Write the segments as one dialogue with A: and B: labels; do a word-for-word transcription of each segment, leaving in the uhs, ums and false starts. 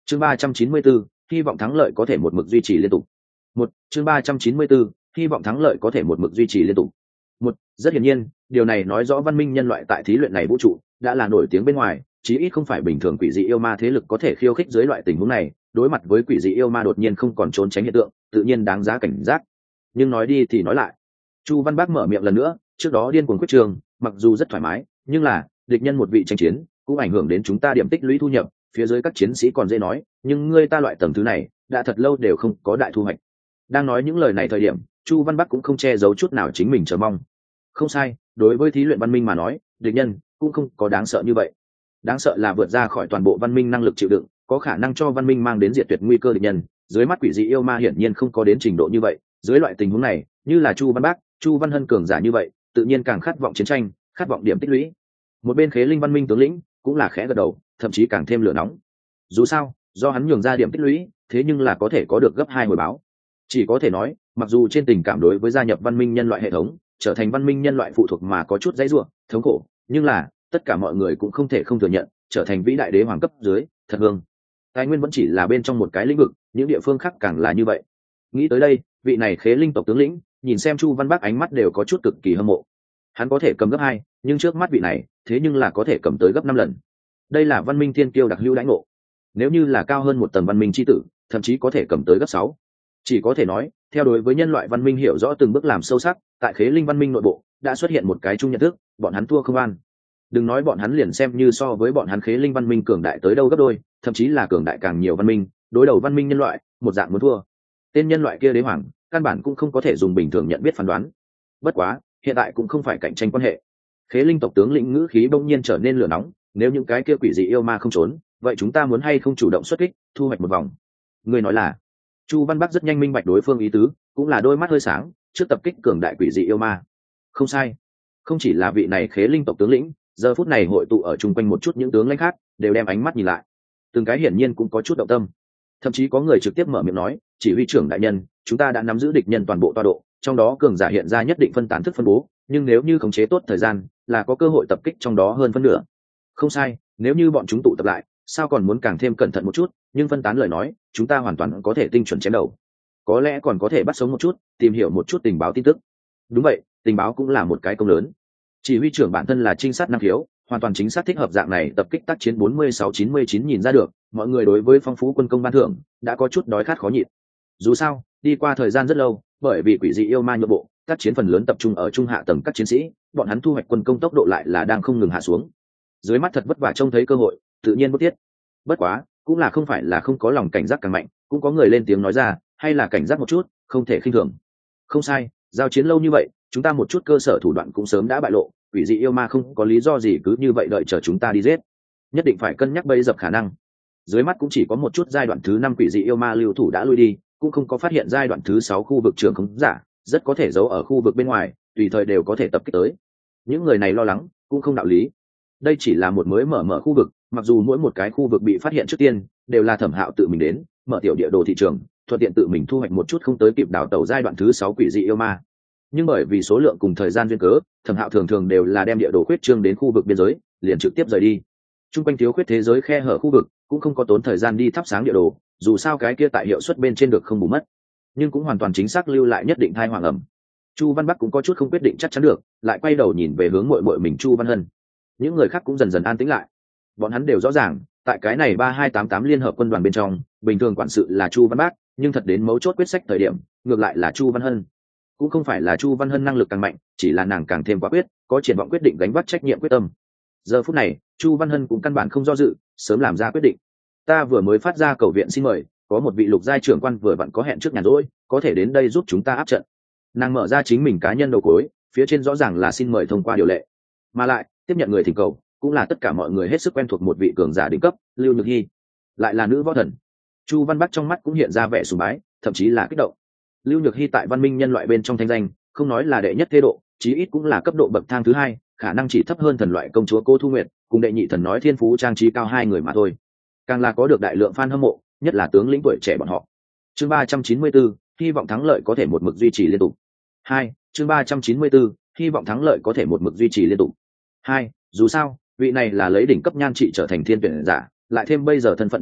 A: chương ba trăm chín mươi bốn, hy vọng thắng lợi có thể một mực duy trì liên tục. Một chương ba trăm chín mươi bốn, hy vọng thắng lợi có thể một mực duy trì liên tục. Một rất hiển nhiên, điều này nói rõ văn minh nhân loại tại thí luyện này vũ trụ đã là nổi tiếng bên ngoài, chí ít không phải bình thường quỷ dị yêu ma thế lực có thể khiêu khích dưới loại tình huống này. Đối mặt với quỷ dị yêu ma đột nhiên không còn trốn tránh hiện tượng, tự nhiên đáng giá cảnh giác. Nhưng nói đi thì nói lại, Chu Văn Bác mở miệng lần nữa, trước đó điên cuồng quyết trường, mặc dù rất thoải mái, nhưng là địch nhân một vị tranh chiến cũng ảnh hưởng đến chúng ta điểm tích lũy thu nhập, phía dưới các chiến sĩ còn dễ nói, nhưng ngươi ta loại tầng thứ này đã thật lâu đều không có đại thu hoạch. Đang nói những lời này thời điểm, Chu Văn Bắc cũng không che giấu chút nào chính mình chờ mong. Không sai, đối với thí luyện văn minh mà nói, địch nhân cũng không có đáng sợ như vậy. Đáng sợ là vượt ra khỏi toàn bộ văn minh năng lực chịu đựng, có khả năng cho văn minh mang đến diệt tuyệt nguy cơ địch nhân. Dưới mắt quỷ dị yêu ma hiển nhiên không có đến trình độ như vậy. Dưới loại tình huống này, như là Chu Văn Bắc, Chu Văn Hân cường giả như vậy, tự nhiên càng khát vọng chiến tranh, khát vọng điểm tích lũy. Một bên Khế Linh văn minh tướng lĩnh cũng là khẽ gật đầu, thậm chí càng thêm lửa nóng. Dù sao, do hắn nhường ra điểm tích lũy, thế nhưng là có thể có được gấp hai hồi báo. Chỉ có thể nói, mặc dù trên tình cảm đối với gia nhập văn minh nhân loại hệ thống, trở thành văn minh nhân loại phụ thuộc mà có chút dãy rủa, thống khổ, nhưng là tất cả mọi người cũng không thể không thừa nhận, trở thành vĩ đại đế hoàng cấp dưới, thật hương. Tài nguyên vẫn chỉ là bên trong một cái lĩnh vực, những địa phương khác càng là như vậy. Nghĩ tới đây, vị này Khế Linh tộc tướng lĩnh, nhìn xem Chu Văn Bắc ánh mắt đều có chút cực kỳ hâm mộ. Hắn có thể cầm gấp hai, nhưng trước mắt vị này, thế nhưng là có thể cầm tới gấp năm lần. Đây là văn minh thiên kiêu đặc hữu đãi ngộ. Nếu như là cao hơn một tầng văn minh chi tử, thậm chí có thể cầm tới gấp sáu. Chỉ có thể nói, theo đối với nhân loại văn minh hiểu rõ từng bước làm sâu sắc, tại Khế Linh văn minh nội bộ đã xuất hiện một cái chung nhận thức, bọn hắn thua không an. Đừng nói bọn hắn liền xem như so với bọn hắn Khế Linh văn minh cường đại tới đâu gấp đôi, thậm chí là cường đại càng nhiều văn minh, đối đầu văn minh nhân loại, một dạng muốn thua. Tên nhân loại kia đế hoàng, căn bản cũng không có thể dùng bình thường nhận biết phán đoán. Bất quá, hiện tại cũng không phải cạnh tranh quan hệ. Khế Linh tộc tướng lĩnh ngữ khí bỗng nhiên trở nên lửa nóng, nếu những cái kia quỷ dị yêu ma không trốn, vậy chúng ta muốn hay không chủ động xuất kích, thu hoạch một vòng? Người nói là. Chu Văn Bắc rất nhanh minh bạch đối phương ý tứ, cũng là đôi mắt hơi sáng, trước tập kích cường đại quỷ dị yêu ma. Không sai, không chỉ là vị này Khế Linh tộc tướng lĩnh, giờ phút này hội tụ ở chung quanh một chút những tướng lãnh khác, đều đem ánh mắt nhìn lại. Từng cái hiển nhiên cũng có chút động tâm, thậm chí có người trực tiếp mở miệng nói, chỉ huy trưởng đại nhân, chúng ta đã nắm giữ địch nhân toàn bộ tọa độ, trong đó cường giả hiện ra nhất định phân tán thức phân bố, nhưng nếu như khống chế tốt thời gian, là có cơ hội tập kích trong đó hơn phân nửa. Không sai, nếu như bọn chúng tụ tập lại, sao còn muốn càng thêm cẩn thận một chút, nhưng phân tán lời nói, chúng ta hoàn toàn có thể tinh chuẩn chém đầu. Có lẽ còn có thể bắt sống một chút, tìm hiểu một chút tình báo tin tức. Đúng vậy, tình báo cũng là một cái công lớn. Chỉ huy trưởng bản thân là trinh sát năng khiếu, hoàn toàn chính xác thích hợp dạng này tập kích tác chiến bốn mươi sáu chín mươi chín nhìn ra được, mọi người đối với phong phú quân công ban thưởng đã có chút đói khát khó nhịn. Dù sao, đi qua thời gian rất lâu, bởi vì quỷ dị yêu ma nhượng bộ, các chiến phần lớn tập trung ở trung hạ tầng các chiến sĩ, bọn hắn thu hoạch quân công tốc độ lại là đang không ngừng hạ xuống. Dưới mắt thật vất vả trông thấy cơ hội, tự nhiên bất tiết. Bất quá, cũng là không phải là không có lòng cảnh giác càng mạnh, cũng có người lên tiếng nói ra, hay là cảnh giác một chút, không thể khinh thường. Không sai, giao chiến lâu như vậy, chúng ta một chút cơ sở thủ đoạn cũng sớm đã bại lộ, quỷ dị yêu ma không có lý do gì cứ như vậy đợi chờ chúng ta đi giết. Nhất định phải cân nhắc bẫy dập khả năng. Dưới mắt cũng chỉ có một chút giai đoạn thứ năm quỷ dị yêu ma lưu thủ đã lui đi, cũng không có phát hiện giai đoạn thứ sáu khu vực trường khống giả, rất có thể giấu ở khu vực bên ngoài, tùy thời đều có thể tập kích tới. Những người này lo lắng, cũng không đạo lý. Đây chỉ là một mới mở mở khu vực, mặc dù mỗi một cái khu vực bị phát hiện trước tiên, đều là Thẩm Hạo tự mình đến, mở tiểu địa đồ thị trường, thuận tiện tự mình thu hoạch một chút không tới kịp đào tẩu giai đoạn thứ sáu quỷ dị yêu ma. Nhưng bởi vì số lượng cùng thời gian duyên cớ, Thẩm Hạo thường thường đều là đem địa đồ khuyết trương đến khu vực biên giới, liền trực tiếp rời đi. Trung quanh thiếu khuyết thế giới khe hở khu vực, cũng không có tốn thời gian đi thắp sáng địa đồ, dù sao cái kia tại hiệu suất bên trên được không bù mất, nhưng cũng hoàn toàn chính xác lưu lại nhất định thai hoàng ẩm. Chu Văn Bắc cũng có chút không quyết định chắc chắn được, lại quay đầu nhìn về hướng muội muội mình Chu Văn Hân. Những người khác cũng dần dần an tĩnh lại. Bọn hắn đều rõ ràng, tại cái này ba hai tám tám liên hợp quân đoàn bên trong, bình thường quản sự là Chu Văn Bắc, nhưng thật đến mấu chốt quyết sách thời điểm, ngược lại là Chu Văn Hân. Cũng không phải là Chu Văn Hân năng lực càng mạnh, chỉ là nàng càng thêm quả quyết, có triển vọng quyết định gánh vác trách nhiệm quyết tâm. Giờ phút này, Chu Văn Hân cũng căn bản không do dự, sớm làm ra quyết định. Ta vừa mới phát ra cầu viện xin mời, có một vị lục giai trưởng quan vừa vặn có hẹn trước nhàn rỗi, có thể đến đây giúp chúng ta áp trận. Nàng mở ra chính mình cá nhân đầu cuối, phía trên rõ ràng là xin mời thông qua điều lệ, mà lại tiếp nhận người thỉnh cầu cũng là tất cả mọi người hết sức quen thuộc một vị cường giả đỉnh cấp, Lưu Nhược Hy, lại là nữ võ thần. Chu Văn Bắc trong mắt cũng hiện ra vẻ sùng bái, thậm chí là kích động. Lưu Nhược Hy tại văn minh nhân loại bên trong thanh danh, không nói là đệ nhất thế độ, chí ít cũng là cấp độ bậc thang thứ hai, khả năng chỉ thấp hơn thần loại công chúa Cô Thu Nguyệt, cùng đệ nhị thần nói thiên phú trang trí cao hai người mà thôi. Càng là có được đại lượng fan hâm mộ, nhất là tướng lĩnh tuổi trẻ bọn họ. Chương ba trăm chín mươi bốn, hy vọng thắng lợi có thể một mực duy trì liên tục. Hai, chương ba trăm chín mươi bốn, hy vọng thắng lợi có thể một mực duy trì liên tục. Hai, dù sao, vị này là lấy đỉnh cấp nhan trị trở thành thiên tuyển giả, lại thêm bây giờ thân phận thực lực,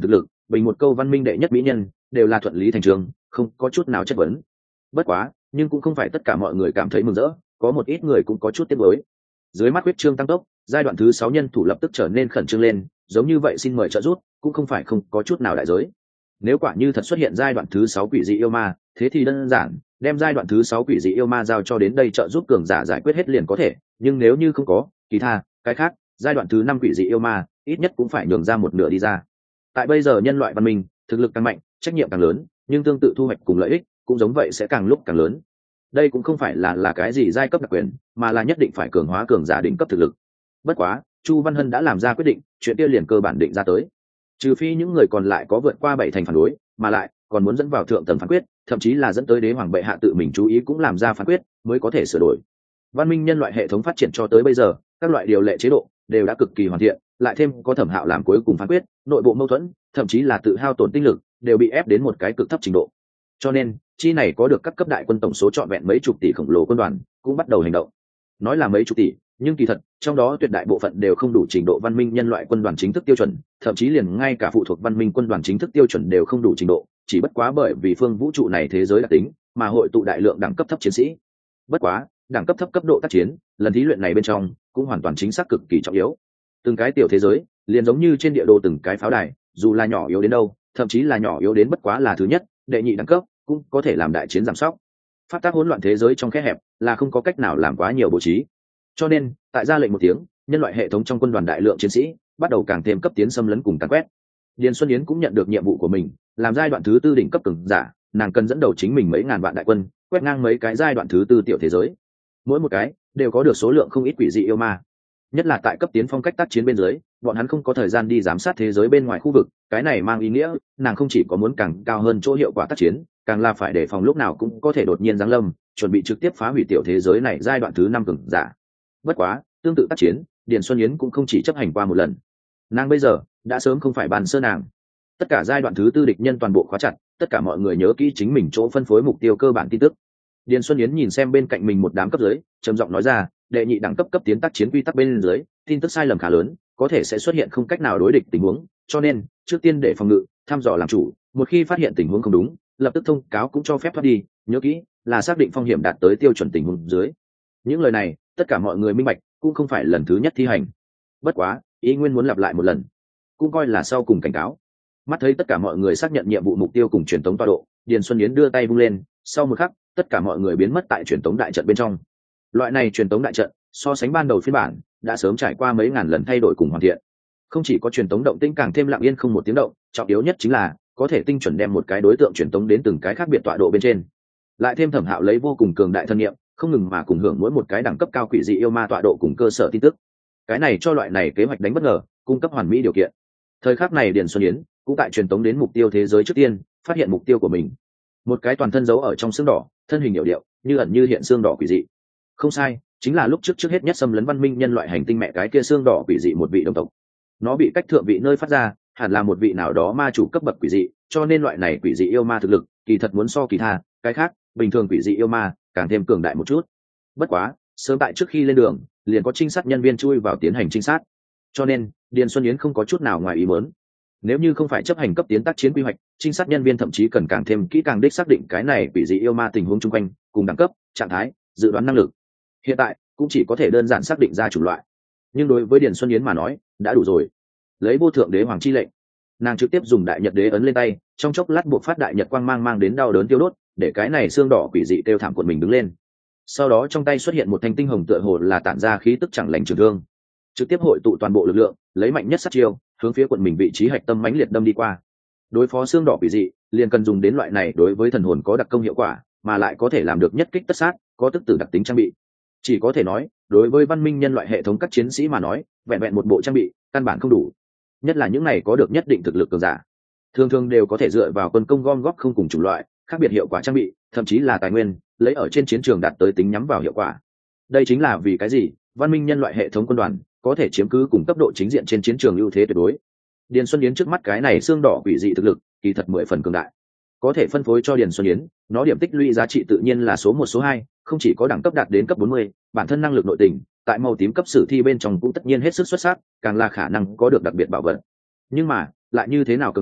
A: bình một câu văn minh đệ nhất mỹ nhân đều là thuận lý thành trường, không có chút nào chất vấn. Bất quá nhưng cũng không phải tất cả mọi người cảm thấy mừng rỡ, có một ít người cũng có chút tiếc nuối. Dưới mắt huyết trương tăng tốc, giai đoạn thứ sáu nhân thủ lập tức trở nên khẩn trương lên, giống như vậy xin mời trợ giúp cũng không phải không có chút nào đại giới. Nếu quả như thật xuất hiện giai đoạn thứ sáu quỷ dị yêu ma, thế thì đơn giản đem giai đoạn thứ sáu quỷ dị yêu ma giao cho đến đây trợ giúp cường giả giải quyết hết liền có thể, nhưng nếu như không có, kỳ tha cái khác, giai đoạn thứ năm quỷ dị yêu ma ít nhất cũng phải nhường ra một nửa đi ra. Tại bây giờ nhân loại văn minh thực lực càng mạnh, trách nhiệm càng lớn, nhưng tương tự thu hoạch cùng lợi ích cũng giống vậy sẽ càng lúc càng lớn. Đây cũng không phải là là cái gì giai cấp đặc quyền, mà là nhất định phải cường hóa cường giả đỉnh cấp thực lực. Bất quá Chu Văn Hân đã làm ra quyết định, chuyện kia liền cơ bản định ra tới. Trừ phi những người còn lại có vượt qua bảy thành phản đối, mà lại còn muốn dẫn vào thượng tầng phán quyết, thậm chí là dẫn tới đế hoàng bệ hạ tự mình chú ý cũng làm ra phán quyết mới có thể sửa đổi. Văn minh nhân loại hệ thống phát triển cho tới bây giờ, các loại điều lệ chế độ đều đã cực kỳ hoàn thiện, lại thêm có thẩm hạo làm cuối cùng phán quyết, nội bộ mâu thuẫn thậm chí là tự hao tổn tinh lực đều bị ép đến một cái cực thấp trình độ. Cho nên chi này có được các cấp đại quân tổng số trọn vẹn mấy chục tỷ khổng lồ quân đoàn cũng bắt đầu hành động. Nói là mấy chục tỷ, nhưng kỳ thật trong đó tuyệt đại bộ phận đều không đủ trình độ văn minh nhân loại quân đoàn chính thức tiêu chuẩn, thậm chí liền ngay cả phụ thuộc văn minh quân đoàn chính thức tiêu chuẩn đều không đủ trình độ, chỉ bất quá bởi vì phương vũ trụ này thế giới đặc tính mà hội tụ đại lượng đẳng cấp thấp chiến sĩ. Bất quá đẳng cấp thấp cấp độ tác chiến lần thí luyện này bên trong cũng hoàn toàn chính xác cực kỳ trọng yếu. Từng cái tiểu thế giới liền giống như trên địa đồ từng cái pháo đài, dù là nhỏ yếu đến đâu, thậm chí là nhỏ yếu đến bất quá là thứ nhất đệ nhị đẳng cấp cũng có thể làm đại chiến giảm sóc. Pháp tác hỗn loạn thế giới trong khe hẹp là không có cách nào làm quá nhiều bố trí, cho nên tại ra lệnh một tiếng, nhân loại hệ thống trong quân đoàn đại lượng chiến sĩ bắt đầu càng thêm cấp tiến xâm lấn cùng càn quét. Điền Xuân Yến cũng nhận được nhiệm vụ của mình, làm giai đoạn thứ tư đỉnh cấp cường giả, nàng cần dẫn đầu chính mình mấy ngàn vạn đại quân quét ngang mấy cái giai đoạn thứ tư tiểu thế giới, mỗi một cái đều có được số lượng không ít quỷ dị yêu ma. Nhất là tại cấp tiến phong cách tác chiến bên dưới, bọn hắn không có thời gian đi giám sát thế giới bên ngoài khu vực, cái này mang ý nghĩa nàng không chỉ có muốn càng cao hơn chỗ hiệu quả tác chiến, càng là phải đề phòng lúc nào cũng có thể đột nhiên giáng lâm, chuẩn bị trực tiếp phá hủy tiểu thế giới này giai đoạn thứ năm cường giả. Bất quá tương tự tác chiến, Điền Xuân Yến cũng không chỉ chấp hành qua một lần, nàng bây giờ đã sớm không phải bàn sơ nàng. Tất cả giai đoạn thứ tư địch nhân toàn bộ khóa chặt, tất cả mọi người nhớ kỹ chính mình chỗ phân phối mục tiêu cơ bản tin tức. Điền Xuân Yến nhìn xem bên cạnh mình một đám cấp dưới, trầm giọng nói ra, đệ nhị đẳng cấp cấp tiến tác chiến quy tắc bên dưới, tin tức sai lầm khá lớn, có thể sẽ xuất hiện không cách nào đối địch tình huống, cho nên trước tiên để phòng ngự, thăm dò làm chủ, một khi phát hiện tình huống không đúng, lập tức thông cáo cũng cho phép thoát đi, nhớ kỹ là xác định phong hiểm đạt tới tiêu chuẩn tình huống dưới. Những lời này tất cả mọi người minh bạch, cũng không phải lần thứ nhất thi hành. Bất quá ý nguyên muốn lặp lại một lần, cũng coi là sau cùng cảnh cáo. Mắt thấy tất cả mọi người xác nhận nhiệm vụ mục tiêu cùng truyền tống tọa độ, Điền Xuân Yến đưa tay vung lên, sau một khắc tất cả mọi người biến mất tại truyền tống đại trận bên trong. Loại này truyền tống đại trận so sánh ban đầu phiên bản đã sớm trải qua mấy ngàn lần thay đổi cùng hoàn thiện. Không chỉ có truyền tống động tĩnh càng thêm lặng yên không một tiếng động, trọng yếu nhất chính là có thể tinh chuẩn đem một cái đối tượng truyền tống đến từng cái khác biệt tọa độ bên trên. Lại thêm thẩm hạo lấy vô cùng cường đại thân nghiệm, không ngừng mà cùng hưởng mỗi một cái đẳng cấp cao quỷ dị yêu ma tọa độ cùng cơ sở tin tức. Cái này cho loại này kế hoạch đánh bất ngờ cung cấp hoàn mỹ điều kiện. Thời khắc này Điền Xuân Yến cũng tại truyền tống đến mục tiêu thế giới trước tiên, phát hiện mục tiêu của mình, một cái toàn thân giấu ở trong xương đỏ, thân hình hiệu điệu như ẩn như hiện xương đỏ quỷ dị. Không sai, chính là lúc trước trước hết nhất xâm lấn văn minh nhân loại hành tinh mẹ cái kia xương đỏ quỷ dị một vị đồng tộc. Nó bị cách thượng vị nơi phát ra, hẳn là một vị nào đó ma chủ cấp bậc quỷ dị, cho nên loại này quỷ dị yêu ma thực lực kỳ thật muốn so kỳ tha cái khác bình thường quỷ dị yêu ma càng thêm cường đại một chút. Bất quá sớm tại trước khi lên đường liền có trinh sát nhân viên chui vào tiến hành trinh sát, cho nên Điền Xuân Yến không có chút nào ngoài ý muốn. Nếu như không phải chấp hành cấp tiến tác chiến quy hoạch, trinh sát nhân viên thậm chí cần càng thêm kỹ càng đích xác định cái này quỷ dị yêu ma tình huống chung quanh cùng đẳng cấp, trạng thái, dự đoán năng lực. Hiện tại cũng chỉ có thể đơn giản xác định ra chủng loại, nhưng đối với Điền Xuân Yến mà nói đã đủ rồi. Lấy vô thượng đế hoàng chi lệnh, nàng trực tiếp dùng đại nhật đế ấn lên tay, trong chốc lát buộc phát đại nhật quang mang mang đến đau đớn tiêu đốt, để cái này xương đỏ quỷ dị tiêu thảm cuộn mình đứng lên. Sau đó trong tay xuất hiện một thanh tinh hồng tựa hồ là tản ra khí tức chẳng lành trường thương, trực tiếp hội tụ toàn bộ lực lượng, lấy mạnh nhất sát chiêu hướng phía cuộn mình vị trí hạch tâm mãnh liệt đâm đi qua. Đối phó xương đỏ quỷ dị liền cần dùng đến loại này đối với thần hồn có đặc công hiệu quả, mà lại có thể làm được nhất kích tất sát, có tức tử đặc tính trang bị. Chỉ có thể nói đối với văn minh nhân loại hệ thống các chiến sĩ mà nói, vẹn vẹn một bộ trang bị căn bản không đủ, nhất là những này có được nhất định thực lực cường giả thường thường đều có thể dựa vào quân công gom góp không cùng chủng loại khác biệt hiệu quả trang bị, thậm chí là tài nguyên lấy ở trên chiến trường đạt tới tính nhắm vào hiệu quả. Đây chính là vì cái gì văn minh nhân loại hệ thống quân đoàn có thể chiếm cứ cùng cấp độ chính diện trên chiến trường ưu thế tuyệt đối. Điền Xuân Yến trước mắt cái này xương đỏ quỷ dị thực lực kỳ thật mười phần cường đại, có thể phân phối cho Điền Xuân Yến, nó điểm tích lũy giá trị tự nhiên là số một số hai, không chỉ có đẳng cấp đạt đến cấp bốn mươi, bản thân năng lực nội tình tại màu tím cấp sử thi bên trong cũng tất nhiên hết sức xuất sắc, càng là khả năng có được đặc biệt bảo vật. Nhưng mà lại như thế nào cường đại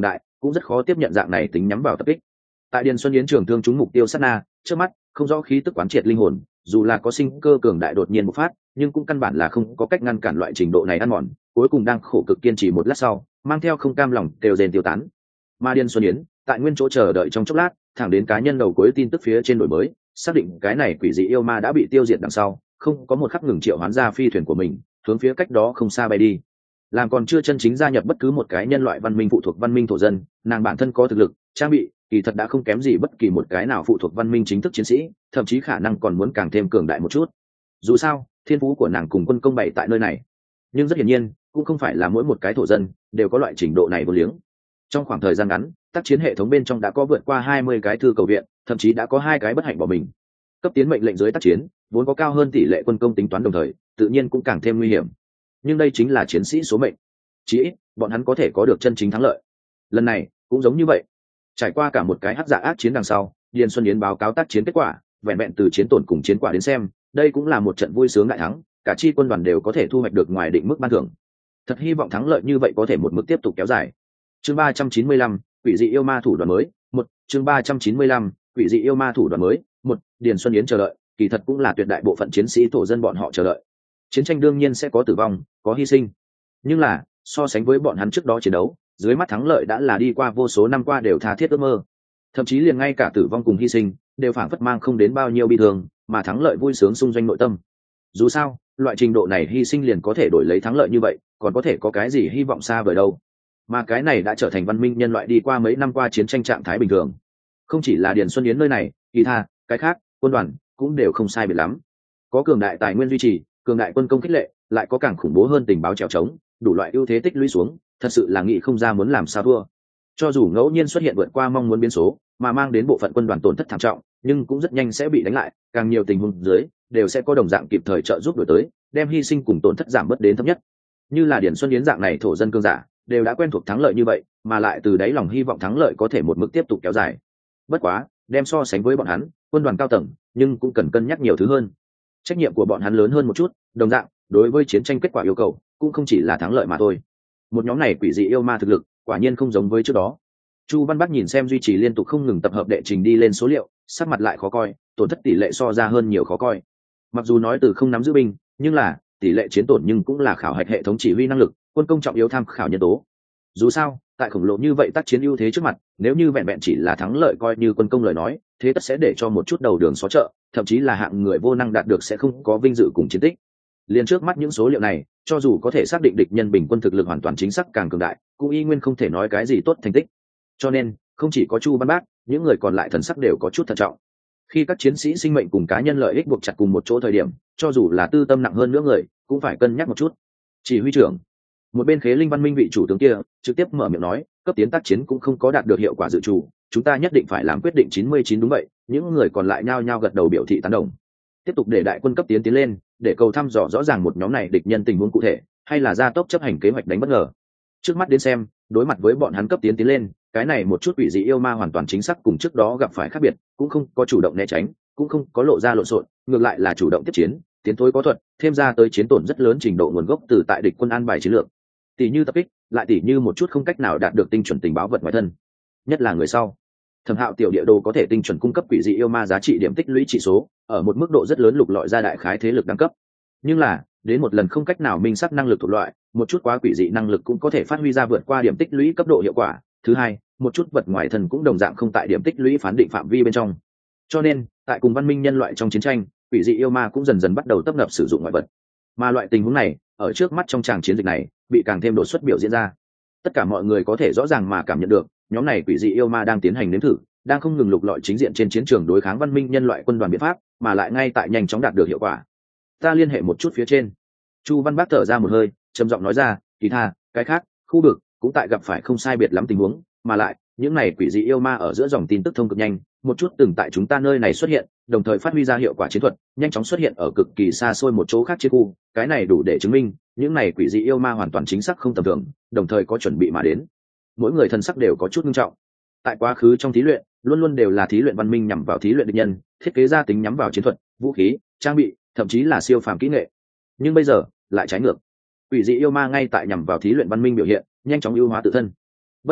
A: cũng rất khó tiếp nhận dạng này tính nhắm vào tập kích. Tại Điền Xuân Yến trường thương trúng mục tiêu sát na, trước mắt không rõ khí tức quán triệt linh hồn, dù là có sinh cơ cường đại đột nhiên bộc phát, nhưng cũng căn bản là không có cách ngăn cản loại trình độ này ăn mòn, cuối cùng đang khổ cực kiên trì một lát sau, mang theo không cam lòng đều rền tiêu tán. Mà Điền Xuân Yến tại nguyên chỗ chờ đợi trong chốc lát, thẳng đến cá nhân đầu cuối tin tức phía trên đổi mới, xác định cái này quỷ dị yêu ma đã bị tiêu diệt đằng sau, không có một khắc ngừng triệu hoán ra phi thuyền của mình, hướng phía cách đó không xa bay đi. Làm còn chưa chân chính gia nhập bất cứ một cái nhân loại văn minh phụ thuộc văn minh thổ dân, nàng bản thân có thực lực, trang bị, kỳ thật đã không kém gì bất kỳ một cái nào phụ thuộc văn minh chính thức chiến sĩ, thậm chí khả năng còn muốn càng thêm cường đại một chút. Dù sao, thiên phú của nàng cùng quân công bày tại nơi này. Nhưng rất hiển nhiên, cũng không phải là mỗi một cái thổ dân đều có loại trình độ này vô liếng. Trong khoảng thời gian ngắn, tác chiến hệ thống bên trong đã có vượt qua hai mươi cái thư cầu viện, thậm chí đã có hai cái bất hạnh bỏ mình. Cấp tiến mệnh lệnh dưới tác chiến, vốn có cao hơn tỷ lệ quân công tính toán đồng thời, tự nhiên cũng càng thêm nguy hiểm. Nhưng đây chính là chiến sĩ số mệnh. Chỉ ít, bọn hắn có thể có được chân chính thắng lợi. Lần này, cũng giống như vậy. Trải qua cả một cái hắc dạ ác chiến đằng sau, Điền Xuân Yến báo cáo tác chiến kết quả, vẹn vẹn từ chiến tổn cùng chiến quả đến xem, đây cũng là một trận vui sướng đại thắng, cả chi quân đoàn đều có thể thu hoạch được ngoài định mức ban thưởng. Thật hy vọng thắng lợi như vậy có thể một mức tiếp tục kéo dài. Chương ba trăm chín mươi lăm, quỷ dị yêu ma thủ đoàn mới, một, chương ba trăm chín mươi lăm, quỷ dị yêu ma thủ đoàn mới, một, Điền Xuân Yến chờ đợi, kỳ thật cũng là tuyệt đại bộ phận chiến sĩ thổ dân bọn họ chờ đợi. Chiến tranh đương nhiên sẽ có tử vong, có hy sinh. Nhưng là, so sánh với bọn hắn trước đó chiến đấu, dưới mắt thắng lợi đã là đi qua vô số năm qua đều tha thiết ước mơ. Thậm chí liền ngay cả tử vong cùng hy sinh, đều phảng phất mang không đến bao nhiêu bi thương, mà thắng lợi vui sướng xung doanh nội tâm. Dù sao, loại trình độ này hy sinh liền có thể đổi lấy thắng lợi như vậy, còn có thể có cái gì hy vọng xa vời đâu. Mà cái này đã trở thành văn minh nhân loại đi qua mấy năm qua chiến tranh trạng thái bình thường. Không chỉ là Điền Xuân Yến nơi này, kỳ tha, cái khác, quân đoàn cũng đều không sai biệt lắm. Có cường đại tài nguyên duy trì, cường đại quân công khích lệ, lại có càng khủng bố hơn tình báo trèo trống, đủ loại ưu thế tích lũy xuống, thật sự là nghĩ không ra muốn làm sao thua. Cho dù ngẫu nhiên xuất hiện vượt qua mong muốn biến số, mà mang đến bộ phận quân đoàn tổn thất thảm trọng, nhưng cũng rất nhanh sẽ bị đánh lại, càng nhiều tình huống dưới đều sẽ có đồng dạng kịp thời trợ giúp đổi tới, đem hy sinh cùng tổn thất giảm bớt đến thấp nhất. Như là Điền Xuân Yến dạng này thổ dân cương giả, đều đã quen thuộc thắng lợi như vậy, mà lại từ đáy lòng hy vọng thắng lợi có thể một mức tiếp tục kéo dài. Bất quá, đem so sánh với bọn hắn, quân đoàn cao tầng, nhưng cũng cần cân nhắc nhiều thứ hơn. Trách nhiệm của bọn hắn lớn hơn một chút, đồng dạng, đối với chiến tranh kết quả yêu cầu, cũng không chỉ là thắng lợi mà thôi. Một nhóm này quỷ dị yêu ma thực lực, quả nhiên không giống với trước đó. Chu Văn Bắc nhìn xem duy trì liên tục không ngừng tập hợp đệ trình đi lên số liệu, sắc mặt lại khó coi, tổn thất tỷ lệ so ra hơn nhiều khó coi. Mặc dù nói từ không nắm giữ binh, nhưng là tỷ lệ chiến tổn nhưng cũng là khảo hạch hệ thống chỉ huy năng lực, quân công trọng yếu tham khảo nhân tố. Dù sao, tại khổng lồ như vậy tác chiến ưu thế trước mặt, nếu như vẹn vẹn chỉ là thắng lợi coi như quân công lời nói, thế tất sẽ để cho một chút đầu đường xó chợ, thậm chí là hạng người vô năng đạt được sẽ không có vinh dự cùng chiến tích. Liên trước mắt những số liệu này, cho dù có thể xác định địch nhân bình quân thực lực hoàn toàn chính xác càng cường đại, cũng y nguyên không thể nói cái gì tốt thành tích. Cho nên, không chỉ có Chu Văn Bác, những người còn lại thần sắc đều có chút thận trọng. Khi các chiến sĩ sinh mệnh cùng cá nhân lợi ích buộc chặt cùng một chỗ thời điểm, cho dù là tư tâm nặng hơn nữa người, cũng phải cân nhắc một chút. Chỉ huy trưởng, một bên Khế Linh Văn Minh vị chủ tướng kia trực tiếp mở miệng nói, cấp tiến tác chiến cũng không có đạt được hiệu quả dự trù, chúng ta nhất định phải làm quyết định chín mươi chín đúng vậy. Những người còn lại nhao nhao gật đầu biểu thị tán đồng. Tiếp tục để đại quân cấp tiến tiến lên, để cầu thăm dò rõ ràng một nhóm này địch nhân tình huống cụ thể, hay là gia tốc chấp hành kế hoạch đánh bất ngờ. Trước mắt đến xem, đối mặt với bọn hắn cấp tiến tiến lên, cái này một chút quỷ dị yêu ma hoàn toàn chính xác cùng trước đó gặp phải khác biệt, cũng không có chủ động né tránh, cũng không có lộ ra lộn xộn, ngược lại là chủ động tiếp chiến, tiến thối có thuật, thêm ra tới chiến tổn rất lớn trình độ nguồn gốc từ tại địch quân an bài chiến lược. Tỷ như tập kích, lại tỷ như một chút không cách nào đạt được tinh chuẩn tình báo vật ngoài thân. Nhất là người sau, Thẩm Hạo tiểu địa đồ có thể tinh chuẩn cung cấp quỷ dị yêu ma giá trị điểm tích lũy trị số, ở một mức độ rất lớn lục lọi ra đại khái thế lực đẳng cấp. Nhưng là, đến một lần không cách nào minh xác năng lực thuộc loại, một chút quá quỷ dị năng lực cũng có thể phát huy ra vượt qua điểm tích lũy cấp độ hiệu quả. Thứ hai, một chút vật ngoài thân cũng đồng dạng không tại điểm tích lũy phán định phạm vi bên trong. Cho nên, tại cùng văn minh nhân loại trong chiến tranh, quỷ dị yêu ma cũng dần dần bắt đầu tấp nập sử dụng ngoại vật. Mà loại tình huống này, ở trước mắt trong tràng chiến dịch này, bị càng thêm đột xuất biểu diễn ra. Tất cả mọi người có thể rõ ràng mà cảm nhận được, nhóm này quỷ dị yêu ma đang tiến hành nếm thử, đang không ngừng lục lọi chính diện trên chiến trường đối kháng văn minh nhân loại quân đoàn biện pháp, mà lại ngay tại nhanh chóng đạt được hiệu quả. Ta liên hệ một chút phía trên. Chu Văn Bác thở ra một hơi, trầm giọng nói ra, kỳ tha, cái khác, khu vực cũng tại gặp phải không sai biệt lắm tình huống, mà lại những này quỷ dị yêu ma ở giữa dòng tin tức thông cực nhanh, một chút từng tại chúng ta nơi này xuất hiện, đồng thời phát huy ra hiệu quả chiến thuật, nhanh chóng xuất hiện ở cực kỳ xa xôi một chỗ khác trên khu, cái này đủ để chứng minh những này quỷ dị yêu ma hoàn toàn chính xác không tầm thường, đồng thời có chuẩn bị mà đến. Mỗi người thần sắc đều có chút nghiêm trọng. Tại quá khứ trong thí luyện, luôn luôn đều là thí luyện văn minh nhằm vào thí luyện địch nhân, thiết kế ra tính nhắm vào chiến thuật, vũ khí, trang bị, thậm chí là siêu phàm kỹ nghệ. Nhưng bây giờ lại trái ngược, quỷ dị yêu ma ngay tại nhằm vào thí luyện văn minh biểu hiện, nhanh chóng ưu hóa tự thân. Bất quá,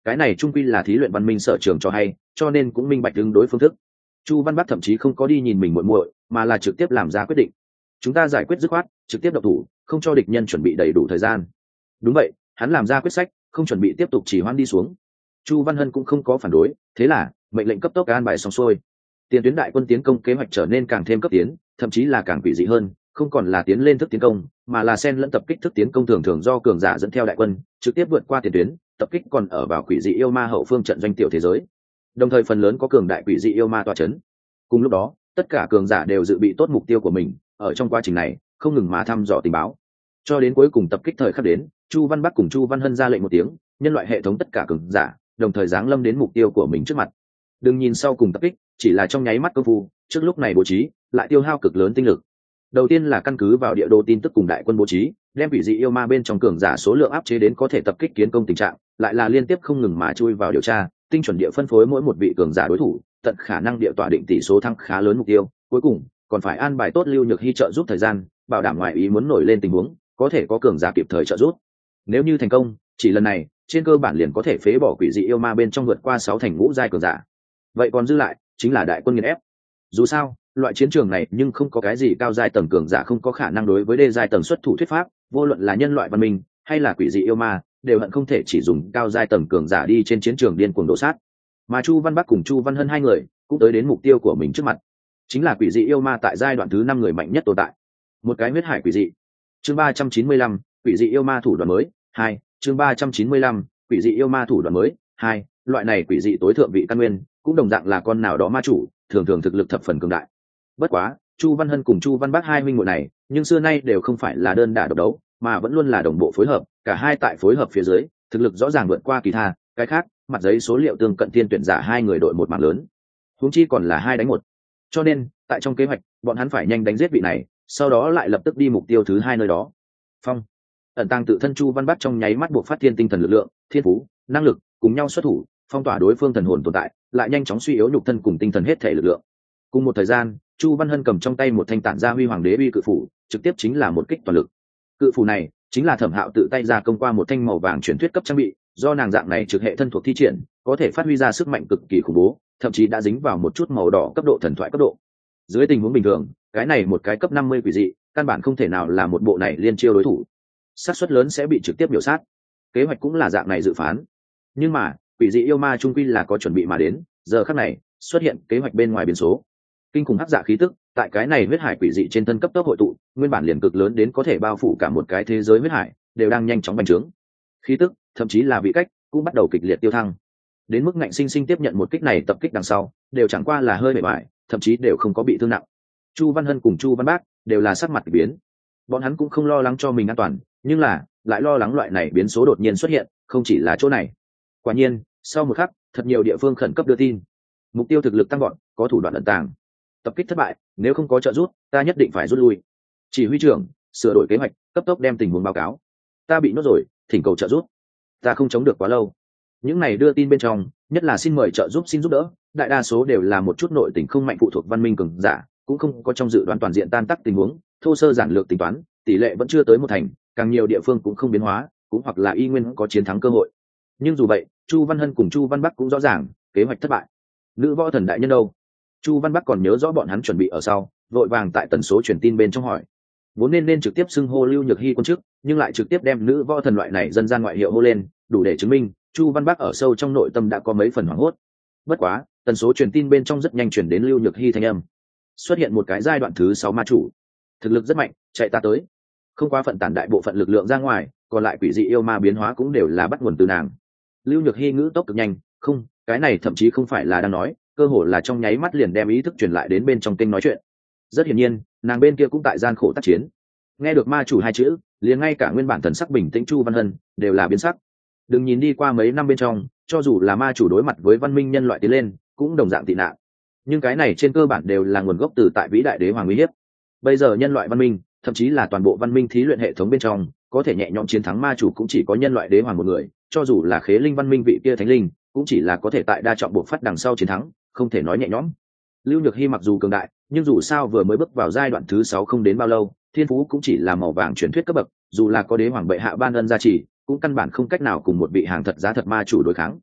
A: cái này trung quy là thí luyện văn minh sở trường cho hay, cho nên cũng minh bạch ứng đối phương thức. Chu Văn Bắc thậm chí không có đi nhìn mình muội muội, mà là trực tiếp làm ra quyết định. Chúng ta giải quyết dứt khoát, trực tiếp động thủ, không cho địch nhân chuẩn bị đầy đủ thời gian. Đúng vậy, hắn làm ra quyết sách, không chuẩn bị tiếp tục trì hoãn đi xuống. Chu Văn Hân cũng không có phản đối, thế là mệnh lệnh cấp tốc an bài xong xuôi. Tiền tuyến đại quân tiến công kế hoạch trở nên càng thêm cấp tiến, thậm chí là càng quỷ dị hơn, không còn là tiến lên thức tiến công, mà là xen lẫn tập kích thức tiến công, thường thường do cường giả dẫn theo đại quân trực tiếp vượt qua tiền tuyến, tập kích còn ở vào quỷ dị yêu ma hậu phương trận doanh tiểu thế giới. Đồng thời phần lớn có cường đại quỷ dị yêu ma tọa chấn. Cùng lúc đó, tất cả cường giả đều dự bị tốt mục tiêu của mình, ở trong quá trình này không ngừng mà thăm dò tình báo, cho đến cuối cùng tập kích thời khắc đến, Chu Văn Bắc cùng Chu Văn Hân ra lệnh một tiếng, nhân loại hệ thống tất cả cường giả đồng thời giáng lâm đến mục tiêu của mình trước mặt. Đừng nhìn sau cùng tập kích chỉ là trong nháy mắt công phu, trước lúc này bố trí lại tiêu hao cực lớn tinh lực. Đầu tiên là căn cứ vào địa đồ tin tức cùng đại quân bố trí, đem quỷ dị yêu ma bên trong cường giả số lượng áp chế đến có thể tập kích kiến công tình trạng, lại là liên tiếp không ngừng mà chui vào điều tra, tinh chuẩn địa phân phối mỗi một vị cường giả đối thủ, tận khả năng địa tọa định tỷ số thắng khá lớn mục tiêu. Cuối cùng còn phải an bài tốt Lưu Nhược Hy trợ giúp thời gian, bảo đảm ngoại ý muốn nổi lên tình huống có thể có cường giả kịp thời trợ giúp. Nếu như thành công, chỉ lần này trên cơ bản liền có thể phế bỏ quỷ dị yêu ma bên trong vượt qua sáu thành ngũ giai cường giả. Vậy còn dư lại chính là đại quân nghiền ép. Dù sao loại chiến trường này nhưng không có cái gì cao giai tầng cường giả không có khả năng đối với đê giai tầng xuất thủ thuyết pháp, vô luận là nhân loại văn minh hay là quỷ dị yêu ma đều hận không thể chỉ dùng cao giai tầng cường giả đi trên chiến trường điên cuồng đổ sát. Mà Chu Văn Bắc cùng Chu Văn Hân hai người cũng tới đến mục tiêu của mình trước mặt, chính là quỷ dị yêu ma tại giai đoạn thứ năm người mạnh nhất tồn tại, một cái huyết hải quỷ dị. Chương ba trăm chín mươi lăm, quỷ dị yêu ma thủ đoạn mới hai. Chương ba trăm chín mươi lăm, quỷ dị yêu ma thủ đoạn mới hai. Loại này quỷ dị tối thượng vị căn nguyên cũng đồng dạng là con nào đó ma chủ, thường thường thực lực thập phần cường đại. Bất quá Chu Văn Hân cùng Chu Văn Bắc hai huynh muội này nhưng xưa nay đều không phải là đơn đả độc đấu, mà vẫn luôn là đồng bộ phối hợp, cả hai tại phối hợp phía dưới thực lực rõ ràng vượt qua kỳ tha. Cái khác mặt giấy số liệu tương cận tiên tuyển giả hai người đội một mảng lớn, huống chi còn là hai đánh một. Cho nên tại trong kế hoạch bọn hắn phải nhanh đánh giết vị này, sau đó lại lập tức đi mục tiêu thứ hai nơi đó. Phong ẩn tăng tự thân Chu Văn Bắc trong nháy mắt buộc phát thiên tinh thần lực lượng, thiên phú, năng lực cùng nhau xuất thủ, phong tỏa đối phương thần hồn tồn tại, lại nhanh chóng suy yếu nhục thân cùng tinh thần hết thể lực lượng. Cùng một thời gian, Chu Văn Hân cầm trong tay một thanh tản gia huy hoàng đế uy cự phủ, trực tiếp chính là một kích toàn lực. Cự phủ này chính là Thẩm Hạo tự tay ra công qua một thanh màu vàng truyền thuyết cấp trang bị, do nàng dạng này trực hệ thân thuộc thi triển, có thể phát huy ra sức mạnh cực kỳ khủng bố, thậm chí đã dính vào một chút màu đỏ cấp độ thần thoại cấp độ. Dưới tình huống bình thường, cái này một cái cấp năm mươi quỷ dị, căn bản không thể nào là một bộ này liên chiêu đối thủ, xác suất lớn sẽ bị trực tiếp biểu sát. Kế hoạch cũng là dạng này dự phán, nhưng mà quỷ dị yêu ma trung quy là có chuẩn bị mà đến, giờ khắc này xuất hiện kế hoạch bên ngoài biến số. Kinh khủng hắc dạ khí tức tại cái này huyết hải quỷ dị trên thân cấp tốc hội tụ, nguyên bản liền cực lớn đến có thể bao phủ cả một cái thế giới huyết hải, đều đang nhanh chóng bành trướng. Khí tức, thậm chí là vị cách, cũng bắt đầu kịch liệt tiêu thăng. Đến mức ngạnh sinh sinh tiếp nhận một kích này tập kích đằng sau, đều chẳng qua là hơi bề bại, thậm chí đều không có bị thương nặng. Chu Văn Hân cùng Chu Văn Bác đều là sắc mặt biến. Bọn hắn cũng không lo lắng cho mình an toàn, nhưng là lại lo lắng loại này biến số đột nhiên xuất hiện, không chỉ là chỗ này. Quả nhiên, sau một khắc, thật nhiều địa phương khẩn cấp đưa tin. Mục tiêu thực lực tăng vọt, có thủ đoạn ẩn tàng. Tập kích thất bại, nếu không có trợ giúp, ta nhất định phải rút lui. Chỉ huy trưởng, sửa đổi kế hoạch, cấp tốc đem tình huống báo cáo. Ta bị nốt rồi, thỉnh cầu trợ giúp. Ta không chống được quá lâu. Những này đưa tin bên trong, nhất là xin mời trợ giúp xin giúp đỡ, đại đa số đều là một chút nội tình không mạnh phụ thuộc văn minh cường giả, cũng không có trong dự đoán toàn diện tan tác tình huống, thô sơ giản lược tính toán, tỷ lệ vẫn chưa tới một thành, càng nhiều địa phương cũng không biến hóa, cũng hoặc là y nguyên có chiến thắng cơ hội. Nhưng dù vậy, Chu Văn Hân cùng Chu Văn Bắc cũng rõ ràng, kế hoạch thất bại. Nữ võ thần đại nhân đâu? Chu Văn Bắc còn nhớ rõ bọn hắn chuẩn bị ở sau, vội vàng tại tần số truyền tin bên trong hỏi. Vốn nên nên trực tiếp xưng hô Lưu Nhược Hy quân chức, nhưng lại trực tiếp đem nữ võ thần loại này dân gian ngoại hiệu hô lên, đủ để chứng minh Chu Văn Bắc ở sâu trong nội tâm đã có mấy phần hoảng hốt. Bất quá, tần số truyền tin bên trong rất nhanh chuyển đến Lưu Nhược Hy thanh âm. Xuất hiện một cái giai đoạn thứ sáu ma chủ, thực lực rất mạnh, chạy ta tới. Không quá phận tản đại bộ phận lực lượng ra ngoài, còn lại quỷ dị yêu ma biến hóa cũng đều là bắt nguồn từ nàng. Lưu Nhược Hy ngữ tốc cực nhanh, không, cái này thậm chí không phải là đang nói, cơ hồ là trong nháy mắt liền đem ý thức truyền lại đến bên trong kênh nói chuyện. Rất hiển nhiên, nàng bên kia cũng tại gian khổ tác chiến. Nghe được ma chủ hai chữ, liền ngay cả nguyên bản thần sắc bình tĩnh Chu Văn Hân đều là biến sắc. Đừng nhìn đi qua mấy năm bên trong, cho dù là ma chủ đối mặt với văn minh nhân loại tiến lên, cũng đồng dạng tị nạn. Nhưng cái này trên cơ bản đều là nguồn gốc từ tại vĩ đại đế hoàng uy hiếp. Bây giờ nhân loại văn minh, thậm chí là toàn bộ văn minh thí luyện hệ thống bên trong, có thể nhẹ nhõm chiến thắng ma chủ cũng chỉ có nhân loại đế hoàng một người, cho dù là khế linh văn minh vị kia thánh linh, cũng chỉ là có thể tại đa trọng buộc phát đằng sau chiến thắng, không thể nói nhẹ nhõm. Lưu Nhược Hy mặc dù cường đại, nhưng dù sao vừa mới bước vào giai đoạn thứ sáu không đến bao lâu, thiên phú cũng chỉ là màu vàng truyền thuyết cấp bậc, dù là có đế hoàng bệ hạ ban ân gia trì, cũng căn bản không cách nào cùng một vị hàng thật giá thật ma chủ đối kháng.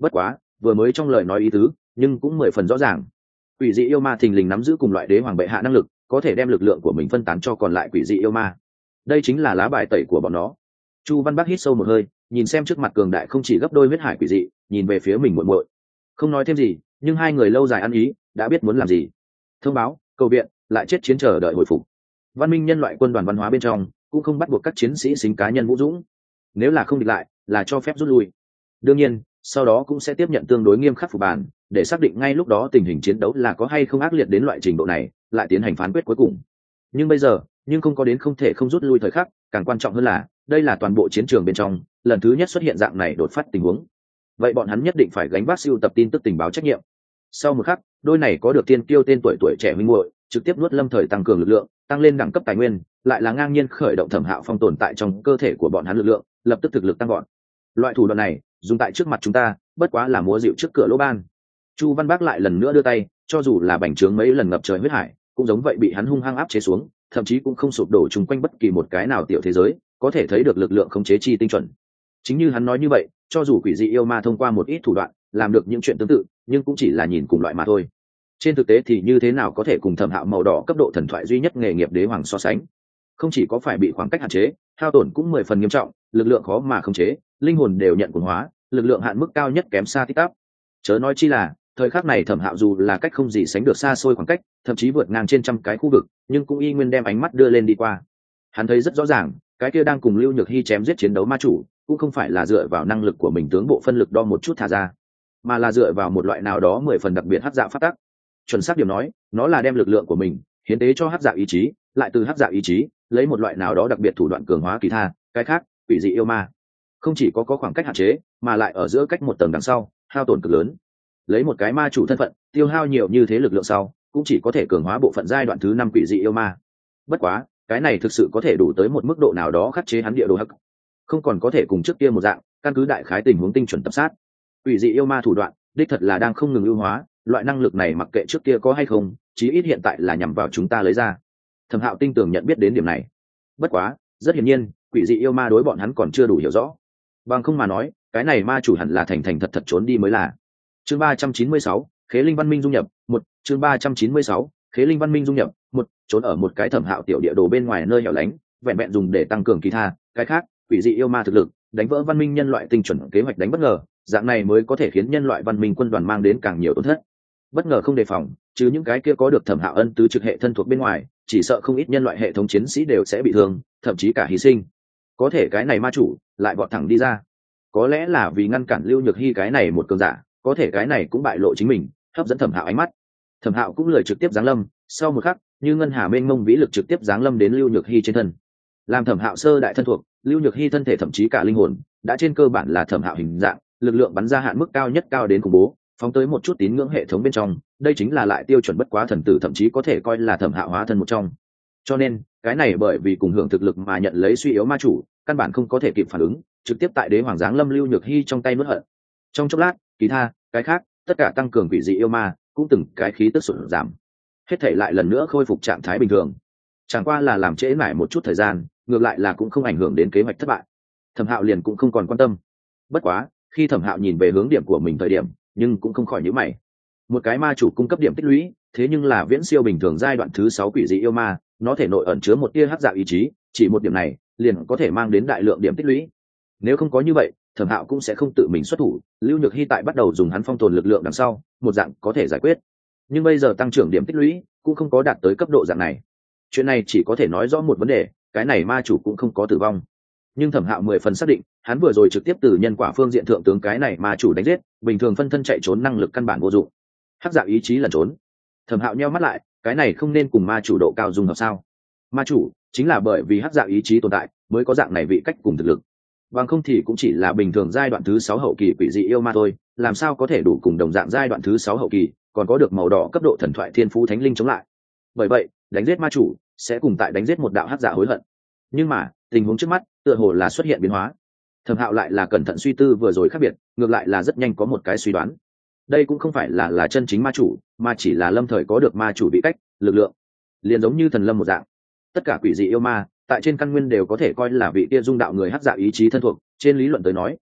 A: Bất quá vừa mới trong lời nói ý tứ nhưng cũng mười phần rõ ràng. Quỷ dị yêu ma thình lình nắm giữ cùng loại đế hoàng bệ hạ năng lực, có thể đem lực lượng của mình phân tán cho còn lại quỷ dị yêu ma. Đây chính là lá bài tẩy của bọn nó. Chu Văn Bắc hít sâu một hơi, nhìn xem trước mặt cường đại không chỉ gấp đôi huyết hải quỷ dị, nhìn về phía mình muội muội. Không nói thêm gì, nhưng hai người lâu dài ăn ý, đã biết muốn làm gì. Thông báo, cầu viện, lại chết chiến chờ đợi hồi phục. Văn minh nhân loại quân đoàn văn hóa bên trong cũng không bắt buộc các chiến sĩ xính cá nhân vũ dũng. Nếu là không địch lại, là cho phép rút lui. Đương nhiên, sau đó cũng sẽ tiếp nhận tương đối nghiêm khắc phục bản, để xác định ngay lúc đó tình hình chiến đấu là có hay không ác liệt đến loại trình độ này, lại tiến hành phán quyết cuối cùng. Nhưng bây giờ, nhưng không có đến không thể không rút lui thời khắc, càng quan trọng hơn là, đây là toàn bộ chiến trường bên trong, lần thứ nhất xuất hiện dạng này đột phát tình huống. Vậy bọn hắn nhất định phải gánh vác siêu tập tin tức tình báo trách nhiệm. Sau một khắc, đôi này có được tiên kiêu tên tuổi tuổi trẻ minh muội, trực tiếp nuốt lâm thời tăng cường lực lượng, tăng lên đẳng cấp tài nguyên, lại là ngang nhiên khởi động thẩm hạo phong tồn tại trong cơ thể của bọn hắn lực lượng, lập tức thực lực tăng gọn. Loại thủ đoạn này, dùng tại trước mặt chúng ta, bất quá là múa dịu trước cửa lỗ ban. Chu Văn Bác lại lần nữa đưa tay, cho dù là bành trướng mấy lần ngập trời huyết hải, cũng giống vậy bị hắn hung hăng áp chế xuống, thậm chí cũng không sụp đổ chung quanh bất kỳ một cái nào tiểu thế giới, có thể thấy được lực lượng khống chế chi tinh chuẩn. Chính như hắn nói như vậy, cho dù quỷ dị yêu ma thông qua một ít thủ đoạn làm được những chuyện tương tự, nhưng cũng chỉ là nhìn cùng loại mà thôi. Trên thực tế thì như thế nào có thể cùng thẩm hạo màu đỏ cấp độ thần thoại duy nhất nghề nghiệp đế hoàng so sánh? Không chỉ có phải bị khoảng cách hạn chế, hao tổn cũng mười phần nghiêm trọng, lực lượng khó mà khống chế, linh hồn đều nhận cuồng hóa, lực lượng hạn mức cao nhất kém xa tích tắp. Chớ nói chi là thời khắc này thẩm hạo dù là cách không gì sánh được xa xôi khoảng cách, thậm chí vượt ngang trên trăm cái khu vực, nhưng cũng y nguyên đem ánh mắt đưa lên đi qua. Hắn thấy rất rõ ràng, cái kia đang cùng Lưu Nhược Hy chém giết chiến đấu ma chủ, cũng không phải là dựa vào năng lực của mình tướng bộ phân lực đo một chút thả ra, mà là dựa vào một loại nào đó mười phần đặc biệt hắc dạ phát tắc. Chuẩn xác điểm nói, nó là đem lực lượng của mình hiến tế cho hắc dạ ý chí, lại từ hắc dạ ý chí lấy một loại nào đó đặc biệt thủ đoạn cường hóa kỳ tha, cái khác quỷ dị yêu ma. Không chỉ có có khoảng cách hạn chế, mà lại ở giữa cách một tầng đằng sau hao tổn cực lớn. Lấy một cái ma chủ thân phận tiêu hao nhiều như thế lực lượng sau, cũng chỉ có thể cường hóa bộ phận giai đoạn thứ năm quỷ dị yêu ma. Bất quá cái này thực sự có thể đủ tới một mức độ nào đó khắc chế hắn địa đồ hắc, không còn có thể cùng trước kia một dạng căn cứ đại khái tình huống tinh chuẩn tập sát. Quỷ dị yêu ma thủ đoạn đích thật là đang không ngừng ưu hóa, loại năng lực này mặc kệ trước kia có hay không, chí ít hiện tại là nhằm vào chúng ta lấy ra. Thẩm Hạo tinh tường nhận biết đến điểm này. Bất quá rất hiển nhiên, quỷ dị yêu ma đối bọn hắn còn chưa đủ hiểu rõ, bằng không mà nói cái này ma chủ hẳn là thành thành thật thật trốn đi mới là. Chương ba trăm chín mươi sáu, khế linh văn minh dung nhập một. Chương ba trăm chín mươi sáu, khế linh văn minh dung nhập một. Trốn ở một cái Thẩm Hạo tiểu địa đồ bên ngoài nơi hẻo lánh, vẹn vẹn dùng để tăng cường kỳ tha, cái khác quỷ dị yêu ma thực lực đánh vỡ văn minh nhân loại tinh chuẩn kế hoạch đánh bất ngờ, dạng này mới có thể khiến nhân loại văn minh quân đoàn mang đến càng nhiều tổn thất. Bất ngờ không đề phòng, chứ những cái kia có được Thẩm Hạo ân tứ trực hệ thân thuộc bên ngoài, chỉ sợ không ít nhân loại hệ thống chiến sĩ đều sẽ bị thương, thậm chí cả hy sinh. Có thể cái này ma chủ lại vọt thẳng đi ra, có lẽ là vì ngăn cản Lưu Nhược Hy cái này một cường giả, có thể cái này cũng bại lộ chính mình, hấp dẫn Thẩm Hạo ánh mắt. Thẩm Hạo cũng lười trực tiếp giáng lâm, sau một khắc, như ngân hà mênh mông vĩ lực trực tiếp giáng lâm đến Lưu Nhược Hy trên thân. Làm Thẩm Hạo sơ đại thân thuộc, Lưu Nhược Hy thân thể thậm chí cả linh hồn đã trên cơ bản là Thẩm Hạo hình dạng, lực lượng bắn ra hạn mức cao nhất cao đến khủng bố, phóng tới một chút tín ngưỡng hệ thống bên trong, đây chính là lại tiêu chuẩn bất quá thần tử, thậm chí có thể coi là Thẩm Hạo hóa thân một trong. Cho nên cái này bởi vì cùng hưởng thực lực mà nhận lấy suy yếu ma chủ, căn bản không có thể kịp phản ứng, trực tiếp tại đế hoàng giáng lâm Lưu Nhược Hy trong tay nuốt hận. Trong chốc lát, kỳ tha, cái khác tất cả tăng cường quỷ dị yêu ma cũng từng cái khí tức sụt giảm, hết thể lại lần nữa khôi phục trạng thái bình thường. Chẳng qua là làm trễ mãi một chút thời gian, ngược lại là cũng không ảnh hưởng đến kế hoạch thất bại. Thẩm Hạo liền cũng không còn quan tâm. Bất quá khi Thẩm Hạo nhìn về hướng điểm của mình thời điểm, nhưng cũng không khỏi nhíu mày. Một cái ma chủ cung cấp điểm tích lũy, thế nhưng là viễn siêu bình thường giai đoạn thứ sáu quỷ dị yêu ma, nó thể nội ẩn chứa một tia hắc dạ ý chí, chỉ một điểm này liền có thể mang đến đại lượng điểm tích lũy. Nếu không có như vậy, Thẩm Hạo cũng sẽ không tự mình xuất thủ, Lưu Nhược Hy tại bắt đầu dùng hắn phong tồn lực lượng đằng sau, một dạng có thể giải quyết. Nhưng bây giờ tăng trưởng điểm tích lũy cũng không có đạt tới cấp độ dạng này. Chuyện này chỉ có thể nói rõ một vấn đề, cái này ma chủ cũng không có tử vong. Nhưng Thẩm Hạo mười phần xác định, hắn vừa rồi trực tiếp từ nhân quả phương diện thượng tướng cái này ma chủ đánh giết, bình thường phân thân chạy trốn năng lực căn bản vô dụng. Hắc dạ ý chí lẩn trốn. Thẩm Hạo nheo mắt lại, cái này không nên cùng ma chủ độ cao dung hợp sao? Ma chủ chính là bởi vì hắc dạ ý chí tồn tại, mới có dạng này vị cách cùng thực lực. Bằng không thì cũng chỉ là bình thường giai đoạn thứ sáu hậu kỳ quỷ dị yêu ma thôi, làm sao có thể đủ cùng đồng dạng giai đoạn thứ sáu hậu kỳ, còn có được màu đỏ cấp độ thần thoại thiên phú thánh linh chống lại. Bởi vậy, đánh giết ma chủ sẽ cùng tại đánh giết một đạo hắc dạ hối hận. Nhưng mà, tình huống trước mắt, tựa hồ là xuất hiện biến hóa. Thẩm Hạo lại là cẩn thận suy tư vừa rồi khác biệt, ngược lại là rất nhanh có một cái suy đoán. Đây cũng không phải là là chân chính ma chủ, mà chỉ là lâm thời có được ma chủ vị cách, lực lượng, liền giống như thần lâm một dạng. Tất cả quỷ dị yêu ma tại trên căn nguyên đều có thể coi là vị kia dung đạo người hắc dạ ý chí thân thuộc, trên lý luận tới nói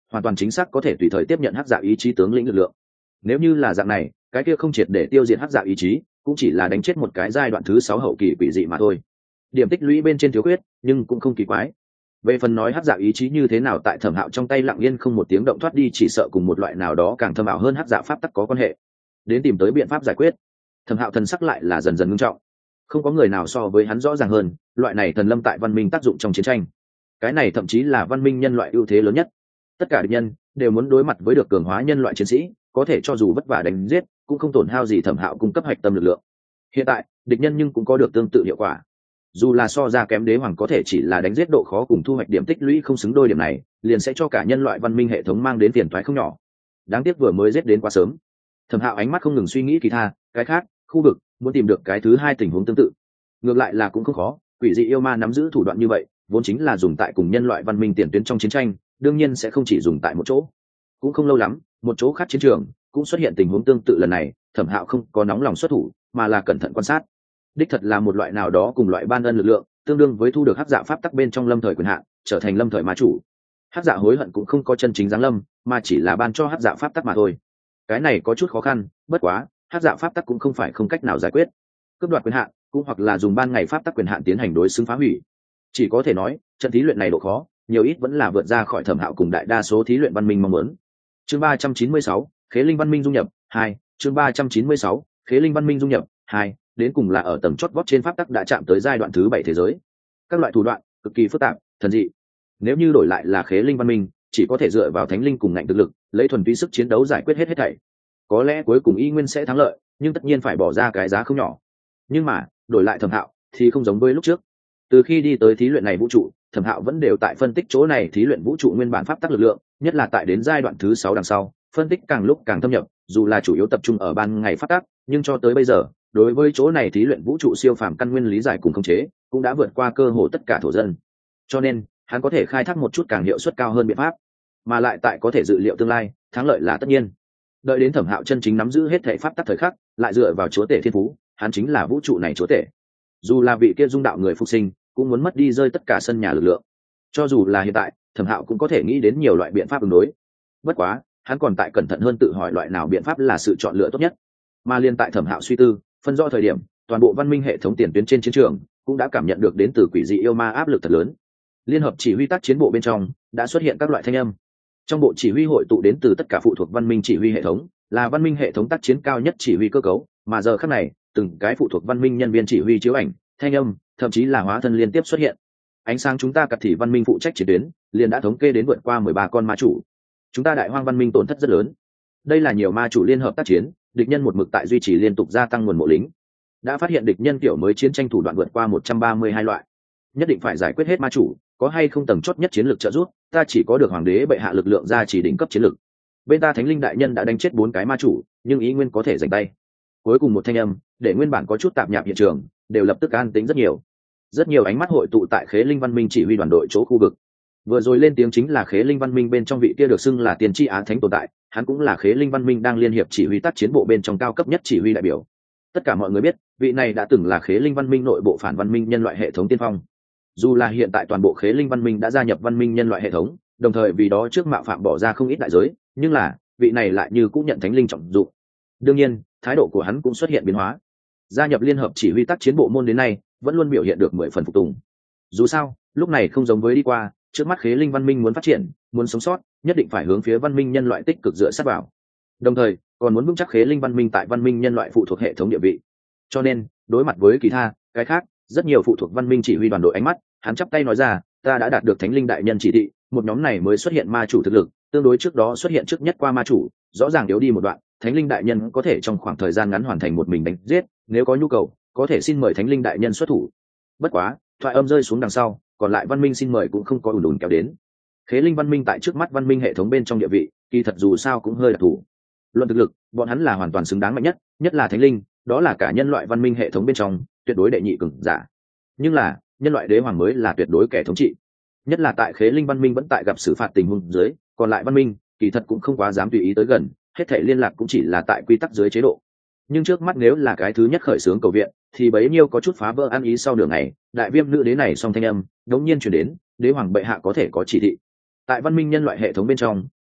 A: hoàn toàn chính xác có thể tùy thời tiếp nhận hắc dạ ý chí tướng lĩnh lực lượng. Nếu như là dạng này, cái kia không triệt để tiêu diệt hắc dạ ý chí, cũng chỉ là đánh chết một cái giai đoạn thứ sáu hậu kỳ quỷ dị mà thôi. Điểm tích lũy bên trên thiếu khuyết, nhưng cũng không kỳ quái. Về phần nói hắc dạ ý chí như thế nào tại Thẩm Hạo trong tay lặng yên không một tiếng động thoát đi, chỉ sợ cùng một loại nào đó càng thâm ảo hơn hắc dạ pháp tắc có quan hệ. Đến tìm tới biện pháp giải quyết. Thẩm Hạo thần sắc lại là dần dần nghiêm trọng. Không có người nào so với hắn rõ ràng hơn, loại này thần lâm tại văn minh tác dụng trong chiến tranh. Cái này thậm chí là văn minh nhân loại ưu thế lớn nhất. Tất cả địch nhân đều muốn đối mặt với được cường hóa nhân loại chiến sĩ, có thể cho dù vất vả đánh giết, cũng không tổn hao gì Thẩm Hạo cung cấp hạch tâm lực lượng. Hiện tại, địch nhân nhưng cũng có được tương tự hiệu quả. Dù là so ra kém đế hoàng có thể chỉ là đánh giết độ khó cùng thu hoạch điểm tích lũy không xứng đôi điểm này, liền sẽ cho cả nhân loại văn minh hệ thống mang đến tiền toái không nhỏ. Đáng tiếc vừa mới giết đến quá sớm. Thẩm Hạo ánh mắt không ngừng suy nghĩ kỳ tha, cái khác, khu vực, muốn tìm được cái thứ hai tình huống tương tự. Ngược lại là cũng không khó, quỷ dị yêu ma nắm giữ thủ đoạn như vậy, vốn chính là dùng tại cùng nhân loại văn minh tiền tuyến trong chiến tranh, đương nhiên sẽ không chỉ dùng tại một chỗ. Cũng không lâu lắm, một chỗ khác chiến trường cũng xuất hiện tình huống tương tự lần này, Thẩm Hạo không có nóng lòng xuất thủ, mà là cẩn thận quan sát. Đích thật là một loại nào đó cùng loại ban ân lực lượng, tương đương với thu được hắc dạ pháp tắc bên trong lâm thời quyền hạn, trở thành lâm thời ma chủ. Hắc dạ hối hận cũng không có chân chính giáng lâm, mà chỉ là ban cho hắc dạ pháp tắc mà thôi. Cái này có chút khó khăn, bất quá, hắc dạ pháp tắc cũng không phải không cách nào giải quyết. Cướp đoạt quyền hạn, cũng hoặc là dùng ban ngày pháp tắc quyền hạn tiến hành đối xứng phá hủy. Chỉ có thể nói, trận thí luyện này độ khó, nhiều ít vẫn là vượt ra khỏi Thẩm Hạo cùng đại đa số thí luyện văn minh mong muốn. Chương ba trăm chín mươi sáu, Khế Linh văn minh dung nhập hai, chương ba trăm chín mươi sáu, Khế Linh văn minh dung nhập hai, đến cùng là ở tầng chót vót trên pháp tắc đã chạm tới giai đoạn thứ bảy thế giới. Các loại thủ đoạn cực kỳ phức tạp, thần dị. Nếu như đổi lại là Khế Linh văn minh, chỉ có thể dựa vào thánh linh cùng ngạnh thực lực, lấy thuần túy sức chiến đấu giải quyết hết hết thảy. Có lẽ cuối cùng y nguyên sẽ thắng lợi, nhưng tất nhiên phải bỏ ra cái giá không nhỏ. Nhưng mà, đổi lại Thẩm Hạo thì không giống với lúc trước. Từ khi đi tới thí luyện này vũ trụ, Thẩm Hạo vẫn đều tại phân tích chỗ này thí luyện vũ trụ nguyên bản pháp tắc lực lượng, nhất là tại đến giai đoạn thứ sáu đằng sau, phân tích càng lúc càng thâm nhập, dù là chủ yếu tập trung ở ban ngày pháp tắc, nhưng cho tới bây giờ, đối với chỗ này thí luyện vũ trụ siêu phàm căn nguyên lý giải cùng khống chế, cũng đã vượt qua cơ hồ tất cả thổ dân. Cho nên, hắn có thể khai thác một chút càng hiệu suất cao hơn biện pháp, mà lại tại có thể dự liệu tương lai, thắng lợi là tất nhiên. Đợi đến Thẩm Hạo chân chính nắm giữ hết thảy pháp tắc thời khắc, lại dựa vào chúa tể thiên phú, hắn chính là vũ trụ này chúa tể. Dù là vị kia dung đạo người phục sinh, cũng muốn mất đi rơi tất cả sân nhà lực lượng. Cho dù là hiện tại, Thẩm Hạo cũng có thể nghĩ đến nhiều loại biện pháp ứng đối. Bất quá, hắn còn tại cẩn thận hơn tự hỏi loại nào biện pháp là sự chọn lựa tốt nhất. Mà liên tại Thẩm Hạo suy tư, phân rõ thời điểm, toàn bộ văn minh hệ thống tiền tuyến trên chiến trường cũng đã cảm nhận được đến từ quỷ dị yêu ma áp lực thật lớn. Liên hợp chỉ huy tác chiến bộ bên trong đã xuất hiện các loại thanh âm. Trong bộ chỉ huy hội tụ đến từ tất cả phụ thuộc văn minh chỉ huy hệ thống, là văn minh hệ thống tác chiến cao nhất chỉ huy cơ cấu, mà giờ khắc này, từng cái phụ thuộc văn minh nhân viên chỉ huy chiếu ảnh, thanh âm, thậm chí là hóa thân liên tiếp xuất hiện. Ánh sáng chúng ta cật thị văn minh phụ trách chiến tuyến, liền đã thống kê đến vượt qua mười ba con ma chủ. Chúng ta đại hoang văn minh tổn thất rất lớn. Đây là nhiều ma chủ liên hợp tác chiến, địch nhân một mực tại duy trì liên tục gia tăng nguồn mộ lính. Đã phát hiện địch nhân kiểu mới chiến tranh thủ đoạn vượt qua một trăm ba mươi hai loại. Nhất định phải giải quyết hết ma chủ, có hay không tầng chót nhất chiến lược trợ giúp, ta chỉ có được hoàng đế bệ hạ lực lượng ra chỉ đỉnh cấp chiến lược. Bên ta thánh linh đại nhân đã đánh chết bốn cái ma chủ, nhưng ý nguyên có thể giành tay. Cuối cùng một thanh âm, để nguyên bản có chút tạp nhạp hiện trường, đều lập tức an tĩnh rất nhiều. Rất nhiều ánh mắt hội tụ tại Khế Linh văn minh chỉ huy đoàn đội chỗ khu vực. Vừa rồi lên tiếng chính là Khế Linh văn minh bên trong vị kia được xưng là tiên tri á thánh tồn tại, hắn cũng là Khế Linh văn minh đang liên hiệp chỉ huy tác chiến bộ bên trong cao cấp nhất chỉ huy đại biểu. Tất cả mọi người biết, vị này đã từng là Khế Linh văn minh nội bộ phản văn minh nhân loại hệ thống tiên phong. Dù là hiện tại toàn bộ Khế Linh văn minh đã gia nhập văn minh nhân loại hệ thống, đồng thời vì đó trước mạo phạm bỏ ra không ít đại giới, nhưng là vị này lại như cũng nhận thánh linh trọng dụng. Đương nhiên, thái độ của hắn cũng xuất hiện biến hóa. Gia nhập liên hợp chỉ huy tác chiến bộ môn đến nay, vẫn luôn biểu hiện được mười phần phục tùng. Dù sao, lúc này không giống với đi qua, trước mắt Khế Linh văn minh muốn phát triển, muốn sống sót, nhất định phải hướng phía văn minh nhân loại tích cực dựa sát vào. Đồng thời, còn muốn vững chắc Khế Linh văn minh tại văn minh nhân loại phụ thuộc hệ thống địa vị. Cho nên, đối mặt với kỳ tha, cái khác, rất nhiều phụ thuộc văn minh chỉ huy đoàn đội ánh mắt, hắn chắp tay nói ra, ta đã đạt được thánh linh đại nhân chỉ thị, một nhóm này mới xuất hiện ma chủ thực lực, tương đối trước đó xuất hiện trước nhất qua ma chủ, rõ ràng yếu đi một đoạn, thánh linh đại nhân có thể trong khoảng thời gian ngắn hoàn thành một mình đánh giết, nếu có nhu cầu, có thể xin mời thánh linh đại nhân xuất thủ. Bất quá, thoại âm rơi xuống đằng sau, còn lại văn minh xin mời cũng không có ùn ùn kéo đến. Khế Linh văn minh tại trước mắt văn minh hệ thống bên trong địa vị, kỳ thật dù sao cũng hơi đặc thù. Luận thực lực, bọn hắn là hoàn toàn xứng đáng mạnh nhất, nhất là thánh linh, đó là cả nhân loại văn minh hệ thống bên trong tuyệt đối đệ nhị cường giả. Nhưng là, nhân loại đế hoàng mới là tuyệt đối kẻ thống trị. Nhất là tại Khế Linh văn minh vẫn tại gặp xử phạt tình huống dưới, còn lại văn minh, kỳ thật cũng không quá dám tùy ý tới gần, hết thảy liên lạc cũng chỉ là tại quy tắc dưới chế độ. Nhưng trước mắt nếu là cái thứ nhất khởi xướng cầu viện, thì bấy nhiêu có chút phá vỡ ăn ý sau đường này, đại viêm nữ đế này song thanh âm, đống nhiên truyền đến, đế hoàng bệ hạ có thể có chỉ thị. Tại văn minh nhân loại hệ thống bên trong,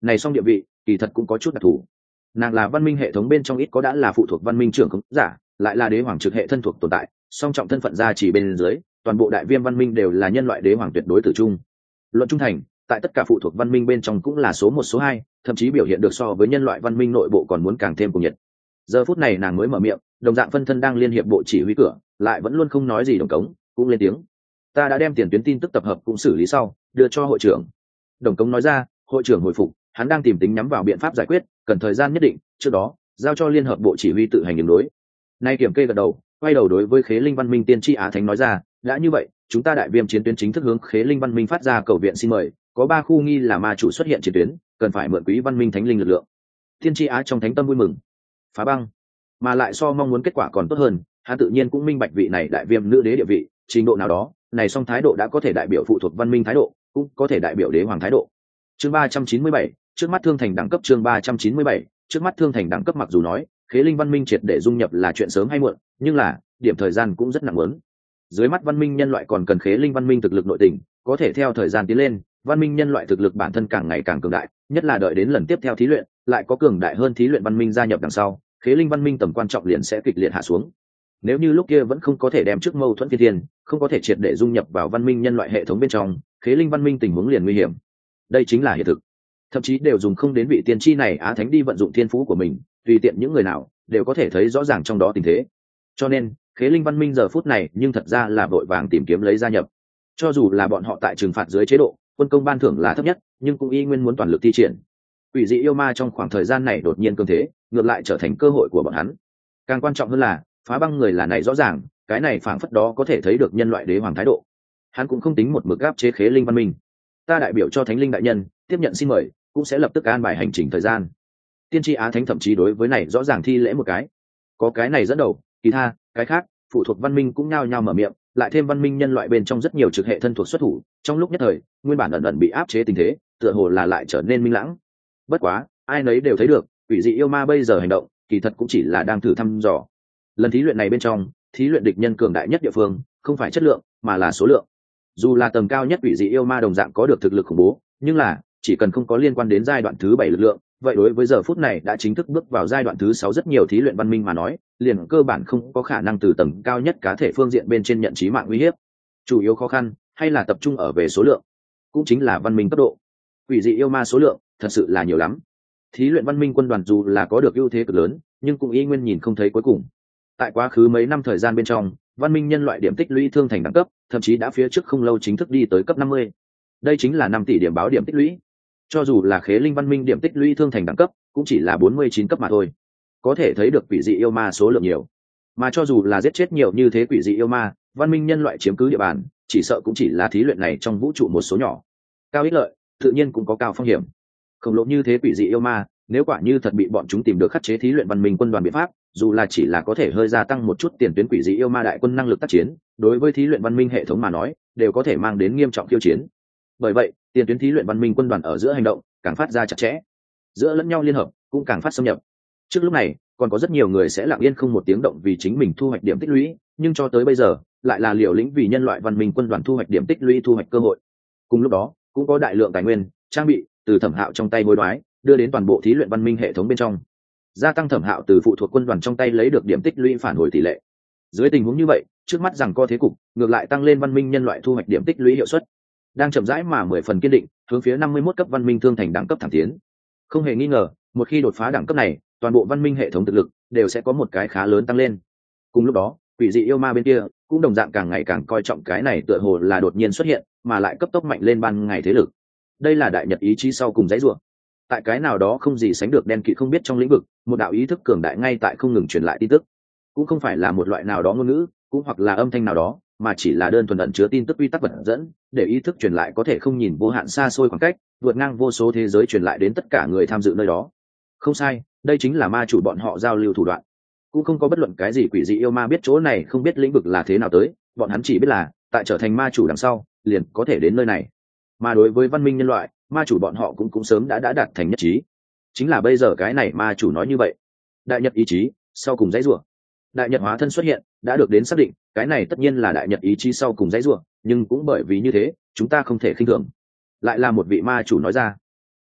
A: này song địa vị kỳ thật cũng có chút đặc thù. Nàng là văn minh hệ thống bên trong ít có đã là phụ thuộc văn minh trưởng khống giả, lại là đế hoàng trực hệ thân thuộc tồn tại, song trọng thân phận gia chỉ bên dưới, toàn bộ đại viêm văn minh đều là nhân loại đế hoàng tuyệt đối tử trung. Luận trung thành, tại tất cả phụ thuộc văn minh bên trong cũng là số một số hai, thậm chí biểu hiện được so với nhân loại văn minh nội bộ còn muốn càng thêm cuồng nhiệt. Giờ phút này nàng mới mở miệng, đồng dạng phân thân đang liên hiệp bộ chỉ huy cửa, lại vẫn luôn không nói gì. Đồng Cống cũng lên tiếng: ta đã đem tiền tuyến tin tức tập hợp cũng xử lý sau, đưa cho hội trưởng. Đồng Cống nói ra, hội trưởng hồi phục, hắn đang tìm tính nhắm vào biện pháp giải quyết, cần thời gian nhất định, trước đó giao cho liên hợp bộ chỉ huy tự hành ứng đối. Nay kiểm kê gật đầu, quay đầu đối với Khế Linh Văn Minh tiên tri Á Thánh nói ra, đã như vậy, chúng ta đại viêm chiến tuyến chính thức hướng Khế Linh Văn Minh phát ra cầu viện xin mời, có ba khu nghi là ma chủ xuất hiện chiến tuyến, cần phải mượn quý văn minh thánh linh lực lượng. Tiên tri Á trong thánh tâm vui mừng, phá băng, mà lại so mong muốn kết quả còn tốt hơn, hắn tự nhiên cũng minh bạch vị này đại viêm nữ đế địa vị, trình độ nào đó, này song thái độ đã có thể đại biểu phụ thuộc văn minh thái độ, cũng có thể đại biểu đế hoàng thái độ. Chương ba trăm chín mươi bảy, trước mắt thương thành đẳng cấp. Chương ba trăm chín mươi bảy, trước mắt thương thành đẳng cấp. Mặc dù nói Khế Linh Văn Minh triệt để dung nhập là chuyện sớm hay muộn, nhưng là điểm thời gian cũng rất nặng lớn. Dưới mắt văn minh nhân loại còn cần Khế Linh Văn Minh thực lực nội tình, có thể theo thời gian tiến lên, văn minh nhân loại thực lực bản thân càng ngày càng cường đại, nhất là đợi đến lần tiếp theo thí luyện, lại có cường đại hơn thí luyện văn minh gia nhập đằng sau, Khế Linh Văn Minh tầm quan trọng liền sẽ kịch liệt hạ xuống. Nếu như lúc kia vẫn không có thể đem trước mâu thuẫn thiên thiên, không có thể triệt để dung nhập vào văn minh nhân loại hệ thống bên trong, Khế Linh Văn Minh tình huống liền nguy hiểm. Đây chính là hiện thực. Thậm chí đều dùng không đến vị tiên tri này Á Thánh đi vận dụng thiên phú của mình, tùy tiện những người nào đều có thể thấy rõ ràng trong đó tình thế. Cho nên Khế Linh Văn Minh giờ phút này nhưng thật ra là vội vàng tìm kiếm lấy gia nhập. Cho dù là bọn họ tại trừng phạt dưới chế độ, quân công ban thưởng là thấp nhất, nhưng cũng y nguyên muốn toàn lực thi triển. Quỷ dị yêu ma trong khoảng thời gian này đột nhiên cường thế, ngược lại trở thành cơ hội của bọn hắn. Càng quan trọng hơn là, phá băng người là này rõ ràng, cái này phảng phất đó có thể thấy được nhân loại đế hoàng thái độ. Hắn cũng không tính một mực áp chế Khế Linh Văn Minh. Ta đại biểu cho Thánh Linh đại nhân, tiếp nhận xin mời, cũng sẽ lập tức an bài hành trình thời gian. Tiên tri Á Thánh thậm chí đối với này rõ ràng thi lễ một cái. Có cái này dẫn đầu, kỳ tha, cái khác, phụ thuộc văn minh cũng nhao nhao mở miệng, lại thêm văn minh nhân loại bên trong rất nhiều trực hệ thân thuộc xuất thủ, trong lúc nhất thời, nguyên bản ẩn ẩn bị áp chế tình thế, tựa hồ là lại trở nên minh lãng. Bất quá, ai nấy đều thấy được, quỷ dị yêu ma bây giờ hành động, kỳ thật cũng chỉ là đang thử thăm dò. Lần thí luyện này bên trong, thí luyện địch nhân cường đại nhất địa phương, không phải chất lượng, mà là số lượng. Dù là tầng cao nhất quỷ dị yêu ma đồng dạng có được thực lực khủng bố, nhưng là chỉ cần không có liên quan đến giai đoạn thứ bảy lực lượng, vậy đối với giờ phút này đã chính thức bước vào giai đoạn thứ sáu rất nhiều thí luyện văn minh mà nói, liền cơ bản không có khả năng từ tầng cao nhất cá thể phương diện bên trên nhận chí mạng uy hiếp. Chủ yếu khó khăn hay là tập trung ở về số lượng, cũng chính là văn minh cấp độ. Quỷ dị yêu ma số lượng thật sự là nhiều lắm. Thí luyện văn minh quân đoàn dù là có được ưu thế cực lớn, nhưng cũng y nguyên nhìn không thấy cuối cùng. Tại quá khứ mấy năm thời gian bên trong, văn minh nhân loại điểm tích lũy thương thành đẳng cấp, thậm chí đã phía trước không lâu chính thức đi tới cấp năm mươi. Đây chính là năm tỷ điểm báo điểm tích lũy. Cho dù là Khế Linh Văn Minh điểm tích lũy thương thành đẳng cấp, cũng chỉ là bốn mươi chín cấp mà thôi. Có thể thấy được quỷ dị yêu ma số lượng nhiều. Mà cho dù là giết chết nhiều như thế quỷ dị yêu ma, văn minh nhân loại chiếm cứ địa bàn, chỉ sợ cũng chỉ là thí luyện này trong vũ trụ một số nhỏ. Cao ích lợi, tự nhiên cũng có cao phong hiểm. Khổng lồ như thế quỷ dị yêu ma, nếu quả như thật bị bọn chúng tìm được khắc chế thí luyện văn minh quân đoàn biện pháp, dù là chỉ là có thể hơi gia tăng một chút tiền tuyến quỷ dị yêu ma đại quân năng lực tác chiến, đối với thí luyện văn minh hệ thống mà nói, đều có thể mang đến nghiêm trọng khiêu chiến. Bởi vậy, tiền tuyến thí luyện văn minh quân đoàn ở giữa hành động càng phát ra chặt chẽ, giữa lẫn nhau liên hợp cũng càng phát xâm nhập. Trước lúc này, còn có rất nhiều người sẽ lặng yên không một tiếng động vì chính mình thu hoạch điểm tích lũy, nhưng cho tới bây giờ, lại là liều lĩnh vì nhân loại văn minh quân đoàn thu hoạch điểm tích lũy thu hoạch cơ hội. Cùng lúc đó, cũng có đại lượng tài nguyên, trang bị từ Thẩm Hạo trong tay hối đoái, đưa đến toàn bộ thí luyện văn minh hệ thống bên trong, gia tăng Thẩm Hạo từ phụ thuộc quân đoàn trong tay lấy được điểm tích lũy phản hồi tỷ lệ. Dưới tình huống như vậy, trước mắt rằng co thế cục, ngược lại tăng lên văn minh nhân loại thu hoạch điểm tích lũy hiệu suất, đang chậm rãi mà mười phần kiên định, hướng phía năm mươi mốt cấp văn minh thương thành đẳng cấp thẳng tiến. Không hề nghi ngờ, một khi đột phá đẳng cấp này, toàn bộ văn minh hệ thống thực lực đều sẽ có một cái khá lớn tăng lên. Cùng lúc đó, quỷ dị yêu ma bên kia cũng đồng dạng càng ngày càng coi trọng cái này, tựa hồ là đột nhiên xuất hiện, mà lại cấp tốc mạnh lên ban ngày thế lực. Đây là đại nhật ý chí sau cùng dãy rủa. Tại cái nào đó không gì sánh được đen kịt không biết trong lĩnh vực, một đạo ý thức cường đại ngay tại không ngừng truyền lại tin tức. Cũng không phải là một loại nào đó ngôn ngữ, cũng hoặc là âm thanh nào đó, mà chỉ là đơn thuần ẩn chứa tin tức quy tắc vật dẫn, để ý thức truyền lại có thể không nhìn vô hạn xa xôi khoảng cách, vượt ngang vô số thế giới truyền lại đến tất cả người tham dự nơi đó. Không sai, đây chính là ma chủ bọn họ giao lưu thủ đoạn. Cũng không có bất luận cái gì quỷ dị yêu ma biết chỗ này không biết lĩnh vực là thế nào tới, bọn hắn chỉ biết là tại trở thành ma chủ đằng sau, liền có thể đến nơi này. Mà đối với văn minh nhân loại, ma chủ bọn họ cũng cũng sớm đã đã đạt thành nhất trí. Chính là bây giờ cái này ma chủ nói như vậy. Đại nhật ý chí, sau cùng dãy rủa. Đại nhật hóa thân xuất hiện, đã được đến xác định, cái này tất nhiên là đại nhật ý chí sau cùng dãy rủa, nhưng cũng bởi vì như thế, chúng ta không thể khinh thường. Lại là một vị ma chủ nói ra.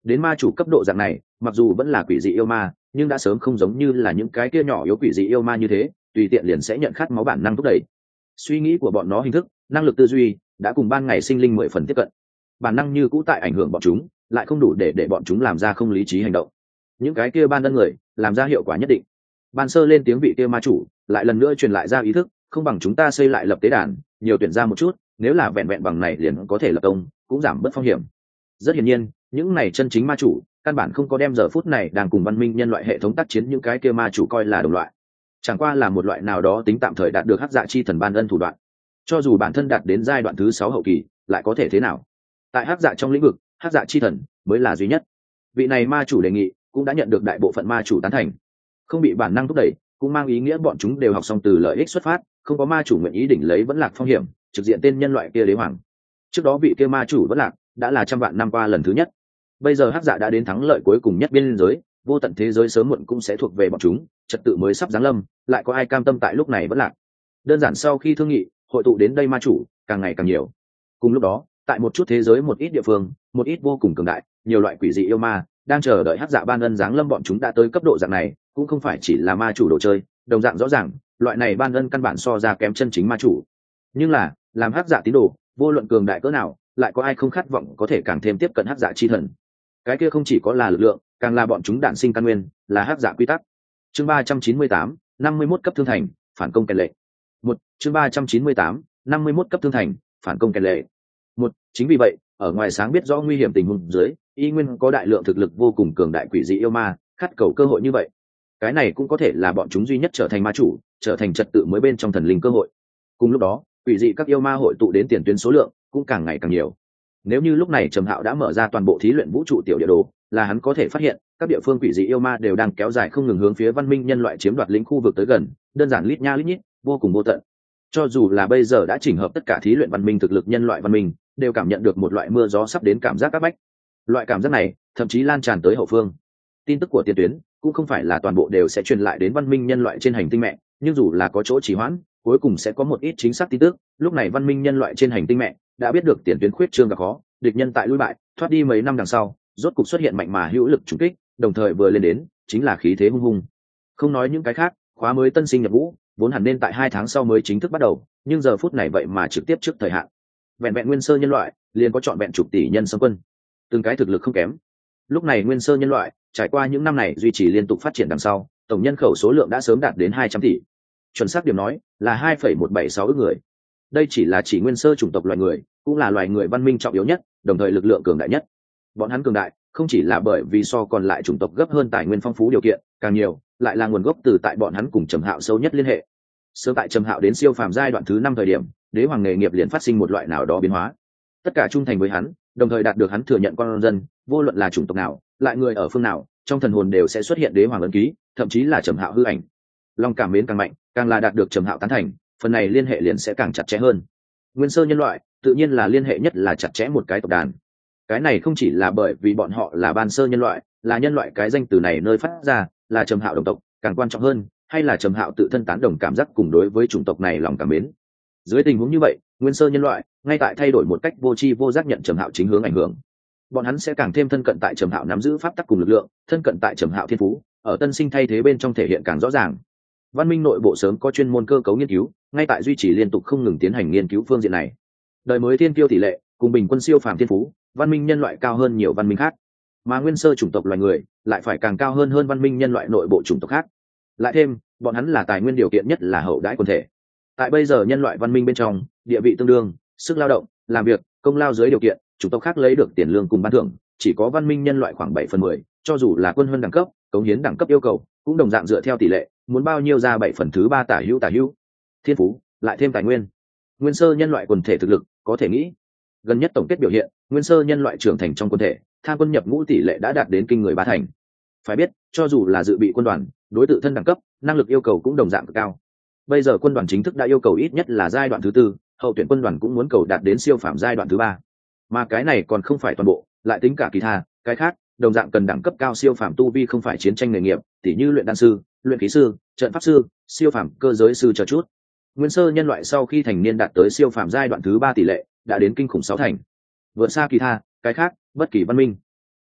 A: đến ma chủ cấp độ dạng này, mặc dù vẫn là quỷ dị yêu ma, nhưng đã sớm không giống như là những cái kia nhỏ yếu quỷ dị yêu ma như thế tùy tiện liền sẽ nhận khát máu bản năng thúc đẩy. Suy nghĩ của bọn nó hình thức, năng lực tư duy đã cùng ban ngày sinh linh mười phần tiếp cận. Bản năng như cũ tại ảnh hưởng bọn chúng, lại không đủ để để bọn chúng làm ra không lý trí hành động. Những cái kia ban đơn người làm ra hiệu quả nhất định. Ban sơ lên tiếng vị kia ma chủ lại lần nữa truyền lại ra ý thức, không bằng chúng ta xây lại lập tế đàn, nhiều tuyển ra một chút, nếu là vẹn vẹn bằng này liền có thể lập công, cũng giảm bớt phong hiểm. Rất hiển nhiên, những này chân chính ma chủ căn bản không có đem giờ phút này đang cùng văn minh nhân loại hệ thống tác chiến những cái kia ma chủ coi là đồng loại, chẳng qua là một loại nào đó tính tạm thời đạt được hắc dạ chi thần ban ân thủ đoạn. Cho dù bản thân đạt đến giai đoạn thứ sáu hậu kỳ, lại có thể thế nào? Tại hắc dạ trong lĩnh vực, hắc dạ chi thần mới là duy nhất. Vị này ma chủ đề nghị cũng đã nhận được đại bộ phận ma chủ tán thành, không bị bản năng thúc đẩy, cũng mang ý nghĩa bọn chúng đều học xong từ lợi ích xuất phát, không có ma chủ nguyện ý đỉnh lấy vẫn lạc phong hiểm, trực diện tên nhân loại kia đế hoàng. Trước đó vị kia ma chủ vẫn lạc đã là trăm vạn năm qua lần thứ nhất, bây giờ hắc dạ đã đến thắng lợi cuối cùng nhất biên giới, vô tận thế giới sớm muộn cũng sẽ thuộc về bọn chúng, trật tự mới sắp giáng lâm, lại có ai cam tâm tại lúc này vẫn lạc? Đơn giản sau khi thương nghị, hội tụ đến đây ma chủ càng ngày càng nhiều. Cùng lúc đó, tại một chút thế giới một ít địa phương, một ít vô cùng cường đại, nhiều loại quỷ dị yêu ma đang chờ đợi hắc dạ ban ân giáng lâm. Bọn chúng đã tới cấp độ dạng này, cũng không phải chỉ là ma chủ đồ chơi, đồng dạng rõ ràng, loại này ban ân căn bản so ra kém chân chính ma chủ. Nhưng là, làm hắc dạ tín đồ, vô luận cường đại cỡ nào, lại có ai không khát vọng có thể càng thêm tiếp cận hắc dạ chi thần? Cái kia không chỉ có là lực lượng, càng là bọn chúng đản sinh căn nguyên, là hắc dạ quy tắc. Chương ba trăm chín mươi tám, năm mươi mốt cấp thương thành, phản công kèn lệ. Một, chương ba trăm chín mươi tám, năm mươi mốt cấp thương thành, phản công kèn lệ. Một, chính vì vậy, ở ngoài sáng biết rõ nguy hiểm tình huống dưới, y nguyên có đại lượng thực lực vô cùng cường đại quỷ dị yêu ma, khát cầu cơ hội như vậy. Cái này cũng có thể là bọn chúng duy nhất trở thành ma chủ, trở thành trật tự mới bên trong thần linh cơ hội. Cùng lúc đó, quỷ dị các yêu ma hội tụ đến tiền tuyến số lượng cũng càng ngày càng nhiều. Nếu như lúc này Trầm Hạo đã mở ra toàn bộ thí luyện vũ trụ tiểu địa đồ, là hắn có thể phát hiện các địa phương quỷ dị yêu ma đều đang kéo dài không ngừng hướng phía văn minh nhân loại chiếm đoạt lĩnh khu vực tới gần, đơn giản lít nha lít nhít, vô cùng vô tận. Cho dù là bây giờ đã chỉnh hợp tất cả thí luyện văn minh thực lực nhân loại văn minh, đều cảm nhận được một loại mưa gió sắp đến cảm giác áp bách. Loại cảm giác này thậm chí lan tràn tới hậu phương. Tin tức của tiền tuyến cũng không phải là toàn bộ đều sẽ truyền lại đến văn minh nhân loại trên hành tinh mẹ, nhưng dù là có chỗ trì hoãn, cuối cùng sẽ có một ít chính xác tin tức. Lúc này văn minh nhân loại trên hành tinh mẹ đã biết được tiền tuyến khuyết trương gặp khó, địch nhân tại lui bại, thoát đi mấy năm đằng sau, rốt cục xuất hiện mạnh mà hữu lực trùng kích, đồng thời vừa lên đến chính là khí thế hung hùng. Không nói những cái khác, khóa mới tân sinh nhập ngũ, vốn hẳn nên tại hai tháng sau mới chính thức bắt đầu, nhưng giờ phút này vậy mà trực tiếp trước thời hạn. Vẹn vẹn nguyên sơ nhân loại liền có trọn vẹn chục tỷ nhân xâm quân, từng cái thực lực không kém. Lúc này nguyên sơ nhân loại trải qua những năm này duy trì liên tục phát triển đằng sau, tổng nhân khẩu số lượng đã sớm đạt đến hai trăm tỷ, chuẩn xác điểm nói là hai phẩy một bảy sáu ức người. Đây chỉ là chỉ nguyên sơ chủng tộc loài người, cũng là loài người văn minh trọng yếu nhất, đồng thời lực lượng cường đại nhất. Bọn hắn cường đại không chỉ là bởi vì so còn lại chủng tộc gấp hơn tài nguyên phong phú điều kiện càng nhiều, lại là nguồn gốc từ tại bọn hắn cùng Trầm Hạo sâu nhất liên hệ. Sớm tại Trầm Hạo đến siêu phàm giai đoạn thứ năm thời điểm, đế hoàng nghề nghiệp liền phát sinh một loại nào đó biến hóa. Tất cả trung thành với hắn, đồng thời đạt được hắn thừa nhận con dân, vô luận là chủng tộc nào, lại người ở phương nào, trong thần hồn đều sẽ xuất hiện đế hoàng ấn ký, thậm chí là Trầm Hạo hư ảnh. Lòng cảm mến càng mạnh, càng là đạt được Trầm Hạo tán thành, phần này liên hệ liền sẽ càng chặt chẽ hơn. Nguyên sơ nhân loại tự nhiên là liên hệ nhất là chặt chẽ một cái tộc đàn. Cái này không chỉ là bởi vì bọn họ là ban sơ nhân loại, là nhân loại cái danh từ này nơi phát ra, là Trầm Hạo đồng tộc, càng quan trọng hơn, hay là Trầm Hạo tự thân tán đồng cảm giác cùng đối với chủng tộc này lòng cảm mến. Dưới tình huống như vậy, nguyên sơ nhân loại ngay tại thay đổi một cách vô tri vô giác nhận Trầm Hạo chính hướng ảnh hưởng. Bọn hắn sẽ càng thêm thân cận tại Trầm Hạo nắm giữ pháp tắc cùng lực lượng, thân cận tại Trầm Hạo thiên phú, ở tân sinh thay thế bên trong thể hiện càng rõ ràng. Văn minh nội bộ sớm có chuyên môn cơ cấu nghiên cứu, ngay tại duy trì liên tục không ngừng tiến hành nghiên cứu phương diện này. Đời mới thiên kiêu tỷ lệ cùng bình quân siêu phàm thiên phú, văn minh nhân loại cao hơn nhiều văn minh khác, mà nguyên sơ chủng tộc loài người lại phải càng cao hơn hơn văn minh nhân loại nội bộ chủng tộc khác. Lại thêm, bọn hắn là tài nguyên điều kiện nhất là hậu đãi quần thể. Tại bây giờ nhân loại văn minh bên trong, địa vị tương đương, sức lao động, làm việc, công lao dưới điều kiện, chủng tộc khác lấy được tiền lương cùng ban thưởng, chỉ có văn minh nhân loại khoảng bảy phần mười, cho dù là quân huân đẳng cấp, cống hiến đẳng cấp yêu cầu, cũng đồng dạng dựa theo tỷ lệ, muốn bao nhiêu ra bảy phần thứ ba tả hữu tả hữu. Thiên phú, lại thêm tài nguyên. Nguyên sơ nhân loại quần thể thực lực, có thể nghĩ. Gần nhất tổng kết biểu hiện, nguyên sơ nhân loại trưởng thành trong quân thể, tham quân nhập ngũ tỷ lệ đã đạt đến kinh người ba thành. Phải biết, cho dù là dự bị quân đoàn, đối tự thân đẳng cấp, năng lực yêu cầu cũng đồng dạng cực cao. Bây giờ quân đoàn chính thức đã yêu cầu ít nhất là giai đoạn thứ tư, hậu tuyển quân đoàn cũng muốn cầu đạt đến siêu phàm giai đoạn thứ ba. Mà cái này còn không phải toàn bộ, lại tính cả kỳ tha, cái khác, đồng dạng cần đẳng cấp cao siêu phàm tu vi không phải chiến tranh nghề nghiệp, tỉ như luyện đan sư, luyện khí sư, trận pháp sư, siêu phàm cơ giới sư chờ chút. Nguyên sơ nhân loại sau khi thành niên đạt tới siêu phàm giai đoạn thứ ba tỷ lệ đã đến kinh khủng sáu thành, vượt xa kỳ tha, cái khác, bất kỳ văn minh.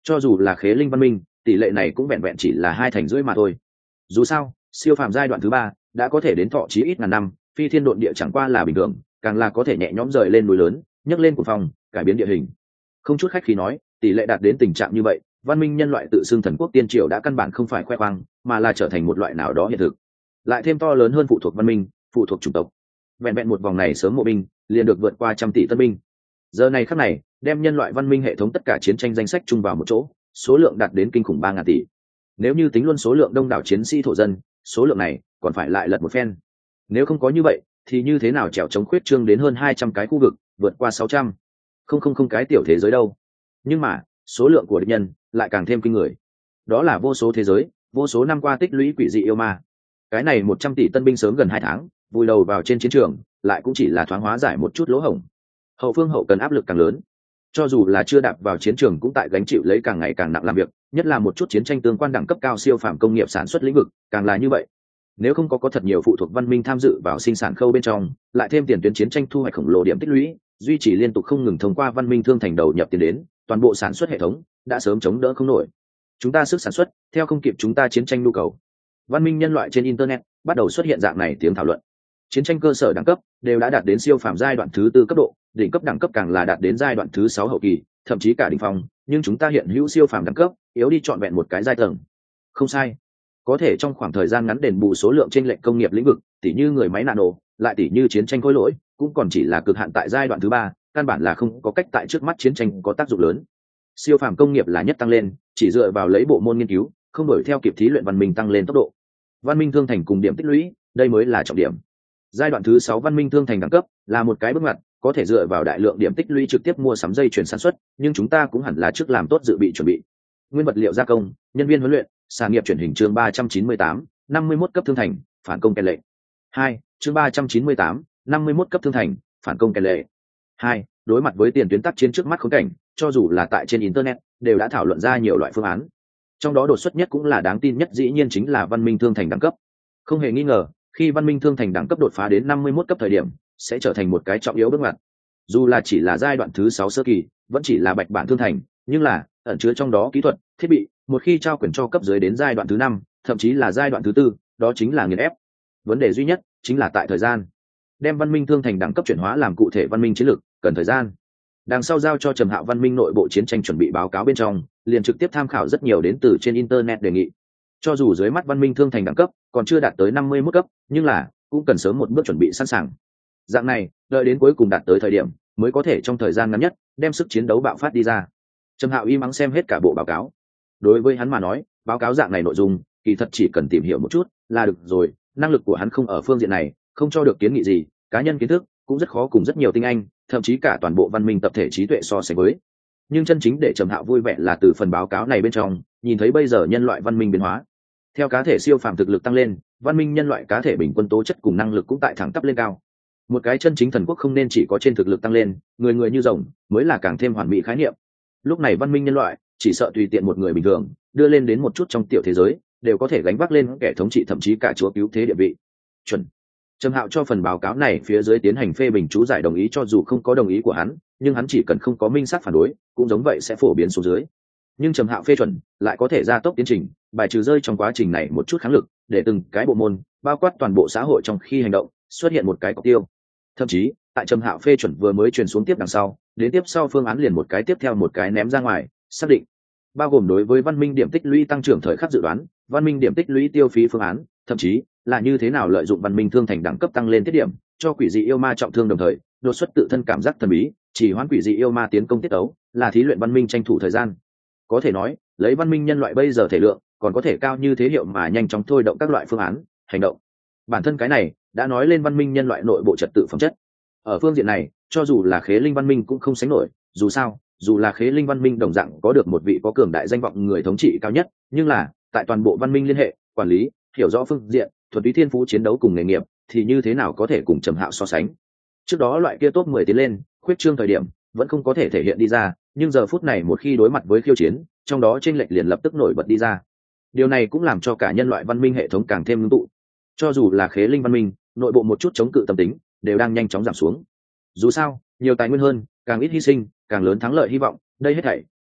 A: Cho dù là khế linh văn minh, tỷ lệ này cũng vẹn vẹn chỉ là hai thành rưỡi mà thôi. Dù sao, siêu phàm giai đoạn thứ ba đã có thể đến thọ chí ít ngàn năm, phi thiên độn địa chẳng qua là bình thường, càng là có thể nhẹ nhõm rời lên núi lớn, nhấc lên cuồng phong, cải biến địa hình. Không chút khách khí nói, tỷ lệ đạt đến tình trạng như vậy, văn minh nhân loại tự xưng thần quốc tiên triều đã căn bản không phải khoe khoang, mà là trở thành một loại nào đó hiện thực. Lại thêm to lớn hơn phụ thuộc văn minh, phụ thuộc chủng tộc. Vẹn vẹn một vòng này sớm mộ binh, liền được vượt qua trăm tỷ tân binh. Giờ này khắc này, đem nhân loại văn minh hệ thống tất cả chiến tranh danh sách chung vào một chỗ, số lượng đạt đến kinh khủng ba ngàn tỷ. Nếu như tính luôn số lượng đông đảo chiến sĩ thổ dân, số lượng này còn phải lại lật một phen. Nếu không có như vậy, thì như thế nào trèo chống khuyết trương đến hơn hai trăm cái khu vực, vượt qua sáu trăm. Không không không cái tiểu thế giới đâu. Nhưng mà, số lượng của địch nhân lại càng thêm kinh người. Đó là vô số thế giới, vô số năm qua tích lũy quỷ dị yêu ma. Cái này một trăm tỷ tân binh sớm gần hai tháng, vùi đầu vào trên chiến trường, lại cũng chỉ là thoáng hóa giải một chút lỗ hổng. Hậu phương hậu cần áp lực càng lớn. Cho dù là chưa đạp vào chiến trường cũng tại gánh chịu lấy càng ngày càng nặng làm việc, nhất là một chút chiến tranh tương quan đẳng cấp cao siêu phàm công nghiệp sản xuất lĩnh vực, càng là như vậy. Nếu không có có thật nhiều phụ thuộc văn minh tham dự vào sinh sản khâu bên trong, lại thêm tiền tuyến chiến tranh thu hoạch khổng lồ điểm tích lũy, duy trì liên tục không ngừng thông qua văn minh thương thành đầu nhập tiền đến, toàn bộ sản xuất hệ thống đã sớm chống đỡ không nổi. Chúng ta sức sản xuất theo không kịp chúng ta chiến tranh nhu cầu. Văn minh nhân loại trên internet bắt đầu xuất hiện dạng này tiếng thảo luận. Chiến tranh cơ sở đẳng cấp đều đã đạt đến siêu phàm giai đoạn thứ tư cấp độ, đỉnh cấp đẳng cấp càng là đạt đến giai đoạn thứ sáu hậu kỳ, thậm chí cả đỉnh phong, nhưng chúng ta hiện hữu siêu phàm đẳng cấp, yếu đi trọn vẹn một cái giai tầng. Không sai, có thể trong khoảng thời gian ngắn đền bù số lượng chênh lệch công nghiệp lĩnh vực, tỉ như người máy nano, lại tỉ như chiến tranh khối lỗi, cũng còn chỉ là cực hạn tại giai đoạn thứ ba, căn bản là không có cách tại trước mắt chiến tranh có tác dụng lớn. Siêu phàm công nghiệp là nhất tăng lên, chỉ dựa vào lấy bộ môn nghiên cứu, không đổi theo kịp thí luyện văn minh tăng lên tốc độ. Văn minh thương thành cùng điểm tích lũy, đây mới là trọng điểm. Giai đoạn thứ sáu văn minh thương thành đẳng cấp là một cái bước ngoặt, có thể dựa vào đại lượng điểm tích lũy trực tiếp mua sắm dây chuyển sản xuất, nhưng chúng ta cũng hẳn là trước làm tốt dự bị chuẩn bị. Nguyên vật liệu gia công, nhân viên huấn luyện, sản nghiệp chuyển hình chương ba trăm chín mươi tám, năm mươi mốt cấp thương thành, phản công kèn lệ. hai, chương ba trăm chín mươi tám, năm mươi mốt cấp thương thành, phản công kèn lệ. hai, đối mặt với tiền tuyến tác chiến trước mắt khốn cảnh, cho dù là tại trên internet, đều đã thảo luận ra nhiều loại phương án. Trong đó đột xuất nhất cũng là đáng tin nhất dĩ nhiên chính là văn minh thương thành đẳng cấp. Không hề nghi ngờ, khi văn minh thương thành đẳng cấp đột phá đến năm mươi mốt cấp thời điểm, sẽ trở thành một cái trọng yếu bước ngoặt. Dù là chỉ là giai đoạn thứ sáu sơ kỳ, vẫn chỉ là bạch bản thương thành, nhưng là ẩn chứa trong đó kỹ thuật, thiết bị, một khi trao quyền cho cấp dưới đến giai đoạn thứ năm, thậm chí là giai đoạn thứ tư, đó chính là nghiền ép. Vấn đề duy nhất chính là tại thời gian. Đem văn minh thương thành đẳng cấp chuyển hóa làm cụ thể văn minh chiến lược, cần thời gian. Đằng sau giao cho Trầm Hạo văn minh nội bộ chiến tranh chuẩn bị báo cáo bên trong, liền trực tiếp tham khảo rất nhiều đến từ trên internet đề nghị. Cho dù dưới mắt văn minh thương thành đẳng cấp còn chưa đạt tới năm mươi mốt cấp, nhưng là cũng cần sớm một bước chuẩn bị sẵn sàng. Dạng này, đợi đến cuối cùng đạt tới thời điểm, mới có thể trong thời gian ngắn nhất đem sức chiến đấu bạo phát đi ra. Trầm Hạo im ắng xem hết cả bộ báo cáo. Đối với hắn mà nói, báo cáo dạng này nội dung, kỳ thật chỉ cần tìm hiểu một chút là được rồi, năng lực của hắn không ở phương diện này, không cho được kiến nghị gì, cá nhân kiến thức cũng rất khó cùng rất nhiều tinh anh, thậm chí cả toàn bộ văn minh tập thể trí tuệ so sánh với. Nhưng chân chính để Trầm Hạo vui vẻ là từ phần báo cáo này bên trong, nhìn thấy bây giờ nhân loại văn minh biến hóa. Theo cá thể siêu phàm thực lực tăng lên, văn minh nhân loại cá thể bình quân tố chất cùng năng lực cũng tại thẳng tắp lên cao. Một cái chân chính thần quốc không nên chỉ có trên thực lực tăng lên, người người như rồng mới là càng thêm hoàn mỹ khái niệm. Lúc này văn minh nhân loại chỉ sợ tùy tiện một người bình thường đưa lên đến một chút trong tiểu thế giới, đều có thể gánh vác lên kẻ thống trị thậm chí cả chúa cứu thế địa vị. Chuẩn. Trầm Hạo cho phần báo cáo này phía dưới tiến hành phê bình chú giải đồng ý, cho dù không có đồng ý của hắn, nhưng hắn chỉ cần không có minh xác phản đối, cũng giống vậy sẽ phổ biến xuống dưới. Nhưng Trầm Hạo phê chuẩn lại có thể gia tốc tiến trình, bài trừ rơi trong quá trình này một chút kháng lực, để từng cái bộ môn, bao quát toàn bộ xã hội trong khi hành động, xuất hiện một cái cọc tiêu. Thậm chí, tại Trầm Hạo phê chuẩn vừa mới truyền xuống tiếp đằng sau, đến tiếp sau phương án liền một cái tiếp theo một cái ném ra ngoài, xác định. Bao gồm đối với văn minh điểm tích lũy tăng trưởng thời khắc dự đoán, văn minh điểm tích lũy tiêu phí phương án, thậm chí là như thế nào lợi dụng văn minh thương thành đẳng cấp tăng lên tiết điểm, cho quỷ dị yêu ma trọng thương đồng thời, đột xuất tự thân cảm giác thần bí, chỉ hoãn quỷ dị yêu ma tiến công tiết tấu, là thí luyện văn minh tranh thủ thời gian. Có thể nói, lấy văn minh nhân loại bây giờ thể lượng, còn có thể cao như thế hiệu mà nhanh chóng thôi động các loại phương án, hành động. Bản thân cái này đã nói lên văn minh nhân loại nội bộ trật tự phẩm chất. Ở phương diện này, cho dù là khế linh văn minh cũng không sánh nổi, dù sao, dù là khế linh văn minh đồng dạng có được một vị có cường đại danh vọng người thống trị cao nhất, nhưng là tại toàn bộ văn minh liên hệ, quản lý, hiểu rõ phương diện, thuần túy thiên phú chiến đấu cùng nghề nghiệp, thì như thế nào có thể cùng Trầm Hạo so sánh. Trước đó loại kia top mười tiến lên, khuyết trương thời điểm, vẫn không có thể thể hiện đi ra, nhưng giờ phút này một khi đối mặt với khiêu chiến, trong đó chênh lệch liền lập tức nổi bật đi ra. Điều này cũng làm cho cả nhân loại văn minh hệ thống càng thêm ngưng tụ. Cho dù là khế linh văn minh, nội bộ một chút chống cự tâm tính đều đang nhanh chóng giảm xuống. Dù sao, nhiều tài nguyên hơn, càng ít hy sinh, càng lớn thắng lợi hy vọng, đây hết thảy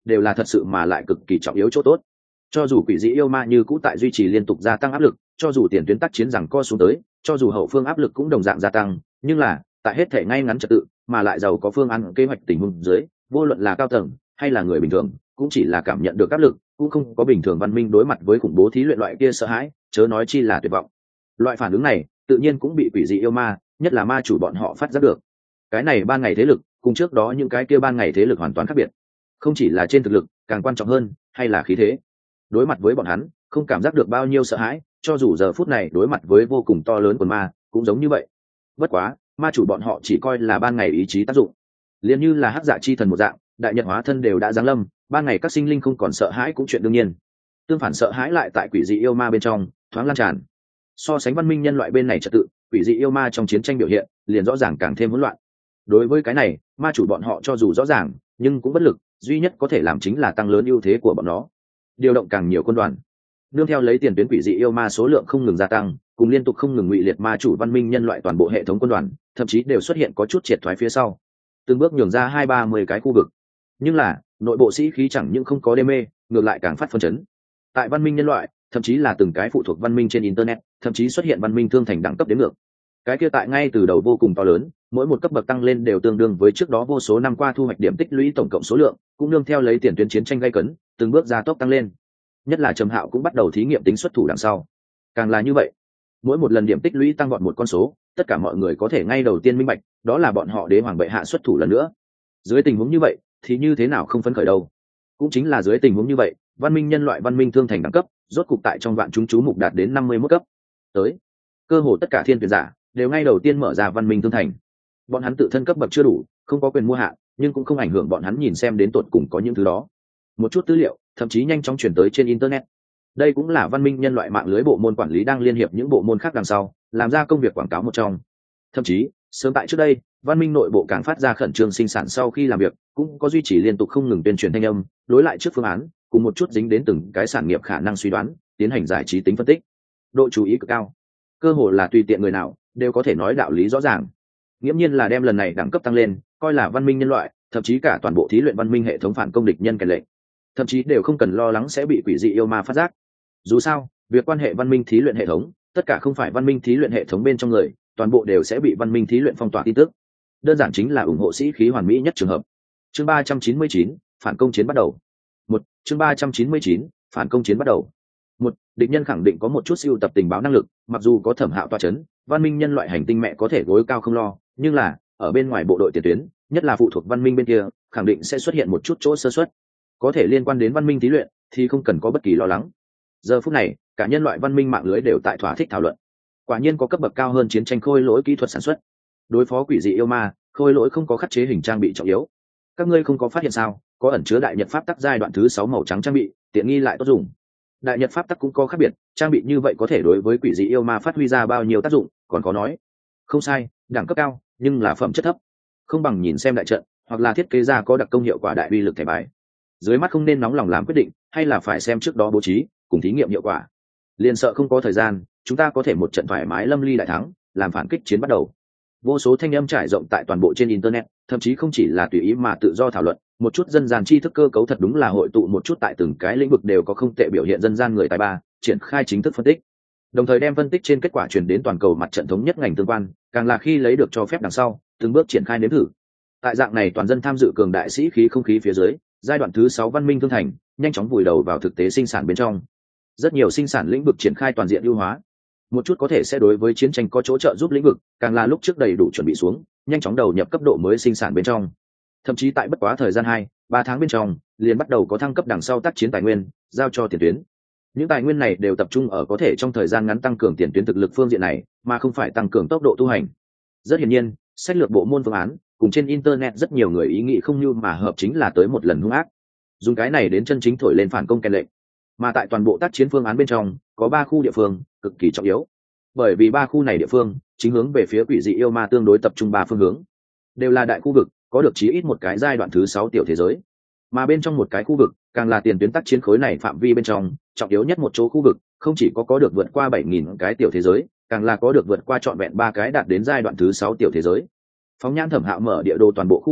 A: đều là thật sự mà lại cực kỳ trọng yếu chỗ tốt. Cho dù quỷ dị yêu ma như cũ tại duy trì liên tục gia tăng áp lực, cho dù tiền tuyến tác chiến rằng co xuống tới, cho dù hậu phương áp lực cũng đồng dạng gia tăng, nhưng là tại hết thể ngay ngắn trật tự mà lại giàu có phương án kế hoạch tình huống dưới, vô luận là cao tầng hay là người bình thường cũng chỉ là cảm nhận được áp lực, cũng không có bình thường văn minh đối mặt với khủng bố thí luyện loại kia sợ hãi, chớ nói chi là tuyệt vọng. Loại phản ứng này tự nhiên cũng bị quỷ dị yêu ma, nhất là ma chủ bọn họ phát giác được. Cái này ban ngày thế lực cùng trước đó những cái kia ban ngày thế lực hoàn toàn khác biệt, không chỉ là trên thực lực, càng quan trọng hơn hay là khí thế. Đối mặt với bọn hắn không cảm giác được bao nhiêu sợ hãi, cho dù giờ phút này đối mặt với vô cùng to lớn quần ma cũng giống như vậy. Bất quá ma chủ bọn họ chỉ coi là ban ngày ý chí tác dụng, liền như là hắc dạ chi thần một dạng, đại nhật hóa thân đều đã giáng lâm, ban ngày các sinh linh không còn sợ hãi cũng chuyện đương nhiên. Tương phản sợ hãi lại tại quỷ dị yêu ma bên trong thoáng lan tràn. So sánh văn minh nhân loại bên này trật tự, quỷ dị yêu ma trong chiến tranh biểu hiện liền rõ ràng càng thêm hỗn loạn. Đối với cái này, ma chủ bọn họ cho dù rõ ràng nhưng cũng bất lực, duy nhất có thể làm chính là tăng lớn ưu thế của bọn nó, điều động càng nhiều quân đoàn. Nương theo lấy tiền tuyến quỷ dị yêu ma số lượng không ngừng gia tăng, cùng liên tục không ngừng ngụy liệt ma chủ văn minh nhân loại toàn bộ hệ thống quân đoàn thậm chí đều xuất hiện có chút triệt thoái phía sau, từng bước nhường ra hai ba mươi cái khu vực. Nhưng là nội bộ sĩ khí chẳng những không có đê mê, ngược lại càng phát phân chấn. Tại văn minh nhân loại, thậm chí là từng cái phụ thuộc văn minh trên internet, thậm chí xuất hiện văn minh thương thành đẳng cấp đến ngược. Cái kia tại ngay từ đầu vô cùng to lớn, mỗi một cấp bậc tăng lên đều tương đương với trước đó vô số năm qua thu hoạch điểm tích lũy tổng cộng số lượng, cũng nương theo lấy tiền tuyến chiến tranh gay cấn, từng bước gia tốc tăng lên. Nhất là Trầm Hạo cũng bắt đầu thí nghiệm tính xuất thủ đằng sau. Càng là như vậy, mỗi một lần điểm tích lũy tăng vọt một con số, tất cả mọi người có thể ngay đầu tiên minh bạch, đó là bọn họ đế hoàng bệ hạ xuất thủ lần nữa. Dưới tình huống như vậy, thì như thế nào không phấn khởi đâu? Cũng chính là dưới tình huống như vậy, văn minh nhân loại văn minh thương thành đẳng cấp, rốt cục tại trong vạn chúng chú mục đạt đến năm mươi mốt cấp. Tới, cơ hồ tất cả thiên tuyển giả đều ngay đầu tiên mở ra văn minh thương thành. Bọn hắn tự thân cấp bậc chưa đủ, không có quyền mua hạ, nhưng cũng không ảnh hưởng bọn hắn nhìn xem đến tột cùng có những thứ đó. Một chút tư liệu, thậm chí nhanh chóng chuyển tới trên internet. Đây cũng là văn minh nhân loại mạng lưới bộ môn quản lý đang liên hiệp những bộ môn khác đằng sau, làm ra công việc quảng cáo một trong. Thậm chí, sớm tại trước đây, văn minh nội bộ càng phát ra khẩn trương sinh sản sau khi làm việc, cũng có duy trì liên tục không ngừng tuyên truyền thanh âm, đối lại trước phương án, cùng một chút dính đến từng cái sản nghiệp khả năng suy đoán, tiến hành giải trí tính phân tích. Độ chú ý cực cao. Cơ hồ là tùy tiện người nào đều có thể nói đạo lý rõ ràng. Nghiễm nhiên là đem lần này đẳng cấp tăng lên, coi là văn minh nhân loại, thậm chí cả toàn bộ thí luyện văn minh hệ thống phản công địch nhân kèn lệnh. Thậm chí đều không cần lo lắng sẽ bị quỷ dị yêu ma phát giác. Dù sao, việc quan hệ văn minh thí luyện hệ thống, tất cả không phải văn minh thí luyện hệ thống bên trong người, toàn bộ đều sẽ bị văn minh thí luyện phong tỏa tin tức. Đơn giản chính là ủng hộ sĩ khí hoàn mỹ nhất trường hợp. Chương ba trăm chín mươi chín, phản công chiến bắt đầu. Một, chương ba trăm chín mươi chín, phản công chiến bắt đầu. Một, địch nhân khẳng định có một chút siêu tập tình báo năng lực, mặc dù có Thẩm Hạo tọa chấn, văn minh nhân loại hành tinh mẹ có thể gối cao không lo, nhưng là ở bên ngoài bộ đội tiền tuyến, nhất là phụ thuộc văn minh bên kia, khẳng định sẽ xuất hiện một chút chỗ sơ suất. Có thể liên quan đến văn minh thí luyện thì không cần có bất kỳ lo lắng. Giờ phút này, cả nhân loại văn minh mạng lưới đều tại thỏa thích thảo luận. Quả nhiên có cấp bậc cao hơn chiến tranh khôi lỗi kỹ thuật sản xuất. Đối phó quỷ dị yêu ma, khôi lỗi không có khắc chế hình trang bị trọng yếu. Các ngươi không có phát hiện sao? Có ẩn chứa đại nhật pháp tắc giai đoạn thứ sáu màu trắng trang bị, tiện nghi lại tốt dùng. Đại nhật pháp tắc cũng có khác biệt, trang bị như vậy có thể đối với quỷ dị yêu ma phát huy ra bao nhiêu tác dụng, còn có nói. Không sai, đẳng cấp cao, nhưng là phẩm chất thấp. Không bằng nhìn xem đại trận, hoặc là thiết kế ra có đặc công hiệu quả đại uy lực thẻ bài. Dưới mắt không nên nóng lòng làm quyết định, hay là phải xem trước đó bố trí cùng thí nghiệm hiệu quả. Liền sợ không có thời gian, chúng ta có thể một trận thoải mái lâm ly đại thắng, làm phản kích chiến bắt đầu. Vô số thanh âm trải rộng tại toàn bộ trên internet, thậm chí không chỉ là tùy ý mà tự do thảo luận, một chút dân gian tri thức cơ cấu thật đúng là hội tụ một chút tại từng cái lĩnh vực đều có không tệ biểu hiện dân gian người tài ba, triển khai chính thức phân tích. Đồng thời đem phân tích trên kết quả truyền đến toàn cầu mặt trận thống nhất ngành tương quan, càng là khi lấy được cho phép đằng sau, từng bước triển khai nếm thử. Tại dạng này toàn dân tham dự cường đại sĩ khí không khí phía dưới, giai đoạn thứ sáu văn minh thương thành nhanh chóng vùi đầu vào thực tế sinh sản bên trong. Rất nhiều sinh sản lĩnh vực triển khai toàn diện ưu hóa. Một chút có thể sẽ đối với chiến tranh có chỗ trợ giúp lĩnh vực, càng là lúc trước đầy đủ chuẩn bị xuống, nhanh chóng đầu nhập cấp độ mới sinh sản bên trong. Thậm chí tại bất quá thời gian hai, ba tháng bên trong, liền bắt đầu có thăng cấp đằng sau tác chiến tài nguyên, giao cho tiền tuyến. Những tài nguyên này đều tập trung ở có thể trong thời gian ngắn tăng cường tiền tuyến thực lực phương diện này, mà không phải tăng cường tốc độ tu hành. Rất hiển nhiên, sách lược bộ môn phương án, cùng trên internet rất nhiều người ý nghĩ không như mà hợp chính là tới một lần hung ác. Dùng cái này đến chân chính thổi lên phản công kèn lệnh. Mà tại toàn bộ tác chiến phương án bên trong, có ba khu địa phương cực kỳ trọng yếu. Bởi vì ba khu này địa phương chính hướng về phía quỷ dị yêu ma tương đối tập trung ba phương hướng, đều là đại khu vực, có được chí ít một cái giai đoạn thứ sáu tiểu thế giới. Mà bên trong một cái khu vực, càng là tiền tuyến tác chiến khối này phạm vi bên trong, trọng yếu nhất một chỗ khu vực, không chỉ có có được vượt qua bảy nghìn cái tiểu thế giới, càng là có được vượt qua trọn vẹn ba cái đạt đến giai đoạn thứ sáu tiểu thế giới. Phóng nhãn Thẩm Hạo mở địa đồ toàn bộ khu vực,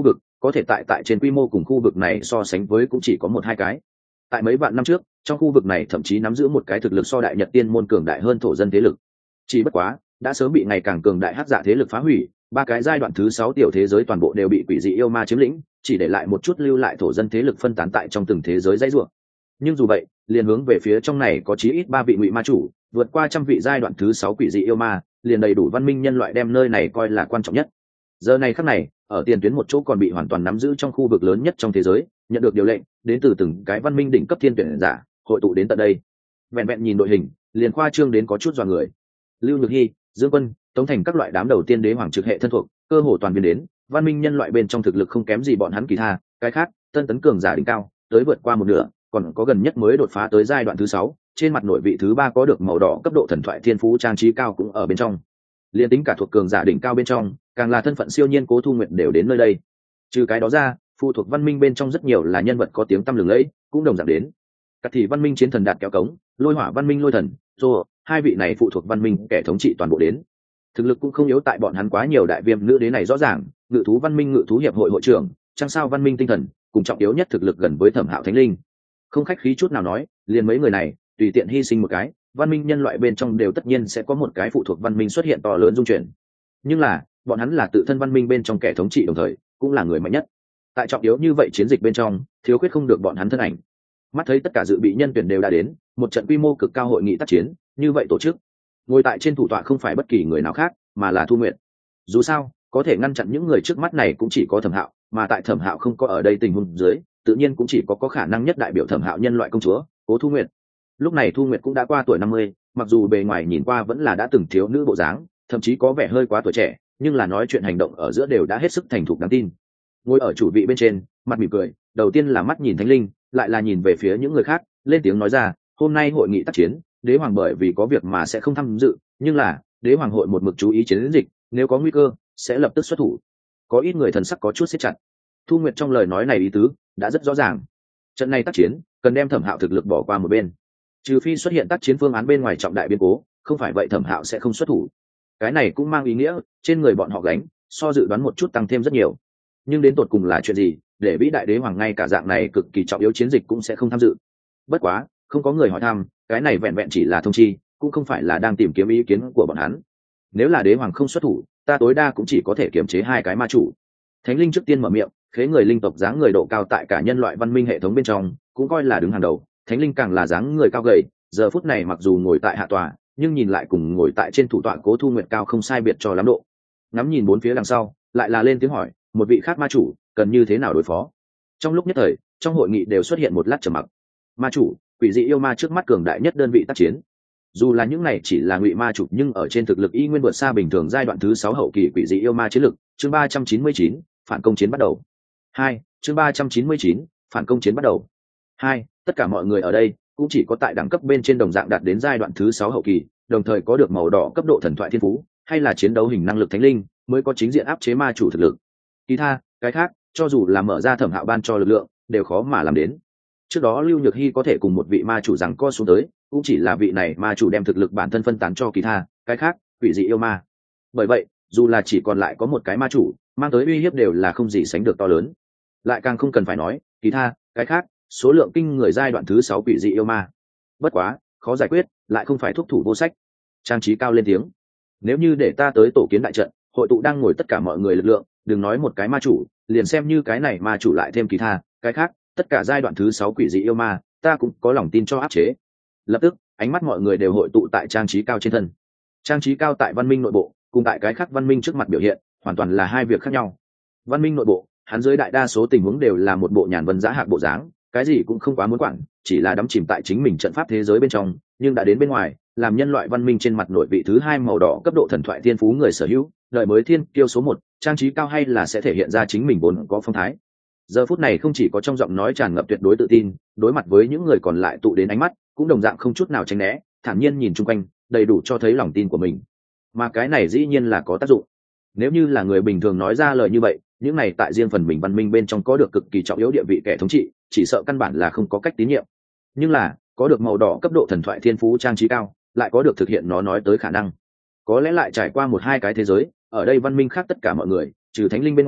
A: có thể tại tại trên quy mô cùng khu vực này so sánh với cũng chỉ có một hai cái. Tại mấy vạn năm trước, trong khu vực này thậm chí nắm giữ một cái thực lực so đại nhật tiên môn cường đại hơn thổ dân thế lực. Chỉ bất quá, đã sớm bị ngày càng cường đại hắc dạ thế lực phá hủy, ba cái giai đoạn thứ sáu tiểu thế giới toàn bộ đều bị quỷ dị yêu ma chiếm lĩnh, chỉ để lại một chút lưu lại thổ dân thế lực phân tán tại trong từng thế giới dãy rủa. Nhưng dù vậy, liền hướng về phía trong này có chí ít ba vị ngụy ma chủ, vượt qua trăm vị giai đoạn thứ sáu quỷ dị yêu ma, liền đầy đủ văn minh nhân loại đem nơi này coi là quan trọng nhất. Giờ này khắc này, ở tiền tuyến một chỗ còn bị hoàn toàn nắm giữ trong khu vực lớn nhất trong thế giới, nhận được điều lệnh, đến từ từng cái văn minh đỉnh cấp thiên tuyển giả, hội tụ đến tận đây. Vẹn vẹn nhìn đội hình, liền khoa trương đến có chút dọa người. Lưu Nhược Hy, Dương Quân, Tống Thành các loại đám đầu tiên đế hoàng trực hệ thân thuộc, cơ hồ toàn viên đến, văn minh nhân loại bên trong thực lực không kém gì bọn hắn kỳ tha, cái khác, tân tấn cường giả đỉnh cao, tới vượt qua một nửa, còn có gần nhất mới đột phá tới giai đoạn thứ sáu, trên mặt nội vị thứ ba có được màu đỏ cấp độ thần thoại thiên phú trang trí cao cũng ở bên trong. Liên tính cả thuộc cường giả đỉnh cao bên trong, càng là thân phận siêu nhiên Cố Thu Nguyệt đều đến nơi đây. Trừ cái đó ra, phụ thuộc văn minh bên trong rất nhiều là nhân vật có tiếng tăm lừng lẫy, cũng đồng dạng đến. Các thị văn minh chiến thần đạt kéo cống, Lôi Hỏa văn minh Lôi Thần, rồi hai vị này phụ thuộc văn minh kẻ thống trị toàn bộ đến. Thực lực cũng không yếu tại bọn hắn quá nhiều đại viêm nữ đế này rõ ràng, ngự thú văn minh ngự thú hiệp hội hội trưởng, trăng sao văn minh tinh thần, cùng trọng yếu nhất thực lực gần với Thẩm Hạo Thánh Linh. Không khách khí chút nào nói, liền mấy người này, tùy tiện hy sinh một cái, văn minh nhân loại bên trong đều tất nhiên sẽ có một cái phụ thuộc văn minh xuất hiện to lớn dung chuyển. Nhưng là, bọn hắn là tự thân văn minh bên trong kẻ thống trị đồng thời, cũng là người mạnh nhất. Tại trọng yếu như vậy chiến dịch bên trong, thiếu khuyết không được bọn hắn thân ảnh. Mắt thấy tất cả dự bị nhân tuyển đều đã đến, một trận quy mô cực cao hội nghị tác chiến, như vậy tổ chức. Ngồi tại trên thủ tọa không phải bất kỳ người nào khác, mà là Thu Nguyệt. Dù sao, có thể ngăn chặn những người trước mắt này cũng chỉ có Thẩm Hạo, mà tại Thẩm Hạo không có ở đây tình huống dưới, tự nhiên cũng chỉ có có khả năng nhất đại biểu Thẩm Hạo nhân loại công chúa, Cố Thu Nguyệt. Lúc này Thu Nguyệt cũng đã qua tuổi năm mươi, mặc dù bề ngoài nhìn qua vẫn là đã từng thiếu nữ bộ dáng, thậm chí có vẻ hơi quá tuổi trẻ, nhưng là nói chuyện hành động ở giữa đều đã hết sức thành thục đáng tin. Ngồi ở chủ vị bên trên, mặt mỉm cười, đầu tiên là mắt nhìn Thánh Linh, lại là nhìn về phía những người khác, lên tiếng nói ra, hôm nay hội nghị tác chiến, đế hoàng bởi vì có việc mà sẽ không tham dự, nhưng là đế hoàng hội một mực chú ý chiến dịch, nếu có nguy cơ sẽ lập tức xuất thủ. Có ít người thần sắc có chút siết chặt. Thu Nguyệt trong lời nói này ý tứ đã rất rõ ràng, trận này tác chiến cần đem Thẩm Hạo thực lực bỏ qua một bên, trừ phi xuất hiện tác chiến phương án bên ngoài trọng đại biến cố, không phải vậy Thẩm Hạo sẽ không xuất thủ. Cái này cũng mang ý nghĩa trên người bọn họ gánh so dự đoán một chút tăng thêm rất nhiều. Nhưng đến tột cùng là chuyện gì để vĩ đại đế hoàng ngay cả dạng này cực kỳ trọng yếu chiến dịch cũng sẽ không tham dự? Bất quá không có người hỏi thăm, cái này vẹn vẹn chỉ là thông chi, cũng không phải là đang tìm kiếm ý kiến của bọn hắn. Nếu là đế hoàng không xuất thủ, ta tối đa cũng chỉ có thể kiềm chế hai cái ma chủ. Thánh Linh trước tiên mở miệng, khế người linh tộc dáng người độ cao tại cả nhân loại văn minh hệ thống bên trong cũng coi là đứng hàng đầu. Thánh Linh càng là dáng người cao gầy, giờ phút này mặc dù ngồi tại hạ tòa, nhưng nhìn lại cùng ngồi tại trên thủ tọa Cố Thu Nguyệt cao không sai biệt cho lắm độ. Ngắm nhìn bốn phía đằng sau, lại là lên tiếng hỏi, một vị khác ma chủ cần như thế nào đối phó? Trong lúc nhất thời, trong hội nghị đều xuất hiện một lát trầm mặc. Ma chủ, quỷ dị yêu ma trước mắt cường đại nhất đơn vị tác chiến. Dù là những này chỉ là ngụy ma chủ, nhưng ở trên thực lực y nguyên vượt xa bình thường giai đoạn thứ sáu hậu kỳ quỷ dị yêu ma chiến lực. Chương ba trăm chín mươi chín, phản công chiến bắt đầu. Hai, chương ba trăm chín mươi chín, phản công chiến bắt đầu. Hai, tất cả mọi người ở đây cũng chỉ có tại đẳng cấp bên trên đồng dạng đạt đến giai đoạn thứ sáu hậu kỳ, đồng thời có được màu đỏ cấp độ thần thoại thiên phú, hay là chiến đấu hình năng lực thánh linh, mới có chính diện áp chế ma chủ thực lực. Kỳ tha, cái khác, cho dù là mở ra Thẩm Hạo ban cho lực lượng, đều khó mà làm đến. Trước đó Lưu Nhược Hy có thể cùng một vị ma chủ rằng co xuống tới, cũng chỉ là vị này ma chủ đem thực lực bản thân phân tán cho Kỳ tha, cái khác, quỷ dị yêu ma. Bởi vậy, dù là chỉ còn lại có một cái ma chủ, mang tới uy hiếp đều là không gì sánh được to lớn. Lại càng không cần phải nói, Kỳ tha, cái khác, số lượng kinh người giai đoạn thứ sáu quỷ dị yêu ma. Bất quá, khó giải quyết, lại không phải thúc thủ vô sách. Trang trí cao lên tiếng, nếu như để ta tới tổ kiến đại trận, hội tụ đang ngồi tất cả mọi người lực lượng, đừng nói một cái ma chủ, liền xem như cái này ma chủ lại thêm Kỳ tha, cái khác, tất cả giai đoạn thứ sáu quỷ dị yêu ma, ta cũng có lòng tin cho áp chế. Lập tức, ánh mắt mọi người đều hội tụ tại trang trí cao trên thân. Trang trí cao tại văn minh nội bộ, cùng tại cái khác văn minh trước mặt biểu hiện, hoàn toàn là hai việc khác nhau. Văn minh nội bộ, hắn dưới đại đa số tình huống đều là một bộ nhàn vân dã hạc bộ dáng, cái gì cũng không quá muốn quản, chỉ là đắm chìm tại chính mình trận pháp thế giới bên trong, nhưng đã đến bên ngoài, làm nhân loại văn minh trên mặt nội vị thứ hai màu đỏ cấp độ thần thoại thiên phú người sở hữu, đợi mới thiên kiêu số một, trang trí cao hay là sẽ thể hiện ra chính mình vốn có phong thái. Giờ phút này không chỉ có trong giọng nói tràn ngập tuyệt đối tự tin, đối mặt với những người còn lại tụ đến ánh mắt, cũng đồng dạng không chút nào tránh né, thản nhiên nhìn chung quanh, đầy đủ cho thấy lòng tin của mình. Mà cái này dĩ nhiên là có tác dụng. Nếu như là người bình thường nói ra lời như vậy, những này tại riêng phần mình văn minh bên trong có được cực kỳ trọng yếu địa vị kẻ thống trị, chỉ sợ căn bản là không có cách tín nhiệm. Nhưng là, có được màu đỏ cấp độ thần thoại thiên phú trang trí cao, lại có được thực hiện nó nói tới khả năng. Có lẽ lại trải qua một hai cái thế giới, ở đây văn minh khác tất cả mọi người, trừ thánh linh bên ngoài,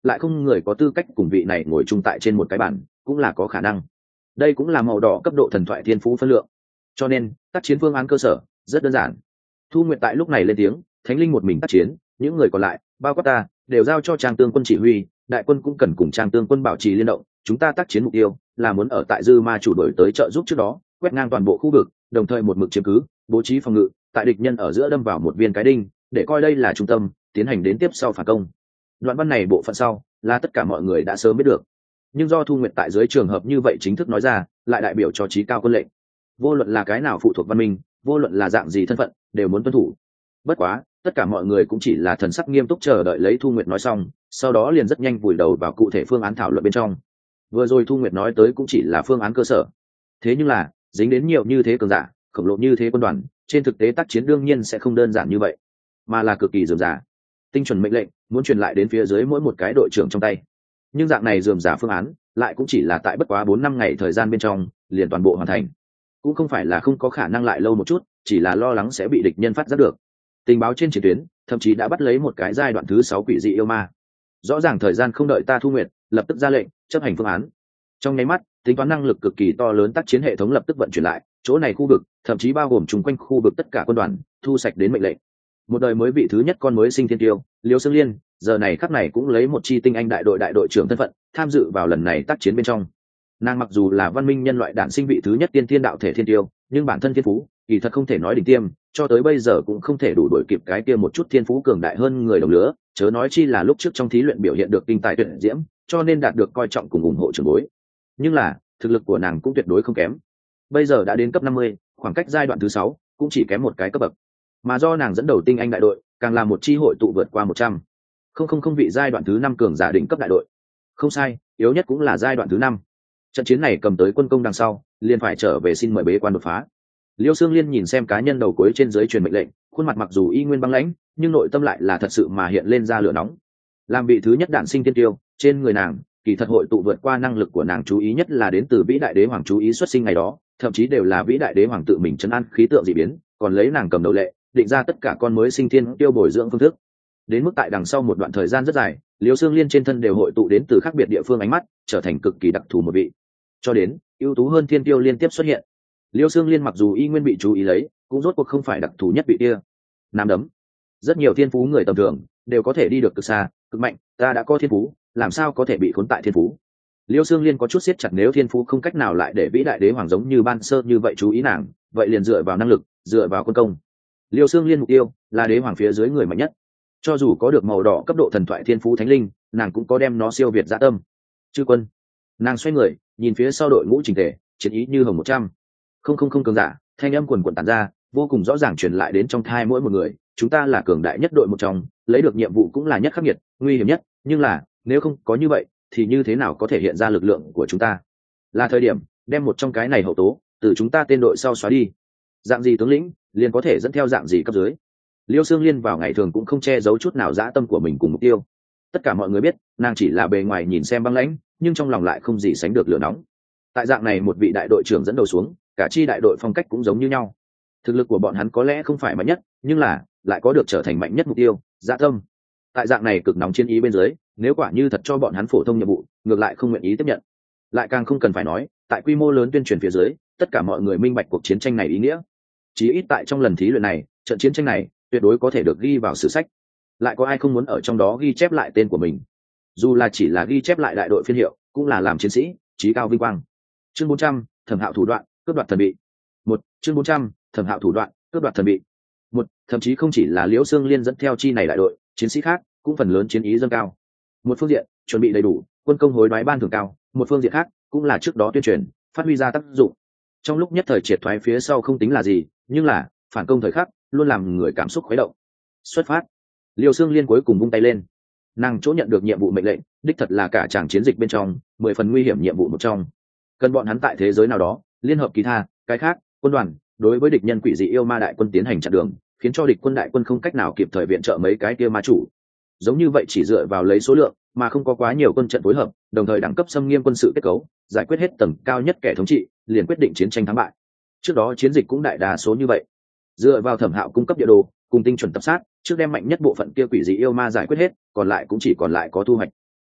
A: lại không người có tư cách cùng vị này ngồi chung tại trên một cái bản, cũng là có khả năng. Đây cũng là màu đỏ cấp độ thần thoại thiên phú phân lượng. Cho nên tác chiến phương án cơ sở rất đơn giản. Thu Nguyệt tại lúc này lên tiếng, thánh linh một mình tác chiến, những người còn lại bao quát ta đều giao cho Trang Tương quân chỉ huy, đại quân cũng cần cùng Trang Tương quân bảo trì liên động, chúng ta tác chiến mục tiêu là muốn ở tại dư ma chủ đổi tới trợ giúp trước đó quét ngang toàn bộ khu vực, đồng thời một mực chiếm cứ, bố trí phòng ngự, tại địch nhân ở giữa đâm vào một viên cái đinh, để coi đây là trung tâm, tiến hành đến tiếp sau phản công. Đoạn văn này bộ phận sau là tất cả mọi người đã sớm biết được, nhưng do Thu Nguyệt tại dưới trường hợp như vậy chính thức nói ra, lại đại biểu cho trí cao quân lệnh. Vô luận là cái nào phụ thuộc văn minh, vô luận là dạng gì thân phận, đều muốn tuân thủ. Bất quá, tất cả mọi người cũng chỉ là thần sắc nghiêm túc chờ đợi lấy Thu Nguyệt nói xong, sau đó liền rất nhanh vùi đầu vào cụ thể phương án thảo luận bên trong. Vừa rồi Thu Nguyệt nói tới cũng chỉ là phương án cơ sở, thế nhưng là dính đến nhiều như thế cường giả, khổng lồ như thế quân đoàn, trên thực tế tác chiến đương nhiên sẽ không đơn giản như vậy, mà là cực kỳ rườm rà. Tinh chuẩn mệnh lệnh muốn truyền lại đến phía dưới mỗi một cái đội trưởng trong tay, nhưng dạng này rườm rà phương án lại cũng chỉ là tại bất quá bốn năm ngày thời gian bên trong liền toàn bộ hoàn thành. Cũng không phải là không có khả năng lại lâu một chút, chỉ là lo lắng sẽ bị địch nhân phát giác được. Tình báo trên chiến tuyến thậm chí đã bắt lấy một cái giai đoạn thứ sáu quỷ dị yêu ma. Rõ ràng thời gian không đợi ta Thu Nguyệt, lập tức ra lệnh chấp hành phương án. Trong nháy mắt, tính toán năng lực cực kỳ to lớn tác chiến hệ thống lập tức vận chuyển lại, chỗ này khu vực thậm chí bao gồm chung quanh khu vực tất cả quân đoàn thu sạch đến mệnh lệnh. Một đời mới vị thứ nhất con mới sinh thiên tiêu Liêu Sương Liên, giờ này khắc này cũng lấy một chi tinh anh đại đội đại đội trưởng thân phận tham dự vào lần này tác chiến bên trong. Nàng mặc dù là văn minh nhân loại đản sinh vị thứ nhất tiên thiên đạo thể thiên tiêu, nhưng bản thân thiên phú kỳ thật không thể nói đỉnh tiêm, cho tới bây giờ cũng không thể đủ đuổi kịp cái kia một chút thiên phú cường đại hơn người đồng lứa, chớ nói chi là lúc trước trong thí luyện biểu hiện được kinh tài tuyệt diễm, cho nên đạt được coi trọng cùng ủng hộ trưởng bối. Nhưng là thực lực của nàng cũng tuyệt đối không kém, bây giờ đã đến cấp năm mươi, khoảng cách giai đoạn thứ sáu cũng chỉ kém một cái cấp bậc. Mà do nàng dẫn đầu tinh anh đại đội càng là một chi hội tụ vượt qua một trăm không không không vị giai đoạn thứ năm cường giả đỉnh cấp đại đội. Không sai, yếu nhất cũng là giai đoạn thứ năm. Trận chiến này cầm tới quân công đằng sau liền phải trở về xin mời bế quan đột phá. Liêu Sương Liên nhìn xem cá nhân đầu cuối trên dưới truyền mệnh lệnh, khuôn mặt mặc dù y nguyên băng lãnh, nhưng nội tâm lại là thật sự mà hiện lên ra lửa nóng. Làm vị thứ nhất đản sinh tiên tiêu, trên người nàng kỳ thật hội tụ vượt qua năng lực của nàng, chú ý nhất là đến từ vĩ đại đế hoàng chú ý xuất sinh ngày đó, thậm chí đều là vĩ đại đế hoàng tự mình trấn an khí tượng dị biến, còn lấy nàng cầm đầu lệ, định ra tất cả con mới sinh thiên tiêu bồi dưỡng phương thức. Đến mức tại đằng sau một đoạn thời gian rất dài, Liêu Sương Liên trên thân đều hội tụ đến từ khác biệt địa phương ánh mắt, trở thành cực kỳ đặc thù một vị. Cho đến ưu tú hơn thiên tiêu liên tiếp xuất hiện. Liêu Sương Liên mặc dù y nguyên bị chú ý lấy, cũng rốt cuộc không phải đặc thù nhất vị kia. Nam đấm, rất nhiều thiên phú người tầm thường đều có thể đi được cực xa, cực mạnh, ta đã có thiên phú, làm sao có thể bị khốn tại thiên phú. Liêu Sương Liên có chút siết chặt, nếu thiên phú không cách nào lại để vĩ đại đế hoàng giống như ban sơ như vậy chú ý nàng, vậy liền dựa vào năng lực, dựa vào quân công. Liêu Sương Liên mục tiêu là đế hoàng phía dưới người mạnh nhất, cho dù có được màu đỏ cấp độ thần thoại thiên phú thánh linh, nàng cũng có đem nó siêu việt dã tâm. Chư quân, nàng xoay người nhìn phía sau đội ngũ chỉnh tề, chiến ý như hồng một trăm không không không cường giả, thanh âm quần quần tản ra, vô cùng rõ ràng truyền lại đến trong thai mỗi một người. Chúng ta là cường đại nhất đội một trong, lấy được nhiệm vụ cũng là nhất khắc nghiệt, nguy hiểm nhất, nhưng là nếu không có như vậy thì như thế nào có thể hiện ra lực lượng của chúng ta. Là thời điểm đem một trong cái này hậu tố từ chúng ta tên đội sau xóa đi. Dạng gì tướng lĩnh liền có thể dẫn theo dạng gì cấp dưới. Liêu Sương Liên vào ngày thường cũng không che giấu chút nào dã tâm của mình cùng mục tiêu. Tất cả mọi người biết nàng chỉ là bề ngoài nhìn xem băng lãnh, nhưng trong lòng lại không gì sánh được lửa nóng. Tại dạng này một vị đại đội trưởng dẫn đầu xuống, cả chi đại đội phong cách cũng giống như nhau. Thực lực của bọn hắn có lẽ không phải mạnh nhất, nhưng là lại có được trở thành mạnh nhất mục tiêu, dã tâm. Tại dạng này cực nóng chiến ý bên dưới, nếu quả như thật cho bọn hắn phổ thông nhiệm vụ, ngược lại không nguyện ý tiếp nhận. Lại càng không cần phải nói, tại quy mô lớn tuyên truyền phía dưới, tất cả mọi người minh bạch cuộc chiến tranh này ý nghĩa. Chí ít tại trong lần thí luyện này, trận chiến tranh này tuyệt đối có thể được ghi vào sử sách. Lại có ai không muốn ở trong đó ghi chép lại tên của mình? Dù là chỉ là ghi chép lại đại đội phiên hiệu, cũng là làm chiến sĩ, chí cao vinh quang. Chương bốn trăm, Thẩm Hạo thủ đoạn, cướp đoạt thần bị. Một, chương bốn trăm, Thẩm Hạo thủ đoạn, cướp đoạt thần bị. Một, thậm chí không chỉ là Liễu Sương Liên dẫn theo chi này đại đội, chiến sĩ khác cũng phần lớn chiến ý dâng cao. Một phương diện, chuẩn bị đầy đủ, quân công hối đoái ban thưởng cao, một phương diện khác, cũng là trước đó tuyên truyền, phát huy ra tác dụng. Trong lúc nhất thời triệt thoái phía sau không tính là gì, nhưng là phản công thời khắc luôn làm người cảm xúc khuấy động. Xuất phát. Liêu Sương Liên cuối cùng vung tay lên. Nàng chỗ nhận được nhiệm vụ mệnh lệnh, đích thật là cả tràng chiến dịch bên trong mười phần nguy hiểm nhiệm vụ một trong. Cần bọn hắn tại thế giới nào đó liên hợp kỳ tha, cái khác, quân đoàn đối với địch nhân quỷ dị yêu ma đại quân tiến hành chặn đường, khiến cho địch quân đại quân không cách nào kịp thời viện trợ mấy cái kia ma chủ. Giống như vậy chỉ dựa vào lấy số lượng mà không có quá nhiều quân trận phối hợp, đồng thời đẳng cấp xâm nghiêm quân sự kết cấu, giải quyết hết tầng cao nhất kẻ thống trị, liền quyết định chiến tranh thắng bại. Trước đó chiến dịch cũng đại đa số như vậy. Dựa vào Thẩm Hạo cung cấp địa đồ cùng tinh chuẩn tập sát, trước đem mạnh nhất bộ phận kia quỷ dị yêu ma giải quyết hết, còn lại cũng chỉ còn lại có thu hoạch.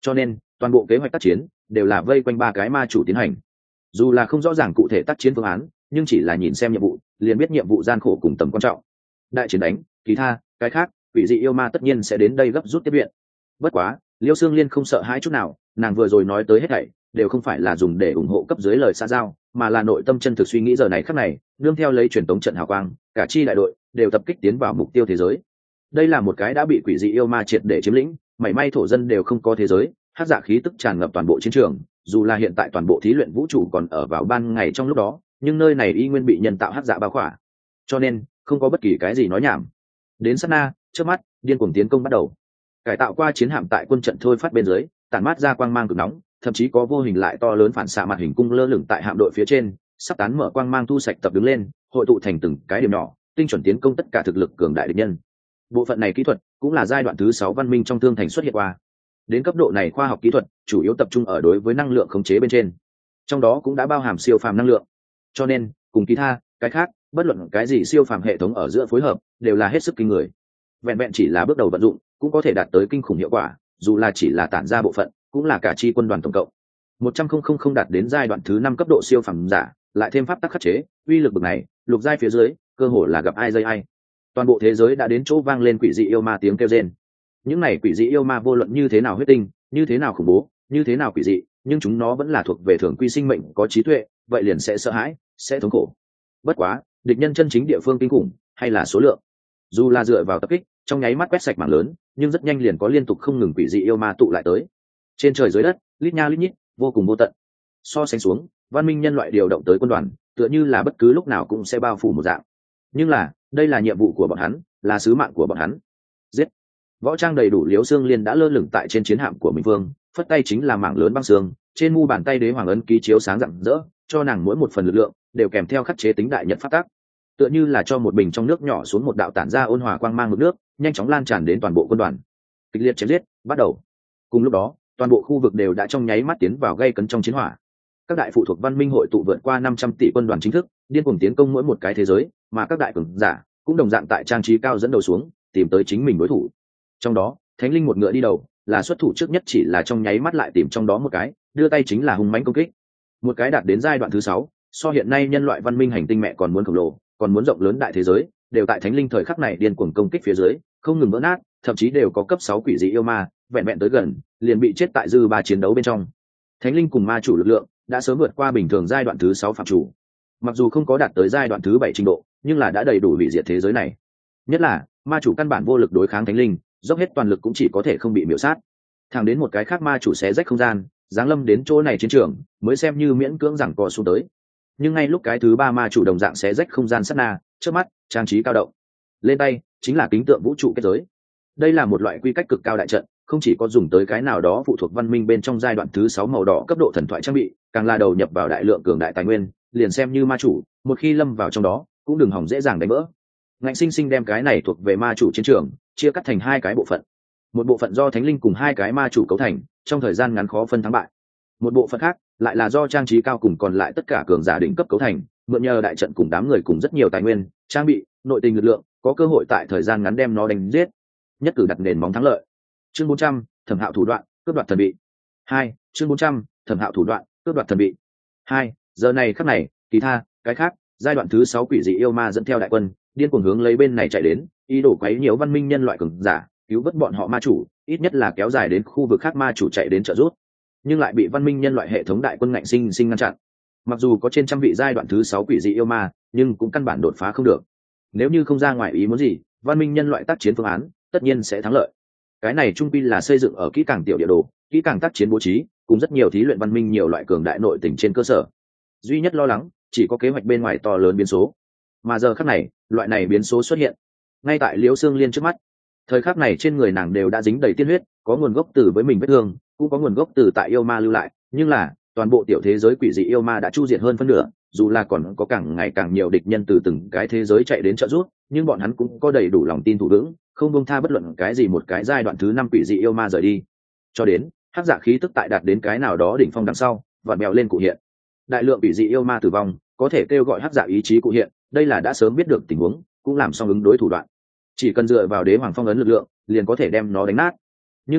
A: cho nên toàn bộ kế hoạch tác chiến đều là vây quanh ba cái ma chủ tiến hành. Dù là không rõ ràng cụ thể tác chiến phương án, nhưng chỉ là nhìn xem nhiệm vụ liền biết nhiệm vụ gian khổ cùng tầm quan trọng. Đại chiến đánh kỳ tha cái khác, quỷ dị yêu ma tất nhiên sẽ đến đây gấp rút tiếp viện. Bất quá Liêu Xương Liên không sợ hãi chút nào, nàng vừa rồi nói tới hết thảy đều không phải là dùng để ủng hộ cấp dưới lời xã giao, mà là nội tâm chân thực suy nghĩ giờ này khắc này, nương theo lấy truyền tống trận hào quang, cả chi đại đội đều tập kích tiến vào mục tiêu thế giới. Đây là một cái đã bị quỷ dị yêu ma triệt để chiếm lĩnh, mảy may thổ dân đều không có thế giới, hắc dạ khí tức tràn ngập toàn bộ chiến trường. Dù là hiện tại toàn bộ thí luyện vũ trụ còn ở vào ban ngày trong lúc đó, nhưng nơi này y nguyên bị nhân tạo hắc dạ bao khỏa, cho nên không có bất kỳ cái gì nói nhảm. Đến sát na trước mắt, điên cuồng tiến công bắt đầu. Cải tạo qua chiến hạm tại quân trận thôi phát bên dưới, tản mát ra quang mang cực nóng, thậm chí có vô hình lại to lớn phản xạ mặt hình cung lơ lửng tại hạm đội phía trên, sắp tán mở quang mang thu sạch tập đứng lên, hội tụ thành từng cái điểm nhỏ, tinh chuẩn tiến công tất cả thực lực cường đại địch nhân. Bộ phận này kỹ thuật cũng là giai đoạn thứ sáu văn minh trong thương thành xuất hiện qua. Đến cấp độ này khoa học kỹ thuật chủ yếu tập trung ở đối với năng lượng khống chế bên trên, trong đó cũng đã bao hàm siêu phàm năng lượng. Cho nên cùng kỳ tha cái khác, bất luận cái gì siêu phàm hệ thống ở giữa phối hợp đều là hết sức kinh người. Vẹn vẹn chỉ là bước đầu vận dụng cũng có thể đạt tới kinh khủng hiệu quả, dù là chỉ là tản ra bộ phận cũng là cả chi quân đoàn tổng cộng một trăm không không không đạt đến giai đoạn thứ năm cấp độ siêu phàm giả, lại thêm pháp tắc khắc chế, uy lực bậc này lục giai phía dưới cơ hồ là gặp ai dây ai. Toàn bộ thế giới đã đến chỗ vang lên quỷ dị yêu ma tiếng kêu rên. Những này quỷ dị yêu ma vô luận như thế nào huyết tinh, như thế nào khủng bố, như thế nào quỷ dị, nhưng chúng nó vẫn là thuộc về thường quy sinh mệnh có trí tuệ, vậy liền sẽ sợ hãi, sẽ thống khổ. Bất quá địch nhân chân chính địa phương kinh khủng hay là số lượng. Dù là dựa vào tập kích trong nháy mắt quét sạch mảng lớn, nhưng rất nhanh liền có liên tục không ngừng quỷ dị yêu ma tụ lại tới. Trên trời dưới đất lít nha lít nhít, vô cùng vô tận. So sánh xuống, văn minh nhân loại điều động tới quân đoàn tựa như là bất cứ lúc nào cũng sẽ bao phủ một dạng. Nhưng là đây là nhiệm vụ của bọn hắn, là sứ mạng của bọn hắn. Giết. Võ trang đầy đủ Liễu Xương Liên đã lơ lửng tại trên chiến hạm của mình vương, phất tay chính là mảng lớn băng xương, trên mu bàn tay đế hoàng ấn ký chiếu sáng rạng rỡ, cho nàng mỗi một phần lực lượng đều kèm theo khắc chế tính đại nhật pháp tắc, tựa như là cho một bình trong nước nhỏ xuống một đạo tản ra ôn hòa quang mang mực nước, nhanh chóng lan tràn đến toàn bộ quân đoàn. Kịch liệt chém giết bắt đầu. Cùng lúc đó toàn bộ khu vực đều đã trong nháy mắt tiến vào gây cấn trong chiến hỏa. Các đại phụ thuộc văn minh hội tụ vượt qua năm trăm tỷ quân đoàn chính thức điên cuồng tiến công mỗi một cái thế giới, mà các đại cường giả cũng đồng dạng tại trang trí cao dẫn đầu xuống tìm tới chính mình đối thủ. Trong đó thánh linh một ngựa đi đầu, là xuất thủ trước nhất, chỉ là trong nháy mắt lại tìm trong đó một cái, đưa tay chính là hung mãnh công kích. Một cái đạt đến giai đoạn thứ sáu, so hiện nay nhân loại văn minh hành tinh mẹ còn muốn khổng lồ, còn muốn rộng lớn đại thế giới, đều tại thánh linh thời khắc này điên cuồng công kích phía dưới, không ngừng vỡ nát, thậm chí đều có cấp sáu quỷ dị yêu ma, vẹn vẹn tới gần, liền bị chết tại dư ba chiến đấu bên trong. Thánh linh cùng ma chủ lực lượng đã sớm vượt qua bình thường giai đoạn thứ sáu phạm chủ. Mặc dù không có đạt tới giai đoạn thứ bảy trình độ, nhưng là đã đầy đủ hủy diệt thế giới này. Nhất là ma chủ căn bản vô lực đối kháng thánh linh, dốc hết toàn lực cũng chỉ có thể không bị miểu sát. Thẳng đến một cái khác ma chủ xé rách không gian, giáng lâm đến chỗ này chiến trường, mới xem như miễn cưỡng giằng co xuống tới. Nhưng ngay lúc cái thứ ba ma chủ đồng dạng xé rách không gian sát na, trước mắt trang trí cao động, lên tay chính là kính tượng vũ trụ kết giới. Đây là một loại quy cách cực cao đại trận, không chỉ có dùng tới cái nào đó phụ thuộc văn minh bên trong giai đoạn thứ sáu màu đỏ cấp độ thần thoại trang bị, càng là đầu nhập vào đại lượng cường đại tài nguyên, liền xem như ma chủ, một khi lâm vào trong đó, cũng đừng hỏng dễ dàng đánh vỡ. Ngạnh sinh sinh đem cái này thuộc về ma chủ chiến trường, chia cắt thành hai cái bộ phận. Một bộ phận do thánh linh cùng hai cái ma chủ cấu thành, trong thời gian ngắn khó phân thắng bại. Một bộ phận khác lại là do trang trí cao cùng còn lại tất cả cường giả đỉnh cấp cấu thành, mượn nhờ đại trận cùng đám người cùng rất nhiều tài nguyên, trang bị, nội tình lực lượng, có cơ hội tại thời gian ngắn đem nó đánh giết, nhất cử đặt nền móng thắng lợi. Chương bốn trăm, thẩm hạo thủ đoạn, cướp đoạt thần bị. Hai, chương bốn trăm, thẩm hạo thủ đoạn, cướp đoạt thần bị. Hai, giờ này khắc này, kỳ tha, cái khác, giai đoạn thứ sáu quỷ dị yêu ma dẫn theo đại quân, điên cuồng hướng lấy bên này chạy đến, ý đồ quấy nhiễu văn minh nhân loại cường giả, cứu vớt bọn họ ma chủ, ít nhất là kéo dài đến khu vực khác ma chủ chạy đến trợ giúp, nhưng lại bị văn minh nhân loại hệ thống đại quân ngạnh sinh sinh ngăn chặn. Mặc dù có trên trăm vị giai đoạn thứ sáu quỷ dị yêu ma, nhưng cũng căn bản đột phá không được. Nếu như không ra ngoài ý muốn gì, văn minh nhân loại tác chiến phương án tất nhiên sẽ thắng lợi. Cái này trung quy là xây dựng ở kỹ càng tiểu địa đồ, kỹ càng tác chiến bố trí, cùng rất nhiều thí luyện văn minh nhiều loại cường đại nội tình trên cơ sở. Duy nhất lo lắng chỉ có kế hoạch bên ngoài to lớn biến số, mà giờ khắc này loại này biến số xuất hiện ngay tại Liễu Xương Liên trước mắt. Thời khắc này trên người nàng đều đã dính đầy tiên huyết, có nguồn gốc từ với mình vết thương, cũng có nguồn gốc từ tại yêu ma lưu lại, nhưng là toàn bộ tiểu thế giới quỷ dị yêu ma đã chu diệt hơn phân nửa, dù là còn có càng ngày càng nhiều địch nhân từ từng cái thế giới chạy đến trợ giúp, nhưng bọn hắn cũng có đầy đủ lòng tin thủ vững, không buông tha bất luận cái gì một cái giai đoạn thứ năm quỷ dị yêu ma rời đi. Cho đến hắc dạ khí tức tại đạt đến cái nào đó đỉnh phong đằng sau, vặn bèo lên cụ hiện. Đại lượng quỷ dị yêu ma tử vong, có thể kêu gọi hắc dạ ý chí cụ hiện, đây là đã sớm biết được tình huống, cũng làm xong ứng đối thủ đoạn. Chỉ cần dựa vào đế hoàng phong ấn lực lượng, liền có thể đem nó đánh nát. Nhưng là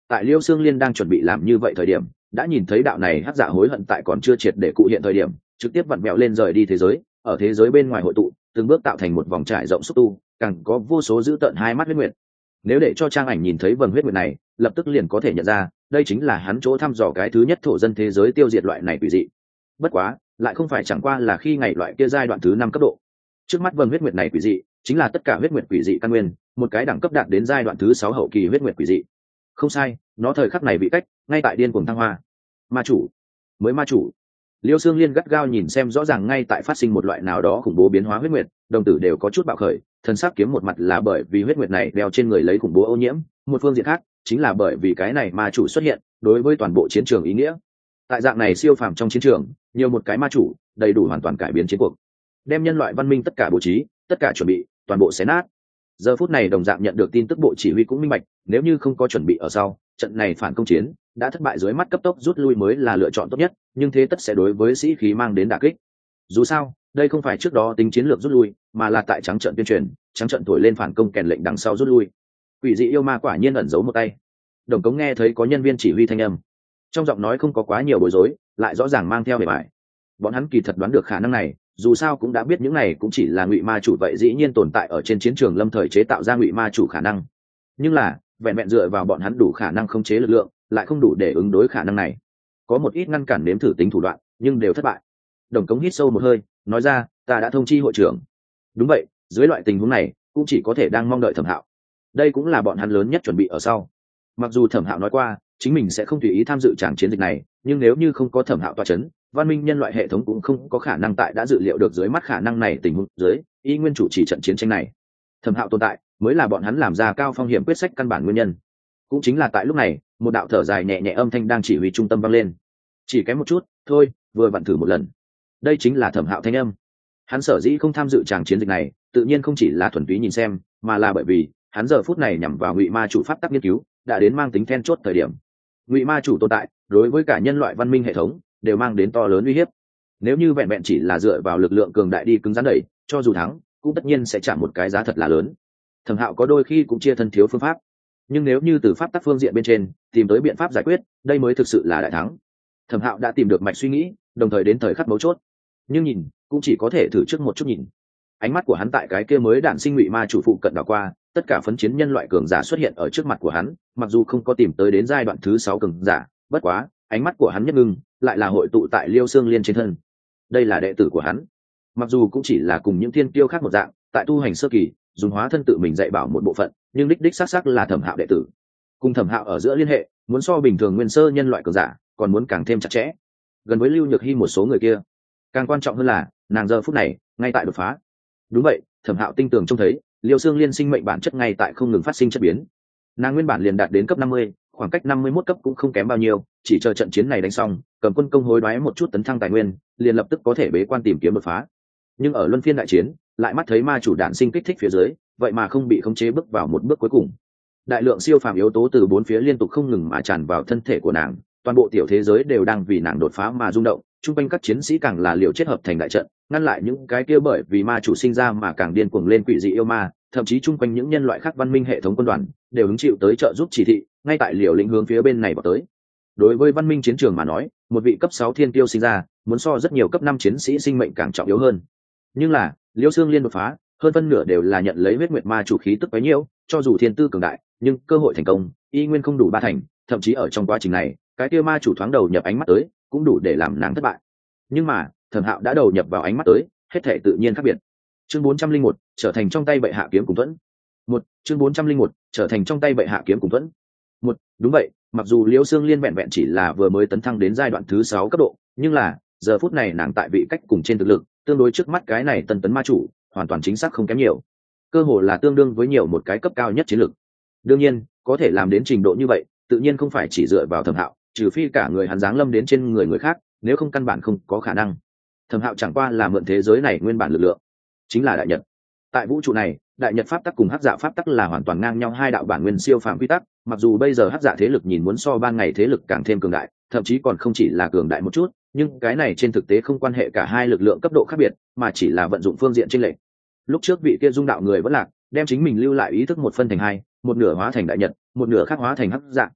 A: tại Liêu Xương Liên đang chuẩn bị làm như vậy thời điểm, đã nhìn thấy đạo này hắc dạ hối hận tại còn chưa triệt để cụ hiện thời điểm, trực tiếp vặn vẹo lên rời đi thế giới, ở thế giới bên ngoài hội tụ, từng bước tạo thành một vòng trải rộng xúc tu, càng có vô số dữ tợn hai mắt huyết nguyệt. Nếu để cho trang ảnh nhìn thấy vầng huyết nguyệt này, lập tức liền có thể nhận ra, đây chính là hắn chỗ thăm dò cái thứ nhất thổ dân thế giới tiêu diệt loại này quỷ dị. Bất quá, lại không phải chẳng qua là khi ngày loại kia giai đoạn thứ năm cấp độ. Trước mắt vầng huyết nguyệt này quỷ dị, chính là tất cả huyết nguyệt quỷ dị căn nguyên, một cái đẳng cấp đạt đến giai đoạn thứ sáu hậu kỳ huyết nguyệt quỷ dị. Không sai, nó thời khắc này bị cách, ngay tại điên cuồng thăng hoa. Ma chủ, mới ma chủ. Liêu Xương Liên gắt gao nhìn xem rõ ràng ngay tại phát sinh một loại nào đó khủng bố biến hóa huyết nguyệt, đồng tử đều có chút bạo khởi, thần sắc kiếm một mặt là bởi vì huyết nguyệt này đeo trên người lấy khủng bố ô nhiễm, một phương diện khác chính là bởi vì cái này ma chủ xuất hiện, đối với toàn bộ chiến trường ý nghĩa. Tại dạng này siêu phàm trong chiến trường, nhiều một cái ma chủ, đầy đủ hoàn toàn cải biến chiến cuộc, đem nhân loại văn minh tất cả bố trí, tất cả chuẩn bị, toàn bộ xé nát. Giờ phút này đồng dạng nhận được tin tức bộ chỉ huy cũng minh bạch, nếu như không có chuẩn bị ở sau, trận này phản công chiến đã thất bại, dưới mắt cấp tốc rút lui mới là lựa chọn tốt nhất, nhưng thế tất sẽ đối với sĩ khí mang đến đả kích. Dù sao, đây không phải trước đó tính chiến lược rút lui, mà là tại trắng trận tuyên truyền, trắng trận thổi lên phản công kèn lệnh đằng sau rút lui. Quỷ dị yêu ma quả nhiên ẩn giấu một tay. Đồng Cống nghe thấy có nhân viên chỉ huy thanh âm, trong giọng nói không có quá nhiều bối rối, lại rõ ràng mang theo vẻ bại. Bọn hắn kỳ thật đoán được khả năng này, dù sao cũng đã biết những này cũng chỉ là ngụy ma chủ, vậy dĩ nhiên tồn tại ở trên chiến trường lâm thời chế tạo ra ngụy ma chủ khả năng. Nhưng là, vẹn vẹn dựa vào bọn hắn đủ khả năng khống chế lực lượng, lại không đủ để ứng đối khả năng này. Có một ít ngăn cản nếm thử tính thủ đoạn, nhưng đều thất bại. Đồng Cống hít sâu một hơi, nói ra, ta đã thông chi hội trưởng. Đúng vậy, dưới loại tình huống này, cũng chỉ có thể đang mong đợi Thẩm Hạo. Đây cũng là bọn hắn lớn nhất chuẩn bị ở sau. Mặc dù Thẩm Hạo nói qua, chính mình sẽ không tùy ý tham dự tràng chiến dịch này, nhưng nếu như không có Thẩm Hạo tọa chấn, văn minh nhân loại hệ thống cũng không có khả năng tại đã dự liệu được dưới mắt khả năng này tình huống dưới, y nguyên chủ chỉ trận chiến tranh này. Thẩm Hạo tồn tại, mới là bọn hắn làm ra cao phong hiểm quyết sách căn bản nguyên nhân. Cũng chính là tại lúc này, một đạo thở dài nhẹ nhẹ âm thanh đang chỉ huy trung tâm vang lên. Chỉ kém một chút, thôi, vừa vặn thử một lần. Đây chính là Thẩm Hạo thanh âm. Hắn sở dĩ không tham dự tràng chiến dịch này, tự nhiên không chỉ là thuần túy nhìn xem, mà là bởi vì hắn giờ phút này nhằm vào ngụy ma chủ pháp tắc nghiên cứu, đã đến mang tính then chốt thời điểm. Ngụy ma chủ tồn tại, đối với cả nhân loại văn minh hệ thống đều mang đến to lớn uy hiếp. Nếu như vẹn vẹn chỉ là dựa vào lực lượng cường đại đi cứng rắn đẩy, cho dù thắng, cũng tất nhiên sẽ trả một cái giá thật là lớn. Thẩm Hạo có đôi khi cũng chia thân thiếu phương pháp, nhưng nếu như từ pháp tắc phương diện bên trên tìm tới biện pháp giải quyết, đây mới thực sự là đại thắng. Thẩm Hạo đã tìm được mạch suy nghĩ, đồng thời đến thời khắc mấu chốt, nhưng nhìn cũng chỉ có thể thử trước một chút nhìn. Ánh mắt của hắn tại cái kia mới đản sinh ngụy ma chủ phụ cận đảo qua, tất cả phấn chiến nhân loại cường giả xuất hiện ở trước mặt của hắn, mặc dù không có tìm tới đến giai đoạn thứ sáu cường giả, bất quá ánh mắt của hắn nhất ngưng lại là hội tụ tại Liêu Xương Liên trên thân. Đây là đệ tử của hắn, mặc dù cũng chỉ là cùng những thiên kiêu khác một dạng, tại tu hành sơ kỳ dùng hóa thân tự mình dạy bảo một bộ phận, nhưng đích đích xác xác là Thẩm Hạo đệ tử. Cùng Thẩm Hạo ở giữa liên hệ, muốn so bình thường nguyên sơ nhân loại cường giả còn muốn càng thêm chặt chẽ, gần với Lưu Nhược Hy một số người kia. Càng quan trọng hơn là, nàng giờ phút này ngay tại đột phá. Đúng vậy, Thẩm Hạo tinh tường trông thấy Liêu Xương Liên sinh mệnh bản chất ngay tại không ngừng phát sinh chất biến. Nàng nguyên bản liền đạt đến cấp năm mươi, khoảng cách năm mươi mốt cấp cũng không kém bao nhiêu, chỉ chờ trận chiến này đánh xong, cầm quân công hối đoái một chút tấn thăng tài nguyên, liền lập tức có thể bế quan tìm kiếm đột phá. Nhưng ở luân phiên đại chiến, lại mắt thấy ma chủ đản sinh kích thích phía dưới, vậy mà không bị khống chế bước vào một bước cuối cùng. Đại lượng siêu phàm yếu tố từ bốn phía liên tục không ngừng mà tràn vào thân thể của nàng, toàn bộ tiểu thế giới đều đang vì nàng đột phá mà rung động, chung quanh các chiến sĩ càng là liều chết hợp thành đại trận, ngăn lại những cái kia bởi vì ma chủ sinh ra mà càng điên cuồng lên quỷ dị yêu ma, thậm chí chung quanh những nhân loại khác văn minh hệ thống quân đoàn đều hứng chịu tới trợ giúp chỉ thị, ngay tại liều lĩnh hướng phía bên này vào tới. Đối với văn minh chiến trường mà nói, một vị cấp sáu thiên tiêu sinh ra, muốn so rất nhiều cấp năm chiến sĩ sinh mệnh càng trọng yếu hơn. Nhưng là, Liêu Xương Liên đột phá, hơn phân nửa đều là nhận lấy huyết nguyệt ma chủ khí tức bấy nhiêu, cho dù thiên tư cường đại, nhưng cơ hội thành công y nguyên không đủ ba thành, thậm chí ở trong quá trình này, cái kia ma chủ thoáng đầu nhập ánh mắt tới, cũng đủ để làm nàng thất bại. Nhưng mà, Thẩm Hạo đã đầu nhập vào ánh mắt tới, hết thể tự nhiên khác biệt. Chương bốn trăm linh một, trở thành trong tay bệ hạ kiếm cùng thuẫn. Một, chương bốn trăm linh một, trở thành trong tay bệ hạ kiếm cùng thuẫn. Một, đúng vậy, mặc dù Liêu Xương Liên vẹn vẹn chỉ là vừa mới tấn thăng đến giai đoạn thứ sáu cấp độ, nhưng là, giờ phút này nàng tại vị cách cùng trên thực lực, tương đối trước mắt cái này tân tấn ma chủ, hoàn toàn chính xác không kém nhiều. Cơ hồ là tương đương với nhiều một cái cấp cao nhất chiến lực. Đương nhiên, có thể làm đến trình độ như vậy, tự nhiên không phải chỉ dựa vào Thẩm Hạo, trừ phi cả người hắn giáng lâm đến trên người người khác, nếu không căn bản không có khả năng. Thẩm Hạo chẳng qua là mượn thế giới này nguyên bản lực lượng, chính là đại nhật. Tại vũ trụ này, đại nhật pháp tắc cùng hắc dạ pháp tắc là hoàn toàn ngang nhau hai đạo bản nguyên siêu phàm quy tắc, mặc dù bây giờ hắc dạ thế lực nhìn muốn so ban ngày thế lực càng thêm cường đại, thậm chí còn không chỉ là cường đại một chút, nhưng cái này trên thực tế không quan hệ cả hai lực lượng cấp độ khác biệt, mà chỉ là vận dụng phương diện chênh lệch. Lúc trước vị kia dung đạo người vẫn lạc, đem chính mình lưu lại ý thức một phân thành hai, một nửa hóa thành đại nhật, một nửa khác hóa thành hắc dạ.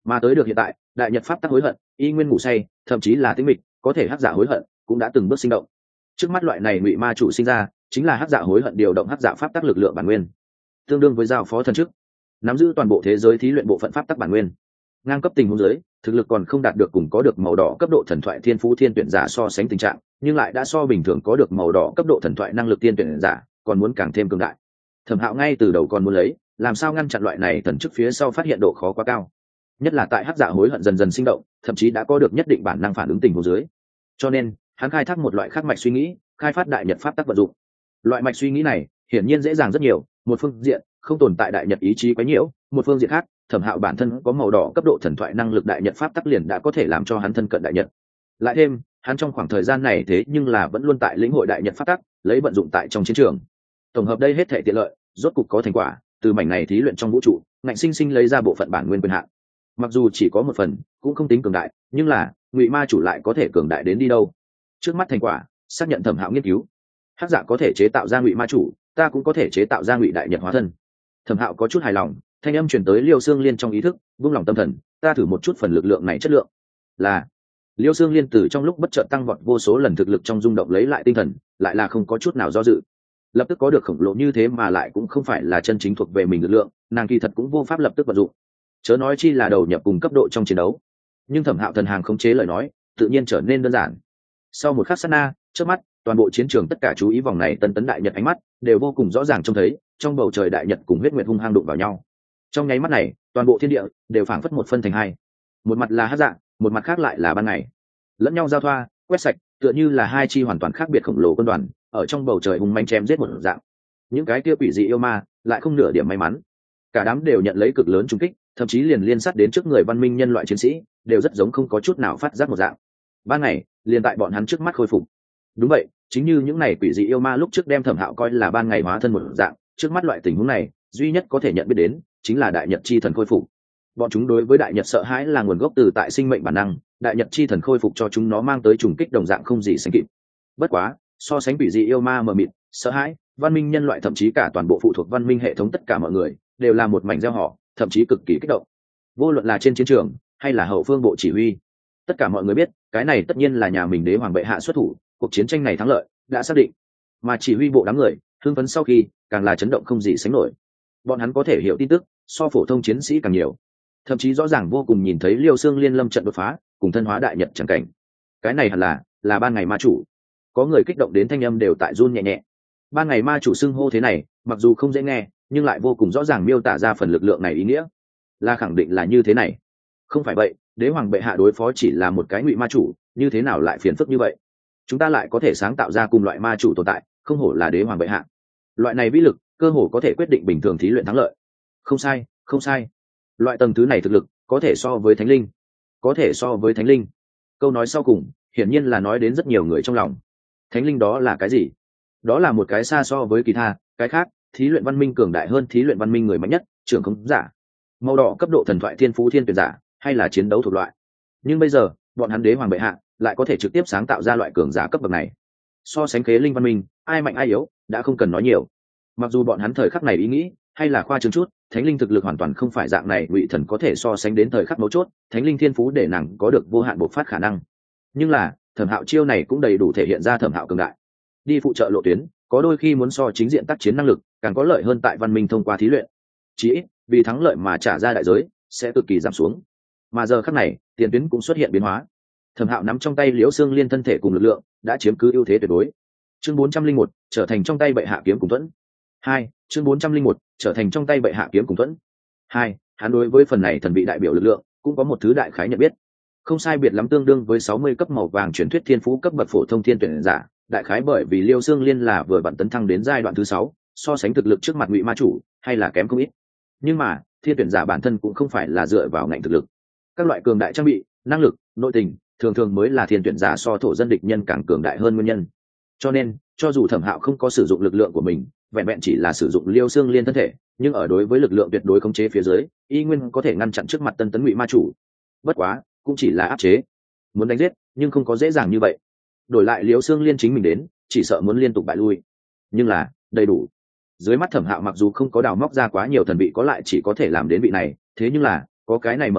A: Mà tới được hiện tại, đại nhật pháp tắc hối hận y nguyên ngủ say, thậm chí là tĩnh mịch, có thể hắc dạ hối hận cũng đã từng bước sinh động. Trước mắt loại này ngụy ma chủ sinh ra chính là hắc dạ hối hận điều động hắc dạ pháp tắc lực lượng bản nguyên, tương đương với giao phó thần chức, nắm giữ toàn bộ thế giới thí luyện bộ phận pháp tắc bản nguyên. Ngang cấp tình huống giới, thực lực còn không đạt được cùng có được màu đỏ cấp độ thần thoại thiên phú thiên tuyển giả so sánh tình trạng, nhưng lại đã so bình thường có được màu đỏ cấp độ thần thoại năng lực thiên tuyển giả còn muốn càng thêm cường đại. Thẩm Hạo ngay từ đầu còn muốn lấy làm sao ngăn chặn loại này thần chức phía sau phát hiện độ khó quá cao, nhất là tại hắc dạ hối hận dần dần sinh động, thậm chí đã có được nhất định bản năng phản ứng tình huống dưới. Cho nên hắn khai thác một loại khác mạch suy nghĩ, khai phát đại nhật pháp tắc vận dụng. Loại mạch suy nghĩ này hiển nhiên dễ dàng rất nhiều, một phương diện không tồn tại đại nhật ý chí quấy nhiễu, một phương diện khác Thẩm Hạo bản thân có màu đỏ cấp độ thần thoại năng lực đại nhật pháp tắc liền đã có thể làm cho hắn thân cận đại nhật. Lại thêm hắn trong khoảng thời gian này thế nhưng là vẫn luôn tại lĩnh hội đại nhật pháp tắc, lấy vận dụng tại trong chiến trường. Tổng hợp đây hết thể tiện lợi, rốt cục có thành quả, từ mảnh này thí luyện trong vũ trụ, ngạnh sinh sinh lấy ra bộ phận bản nguyên quyền hạn. Mặc dù chỉ có một phần, cũng không tính cường đại, nhưng là ngụy ma chủ lại có thể cường đại đến đi đâu. Trước mắt thành quả xác nhận Thẩm Hạo nghiên cứu, hắc dạ có thể chế tạo ra ngụy ma chủ, ta cũng có thể chế tạo ra ngụy đại nhật hóa thân. Thẩm Hạo có chút hài lòng, thanh âm truyền tới Liêu Xương Liên trong ý thức, vung lòng tâm thần, ta thử một chút phần lực lượng này chất lượng. Là Liêu Xương Liên từ trong lúc bất chợt tăng vọt vô số lần thực lực trong rung động lấy lại tinh thần, lại là không có chút nào do dự, lập tức có được khổng lồ như thế mà lại cũng không phải là chân chính thuộc về mình lực lượng, nàng kỳ thật cũng vô pháp lập tức vận dụng, chớ nói chi là đầu nhập cùng cấp độ trong chiến đấu. Nhưng Thẩm Hạo thần hàng khống chế lời nói, tự nhiên trở nên đơn giản. Sau một khắc sát na, trước mắt toàn bộ chiến trường tất cả chú ý vòng này tân tấn đại nhật ánh mắt đều vô cùng rõ ràng trông thấy, trong bầu trời đại nhật cùng huyết nguyệt hung hăng đụng vào nhau. Trong nháy mắt này, toàn bộ thiên địa đều phảng phất một phân thành hai, một mặt là hắc dạ, một mặt khác lại là ban ngày, lẫn nhau giao thoa quét sạch, tựa như là hai chi hoàn toàn khác biệt khổng lồ quân đoàn ở trong bầu trời hùng manh chém giết một dạng. Những cái kia quỷ dị yêu ma lại không nửa điểm may mắn, cả đám đều nhận lấy cực lớn trùng kích, thậm chí liền liên sát đến trước người văn minh nhân loại chiến sĩ, đều rất giống không có chút nào phát giác một dạng. Ban ngày liền tại bọn hắn trước mắt khôi phục. Đúng vậy, chính như những này quỷ dị yêu ma lúc trước đem Thẩm Hạo coi là ban ngày hóa thân một dạng, trước mắt loại tình huống này duy nhất có thể nhận biết đến chính là đại nhật chi thần khôi phục. Bọn chúng đối với đại nhật sợ hãi là nguồn gốc từ tại sinh mệnh bản năng, đại nhật chi thần khôi phục cho chúng nó mang tới trùng kích đồng dạng không gì sánh kịp. Bất quá so sánh quỷ dị yêu ma mờ mịt sợ hãi, văn minh nhân loại thậm chí cả toàn bộ phụ thuộc văn minh hệ thống tất cả mọi người đều là một mảnh gieo họ, thậm chí cực kỳ kích động. Vô luận là trên chiến trường hay là hậu phương bộ chỉ huy, tất cả mọi người biết cái này tất nhiên là nhà mình đế hoàng bệ hạ xuất thủ, cuộc chiến tranh này thắng lợi đã xác định. Mà chỉ huy bộ đám người hưng phấn sau khi càng là chấn động không gì sánh nổi. Bọn hắn có thể hiểu tin tức so phổ thông chiến sĩ càng nhiều, thậm chí rõ ràng vô cùng nhìn thấy Liêu Xương Liên lâm trận đột phá cùng thân hóa đại nhật chẳng cảnh. Cái này hẳn là là ban ngày ma chủ. Có người kích động đến thanh âm đều tại run nhẹ nhẹ. Ban ngày ma chủ xưng hô thế này mặc dù không dễ nghe, nhưng lại vô cùng rõ ràng miêu tả ra phần lực lượng này ý nghĩa, là khẳng định là như thế này. Không phải vậy đế hoàng bệ hạ đối phó chỉ là một cái ngụy ma chủ, như thế nào lại phiền phức như vậy? Chúng ta lại có thể sáng tạo ra cùng loại ma chủ tồn tại, không hổ là đế hoàng bệ hạ. Loại này vĩ lực cơ hồ có thể quyết định bình thường thí luyện thắng lợi. Không sai, không sai. Loại tầng thứ này thực lực có thể so với thánh linh, có thể so với thánh linh. Câu nói sau cùng hiển nhiên là nói đến rất nhiều người trong lòng. Thánh linh đó là cái gì? Đó là một cái xa so với kỳ tha cái khác thí luyện văn minh cường đại hơn thí luyện văn minh người mạnh nhất, trưởng khống giả, màu đỏ cấp độ thần thoại thiên phú thiên tuyển giả, hay là chiến đấu thuộc loại. Nhưng bây giờ bọn hắn đế hoàng bệ hạ lại có thể trực tiếp sáng tạo ra loại cường giả cấp bậc này. So sánh khế linh văn minh, ai mạnh ai yếu đã không cần nói nhiều. Mặc dù bọn hắn thời khắc này ý nghĩ hay là khoa trương chút, thánh linh thực lực hoàn toàn không phải dạng này ngụy thần có thể so sánh đến thời khắc mấu chốt, thánh linh thiên phú để nàng có được vô hạn bộc phát khả năng. Nhưng là Thẩm Hạo chiêu này cũng đầy đủ thể hiện ra Thẩm Hạo cường đại. Đi phụ trợ lộ tuyến có đôi khi muốn so chính diện tác chiến năng lực càng có lợi hơn tại văn minh thông qua thí luyện, chí ít vì thắng lợi mà trả ra đại giới sẽ cực kỳ giảm xuống. Mà giờ khắc này tiền tuyến cũng xuất hiện biến hóa. Thẩm Hạo nắm trong tay Liễu Xương Liên thân thể cùng lực lượng đã chiếm cứ ưu thế tuyệt đối. Chương bốn trăm linh một trở thành trong tay bệ hạ kiếm cùng thuẫn. Hai, chương bốn trăm linh một trở thành trong tay bệ hạ kiếm cùng thuẫn. Hai, hắn đối với phần này thần vị đại biểu lực lượng cũng có một thứ đại khái nhận biết, không sai biệt lắm tương đương với sáu mươi cấp màu vàng truyền thuyết thiên phú cấp bậc phổ thông thiên tuyển giả, đại khái bởi vì Liêu Xương Liên là vừa vặn tấn thăng đến giai đoạn thứ sáu, so sánh thực lực trước mặt ngụy ma chủ hay là kém không ít. Nhưng mà thiên tuyển giả bản thân cũng không phải là dựa vào ngạnh thực lực, các loại cường đại trang bị, năng lực, nội tình thường thường mới là thiên tuyển giả so thổ dân địch nhân càng cường đại hơn nguyên nhân. Cho nên cho dù Thẩm Hạo không có sử dụng lực lượng của mình, vẹn vẹn chỉ là sử dụng Liêu Xương Liên thân thể, nhưng ở đối với lực lượng tuyệt đối khống chế phía dưới, y nguyên có thể ngăn chặn trước mặt tân tấn ngụy ma chủ. Bất quá cũng chỉ là áp chế, muốn đánh giết nhưng không có dễ dàng như vậy. Đổi lại Liêu Xương Liên chính mình đến, chỉ sợ muốn liên tục bại lui. Nhưng là đầy đủ. Dưới mắt Thẩm Hạo mặc dù không có đào móc ra quá nhiều thần vị có lại chỉ có thể làm đến vị này, thế nhưng là có cái này mở đầu,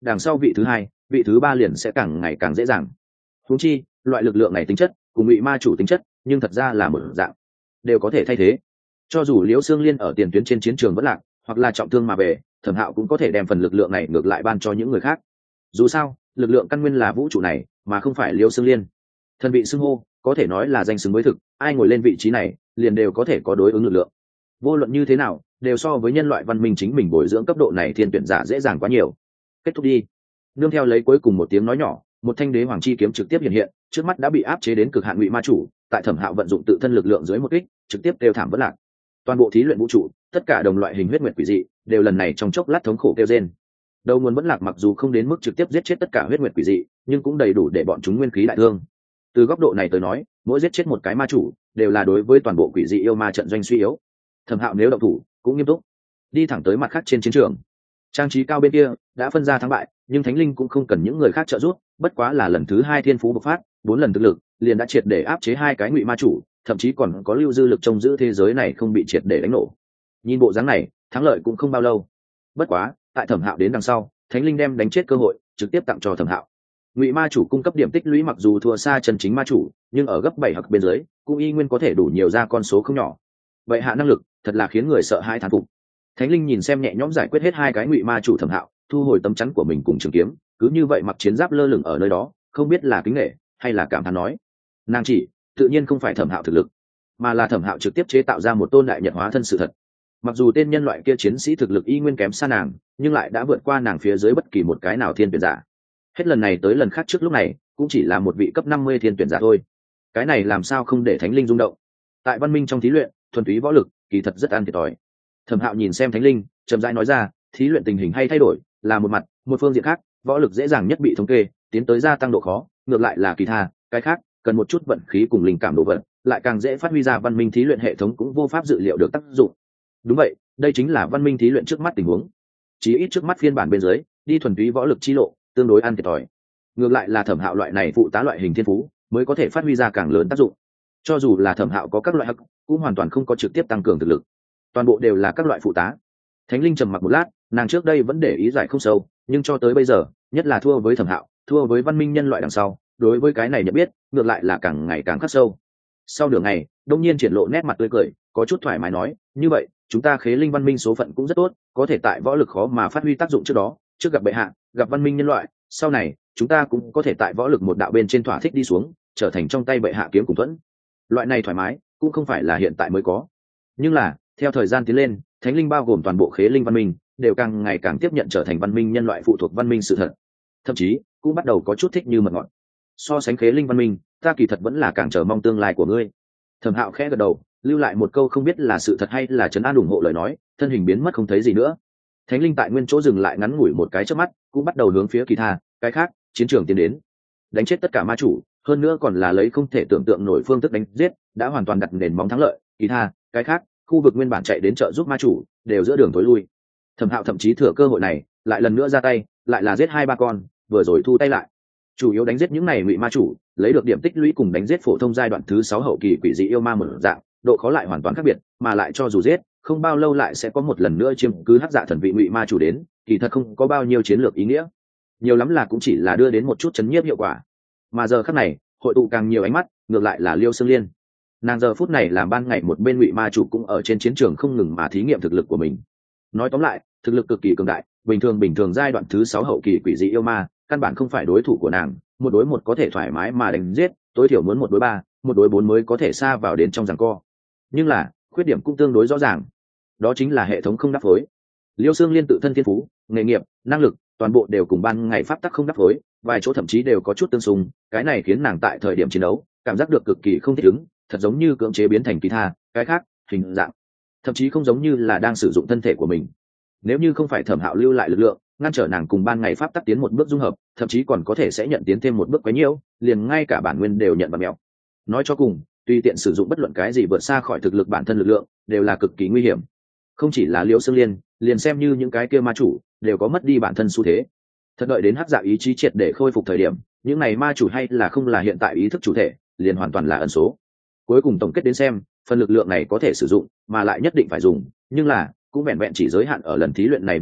A: đằng sau vị thứ hai vị thứ ba liền sẽ càng ngày càng dễ dàng. Huống chi loại lực lượng này tính chất cùng ngụy ma chủ tính chất nhưng thật ra là một dạng, đều có thể thay thế. Cho dù Liễu Xương Liên ở tiền tuyến trên chiến trường vẫn lạc hoặc là trọng thương mà về, Thẩm Hạo cũng có thể đem phần lực lượng này ngược lại ban cho những người khác. Dù sao lực lượng căn nguyên là vũ trụ này mà không phải Liễu Xương Liên. Thần vị xưng hô có thể nói là danh xứng với thực, ai ngồi lên vị trí này liền đều có thể có đối ứng lực lượng. Vô luận như thế nào đều so với nhân loại văn minh chính mình bồi dưỡng cấp độ này thiên tuyển giả dễ dàng quá nhiều. Kết thúc đi. Nương theo lấy cuối cùng một tiếng nói nhỏ, một thanh đế hoàng chi kiếm trực tiếp hiện hiện, trước mắt đã bị áp chế đến cực hạn ngụy ma chủ, tại Thẩm Hạo vận dụng tự thân lực lượng dưới một kích, trực tiếp đều thảm vỡ lạc. Toàn bộ thí luyện vũ trụ, tất cả đồng loại hình huyết nguyệt quỷ dị, đều lần này trong chốc lát thống khổ kêu rên. Đầu nguồn vẫn lạc mặc dù không đến mức trực tiếp giết chết tất cả huyết nguyệt quỷ dị, nhưng cũng đầy đủ để bọn chúng nguyên khí đại thương. Từ góc độ này tới nói, mỗi giết chết một cái ma chủ, đều là đối với toàn bộ quỷ dị yêu ma trận doanh suy yếu. Thẩm Hạo nếu động thủ, cũng nghiêm túc, đi thẳng tới mặt khác trên chiến trường. Trang trí cao bên kia đã phân ra thắng bại, nhưng Thánh Linh cũng không cần những người khác trợ giúp, bất quá là lần thứ hai thiên phú bộc phát, bốn lần thực lực, liền đã triệt để áp chế hai cái ngụy ma chủ, thậm chí còn có lưu dư lực trông giữ thế giới này không bị triệt để đánh nổ. Nhìn bộ dáng này, thắng lợi cũng không bao lâu. Bất quá, tại Thẩm Hạo đến đằng sau, Thánh Linh đem đánh chết cơ hội, trực tiếp tặng cho Thẩm Hạo. Ngụy ma chủ cung cấp điểm tích lũy mặc dù thua xa chân chính ma chủ, nhưng ở gấp bảy hoặc bên dưới, cũng y nguyên có thể đủ nhiều ra con số không nhỏ. Vậy hạ năng lực, thật là khiến người sợ hãi thán phục. Thánh Linh nhìn xem nhẹ nhõm giải quyết hết hai cái ngụy ma chủ Thẩm Hạo, thu hồi tấm chắn của mình cùng trường kiếm, cứ như vậy mặc chiến giáp lơ lửng ở nơi đó, không biết là kính nể hay là cảm thán nói. Nàng chỉ, tự nhiên không phải Thẩm Hạo thực lực, mà là Thẩm Hạo trực tiếp chế tạo ra một tôn đại nhật hóa thân sự thật. Mặc dù tên nhân loại kia chiến sĩ thực lực y nguyên kém xa nàng, nhưng lại đã vượt qua nàng phía dưới bất kỳ một cái nào thiên tuyển giả. Hết lần này tới lần khác trước lúc này, cũng chỉ là một vị cấp năm mươi thiên tuyển giả thôi. Cái này làm sao không để Thánh Linh rung động? Tại văn minh trong thí luyện, thuần túy võ lực, kỳ thật rất ăn thiệt thòi. Thẩm Hạo nhìn xem Thánh Linh, chậm rãi nói ra, thí luyện tình hình hay thay đổi, là một mặt, một phương diện khác, võ lực dễ dàng nhất bị thống kê, tiến tới gia tăng độ khó, ngược lại là kỳ tha, cái khác, cần một chút vận khí cùng linh cảm đồ vật, lại càng dễ phát huy ra văn minh thí luyện hệ thống cũng vô pháp dự liệu được tác dụng. Đúng vậy, đây chính là văn minh thí luyện trước mắt tình huống. Chỉ ít trước mắt phiên bản bên dưới, đi thuần túy võ lực chi lộ, tương đối ăn thiệt thòi. Ngược lại là Thẩm Hạo loại này phụ tá loại hình thiên phú, mới có thể phát huy ra càng lớn tác dụng. Cho dù là Thẩm Hạo có các loại hắc, cũng hoàn toàn không có trực tiếp tăng cường thực lực. Toàn bộ đều là các loại phụ tá. Thánh Linh trầm mặc một lát, nàng trước đây vẫn để ý giải không sâu, nhưng cho tới bây giờ, nhất là thua với Thẩm Hạo, thua với văn minh nhân loại đằng sau, đối với cái này nhận biết, ngược lại là càng ngày càng khắc sâu. Sau nửa ngày, đông nhiên triển lộ nét mặt tươi cười, có chút thoải mái nói, như vậy, chúng ta Khế Linh văn minh số phận cũng rất tốt, có thể tại võ lực khó mà phát huy tác dụng trước đó, trước gặp bệ hạ, gặp văn minh nhân loại, sau này, chúng ta cũng có thể tại võ lực một đạo bên trên thỏa thích đi xuống, trở thành trong tay bệ hạ kiếm cùng thuẫn. Loại này thoải mái, cũng không phải là hiện tại mới có. Nhưng là, theo thời gian tiến lên, Thánh Linh bao gồm toàn bộ Khế Linh văn minh, đều càng ngày càng tiếp nhận trở thành văn minh nhân loại phụ thuộc văn minh sự thật. Thậm chí, cũng bắt đầu có chút thích như mật ngọt. So sánh Khế Linh văn minh, ta kỳ thật vẫn là càng chờ mong tương lai của ngươi. Thẩm Hạo khẽ gật đầu, lưu lại một câu không biết là sự thật hay là trấn an ủng hộ lời nói, thân hình biến mất không thấy gì nữa. Thánh Linh tại nguyên chỗ dừng lại ngắn ngủi một cái chớp mắt, cũng bắt đầu hướng phía kỳ tha, cái khác, chiến trường tiến đến. Đánh chết tất cả ma chủ, hơn nữa còn là lấy không thể tưởng tượng nổi phương thức đánh giết, đã hoàn toàn đặt nền móng thắng lợi, kỳ tha, cái khác, khu vực nguyên bản chạy đến trợ giúp ma chủ, đều giữa đường tối lui. Thẩm Hạo thậm chí thừa cơ hội này, lại lần nữa ra tay, lại là giết hai ba con, vừa rồi thu tay lại. Chủ yếu đánh giết những này ngụy ma chủ, lấy được điểm tích lũy cùng đánh giết phổ thông giai đoạn thứ sáu hậu kỳ quỷ dị yêu ma một dạng, độ khó lại hoàn toàn khác biệt, mà lại cho dù giết, không bao lâu lại sẽ có một lần nữa chiếm cứ hắc dạ thần vị ngụy ma chủ đến, kỳ thật không có bao nhiêu chiến lược ý nghĩa, nhiều lắm là cũng chỉ là đưa đến một chút chấn nhiếp hiệu quả. Mà giờ khắc này, hội tụ càng nhiều ánh mắt, ngược lại là Liêu Xương Liên. Nàng giờ phút này làm ban ngày một bên ngụy ma chủ cũng ở trên chiến trường không ngừng mà thí nghiệm thực lực của mình. Nói tóm lại, thực lực cực kỳ cường đại, bình thường bình thường giai đoạn thứ sáu hậu kỳ quỷ dị yêu ma, căn bản không phải đối thủ của nàng, một đối một có thể thoải mái mà đánh giết, tối thiểu muốn một đối ba, một đối bốn mới có thể xa vào đến trong giằng co. Nhưng là, khuyết điểm cũng tương đối rõ ràng, đó chính là hệ thống không đáp phối. Liêu Xương Liên tự thân thiên phú, nghề nghiệp, năng lực, toàn bộ đều cùng ban ngày pháp tắc không đáp phối, vài chỗ thậm chí đều có chút tương xung, cái này khiến nàng tại thời điểm chiến đấu, cảm giác được cực kỳ không thích ứng, thật giống như cưỡng chế biến thành kỳ tha, cái khác, hình dạng, thậm chí không giống như là đang sử dụng thân thể của mình. Nếu như không phải Thẩm Hạo lưu lại lực lượng, ngăn trở nàng cùng ban ngày pháp tắc tiến một bước dung hợp, thậm chí còn có thể sẽ nhận tiến thêm một bước quấy nhiễu, liền ngay cả bản nguyên đều nhận bạt mèo. Nói cho cùng, tùy tiện sử dụng bất luận cái gì vượt xa khỏi thực lực bản thân lực lượng, đều là cực kỳ nguy hiểm. Không chỉ là Liễu Xương Liên, liền xem như những cái kia ma chủ, đều có mất đi bản thân xu thế. Thật đợi đến hắc dạ ý chí triệt để khôi phục thời điểm, những này ma chủ hay là không là hiện tại ý thức chủ thể, liền hoàn toàn là ẩn số. Cuối cùng tổng kết đến xem, phần lực lượng này có thể sử dụng, mà lại nhất định phải dùng, nhưng là cũng vẹn vẹn chỉ giới hạn ở lần thí luyện này vũ trụ,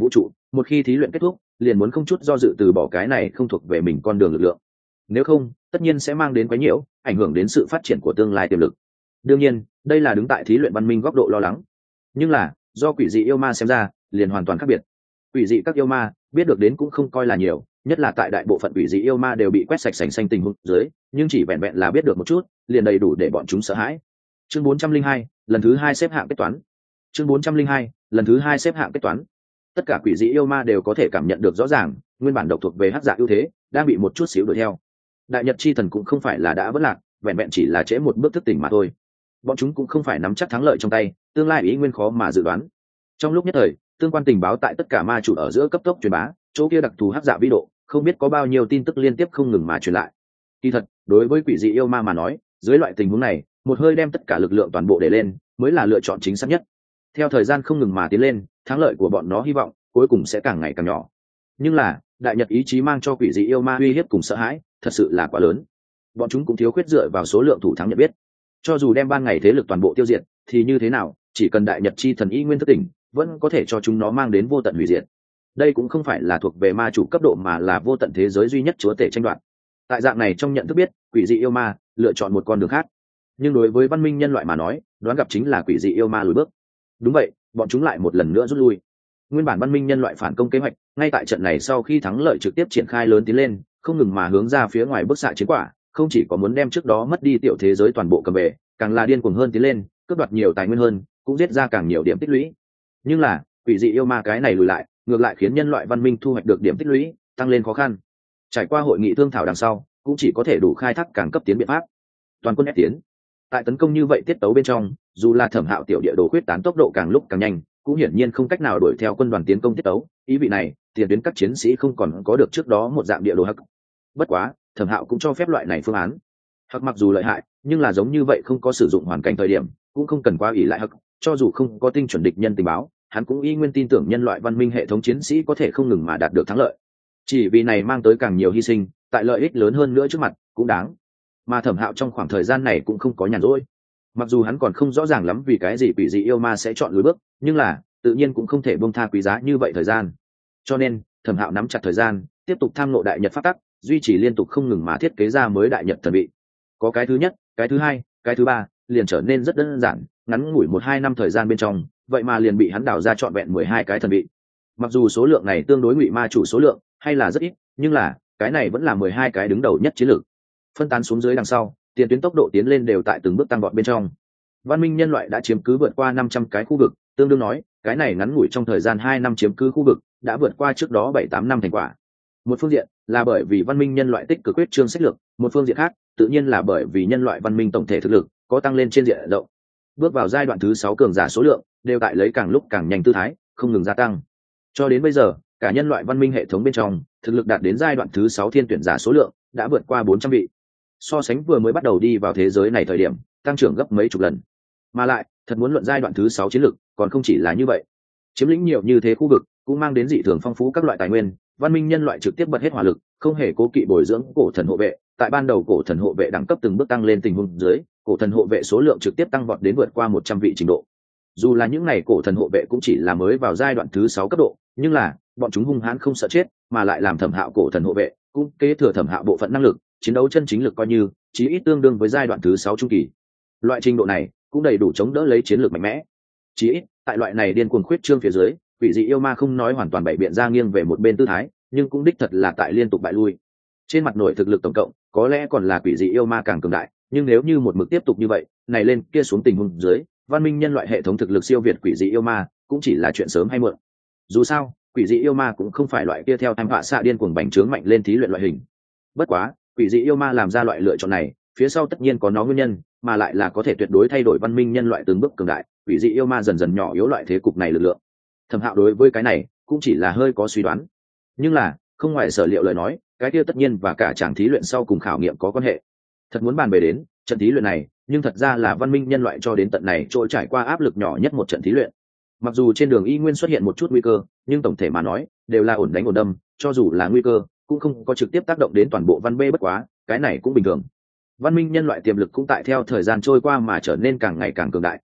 A: một khi thí luyện kết thúc liền muốn không chút do dự từ bỏ cái này không thuộc về mình con đường lực lượng, nếu không tất nhiên sẽ mang đến quấy nhiễu, ảnh hưởng đến sự phát triển của tương lai tiềm lực. Đương nhiên đây là đứng tại thí luyện văn minh góc độ lo lắng, nhưng là do quỷ dị yêu ma xem ra liền hoàn toàn khác biệt. Quỷ dị các yêu ma biết được đến cũng không coi là nhiều, nhất là tại đại bộ phận quỷ dị yêu ma đều bị quét sạch sành xanh tình huống dưới, nhưng chỉ vẹn vẹn là biết được một chút liền đầy đủ để bọn chúng sợ hãi. Chương bốn trăm linh hai, lần thứ hai xếp hạng kết toán. Chương bốn trăm linh hai, lần thứ hai xếp hạng kết toán. Tất cả quỷ dị yêu ma đều có thể cảm nhận được rõ ràng, nguyên bản độc thuộc về hắc dạ ưu thế đang bị một chút xíu đuổi theo. Đại nhật chi thần cũng không phải là đã vỡ lạc, vẹn vẹn chỉ là trễ một bước thức tỉnh mà thôi. Bọn chúng cũng không phải nắm chắc thắng lợi trong tay, tương lai ý nguyên khó mà dự đoán. Trong lúc nhất thời, tương quan tình báo tại tất cả ma chủ ở giữa cấp tốc truyền bá, chỗ kia đặc thù hắc dạ vĩ độ, không biết có bao nhiêu tin tức liên tiếp không ngừng mà truyền lại. Kỳ thật, đối với quỷ dị yêu ma mà nói, dưới loại tình huống này, một hơi đem tất cả lực lượng toàn bộ để lên, mới là lựa chọn chính xác nhất. Theo thời gian không ngừng mà tiến lên, thắng lợi của bọn nó hy vọng cuối cùng sẽ càng ngày càng nhỏ. Nhưng là, đại nhật ý chí mang cho quỷ dị yêu ma uy hiếp cùng sợ hãi, thật sự là quá lớn. Bọn chúng cũng thiếu khuyết dựa vào số lượng thủ thắng nhận biết. Cho dù đem ban ngày thế lực toàn bộ tiêu diệt, thì như thế nào, chỉ cần đại nhật chi thần y nguyên thức tỉnh, vẫn có thể cho chúng nó mang đến vô tận hủy diệt. Đây cũng không phải là thuộc về ma chủ cấp độ mà là vô tận thế giới duy nhất chúa tể tranh đoạt. Tại dạng này trong nhận thức biết, quỷ dị yêu ma lựa chọn một con đường khác. Nhưng đối với văn minh nhân loại mà nói, đoán gặp chính là quỷ dị yêu ma lùi bước. Đúng vậy, bọn chúng lại một lần nữa rút lui. Nguyên bản văn minh nhân loại phản công kế hoạch, ngay tại trận này sau khi thắng lợi trực tiếp triển khai lớn tiến lên, không ngừng mà hướng ra phía ngoài bức xạ chiến quả, không chỉ có muốn đem trước đó mất đi tiểu thế giới toàn bộ cầm về, càng là điên cuồng hơn tiến lên, cướp đoạt nhiều tài nguyên hơn, cũng giết ra càng nhiều điểm tích lũy. Nhưng là, quỷ dị yêu ma cái này lùi lại, ngược lại khiến nhân loại văn minh thu hoạch được điểm tích lũy, tăng lên khó khăn. Trải qua hội nghị thương thảo đằng sau, cũng chỉ có thể đủ khai thác càng cấp tiến biện pháp. Toàn quân ép tiến. Tại tấn công như vậy tiết tấu bên trong, dù là Thẩm Hạo tiểu địa đồ khuyết tán tốc độ càng lúc càng nhanh, cũng hiển nhiên không cách nào đuổi theo quân đoàn tiến công tiết tấu, ý vị này, tiền tuyến các chiến sĩ không còn có được trước đó một dạng địa đồ hắc. Bất quá, Thẩm Hạo cũng cho phép loại này phương án. Hắc mặc dù lợi hại, nhưng là giống như vậy không có sử dụng hoàn cảnh thời điểm, cũng không cần quá ỷ lại hắc, cho dù không có tinh chuẩn địch nhân tình báo, hắn cũng y nguyên tin tưởng nhân loại văn minh hệ thống chiến sĩ có thể không ngừng mà đạt được thắng lợi. Chỉ vì này mang tới càng nhiều hy sinh, tại lợi ích lớn hơn nữa trước mặt, cũng đáng. Mà Thẩm Hạo trong khoảng thời gian này cũng không có nhàn rỗi. Mặc dù hắn còn không rõ ràng lắm vì cái gì quỷ dị yêu ma sẽ chọn lối bước, nhưng là tự nhiên cũng không thể buông tha quý giá như vậy thời gian. Cho nên, Thẩm Hạo nắm chặt thời gian, tiếp tục tham ngộ đại nhật pháp tắc, duy trì liên tục không ngừng mà thiết kế ra mới đại nhật thần vị. Có cái thứ nhất, cái thứ hai, cái thứ ba, liền trở nên rất đơn giản, ngắn ngủi một hai năm thời gian bên trong, vậy mà liền bị hắn đào ra trọn vẹn mười hai cái thần vị. Mặc dù số lượng này tương đối ngụy ma chủ số lượng hay là rất ít, nhưng là cái này vẫn là mười hai cái đứng đầu nhất chiến lược. Phân tán xuống dưới đằng sau, tiền tuyến tốc độ tiến lên đều tại từng bước tăng vọt bên trong. Văn minh nhân loại đã chiếm cứ vượt qua năm trăm cái khu vực, tương đương nói, cái này ngắn ngủi trong thời gian hai năm chiếm cứ khu vực, đã vượt qua trước đó bảy tám năm thành quả. Một phương diện là bởi vì văn minh nhân loại tích cực quyết trương sách lược, một phương diện khác, tự nhiên là bởi vì nhân loại văn minh tổng thể thực lực có tăng lên trên diện rộng. Bước vào giai đoạn thứ sáu cường giả số lượng đều tại lấy càng lúc càng nhanh tư thái, không ngừng gia tăng. Cho đến bây giờ, cả nhân loại văn minh hệ thống bên trong, thực lực đạt đến giai đoạn thứ sáu thiên tuyển giả số lượng đã vượt qua bốn trăm vị. So sánh vừa mới bắt đầu đi vào thế giới này thời điểm, tăng trưởng gấp mấy chục lần. Mà lại, thật muốn luận giai đoạn thứ sáu chiến lực, còn không chỉ là như vậy. Chiếm lĩnh nhiều như thế khu vực, cũng mang đến dị thường phong phú các loại tài nguyên, văn minh nhân loại trực tiếp bật hết hỏa lực, không hề cố kỵ bồi dưỡng cổ thần hộ vệ. Tại ban đầu cổ thần hộ vệ đẳng cấp từng bước tăng lên tình huống dưới, cổ thần hộ vệ số lượng trực tiếp tăng vọt đến vượt qua một trăm vị trình độ. Dù là những này cổ thần hộ vệ cũng chỉ là mới vào giai đoạn thứ sáu cấp độ, nhưng là bọn chúng hung hãn không sợ chết, mà lại làm Thẩm Hạo cổ thần hộ vệ, cũng kế thừa Thẩm Hạo bộ phận năng lực, chiến đấu chân chính lực coi như chí ít tương đương với giai đoạn thứ sáu trung kỳ. Loại trình độ này cũng đầy đủ chống đỡ lấy chiến lược mạnh mẽ. Chí ít tại loại này điên cuồng khuyết trương phía dưới, quỷ dị yêu ma không nói hoàn toàn bày biện ra nghiêng về một bên tư thái, nhưng cũng đích thật là tại liên tục bại lui. Trên mặt nội thực lực tổng cộng, có lẽ còn là quỷ dị yêu ma càng cường đại, nhưng nếu như một mực tiếp tục như vậy, này lên kia xuống tình huống dưới, văn minh nhân loại hệ thống thực lực siêu việt quỷ dị yêu ma cũng chỉ là chuyện sớm hay muộn. Dù sao, quỷ dị yêu ma cũng không phải loại kia theo tham họa xạ điên cuồng bành trướng mạnh lên thí luyện loại hình. Bất quá, quỷ dị yêu ma làm ra loại lựa chọn này, phía sau tất nhiên có nó nguyên nhân, mà lại là có thể tuyệt đối thay đổi văn minh nhân loại từng bước cường đại, quỷ dị yêu ma dần dần nhỏ yếu loại thế cục này lực lượng. Thẩm Hạo đối với cái này cũng chỉ là hơi có suy đoán, nhưng là không ngoài sở liệu lời nói, cái kia tất nhiên và cả chàng thí luyện sau cùng khảo nghiệm có quan hệ. Thật muốn bàn về đến trận thí luyện này, nhưng thật ra là văn minh nhân loại cho đến tận này trôi trải qua áp lực nhỏ nhất một trận thí luyện. Mặc dù trên đường y nguyên xuất hiện một chút nguy cơ, nhưng tổng thể mà nói đều là ổn đánh ổn đâm, cho dù là nguy cơ cũng không có trực tiếp tác động đến toàn bộ văn bê, bất quá cái này cũng bình thường. Văn minh nhân loại tiềm lực cũng tại theo thời gian trôi qua mà trở nên càng ngày càng cường đại,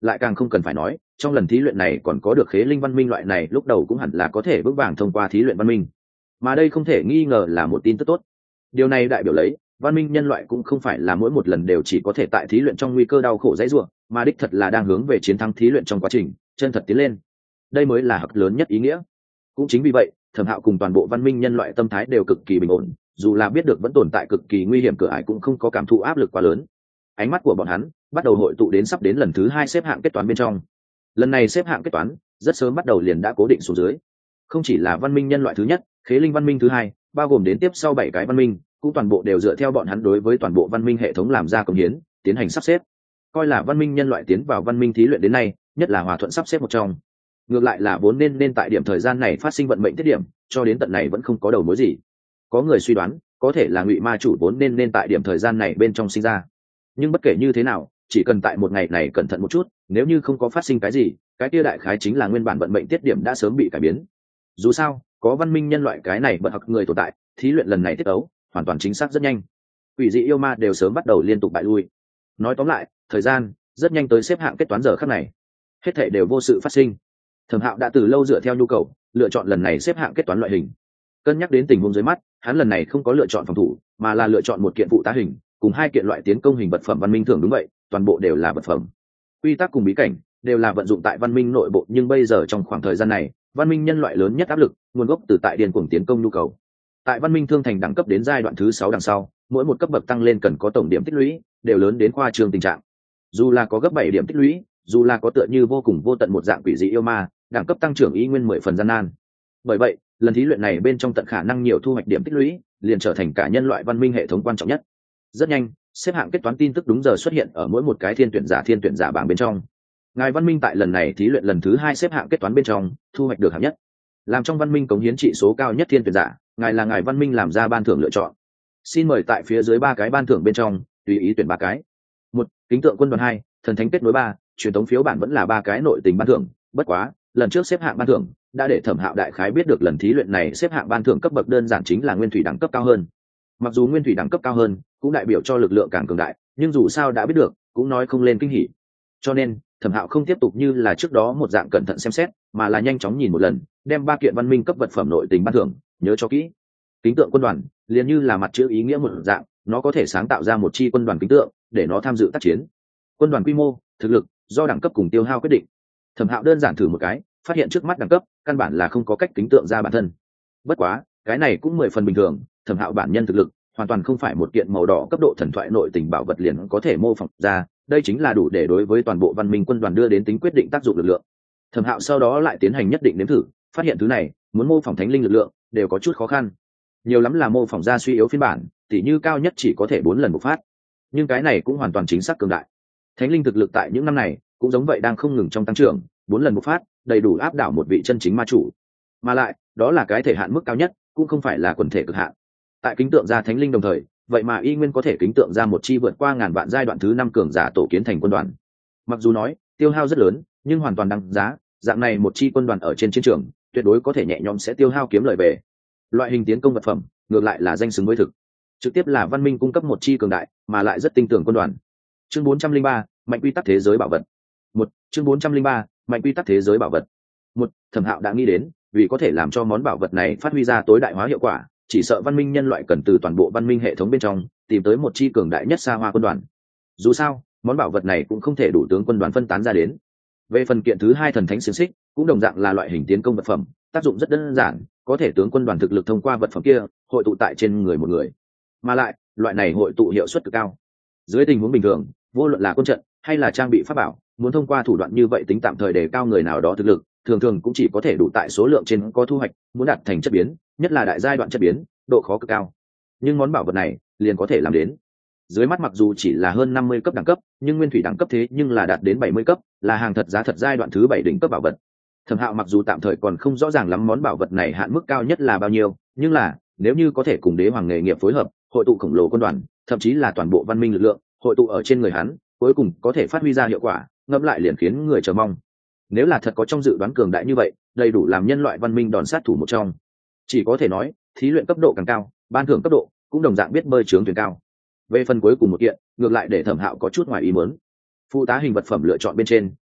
A: lại càng không cần phải nói trong lần thí luyện này còn có được khế linh văn minh loại này lúc đầu cũng hẳn là có thể vững vàng thông qua thí luyện văn minh, mà đây không thể nghi ngờ là một tin tức tốt. Điều này đại biểu lấy văn minh nhân loại cũng không phải là mỗi một lần đều chỉ có thể tại thí luyện trong nguy cơ đau khổ dãy ruộng, mà đích thật là đang hướng về chiến thắng thí luyện trong quá trình chân thật tiến lên. Đây mới là hặc lớn nhất ý nghĩa. Cũng chính vì vậy Thẩm Hạo cùng toàn bộ văn minh nhân loại tâm thái đều cực kỳ bình ổn, dù là biết được vẫn tồn tại cực kỳ nguy hiểm cửa ải cũng không có cảm thụ áp lực quá lớn. Ánh mắt của bọn hắn bắt đầu hội tụ đến sắp đến lần thứ hai xếp hạng kết toán bên trong. Lần này xếp hạng kết toán rất sớm bắt đầu liền đã cố định xuống dưới, không chỉ là văn minh nhân loại thứ nhất, khế linh văn minh thứ hai, bao gồm đến tiếp sau bảy cái văn minh cũng toàn bộ đều dựa theo bọn hắn đối với toàn bộ văn minh hệ thống làm ra công hiến tiến hành sắp xếp, coi là văn minh nhân loại tiến vào văn minh thí luyện đến nay nhất là hòa thuận sắp xếp một trong. Ngược lại là vốn nên nên tại điểm thời gian này phát sinh vận mệnh tiết điểm cho đến tận này vẫn không có đầu mối gì. Có người suy đoán có thể là Ngụy Ma Chủ vốn nên nên tại điểm thời gian này bên trong sinh ra, nhưng bất kể như thế nào chỉ cần tại một ngày này cẩn thận một chút, nếu như không có phát sinh cái gì, cái kia đại khái chính là nguyên bản vận mệnh tiết điểm đã sớm bị cải biến. Dù sao có văn minh nhân loại cái này bật học người tồn tại, thí luyện lần này tiết ấu hoàn toàn chính xác rất nhanh, quỷ dị yêu ma đều sớm bắt đầu liên tục bại lui. Nói tóm lại thời gian rất nhanh tới xếp hạng kết toán giờ khắc này, hết thảy đều vô sự phát sinh. Thẩm Hạo đã từ lâu dựa theo nhu cầu lựa chọn lần này xếp hạng kết toán loại hình. Cân nhắc đến tình huống dưới mắt, hắn lần này không có lựa chọn phòng thủ mà là lựa chọn một kiện phụ tá hình cùng hai kiện loại tiến công hình vật phẩm văn minh thường. Đúng vậy, toàn bộ đều là vật phẩm. Quy tắc cùng bí cảnh đều là vận dụng tại văn minh nội bộ, nhưng bây giờ trong khoảng thời gian này văn minh nhân loại lớn nhất áp lực nguồn gốc từ tại điên cuồng tiến công nhu cầu. Tại văn minh thương thành đẳng cấp đến giai đoạn thứ sáu đằng sau, mỗi một cấp bậc tăng lên cần có tổng điểm tích lũy đều lớn đến khoa trương tình trạng. Dù là có gấp bảy điểm tích lũy, dù là có tựa như vô cùng vô tận một dạng quỷ dị yêu ma, đẳng cấp tăng trưởng ý nguyên mười phần gian nan. Bởi vậy lần thí luyện này bên trong tận khả năng nhiều thu hoạch điểm tích lũy liền trở thành cả nhân loại văn minh hệ thống quan trọng nhất. Rất nhanh xếp hạng kết toán tin tức đúng giờ xuất hiện ở mỗi một cái thiên tuyển giả thiên tuyển giả bảng bên trong. Ngài văn minh tại lần này thí luyện lần thứ hai xếp hạng kết toán bên trong thu hoạch được hạng nhất, làm trong văn minh cống hiến trị số cao nhất thiên tuyển giả, ngài là ngài văn minh làm ra ban thưởng lựa chọn. Xin mời tại phía dưới ba cái ban thưởng bên trong tùy ý tuyển ba cái. Một, kính tượng quân đoàn. Hai, thần thánh kết nối. Ba, truyền thống phiếu bản vẫn là ba cái nội tình ban thưởng. Bất quá lần trước xếp hạng ban thưởng đã để Thẩm Hạo đại khái biết được lần thí luyện này xếp hạng ban thưởng cấp bậc đơn giản chính là nguyên thủy đẳng cấp cao hơn. Mặc dù nguyên thủy đẳng cấp cao hơn cũng đại biểu cho lực lượng càng cường đại, nhưng dù sao đã biết được cũng nói không lên kinh hỉ. Cho nên Thẩm Hạo không tiếp tục như là trước đó một dạng cẩn thận xem xét, mà là nhanh chóng nhìn một lần, đem ba kiện văn minh cấp vật phẩm nội tình ban thưởng nhớ cho kỹ. Kính tượng quân đoàn liền như là mặt chữ ý nghĩa một dạng, nó có thể sáng tạo ra một chi quân đoàn kính tượng để nó tham dự tác chiến. Quân đoàn quy mô, thực lực do đẳng cấp cùng tiêu hao quyết định. Thẩm Hạo đơn giản thử một cái, phát hiện trước mắt đẳng cấp căn bản là không có cách kính tượng ra bản thân. Bất quá cái này cũng mười phần bình thường, Thẩm Hạo bản nhân thực lực hoàn toàn không phải một kiện màu đỏ cấp độ thần thoại nội tình bảo vật liền có thể mô phỏng ra, đây chính là đủ để đối với toàn bộ văn minh quân đoàn đưa đến tính quyết định tác dụng lực lượng. Thẩm Hạo sau đó lại tiến hành nhất định nếm thử, phát hiện thứ này muốn mô phỏng thánh linh lực lượng đều có chút khó khăn, nhiều lắm là mô phỏng ra suy yếu phiên bản, tỉ như cao nhất chỉ có thể bốn lần bộc phát, nhưng cái này cũng hoàn toàn chính xác cường đại. Thánh linh thực lực tại những năm này cũng giống vậy đang không ngừng trong tăng trưởng, bốn lần bộc phát đầy đủ áp đảo một vị chân chính ma chủ, mà lại đó là cái thể hạn mức cao nhất, cũng không phải là quần thể cực hạn. Tại kính tượng ra thánh linh đồng thời, vậy mà y nguyên có thể kính tượng ra một chi vượt qua ngàn vạn giai đoạn thứ năm cường giả tổ kiến thành quân đoàn. Mặc dù nói tiêu hao rất lớn, nhưng hoàn toàn đáng giá, dạng này một chi quân đoàn ở trên chiến trường tuyệt đối có thể nhẹ nhõm sẽ tiêu hao kiếm lợi về. Loại hình tiến công vật phẩm ngược lại là danh xứng với thực, trực tiếp là văn minh cung cấp một chi cường đại mà lại rất tinh tưởng quân đoàn. Chương bốn trăm linh ba, mạnh quy tắc thế giới bảo vật. Một, chương bốn trăm linh ba, mạnh quy tắc thế giới bảo vật. Một, Thẩm Hạo đã nghĩ đến, vì có thể làm cho món bảo vật này phát huy ra tối đại hóa hiệu quả, chỉ sợ văn minh nhân loại cần từ toàn bộ văn minh hệ thống bên trong tìm tới một chi cường đại nhất xa hoa quân đoàn. Dù sao món bảo vật này cũng không thể đủ tướng quân đoàn phân tán ra đến. Về phần kiện thứ hai thần thánh xiềng xích cũng đồng dạng là loại hình tiến công vật phẩm, tác dụng rất đơn giản, có thể tướng quân đoàn thực lực thông qua vật phẩm kia hội tụ tại trên người một người, mà lại loại này hội tụ hiệu suất cực cao. Dưới tình huống bình thường, vô luận là quân trận hay là trang bị pháp bảo, muốn thông qua thủ đoạn như vậy tính tạm thời để cao người nào đó thực lực, thường thường cũng chỉ có thể đủ tại số lượng trên có thu hoạch, muốn đạt thành chất biến, nhất là đại giai đoạn chất biến, độ khó cực cao. Nhưng món bảo vật này liền có thể làm đến. Dưới mắt mặc dù chỉ là hơn năm mươi cấp đẳng cấp, nhưng nguyên thủy đẳng cấp thế nhưng là đạt đến bảy mươi cấp, là hàng thật giá thật giai đoạn thứ bảy đỉnh cấp bảo vật. Thẩm Hạo mặc dù tạm thời còn không rõ ràng lắm món bảo vật này hạn mức cao nhất là bao nhiêu, nhưng là nếu như có thể cùng đế hoàng nghề nghiệp phối hợp, hội tụ khổng lồ quân đoàn, thậm chí là toàn bộ văn minh lực lượng, hội tụ ở trên người hắn, cuối cùng có thể phát huy ra hiệu quả, ngẫm lại liền khiến người chờ mong. Nếu là thật có trong dự đoán cường đại như vậy, đầy đủ làm nhân loại văn minh đòn sát thủ một trong. Chỉ có thể nói, thí luyện cấp độ càng cao, ban thưởng cấp độ cũng đồng dạng biết bơi trướng thuyền cao. Về phần cuối cùng một kiện, ngược lại để Thẩm Hạo có chút ngoài ý muốn. Phụ tá hình vật phẩm lựa chọn bên trên,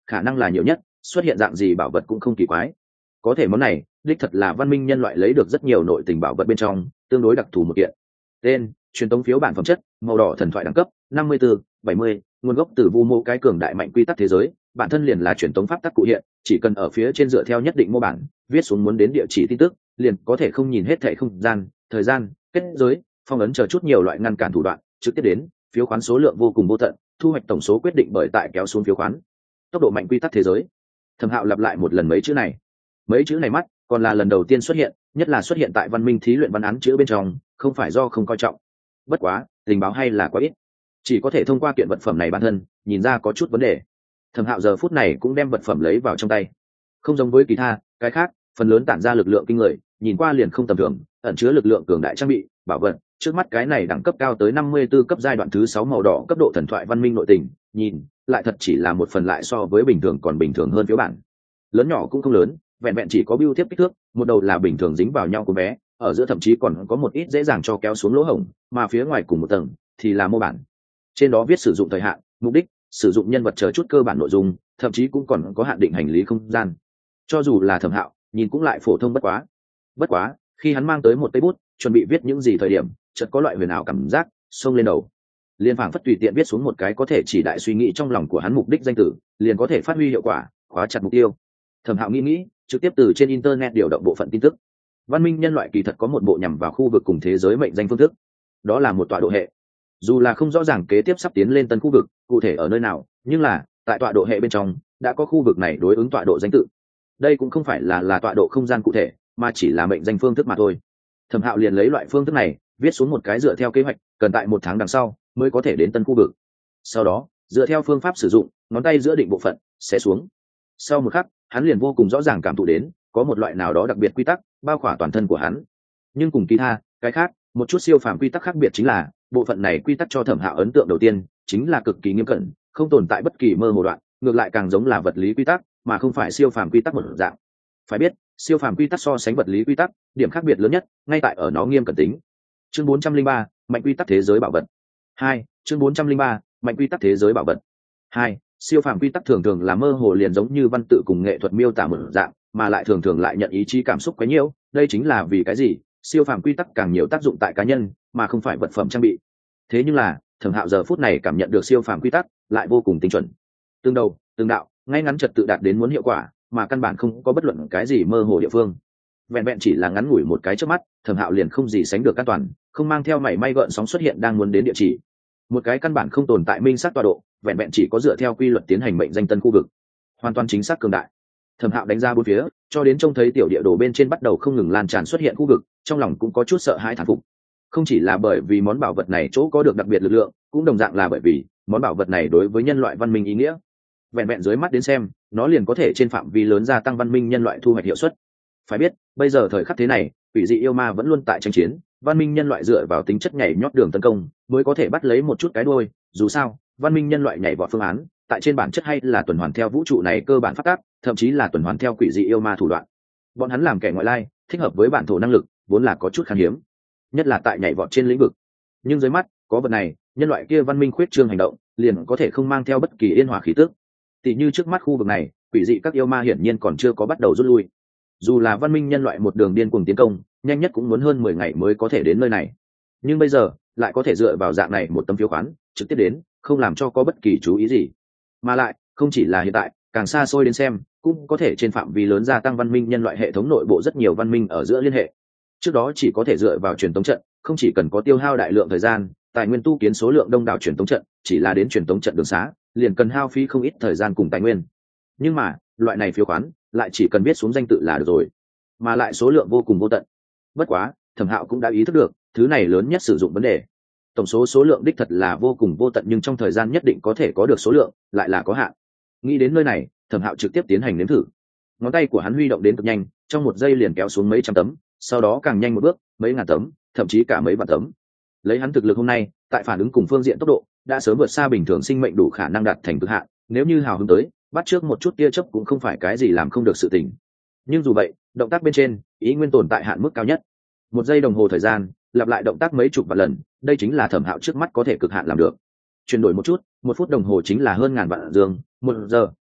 A: khả năng là nhiều nhất, xuất hiện dạng gì bảo vật cũng không kỳ quái. Có thể món này đích thật là văn minh nhân loại lấy được rất nhiều nội tình bảo vật bên trong tương đối đặc thù một kiện. Tên: truyền tống phiếu bản phẩm chất, màu đỏ thần thoại đẳng cấp năm mươi tư, bảy mươi, nguồn gốc từ vu mô cái cường đại mạnh quy tắc thế giới, bản thân liền là truyền tống pháp tắc cụ hiện, chỉ cần ở phía trên dựa theo nhất định mô bản viết xuống muốn đến địa chỉ tin tức, liền có thể không nhìn hết thảy không gian, thời gian, kết giới, phong ấn chờ chút nhiều loại ngăn cản thủ đoạn, trực tiếp đến. Phiếu khoán số lượng vô cùng vô tận, thu hoạch tổng số quyết định bởi tại kéo xuống phiếu khoán. Tốc độ mạnh quy tắc thế giới. Thẩm Hạo lặp lại một lần mấy chữ này. Mấy chữ này mắt, còn là lần đầu tiên xuất hiện, nhất là xuất hiện tại văn minh thí luyện văn án chữ bên trong, không phải do không coi trọng. Bất quá, tình báo hay là quá ít, chỉ có thể thông qua kiện vật phẩm này bản thân nhìn ra có chút vấn đề. Thẩm Hạo giờ phút này cũng đem vật phẩm lấy vào trong tay. Không giống với kỳ tha, cái khác, phần lớn tản ra lực lượng kinh người, nhìn qua liền không tầm thường, ẩn chứa lực lượng cường đại trang bị, bảo vật. Trước mắt cái này đẳng cấp cao tới năm mươi tư cấp giai đoạn thứ sáu màu đỏ cấp độ thần thoại văn minh nội tình, nhìn lại thật chỉ là một phần lại so với bình thường còn bình thường hơn phiếu bản. Lớn nhỏ cũng không lớn, vẹn vẹn chỉ có bưu tiếp kích thước, một đầu là bình thường dính vào nhau của bé, ở giữa thậm chí còn có một ít dễ dàng cho kéo xuống lỗ hổng, mà phía ngoài cùng một tầng thì là mô bản. Trên đó viết sử dụng thời hạn, mục đích, sử dụng nhân vật chờ chút cơ bản nội dung, thậm chí cũng còn có hạn định hành lý không gian. Cho dù là Thẩm Hạo, nhìn cũng lại phổ thông bất quá. Bất quá, khi hắn mang tới một cây bút, chuẩn bị viết những gì thời điểm, chợt có loại huyền ảo cảm giác xông lên đầu. Liên phảng phất tùy tiện viết xuống một cái có thể chỉ đại suy nghĩ trong lòng của hắn mục đích danh tử, liền có thể phát huy hiệu quả, khóa chặt mục tiêu. Thẩm Hạo nghĩ nghĩ, trực tiếp từ trên internet điều động bộ phận tin tức. Văn minh nhân loại kỳ thật có một bộ nhằm vào khu vực cùng thế giới mệnh danh phương thức, đó là một tọa độ hệ. Dù là không rõ ràng kế tiếp sắp tiến lên tân khu vực cụ thể ở nơi nào, nhưng là tại tọa độ hệ bên trong đã có khu vực này đối ứng tọa độ danh tự. Đây cũng không phải là là tọa độ không gian cụ thể, mà chỉ là mệnh danh phương thức mà thôi. Thẩm Hạo liền lấy loại phương thức này viết xuống một cái dựa theo kế hoạch, cần tại một tháng đằng sau mới có thể đến tân khu vực. Sau đó dựa theo phương pháp sử dụng, ngón tay giữa định bộ phận sẽ xuống. Sau một khắc, hắn liền vô cùng rõ ràng cảm thụ đến có một loại nào đó đặc biệt quy tắc bao khỏa toàn thân của hắn. Nhưng cùng kỳ tha, cái khác, một chút siêu phàm quy tắc khác biệt chính là bộ phận này quy tắc cho Thẩm Hạo ấn tượng đầu tiên chính là cực kỳ nghiêm cẩn, không tồn tại bất kỳ mơ hồ đoạn, ngược lại càng giống là vật lý quy tắc mà không phải siêu phàm quy tắc một dạng. Phải biết, siêu phàm quy tắc so sánh vật lý quy tắc, điểm khác biệt lớn nhất ngay tại ở nó nghiêm cẩn tính. Chương bốn trăm linh ba, mạnh quy tắc thế giới bảo vật. Hai, chương bốn trăm linh ba, mạnh quy tắc thế giới bảo vật. Hai, siêu phàm quy tắc thường thường là mơ hồ liền giống như văn tự cùng nghệ thuật miêu tả một dạng, mà lại thường thường lại nhận ý chí cảm xúc quá nhiều, đây chính là vì cái gì siêu phàm quy tắc càng nhiều tác dụng tại cá nhân mà không phải vật phẩm trang bị. Thế nhưng là Thẩm Hạo giờ phút này cảm nhận được siêu phàm quy tắc lại vô cùng tinh chuẩn, tương đầu tương đạo, ngay ngắn trật tự đạt đến muốn hiệu quả, mà căn bản không có bất luận cái gì mơ hồ địa phương. Vẹn vẹn chỉ là ngắn ngủi một cái trước mắt, Thẩm Hạo liền không gì sánh được an toàn, không mang theo mảy may gợn sóng xuất hiện đang muốn đến địa chỉ. Một cái căn bản không tồn tại minh xác tọa độ, vẹn vẹn chỉ có dựa theo quy luật tiến hành mệnh danh tân khu vực, hoàn toàn chính xác cường đại. Thẩm Hạo đánh ra bốn phía, cho đến trông thấy tiểu địa đồ bên trên bắt đầu không ngừng lan tràn xuất hiện khu vực, trong lòng cũng có chút sợ hãi thán phục. Không chỉ là bởi vì món bảo vật này chỗ có được đặc biệt lực lượng, cũng đồng dạng là bởi vì món bảo vật này đối với nhân loại văn minh ý nghĩa. Vẹn vẹn dưới mắt đến xem, nó liền có thể trên phạm vi lớn gia tăng văn minh nhân loại thu hoạch hiệu suất. Phải biết, bây giờ thời khắc thế này, quỷ dị yêu ma vẫn luôn tại tranh chiến, văn minh nhân loại dựa vào tính chất nhảy nhót đường tấn công mới có thể bắt lấy một chút cái đuôi. Dù sao, văn minh nhân loại nhảy vọt phương án tại trên bản chất hay là tuần hoàn theo vũ trụ này cơ bản phát tác, thậm chí là tuần hoàn theo quỷ dị yêu ma thủ đoạn. Bọn hắn làm kẻ ngoại lai, thích hợp với bản thổ năng lực vốn là có chút khan hiếm, nhất là tại nhảy vọt trên lĩnh vực. Nhưng dưới mắt có vật này, nhân loại kia văn minh khuyết trương hành động liền có thể không mang theo bất kỳ yên hòa khí tức. Tỷ như trước mắt khu vực này, quỷ dị các yêu ma hiển nhiên còn chưa có bắt đầu rút lui. Dù là văn minh nhân loại một đường điên cuồng tiến công, nhanh nhất cũng muốn hơn mười ngày mới có thể đến nơi này. Nhưng bây giờ, lại có thể dựa vào dạng này một tấm phiếu khoán, trực tiếp đến, không làm cho có bất kỳ chú ý gì. Mà lại, không chỉ là hiện tại, càng xa xôi đến xem, cũng có thể trên phạm vi lớn gia tăng văn minh nhân loại hệ thống nội bộ rất nhiều văn minh ở giữa liên hệ. Trước đó chỉ có thể dựa vào truyền tống trận, không chỉ cần có tiêu hao đại lượng thời gian, tài nguyên tu kiến số lượng đông đảo truyền tống trận, chỉ là đến truyền tống trận đường xá, liền cần hao phí không ít thời gian cùng tài nguyên. Nhưng mà, loại này phiếu khoán, lại chỉ cần viết xuống danh tự là được rồi, mà lại số lượng vô cùng vô tận. Bất quá, Thẩm Hạo cũng đã ý thức được, thứ này lớn nhất sử dụng vấn đề. Tổng số số lượng đích thật là vô cùng vô tận, nhưng trong thời gian nhất định có thể có được số lượng, lại là có hạn. Nghĩ đến nơi này, Thẩm Hạo trực tiếp tiến hành nếm thử. Ngón tay của hắn huy động đến cực nhanh, trong một giây liền kéo xuống mấy trăm tấm, sau đó càng nhanh một bước, mấy ngàn tấm, thậm chí cả mấy vạn tấm. Lấy hắn thực lực hôm nay, tại phản ứng cùng phương diện tốc độ, đã sớm vượt xa bình thường sinh mệnh đủ khả năng đạt thành cực hạn, nếu như hào hứng tới, bắt trước một chút tia chớp cũng không phải cái gì làm không được sự tình. Nhưng dù vậy, động tác bên trên, ý nguyên tồn tại hạn mức cao nhất. Một giây đồng hồ thời gian, lặp lại động tác mấy chục vạn lần, đây chính là Thẩm Hạo trước mắt có thể cực hạn làm được. Chuyển đổi một chút, một phút đồng hồ chính là hơn ngàn vạn dương, một giờ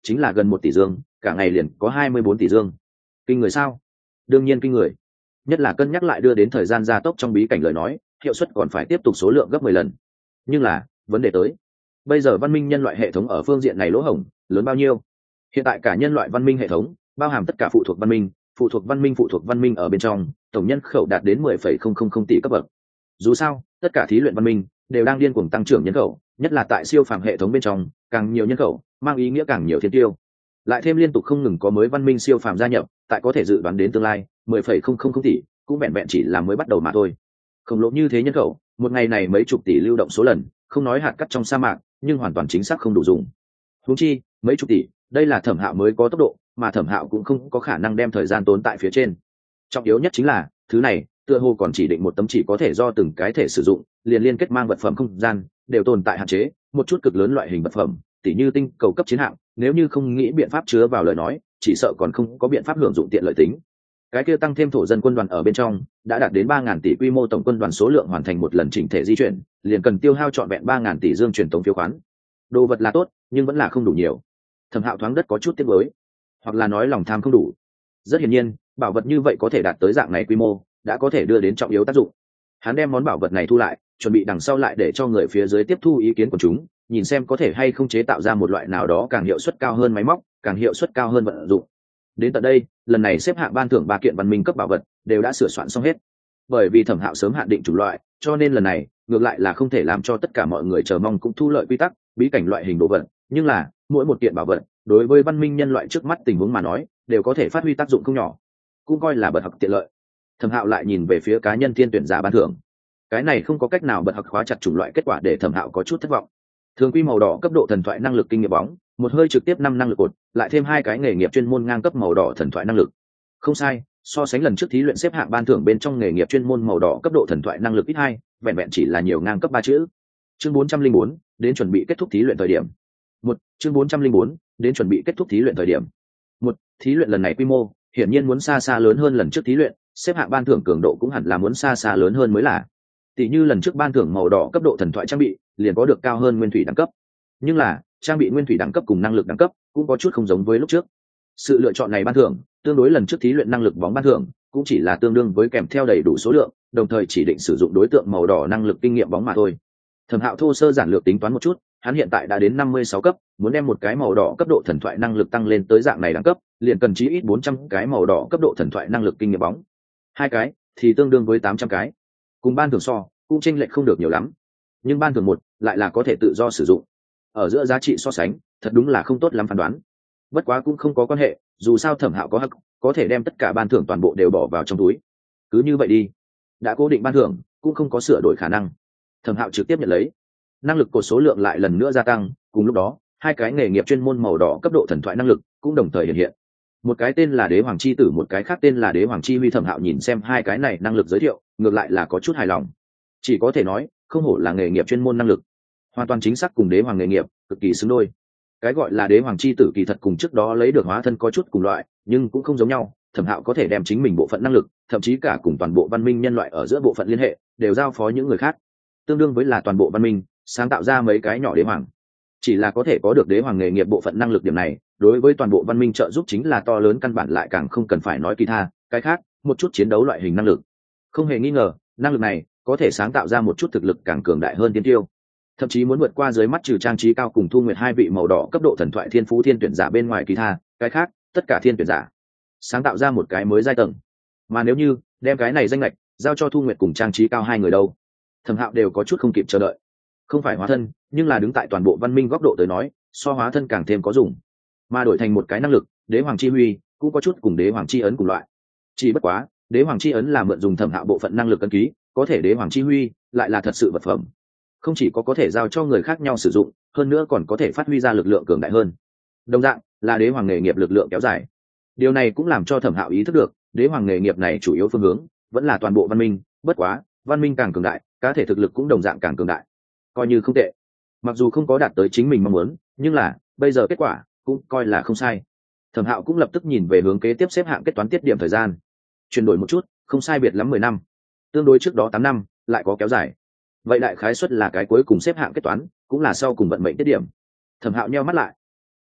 A: chính là gần một tỷ dương, cả ngày liền có hai mươi bốn tỷ dương. Kinh người sao? Đương nhiên kinh người. Nhất là cân nhắc lại đưa đến thời gian gia tốc trong bí cảnh lời nói, hiệu suất còn phải tiếp tục số lượng gấp mười lần. Nhưng là, vấn đề tới, bây giờ văn minh nhân loại hệ thống ở phương diện này lỗ hổng lớn bao nhiêu? Hiện tại cả nhân loại văn minh hệ thống, bao hàm tất cả phụ thuộc văn minh, phụ thuộc văn minh phụ thuộc văn minh ở bên trong, tổng nhân khẩu đạt đến mười phẩy không không không tỷ cấp bậc. Dù sao, tất cả thí luyện văn minh đều đang điên cuồng tăng trưởng nhân khẩu, nhất là tại siêu phàm hệ thống bên trong, càng nhiều nhân khẩu, mang ý nghĩa càng nhiều thiên tiêu. Lại thêm liên tục không ngừng có mới văn minh siêu phàm gia nhập, tại có thể dự đoán đến tương lai, mười phẩy không không không tỷ, cũng vẹn vẹn chỉ là mới bắt đầu mà thôi. Khổng lồ như thế nhân khẩu, một ngày này mấy chục tỷ lưu động số lần, không nói hạt cát trong sa mạc, nhưng hoàn toàn chính xác không đủ dùng. Huống chi, mấy chục tỷ, đây là Thẩm Hạo mới có tốc độ, mà Thẩm Hạo cũng không có khả năng đem thời gian tốn tại phía trên. Trọng yếu nhất chính là, thứ này, tựa hồ còn chỉ định một tấm chỉ có thể do từng cái thể sử dụng, liền liên kết mang vật phẩm không gian, đều tồn tại hạn chế, một chút cực lớn loại hình vật phẩm, tỉ như tinh cầu cấp chiến hạm, nếu như không nghĩ biện pháp chứa vào lời nói, chỉ sợ còn không có biện pháp hưởng dụng tiện lợi tính. Cái kia tăng thêm thổ dân quân đoàn ở bên trong, đã đạt đến ba ngàn tỷ quy mô tổng quân đoàn số lượng hoàn thành một lần chỉnh thể di chuyển, liền cần tiêu hao trọn vẹn ba ngàn tỷ dương truyền tống phiếu khoán. Đồ vật là tốt, nhưng vẫn là không đủ nhiều. Thẩm Hạo thoáng đất có chút tiếc nuối, hoặc là nói lòng tham không đủ. Rất hiển nhiên, bảo vật như vậy có thể đạt tới dạng này quy mô, đã có thể đưa đến trọng yếu tác dụng. Hắn đem món bảo vật này thu lại, chuẩn bị đằng sau lại để cho người phía dưới tiếp thu ý kiến của chúng, nhìn xem có thể hay không chế tạo ra một loại nào đó càng hiệu suất cao hơn máy móc, càng hiệu suất cao hơn vận dụng. Đến tận đây, lần này xếp hạng ban thưởng ba kiện văn minh cấp bảo vật đều đã sửa soạn xong hết. Bởi vì Thẩm Hạo sớm hạn định chủng loại, cho nên lần này ngược lại là không thể làm cho tất cả mọi người chờ mong cũng thu lợi quy tắc, bí cảnh loại hình đồ vật, nhưng là mỗi một kiện bảo vật đối với văn minh nhân loại trước mắt tình huống mà nói, đều có thể phát huy tác dụng không nhỏ, cũng coi là bật học tiện lợi. Thẩm Hạo lại nhìn về phía cá nhân thiên tuyển giả ban thưởng, cái này không có cách nào bật học khóa chặt chủng loại kết quả để Thẩm Hạo có chút thất vọng. Thường quy màu đỏ cấp độ thần thoại năng lực kinh nghiệm bóng, một hơi trực tiếp năm năng lực cột, lại thêm hai cái nghề nghiệp chuyên môn ngang cấp màu đỏ thần thoại năng lực. Không sai, so sánh lần trước thí luyện xếp hạng ban thưởng bên trong nghề nghiệp chuyên môn màu đỏ cấp độ thần thoại năng lực ít hai, vẹn vẹn chỉ là nhiều ngang cấp ba chữ. Chương bốn trăm linh bốn, đến chuẩn bị kết thúc thí luyện thời điểm. Một, chương bốn trăm linh bốn, đến chuẩn bị kết thúc thí luyện thời điểm. Một, thí luyện lần này quy mô, hiển nhiên muốn xa xa lớn hơn lần trước thí luyện, xếp hạng ban thưởng cường độ cũng hẳn là muốn xa xa lớn hơn mới là. Tỷ như lần trước ban thưởng màu đỏ cấp độ thần thoại trang bị, liền có được cao hơn nguyên thủy đẳng cấp. Nhưng là, trang bị nguyên thủy đẳng cấp cùng năng lực đẳng cấp cũng có chút không giống với lúc trước. Sự lựa chọn này ban thưởng, tương đối lần trước thí luyện năng lực bóng ban thưởng, cũng chỉ là tương đương với kèm theo đầy đủ số lượng, đồng thời chỉ định sử dụng đối tượng màu đỏ năng lực kinh nghiệm bóng mà thôi. Thẩm Hạo thô sơ giản lược tính toán một chút, hắn hiện tại đã đến năm mươi sáu cấp, muốn đem một cái màu đỏ cấp độ thần thoại năng lực tăng lên tới dạng này đẳng cấp, liền cần chí ít bốn trăm cái màu đỏ cấp độ thần thoại năng lực kinh nghiệm bóng. Hai cái thì tương đương với tám trăm cái. Cùng ban thưởng so, cũng chênh lệch không được nhiều lắm. Nhưng ban thưởng một lại là có thể tự do sử dụng. Ở giữa giá trị so sánh, thật đúng là không tốt lắm phán đoán. Bất quá cũng không có quan hệ, dù sao Thẩm Hạo có hắc, có thể đem tất cả ban thưởng toàn bộ đều bỏ vào trong túi. Cứ như vậy đi, đã cố định ban thưởng, cũng không có sửa đổi khả năng. Thẩm Hạo trực tiếp nhận lấy. Năng lực cột số lượng lại lần nữa gia tăng, cùng lúc đó, hai cái nghề nghiệp chuyên môn màu đỏ cấp độ thần thoại năng lực cũng đồng thời hiện hiện. Một cái tên là Đế Hoàng chi tử, một cái khác tên là Đế Hoàng chi huy. Thẩm Hạo nhìn xem hai cái này năng lực giới thiệu, ngược lại là có chút hài lòng. Chỉ có thể nói, không hổ là nghề nghiệp chuyên môn năng lực, hoàn toàn chính xác cùng Đế Hoàng nghề nghiệp cực kỳ xứng đôi. Cái gọi là Đế Hoàng chi tử kỳ thật cùng trước đó lấy được hóa thân có chút cùng loại, nhưng cũng không giống nhau. Thẩm Hạo có thể đem chính mình bộ phận năng lực, thậm chí cả cùng toàn bộ văn minh nhân loại ở giữa bộ phận liên hệ, đều giao phó những người khác, tương đương với là toàn bộ văn minh sáng tạo ra mấy cái nhỏ đế hoàng. Chỉ là có thể có được đế hoàng nghề nghiệp bộ phận năng lực điểm này, đối với toàn bộ văn minh trợ giúp chính là to lớn, căn bản lại càng không cần phải nói kỳ tha cái khác, một chút chiến đấu loại hình năng lực. Không hề nghi ngờ, năng lực này có thể sáng tạo ra một chút thực lực càng cường đại hơn tiên tiêu, thậm chí muốn vượt qua dưới mắt trừ Trang Trí Cao cùng Thu Nguyệt hai vị màu đỏ cấp độ thần thoại thiên phú thiên tuyển giả bên ngoài kỳ tha cái khác, tất cả thiên tuyển giả sáng tạo ra một cái mới giai tầng. Mà nếu như đem cái này danh lệch giao cho Thu Nguyệt cùng Trang Trí Cao hai người đâu, Thẩm Hạo đều có chút không kịp chờ đợi. Không phải hóa thân, nhưng là đứng tại toàn bộ văn minh góc độ tới nói, so hóa thân càng thêm có dùng. Mà đổi thành một cái năng lực, Đế Hoàng chi huy cũng có chút cùng Đế Hoàng chi ấn cùng loại. Chỉ bất quá, Đế Hoàng chi ấn là mượn dùng Thẩm Hạo bộ phận năng lực ấn ký, có thể Đế Hoàng chi huy lại là thật sự vật phẩm. Không chỉ có có thể giao cho người khác nhau sử dụng, hơn nữa còn có thể phát huy ra lực lượng cường đại hơn. Đồng dạng, là Đế Hoàng nghề nghiệp lực lượng kéo dài. Điều này cũng làm cho Thẩm Hạo ý thức được, Đế Hoàng nghề nghiệp này chủ yếu phương hướng vẫn là toàn bộ văn minh, bất quá, văn minh càng cường đại, cá thể thực lực cũng đồng dạng càng cường đại. Coi như không tệ. Mặc dù không có đạt tới chính mình mong muốn, nhưng là bây giờ kết quả cũng coi là không sai. Thẩm Hạo cũng lập tức nhìn về hướng kế tiếp xếp hạng kết toán tiết điểm thời gian. Chuyển đổi một chút, không sai biệt lắm mười năm. Tương đối trước đó tám năm, lại có kéo dài. Vậy đại khái suất là cái cuối cùng xếp hạng kết toán, cũng là sau cùng vận mệnh tiết điểm. Thẩm Hạo nheo mắt lại.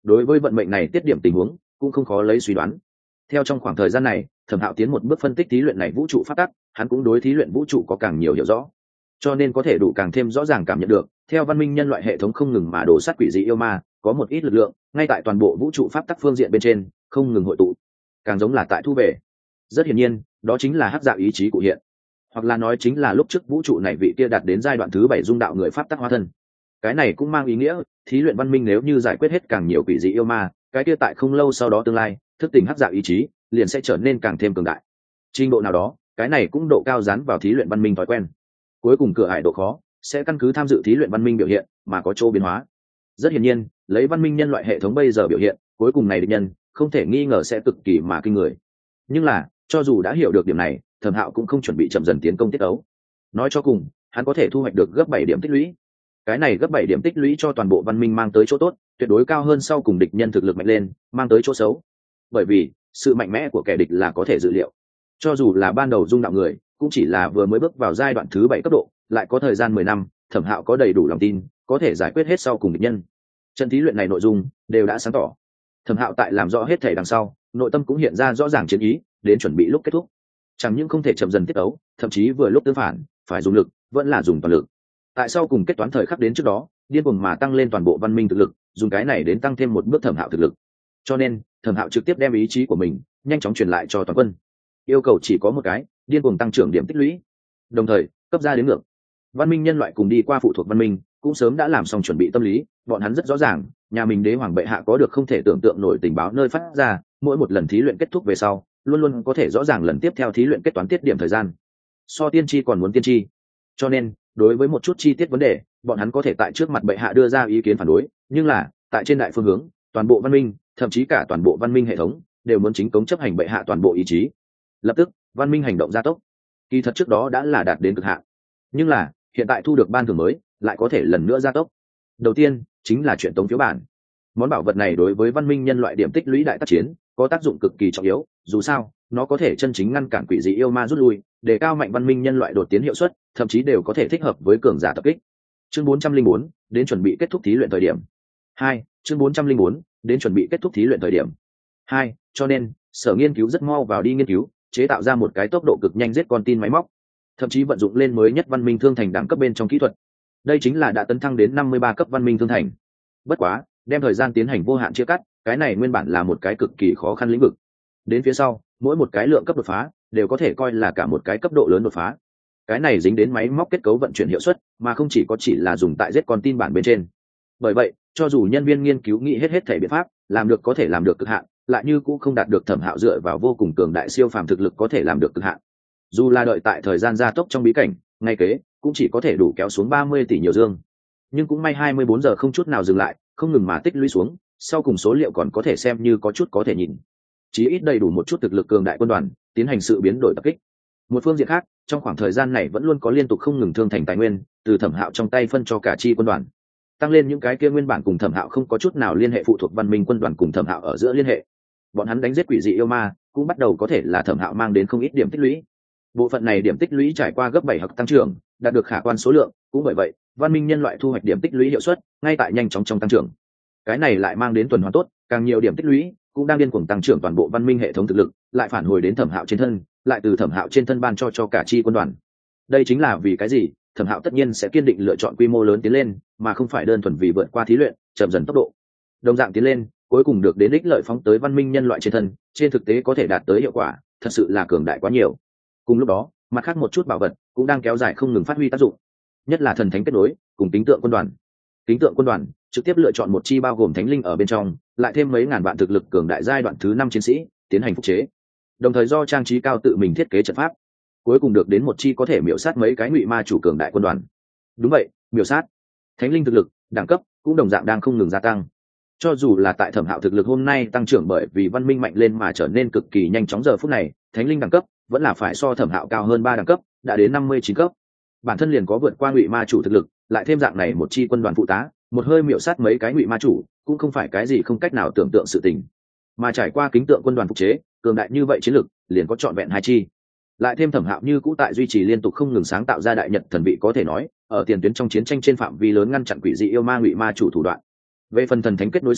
A: đối với vận mệnh này tiết điểm tình huống cũng không khó lấy suy đoán. Theo trong khoảng thời gian này, Thẩm Hạo tiến một bước phân tích thí luyện này vũ trụ pháp tắc, hắn cũng đối thí luyện vũ trụ có càng nhiều hiểu rõ, cho nên có thể đủ càng thêm rõ ràng cảm nhận được, theo văn minh nhân loại hệ thống không ngừng mà đổ sát quỷ dị yêu ma, có một ít lực lượng ngay tại toàn bộ vũ trụ pháp tắc phương diện bên trên không ngừng hội tụ, càng giống là tại thu về. Rất hiển nhiên, đó chính là hắc dạ ý chí cụ hiện, hoặc là nói chính là lúc trước vũ trụ này vị kia đạt đến giai đoạn thứ bảy dung đạo người pháp tắc hóa thân. Cái này cũng mang ý nghĩa, thí luyện văn minh nếu như giải quyết hết càng nhiều quỷ dị yêu ma, cái kia tại không lâu sau đó tương lai, thức tỉnh hắc dạ ý chí liền sẽ trở nên càng thêm cường đại. Trình độ nào đó, cái này cũng độ cao dán vào thí luyện văn minh thói quen. Cuối cùng cửa ải độ khó sẽ căn cứ tham dự thí luyện văn minh biểu hiện mà có chỗ biến hóa. Rất hiển nhiên, lấy văn minh nhân loại hệ thống bây giờ biểu hiện, cuối cùng này địch nhân không thể nghi ngờ sẽ cực kỳ mà kinh người. Nhưng là, cho dù đã hiểu được điểm này, Thẩm Hạo cũng không chuẩn bị chậm dần tiến công tiết đấu. Nói cho cùng, hắn có thể thu hoạch được gấp bảy điểm tích lũy. Cái này gấp bảy điểm tích lũy cho toàn bộ văn minh mang tới chỗ tốt, tuyệt đối cao hơn sau cùng địch nhân thực lực mạnh lên, mang tới chỗ xấu. Bởi vì, sự mạnh mẽ của kẻ địch là có thể dự liệu. Cho dù là ban đầu dung đạo người, cũng chỉ là vừa mới bước vào giai đoạn thứ bảy cấp độ, lại có thời gian mười năm, Thẩm Hạo có đầy đủ lòng tin, có thể giải quyết hết sau cùng địch nhân. Trận thí luyện này nội dung đều đã sáng tỏ. Thẩm Hạo tại làm rõ hết thể đằng sau, nội tâm cũng hiện ra rõ ràng chiến ý, đến chuẩn bị lúc kết thúc. Chẳng những không thể chậm dần tiết đấu, thậm chí vừa lúc tương phản, phải dùng lực, vẫn là dùng toàn lực. Tại sao cùng kết toán thời khắc đến trước đó, điên cuồng mà tăng lên toàn bộ văn minh thực lực, dùng cái này đến tăng thêm một bước Thẩm Hạo thực lực. Cho nên, Thẩm Hạo trực tiếp đem ý chí của mình nhanh chóng truyền lại cho toàn quân. Yêu cầu chỉ có một cái, điên cuồng tăng trưởng điểm tích lũy. Đồng thời, cấp ra đến ngược. Văn minh nhân loại cùng đi qua phụ thuộc văn minh, cũng sớm đã làm xong chuẩn bị tâm lý, bọn hắn rất rõ ràng, nhà mình đế hoàng bệ hạ có được không thể tưởng tượng nổi tình báo nơi phát ra, mỗi một lần thí luyện kết thúc về sau, luôn luôn có thể rõ ràng lần tiếp theo thí luyện kết toán tiết điểm thời gian. So tiên tri còn muốn tiên tri. Cho nên, đối với một chút chi tiết vấn đề, bọn hắn có thể tại trước mặt bệ hạ đưa ra ý kiến phản đối, nhưng là, tại trên đại phương hướng, toàn bộ văn minh, thậm chí cả toàn bộ văn minh hệ thống, đều muốn chính cống chấp hành bệ hạ toàn bộ ý chí. Lập tức, văn minh hành động gia tốc. Kỳ thật trước đó đã là đạt đến cực hạn, nhưng là hiện tại thu được ban thưởng mới, lại có thể lần nữa gia tốc. Đầu tiên chính là chuyện tống phiếu bản. Món bảo vật này đối với văn minh nhân loại điểm tích lũy đại tác chiến có tác dụng cực kỳ trọng yếu, dù sao nó có thể chân chính ngăn cản quỷ dị yêu ma rút lui, để cao mạnh văn minh nhân loại đột tiến hiệu suất, thậm chí đều có thể thích hợp với cường giả tập kích. Chương bốn trăm linh bốn, đến chuẩn bị kết thúc thí luyện thời điểm. Hai, chương bốn trăm linh bốn, đến chuẩn bị kết thúc thí luyện thời điểm. Hai, cho nên sở nghiên cứu rất mau vào đi nghiên cứu, chế tạo ra một cái tốc độ cực nhanh giết con tin máy móc, thậm chí vận dụng lên mới nhất văn minh thương thành đẳng cấp bên trong kỹ thuật. Đây chính là đã tấn thăng đến năm mươi ba cấp văn minh thương thành. Bất quá, đem thời gian tiến hành vô hạn chia cắt, cái này nguyên bản là một cái cực kỳ khó khăn lĩnh vực. Đến phía sau, mỗi một cái lượng cấp đột phá đều có thể coi là cả một cái cấp độ lớn đột phá. Cái này dính đến máy móc kết cấu vận chuyển hiệu suất, mà không chỉ có chỉ là dùng tại giết con tin bản bên trên. Bởi vậy, cho dù nhân viên nghiên cứu nghĩ hết hết thể biện pháp, làm được có thể làm được cực hạn, lại như cũng không đạt được Thẩm Hạo dựa vào vô cùng cường đại siêu phàm thực lực có thể làm được cực hạn. Dù là đợi tại thời gian gia tốc trong bí cảnh, ngay kế cũng chỉ có thể đủ kéo xuống ba mươi tỷ nhiều dương. Nhưng cũng may hai mươi bốn giờ không chút nào dừng lại, không ngừng mà tích lũy xuống, sau cùng số liệu còn có thể xem như có chút có thể nhìn. Chí ít đầy đủ một chút thực lực cường đại quân đoàn, tiến hành sự biến đổi tập kích. Một phương diện khác, trong khoảng thời gian này vẫn luôn có liên tục không ngừng thương thành tài nguyên, từ Thẩm Hạo trong tay phân cho cả chi quân đoàn, tăng lên những cái kia nguyên bản cùng Thẩm Hạo không có chút nào liên hệ phụ thuộc văn minh quân đoàn cùng Thẩm Hạo ở giữa liên hệ. Bọn hắn đánh giết quỷ dị yêu ma, cũng bắt đầu có thể là Thẩm Hạo mang đến không ít điểm tích lũy. Bộ phận này điểm tích lũy trải qua gấp bảy hậc tăng trưởng, đạt được khả quan số lượng, cũng bởi vậy, văn minh nhân loại thu hoạch điểm tích lũy hiệu suất ngay tại nhanh chóng trong tăng trưởng. Cái này lại mang đến tuần hoàn tốt, càng nhiều điểm tích lũy cũng đang điên cuồng tăng trưởng toàn bộ văn minh hệ thống thực lực, lại phản hồi đến Thẩm Hạo trên thân, lại từ Thẩm Hạo trên thân ban cho cho cả chi quân đoàn. Đây chính là vì cái gì Thẩm Hạo tất nhiên sẽ kiên định lựa chọn quy mô lớn tiến lên, mà không phải đơn thuần vì vượt qua thí luyện, chậm dần tốc độ. Đồng dạng tiến lên, cuối cùng được đến ích lợi phóng tới văn minh nhân loại trên thân, trên thực tế có thể đạt tới hiệu quả, thật sự là cường đại quá nhiều. Cùng lúc đó, mặt khác một chút bảo vật cũng đang kéo dài không ngừng phát huy tác dụng, nhất là thần thánh kết nối cùng kính tượng quân đoàn. Kính tượng quân đoàn trực tiếp lựa chọn một chi bao gồm thánh linh ở bên trong, lại thêm mấy ngàn vạn thực lực cường đại giai đoạn thứ năm chiến sĩ tiến hành phục chế, đồng thời do trang trí cao tự mình thiết kế trận pháp, cuối cùng được đến một chi có thể miểu sát mấy cái ngụy ma chủ cường đại quân đoàn. Đúng vậy, miểu sát. Thánh linh thực lực đẳng cấp cũng đồng dạng đang không ngừng gia tăng. Cho dù là tại Thẩm Hạo thực lực hôm nay tăng trưởng bởi vì văn minh mạnh lên mà trở nên cực kỳ nhanh chóng, giờ phút này thánh linh đẳng cấp vẫn là phải so Thẩm Hạo cao hơn ba đẳng cấp, đã đến năm mươi chín cấp. Bản thân liền có vượt qua ngụy ma chủ thực lực, lại thêm dạng này một chi quân đoàn phụ tá, một hơi miểu sát mấy cái ngụy ma chủ, cũng không phải cái gì không cách nào tưởng tượng sự tình. Mà trải qua kính tượng quân đoàn phục chế, cường đại như vậy chiến lực, liền có trọn vẹn hai chi. Lại thêm Thẩm Hạo như cũ tại duy trì liên tục không ngừng sáng tạo ra đại nhật thần vị, có thể nói ở tiền tuyến trong chiến tranh trên phạm vi lớn ngăn chặn quỷ dị yêu ma ngụy ma chủ thủ đoạn. Về phần thần thánh kết nối sao,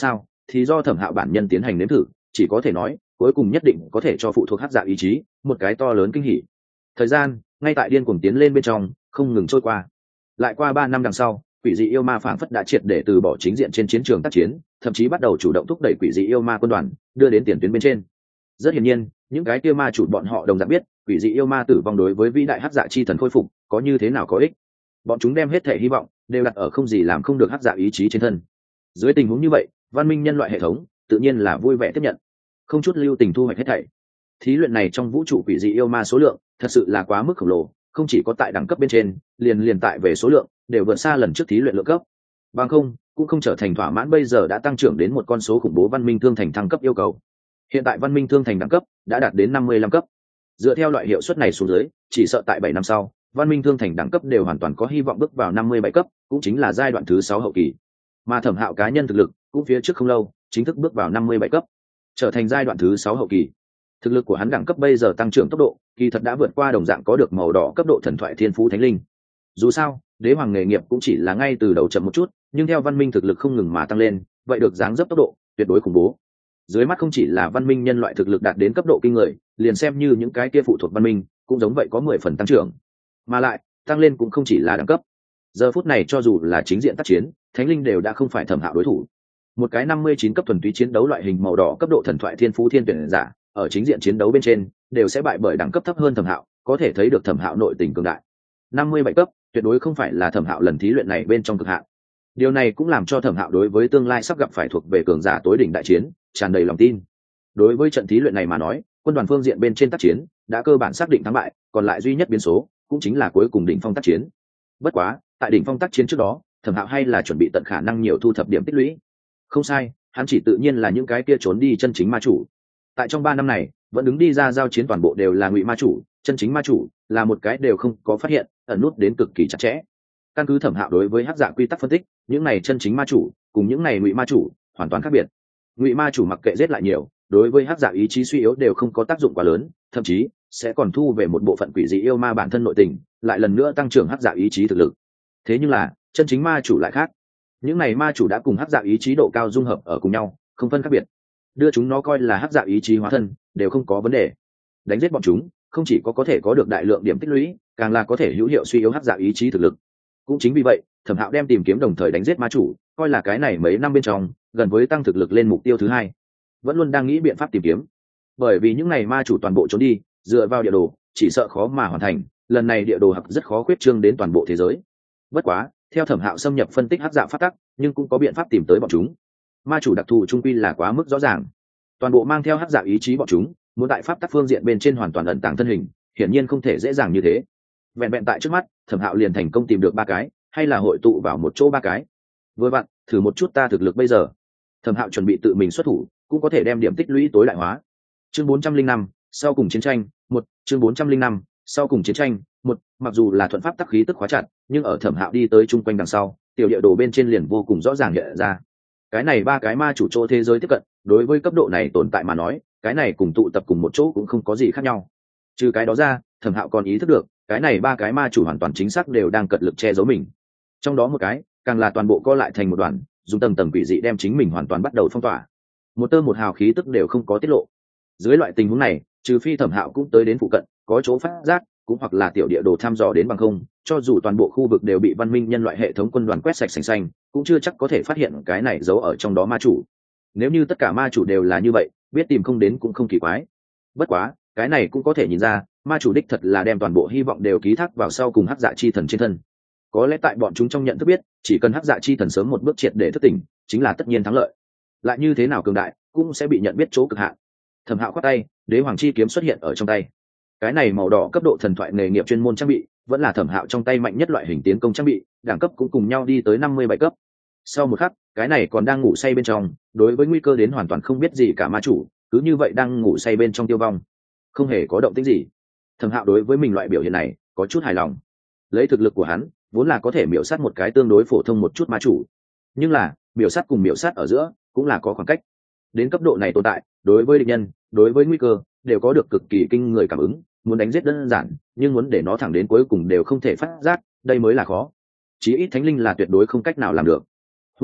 A: thì do Thẩm Hạo bản nhân tiến hành nếm thử, chỉ có thể nói cuối cùng nhất định có thể cho phụ thuộc hắc dạ ý chí một cái to lớn kinh hỉ. Thời gian ngay tại điên cuồng tiến lên bên trong không ngừng trôi qua. Lại qua ba năm đằng sau, quỷ dị yêu ma phảng phất đã triệt để từ bỏ chính diện trên chiến trường tác chiến, thậm chí bắt đầu chủ động thúc đẩy quỷ dị yêu ma quân đoàn đưa đến tiền tuyến bên trên. Rất hiển nhiên, những cái kia ma chủ bọn họ đồng dạng biết quỷ dị yêu ma tử vong đối với vĩ đại hắc dạ chi thần khôi phục có như thế nào có ích. Bọn chúng đem hết thể hy vọng đều đặt ở không gì làm không được hắc dạ ý chí trên thân. Dưới tình huống như vậy, văn minh nhân loại hệ thống tự nhiên là vui vẻ tiếp nhận, không chút lưu tình thu hoạch hết thảy. Thí luyện này trong vũ trụ quỷ dị yêu ma số lượng thật sự là quá mức khổng lồ, không chỉ có tại đẳng cấp bên trên, liền liền tại về số lượng đều vượt xa lần trước thí luyện lượng cấp. Bằng không, cũng không trở thành thỏa mãn bây giờ đã tăng trưởng đến một con số khủng bố văn minh thương thành thăng cấp yêu cầu. Hiện tại văn minh thương thành đẳng cấp đã đạt đến năm mươi lăm cấp. Dựa theo loại hiệu suất này xuống dưới, chỉ sợ tại bảy năm sau, văn minh thương thành đẳng cấp đều hoàn toàn có hy vọng bước vào năm mươi bảy cấp, cũng chính là giai đoạn thứ sáu hậu kỳ. Mà Thẩm Hạo cá nhân thực lực cũng phía trước không lâu, chính thức bước vào năm mươi bảy cấp, trở thành giai đoạn thứ sáu hậu kỳ. Thực lực của hắn đẳng cấp bây giờ tăng trưởng tốc độ, kỳ thật đã vượt qua đồng dạng có được màu đỏ cấp độ thần thoại thiên phú thánh linh. Dù sao, đế hoàng nghề nghiệp cũng chỉ là ngay từ đầu chậm một chút, nhưng theo văn minh thực lực không ngừng mà tăng lên, vậy được dáng dấp tốc độ tuyệt đối khủng bố. Dưới mắt không chỉ là văn minh nhân loại thực lực đạt đến cấp độ kinh người, liền xem như những cái kia phụ thuộc văn minh cũng giống vậy có mười phần tăng trưởng. Mà lại, tăng lên cũng không chỉ là đẳng cấp. Giờ phút này cho dù là chính diện tác chiến, thánh linh đều đã không phải Thẩm Hạo đối thủ. Một cái năm mươi chín cấp thuần túy chiến đấu loại hình màu đỏ cấp độ thần thoại thiên phú thiên tuyển giả, ở chính diện chiến đấu bên trên đều sẽ bại bởi đẳng cấp thấp hơn Thẩm Hạo, có thể thấy được Thẩm Hạo nội tình cường đại. năm mươi bảy cấp tuyệt đối không phải là Thẩm Hạo lần thí luyện này bên trong cực hạn. Điều này cũng làm cho Thẩm Hạo đối với tương lai sắp gặp phải thuộc về cường giả tối đỉnh đại chiến tràn đầy lòng tin. Đối với trận thí luyện này mà nói, quân đoàn phương diện bên trên tác chiến đã cơ bản xác định thắng bại, còn lại duy nhất biến số cũng chính là cuối cùng đỉnh phong tác chiến. Bất quá, tại đỉnh phong tác chiến trước đó, Thẩm Hạo hay là chuẩn bị tận khả năng nhiều thu thập điểm tích lũy. Không sai, hắn chỉ tự nhiên là những cái kia trốn đi chân chính ma chủ. Tại trong ba năm này, vẫn đứng đi ra giao chiến toàn bộ đều là ngụy ma chủ, chân chính ma chủ là một cái đều không có phát hiện, ẩn nút đến cực kỳ chặt chẽ. Căn cứ Thẩm Hạo đối với hắc dạ quy tắc phân tích, những này chân chính ma chủ cùng những này ngụy ma chủ hoàn toàn khác biệt. Ngụy ma chủ mặc kệ giết lại nhiều, đối với hắc dạ ý chí suy yếu đều không có tác dụng quá lớn, thậm chí sẽ còn thu về một bộ phận quỷ dị yêu ma bản thân nội tình, lại lần nữa tăng trưởng hắc dạ ý chí thực lực. Thế nhưng là chân chính ma chủ lại khác, những này ma chủ đã cùng hắc dạ ý chí độ cao dung hợp ở cùng nhau, không phân khác biệt, đưa chúng nó coi là hắc dạ ý chí hóa thân đều không có vấn đề. Đánh giết bọn chúng không chỉ có có thể có được đại lượng điểm tích lũy, càng là có thể hữu hiệu suy yếu hắc dạ ý chí thực lực. Cũng chính vì vậy, Thẩm Hạo đem tìm kiếm đồng thời đánh giết ma chủ coi là cái này mấy năm bên trong gần với tăng thực lực lên mục tiêu thứ hai, vẫn luôn đang nghĩ biện pháp tìm kiếm. Bởi vì những này ma chủ toàn bộ trốn đi, dựa vào địa đồ chỉ sợ khó mà hoàn thành, lần này địa đồ hặc rất khó khuyết trương đến toàn bộ thế giới. Bất quá, theo Thẩm Hạo xâm nhập phân tích hắc dạ phát tắc, nhưng cũng có biện pháp tìm tới bọn chúng. Ma chủ đặc thù trung quy là quá mức rõ ràng, toàn bộ mang theo hắc dạ ý chí bọn chúng muốn tại pháp tắc phương diện bên trên hoàn toàn ẩn tàng thân hình, hiển nhiên không thể dễ dàng như thế. Vẹn vẹn tại trước mắt, Thẩm Hạo liền thành công tìm được ba cái, hay là hội tụ vào một chỗ ba cái. Vừa vặn, thử một chút ta thực lực bây giờ. Thẩm Hạo chuẩn bị tự mình xuất thủ, cũng có thể đem điểm tích lũy tối đại hóa. Chương bốn trăm linh năm, sau cùng chiến tranh, một, chương bốn trăm linh năm, sau cùng chiến tranh, một, mặc dù là thuận pháp tắc khí tức khóa chặt, nhưng ở Thẩm Hạo đi tới chung quanh đằng sau, tiểu địa đồ bên trên liền vô cùng rõ ràng hiện ra. Cái này ba cái ma chủ chỗ thế giới tiếp cận, đối với cấp độ này tồn tại mà nói, cái này cùng tụ tập cùng một chỗ cũng không có gì khác nhau. Trừ cái đó ra, Thẩm Hạo còn ý thức được, cái này ba cái ma chủ hoàn toàn chính xác đều đang cật lực che giấu mình. Trong đó một cái, càng là toàn bộ co lại thành một đoàn, dùng tầng tầng quỷ dị đem chính mình hoàn toàn bắt đầu phong tỏa. Một tơ một hào khí tức đều không có tiết lộ. Dưới loại tình huống này, trừ phi Thẩm Hạo cũng tới đến phụ cận, có chỗ phát giác, cũng hoặc là tiểu địa đồ thăm dò đến bằng không, cho dù toàn bộ khu vực đều bị văn minh nhân loại hệ thống quân đoàn quét sạch sành xanh, cũng chưa chắc có thể phát hiện cái này giấu ở trong đó ma chủ. Nếu như tất cả ma chủ đều là như vậy, biết tìm không đến cũng không kỳ quái. Bất quá, cái này cũng có thể nhìn ra, ma chủ đích thật là đem toàn bộ hy vọng đều ký thác vào sau cùng hắc dạ chi thần trên thân. Có lẽ tại bọn chúng trong nhận thức biết, chỉ cần hắc dạ chi thần sớm một bước triệt để thức tỉnh, chính là tất nhiên thắng lợi. Lại như thế nào cường đại, cũng sẽ bị nhận biết chỗ cực hạn. Thẩm Hạo khoát tay, đế hoàng chi kiếm xuất hiện ở trong tay. Cái này màu đỏ cấp độ thần thoại nghề nghiệp chuyên môn trang bị, vẫn là Thẩm Hạo trong tay mạnh nhất loại hình tiến công trang bị, đẳng cấp cũng cùng nhau đi tới năm mươi bảy cấp. Sau một khắc, cái này còn đang ngủ say bên trong, đối với nguy cơ đến hoàn toàn không biết gì cả ma chủ, cứ như vậy đang ngủ say bên trong tiêu vong, không hề có động tĩnh gì. Thẩm Hạo đối với mình loại biểu hiện này có chút hài lòng. Lấy thực lực của hắn, vốn là có thể miểu sát một cái tương đối phổ thông một chút ma chủ, nhưng là miểu sát cùng miểu sát ở giữa cũng là có khoảng cách. Đến cấp độ này tồn tại, đối với địch nhân, đối với nguy cơ đều có được cực kỳ kinh người cảm ứng, muốn đánh giết đơn giản, nhưng muốn để nó thẳng đến cuối cùng đều không thể phát giác, đây mới là khó. Chí ít thánh linh là tuyệt đối không cách nào làm được. Huống chi,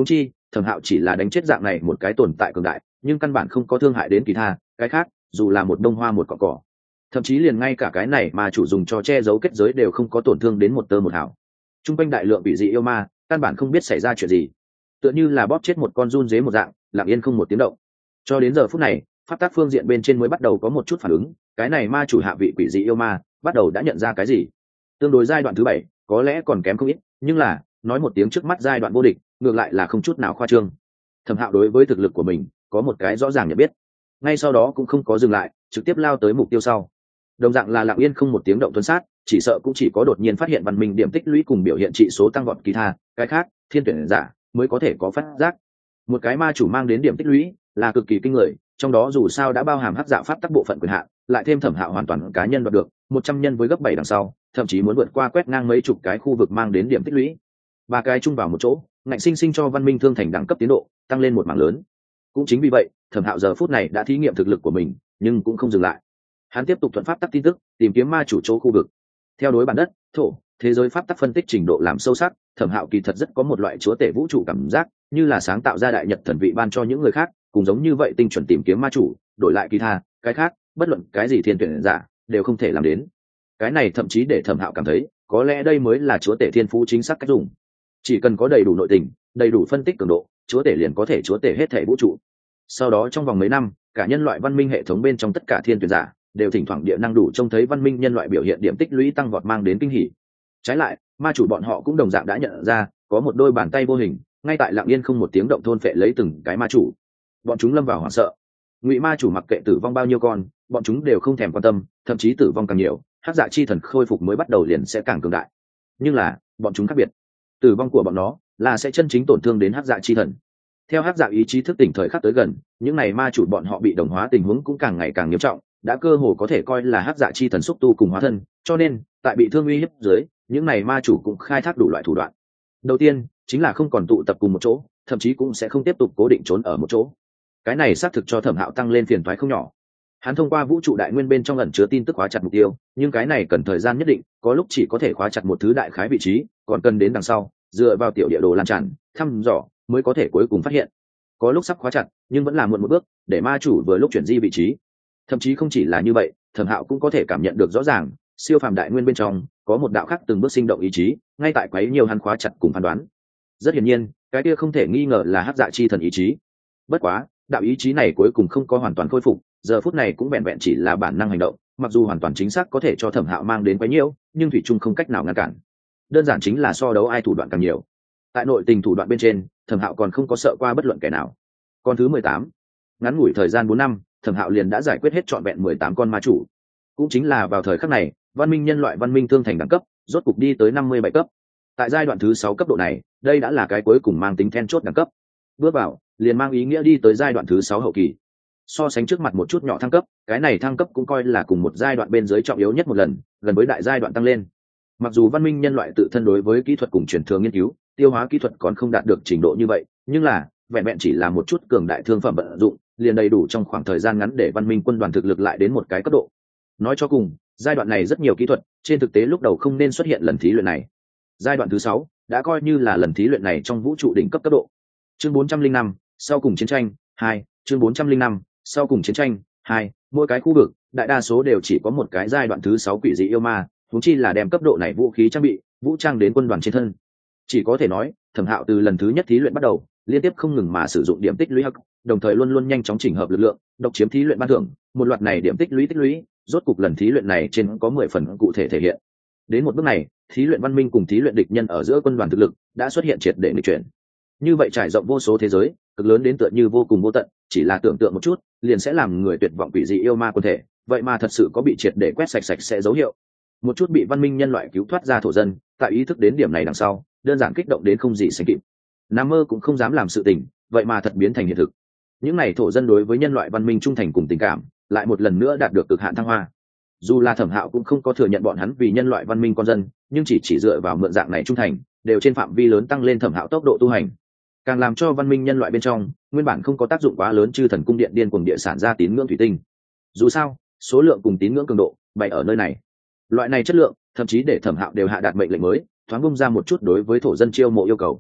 A: Thẩm Hạo chỉ là đánh chết dạng này một cái tồn tại cường đại, nhưng căn bản không có thương hại đến kỳ tha, cái khác, dù là một bông hoa một cỏ cỏ, thậm chí liền ngay cả cái này mà chủ dùng cho che giấu kết giới đều không có tổn thương đến một tơ một hào. Trung quanh đại lượng bị dị yêu ma, căn bản không biết xảy ra chuyện gì, tựa như là bóp chết một con giun dế một dạng, lặng yên không một tiếng động. Cho đến giờ phút này, pháp tác phương diện bên trên mới bắt đầu có một chút phản ứng, cái này ma chủ hạ vị quỷ dị yêu ma bắt đầu đã nhận ra cái gì. Tương đối giai đoạn thứ bảy có lẽ còn kém không ít, nhưng là nói một tiếng trước mắt giai đoạn vô địch ngược lại là không chút nào khoa trương. Thẩm Hạo đối với thực lực của mình có một cái rõ ràng nhận biết, ngay sau đó cũng không có dừng lại, trực tiếp lao tới mục tiêu sau. Đồng dạng là lặng yên không một tiếng động tuân sát, chỉ sợ cũng chỉ có đột nhiên phát hiện văn minh điểm tích lũy cùng biểu hiện trị số tăng vọt kỳ tha, cái khác thiên tuyển giả mới có thể có phát giác. Một cái ma chủ mang đến điểm tích lũy là cực kỳ kinh người, trong đó dù sao đã bao hàm hắc dạ pháp tắc bộ phận quyền hạn, lại thêm Thẩm Hạo hoàn toàn cá nhân đoạt được một trăm nhân với gấp bảy đằng sau, thậm chí muốn vượt qua quét ngang mấy chục cái khu vực mang đến điểm tích lũy. Ba cái chung vào một chỗ, ngạnh sinh sinh cho văn minh thương thành đẳng cấp tiến độ tăng lên một mảng lớn. Cũng chính vì vậy, Thẩm Hạo giờ phút này đã thí nghiệm thực lực của mình, nhưng cũng không dừng lại. Hắn tiếp tục thuận pháp tắc tin tức, tìm kiếm ma chủ chỗ khu vực. Theo đối bản đất, thổ, thế giới pháp tắc phân tích trình độ làm sâu sắc, Thẩm Hạo kỳ thật rất có một loại chúa tể vũ trụ cảm giác, như là sáng tạo ra đại nhật thần vị ban cho những người khác, cùng giống như vậy tinh chuẩn tìm kiếm ma chủ, đổi lại kỳ tha, cái khác, bất luận cái gì thiên tuyển giả đều không thể làm đến. Cái này thậm chí để Thẩm Hạo cảm thấy, có lẽ đây mới là chúa tể thiên phú chính xác cách dùng. Chỉ cần có đầy đủ nội tình, đầy đủ phân tích cường độ, chúa tể liền có thể chúa tể hết thể vũ trụ. Sau đó trong vòng mấy năm, cả nhân loại văn minh hệ thống bên trong tất cả thiên tuyển giả đều thỉnh thoảng địa năng đủ trông thấy văn minh nhân loại biểu hiện điểm tích lũy tăng vọt mang đến kinh hỉ. Trái lại, ma chủ bọn họ cũng đồng dạng đã nhận ra, có một đôi bàn tay vô hình, ngay tại lặng yên không một tiếng động thôn phệ lấy từng cái ma chủ. Bọn chúng lâm vào hoảng sợ. Ngụy ma chủ mặc kệ tử vong bao nhiêu con, bọn chúng đều không thèm quan tâm, thậm chí tử vong càng nhiều, hắc dạ chi thần khôi phục mới bắt đầu liền sẽ càng cường đại. Nhưng là, bọn chúng khác biệt. Tử vong của bọn nó là sẽ chân chính tổn thương đến hắc dạ chi thần. Theo hắc dạ ý chí thức tỉnh thời khắc tới gần, những này ma chủ bọn họ bị đồng hóa tình huống cũng càng ngày càng nghiêm trọng, đã cơ hồ có thể coi là hắc dạ chi thần xúc tu cùng hóa thân, cho nên tại bị thương uy hiếp dưới, những này ma chủ cũng khai thác đủ loại thủ đoạn. Đầu tiên chính là không còn tụ tập cùng một chỗ, thậm chí cũng sẽ không tiếp tục cố định trốn ở một chỗ. Cái này xác thực cho Thẩm Hạo tăng lên phiền toái không nhỏ. Hắn thông qua vũ trụ đại nguyên bên trong ẩn chứa tin tức khóa chặt mục tiêu, nhưng cái này cần thời gian nhất định, có lúc chỉ có thể khóa chặt một thứ đại khái vị trí, còn cần đến đằng sau dựa vào tiểu địa đồ lan tràn thăm dò mới có thể cuối cùng phát hiện. Có lúc sắp khóa chặt nhưng vẫn là muộn một bước, để ma chủ vừa lúc chuyển di vị trí. Thậm chí không chỉ là như vậy, Thẩm Hạo cũng có thể cảm nhận được rõ ràng, siêu phàm đại nguyên bên trong có một đạo khác từng bước sinh động ý chí, ngay tại quấy nhiều hắn khóa chặt cùng phán đoán. Rất hiển nhiên, cái kia không thể nghi ngờ là hắc dạ chi thần ý chí. Bất quá, đạo ý chí này cuối cùng không có hoàn toàn khôi phục, giờ phút này cũng vẹn vẹn chỉ là bản năng hành động, mặc dù hoàn toàn chính xác có thể cho Thẩm Hạo mang đến quấy nhiễu, nhưng thủy chung không cách nào ngăn cản. Đơn giản chính là so đấu ai thủ đoạn càng nhiều. Tại nội tình thủ đoạn bên trên, Thẩm Hạo còn không có sợ qua bất luận kẻ nào. Con thứ mười tám, ngắn ngủi thời gian bốn năm, Thẩm Hạo liền đã giải quyết hết trọn vẹn mười tám con ma chủ. Cũng chính là vào thời khắc này, văn minh nhân loại văn minh thương thành đẳng cấp rốt cục đi tới năm mươi bảy cấp. Tại giai đoạn thứ sáu cấp độ này, đây đã là cái cuối cùng mang tính then chốt đẳng cấp. Bước vào, liền mang ý nghĩa đi tới giai đoạn thứ sáu hậu kỳ. So sánh trước mặt một chút nhỏ thăng cấp, cái này thăng cấp cũng coi là cùng một giai đoạn bên dưới trọng yếu nhất một lần, gần với đại giai đoạn tăng lên. Mặc dù văn minh nhân loại tự thân đối với kỹ thuật cùng truyền thừa nghiên cứu, tiêu hóa kỹ thuật còn không đạt được trình độ như vậy, nhưng là vẹn vẹn chỉ là một chút cường đại thương phẩm vận dụng, liền đầy đủ trong khoảng thời gian ngắn để văn minh quân đoàn thực lực lại đến một cái cấp độ. Nói cho cùng, giai đoạn này rất nhiều kỹ thuật, trên thực tế lúc đầu không nên xuất hiện lần thí luyện này. Giai đoạn thứ sáu đã coi như là lần thí luyện này trong vũ trụ đỉnh cấp cấp độ. Chương bốn trăm linh năm, sau cùng chiến tranh hai, chương bốn trăm linh năm, sau cùng chiến tranh hai, mỗi cái khu vực, đại đa số đều chỉ có một cái giai đoạn thứ sáu quỷ dị yêu ma, huống chi là đem cấp độ này vũ khí trang bị, vũ trang đến quân đoàn trên thân. Chỉ có thể nói, Thẩm Hạo từ lần thứ nhất thí luyện bắt đầu, liên tiếp không ngừng mà sử dụng điểm tích lũy hắc, đồng thời luôn luôn nhanh chóng chỉnh hợp lực lượng, độc chiếm thí luyện ban thưởng, một loạt này điểm tích lũy tích lũy, rốt cục lần thí luyện này trên có mười phần cụ thể thể hiện. Đến một bước này, thí luyện văn minh cùng thí luyện địch nhân ở giữa quân đoàn thực lực đã xuất hiện triệt để nghịch chuyển. Như vậy trải rộng vô số thế giới, cực lớn đến tựa như vô cùng vô tận, chỉ là tưởng tượng một chút, liền sẽ làm người tuyệt vọng quỷ dị yêu ma quân thể, vậy mà thật sự có bị triệt để quét sạch sạch sẽ dấu hiệu. Một chút bị văn minh nhân loại cứu thoát ra thổ dân, tại ý thức đến điểm này đằng sau, đơn giản kích động đến không gì sánh kịp. Nam mơ cũng không dám làm sự tình, vậy mà thật biến thành hiện thực. Những này thổ dân đối với nhân loại văn minh trung thành cùng tình cảm, lại một lần nữa đạt được cực hạn thăng hoa. Dù là Thẩm Hạo cũng không có thừa nhận bọn hắn vì nhân loại văn minh con dân, nhưng chỉ chỉ dựa vào mượn dạng này trung thành, đều trên phạm vi lớn tăng lên Thẩm Hạo tốc độ tu hành, càng làm cho văn minh nhân loại bên trong nguyên bản không có tác dụng quá lớn chư thần cung điện điên cuồng địa sản ra tín ngưỡng thủy tinh. Dù sao, số lượng cùng tín ngưỡng cường độ bày ở nơi này, loại này chất lượng thậm chí để Thẩm Hạo đều hạ đạt mệnh lệnh mới, thoáng bung ra một chút đối với thổ dân chiêu mộ yêu cầu.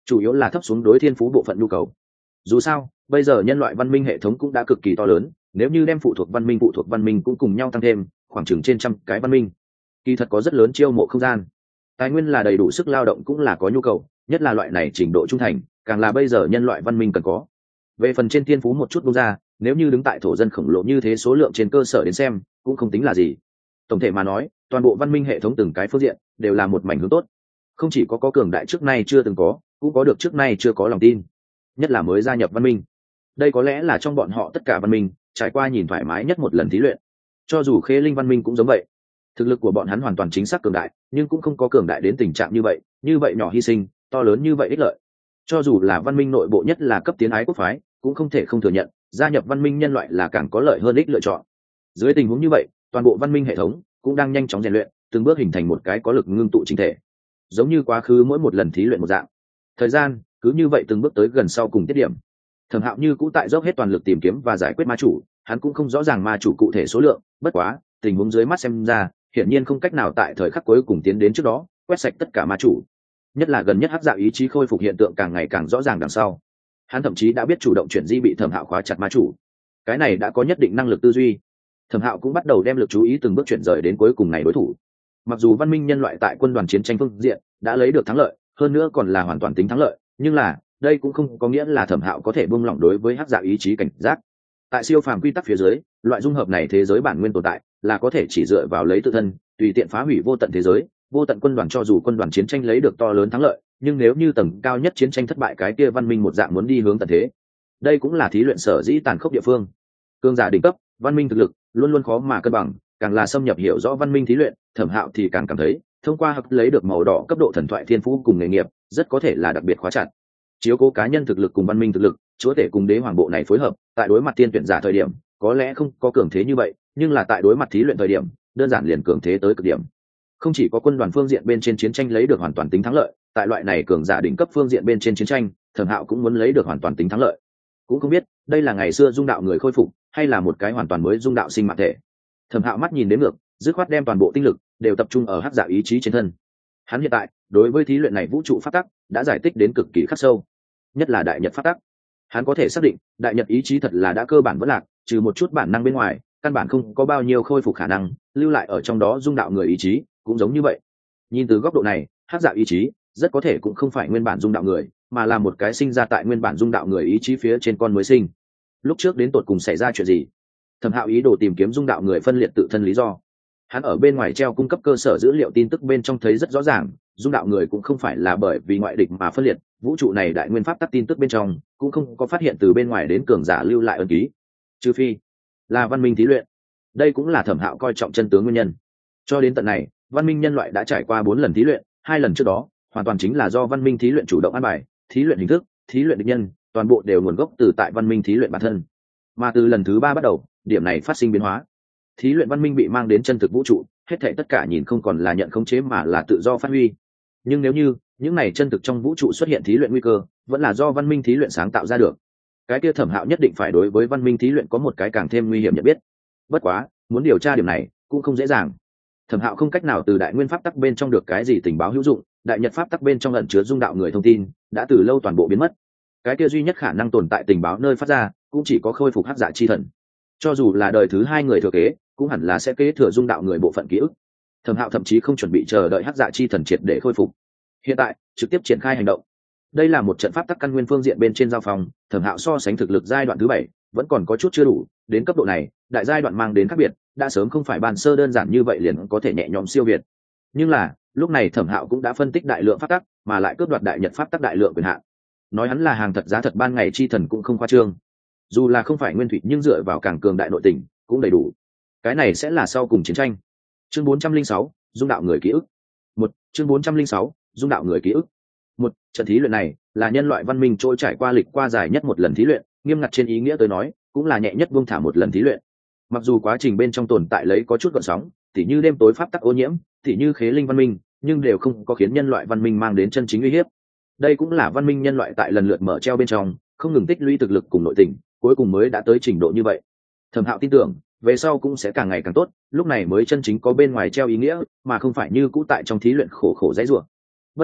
A: chủ yếu là thấp xuống đối thiên phú bộ phận nhu cầu. Dù sao bây giờ nhân loại văn minh hệ thống cũng đã cực kỳ to lớn, nếu như đem phụ thuộc văn minh phụ thuộc văn minh cũng cùng nhau tăng thêm khoảng chừng trên trăm cái văn minh, kỳ thật có rất lớn chiêu mộ không gian. Tài nguyên là đầy đủ, sức lao động cũng là có nhu cầu, nhất là loại này trình độ trung thành càng là bây giờ nhân loại văn minh cần có. Về phần trên thiên phú một chút bung ra, nếu như đứng tại thổ dân khổng lồ như thế số lượng trên cơ sở đến xem cũng không tính là gì. Tổng thể mà nói, toàn bộ văn minh hệ thống từng cái phương diện đều là một mảnh hướng tốt, không chỉ có có cường đại trước nay chưa từng có, cũng có được trước nay chưa có lòng tin, nhất là mới gia nhập văn minh. Đây có lẽ là trong bọn họ tất cả văn minh trải qua nhìn thoải mái nhất một lần thí luyện. Cho dù Khế Linh văn minh cũng giống vậy, thực lực của bọn hắn hoàn toàn chính xác cường đại, nhưng cũng không có cường đại đến tình trạng như vậy, như vậy nhỏ hy sinh, to lớn như vậy ích lợi. Cho dù là văn minh nội bộ nhất là cấp tiến ái quốc phái, cũng không thể không thừa nhận, gia nhập văn minh nhân loại là càng có lợi hơn ích lựa chọn. Dưới tình huống như vậy, toàn bộ văn minh hệ thống cũng đang nhanh chóng rèn luyện, từng bước hình thành một cái có lực ngưng tụ chính thể, giống như quá khứ mỗi một lần thí luyện một dạng. Thời gian cứ như vậy từng bước tới gần sau cùng tiết điểm. Thẩm Hạo như cũ tại dốc hết toàn lực tìm kiếm và giải quyết ma chủ, hắn cũng không rõ ràng ma chủ cụ thể số lượng, bất quá tình huống dưới mắt xem ra hiển nhiên không cách nào tại thời khắc cuối cùng tiến đến trước đó quét sạch tất cả ma chủ. Nhất là gần nhất hắc dạ ý chí khôi phục hiện tượng càng ngày càng rõ ràng đằng sau, hắn thậm chí đã biết chủ động chuyển di bị Thẩm Hạo khóa chặt ma chủ. Cái này đã có nhất định năng lực tư duy. Thẩm Hạo cũng bắt đầu đem lực chú ý từng bước chuyển rời đến cuối cùng này đối thủ. Mặc dù văn minh nhân loại tại quân đoàn chiến tranh phương diện đã lấy được thắng lợi, hơn nữa còn là hoàn toàn tính thắng lợi, nhưng là đây cũng không có nghĩa là Thẩm Hạo có thể buông lỏng đối với hắc dạ ý chí cảnh giác. Tại siêu phàm quy tắc phía dưới, loại dung hợp này thế giới bản nguyên tồn tại là có thể chỉ dựa vào lấy tự thân tùy tiện phá hủy vô tận thế giới, vô tận quân đoàn. Cho dù quân đoàn chiến tranh lấy được to lớn thắng lợi, nhưng nếu như tầng cao nhất chiến tranh thất bại, cái kia văn minh một dạng muốn đi hướng tận thế. Đây cũng là thí luyện sở dĩ tàn khốc địa phương. Cương giả đỉnh cấp văn minh thực lực luôn luôn khó mà cân bằng, càng là xâm nhập hiểu rõ văn minh thí luyện, Thẩm Hạo thì càng cảm thấy thông qua học lấy được màu đỏ cấp độ thần thoại thiên phú cùng nghề nghiệp rất có thể là đặc biệt khóa chặt. Chiếu cố cá nhân thực lực cùng văn minh thực lực, chúa tể cùng đế hoàng bộ này phối hợp, tại đối mặt tiên tuyển giả thời điểm có lẽ không có cường thế như vậy, nhưng là tại đối mặt thí luyện thời điểm đơn giản liền cường thế tới cực điểm. Không chỉ có quân đoàn phương diện bên trên chiến tranh lấy được hoàn toàn tính thắng lợi, tại loại này cường giả đỉnh cấp phương diện bên trên chiến tranh, Thẩm Hạo cũng muốn lấy được hoàn toàn tính thắng lợi. Cũng không biết đây là ngày xưa dung đạo người khôi phục, hay là một cái hoàn toàn mới dung đạo sinh mạng thể. Thẩm Hạo mắt nhìn đến ngược, dứt khoát đem toàn bộ tinh lực đều tập trung ở hắc dạ ý chí trên thân. Hắn hiện tại đối với thí luyện này vũ trụ pháp tắc đã giải tích đến cực kỳ khắc sâu, nhất là đại nhật pháp tắc. Hắn có thể xác định đại nhật ý chí thật là đã cơ bản vẫn lạc, trừ một chút bản năng bên ngoài căn bản không có bao nhiêu khôi phục khả năng lưu lại ở trong đó. Dung đạo người ý chí cũng giống như vậy. Nhìn từ góc độ này, hắc dạ ý chí rất có thể cũng không phải nguyên bản dung đạo người, mà là một cái sinh ra tại nguyên bản dung đạo người ý chí phía trên con mới sinh. Lúc trước đến tột cùng xảy ra chuyện gì? Thẩm Hạo ý đồ tìm kiếm dung đạo người phân liệt tự thân lý do. Hắn ở bên ngoài treo cung cấp cơ sở dữ liệu tin tức bên trong thấy rất rõ ràng, dung đạo người cũng không phải là bởi vì ngoại địch mà phân liệt. Vũ trụ này đại nguyên pháp tắc tin tức bên trong cũng không có phát hiện từ bên ngoài đến cường giả lưu lại ân ký, trừ phi là văn minh thí luyện. Đây cũng là Thẩm Hạo coi trọng chân tướng nguyên nhân. Cho đến tận này, văn minh nhân loại đã trải qua bốn lần thí luyện, hai lần trước đó hoàn toàn chính là do văn minh thí luyện chủ động an bài. Thí luyện hình thức, thí luyện địch nhân, toàn bộ đều nguồn gốc từ tại văn minh thí luyện bản thân. Mà từ lần thứ ba bắt đầu, điểm này phát sinh biến hóa. Thí luyện văn minh bị mang đến chân thực vũ trụ, hết thảy tất cả nhìn không còn là nhận khống chế mà là tự do phát huy. Nhưng nếu như những này chân thực trong vũ trụ xuất hiện thí luyện nguy cơ, vẫn là do văn minh thí luyện sáng tạo ra được, cái kia Thẩm Hạo nhất định phải đối với văn minh thí luyện có một cái càng thêm nguy hiểm nhận biết. Bất quá muốn điều tra điểm này cũng không dễ dàng. Thẩm Hạo không cách nào từ đại nguyên pháp tắc bên trong được cái gì tình báo hữu dụng, đại nhật pháp tắc bên trong ẩn chứa dung đạo người thông tin đã từ lâu toàn bộ biến mất. Cái kia duy nhất khả năng tồn tại tình báo nơi phát ra cũng chỉ có khôi phục hắc dạ chi thần. Cho dù là đời thứ hai người thừa kế, cũng hẳn là sẽ kế thừa dung đạo người bộ phận ký ức. Thẩm Hạo thậm chí không chuẩn bị chờ đợi hắc dạ chi thần triệt để khôi phục, hiện tại trực tiếp triển khai hành động. Đây là một trận pháp tắc căn nguyên phương diện bên trên giao phòng. Thẩm Hạo so sánh thực lực giai đoạn thứ bảy vẫn còn có chút chưa đủ, đến cấp độ này đại giai đoạn mang đến khác biệt đã sớm không phải bàn sơ đơn giản như vậy liền có thể nhẹ nhõm siêu việt. Nhưng là lúc này Thẩm Hạo cũng đã phân tích đại lượng pháp tắc, mà lại cướp đoạt đại nhật pháp tắc đại lượng quyền hạn. Nói hắn là hàng thật giá thật ban ngày chi thần cũng không khoa trương. Dù là không phải nguyên thủy, nhưng dựa vào càng cường đại nội tình cũng đầy đủ. Cái này sẽ là sau cùng chiến tranh. Chương bốn trăm linh sáu, dung đạo người ký ức. Một chương bốn trăm linh sáu, dung đạo người ký ức. Một trận thí luyện này là nhân loại văn minh trôi trải qua lịch qua dài nhất một lần thí luyện, nghiêm ngặt trên ý nghĩa tới nói cũng là nhẹ nhất buông thả một lần thí luyện. Mặc dù quá trình bên trong tồn tại lấy có chút gợn sóng, tỉ như đêm tối pháp tắc ô nhiễm, tỉ như Khế Linh văn minh, nhưng đều không có khiến nhân loại văn minh mang đến chân chính uy hiếp. Đây cũng là văn minh nhân loại tại lần lượt mở treo bên trong không ngừng tích lũy thực lực cùng nội tình, cuối cùng mới đã tới trình độ như vậy. Thẩm Hạo tin tưởng về sau cũng sẽ càng ngày càng tốt, lúc này mới chân chính có bên ngoài treo ý nghĩa, mà không phải như cũ tại trong thí luyện khổ khổ dãy rủa. Bất quá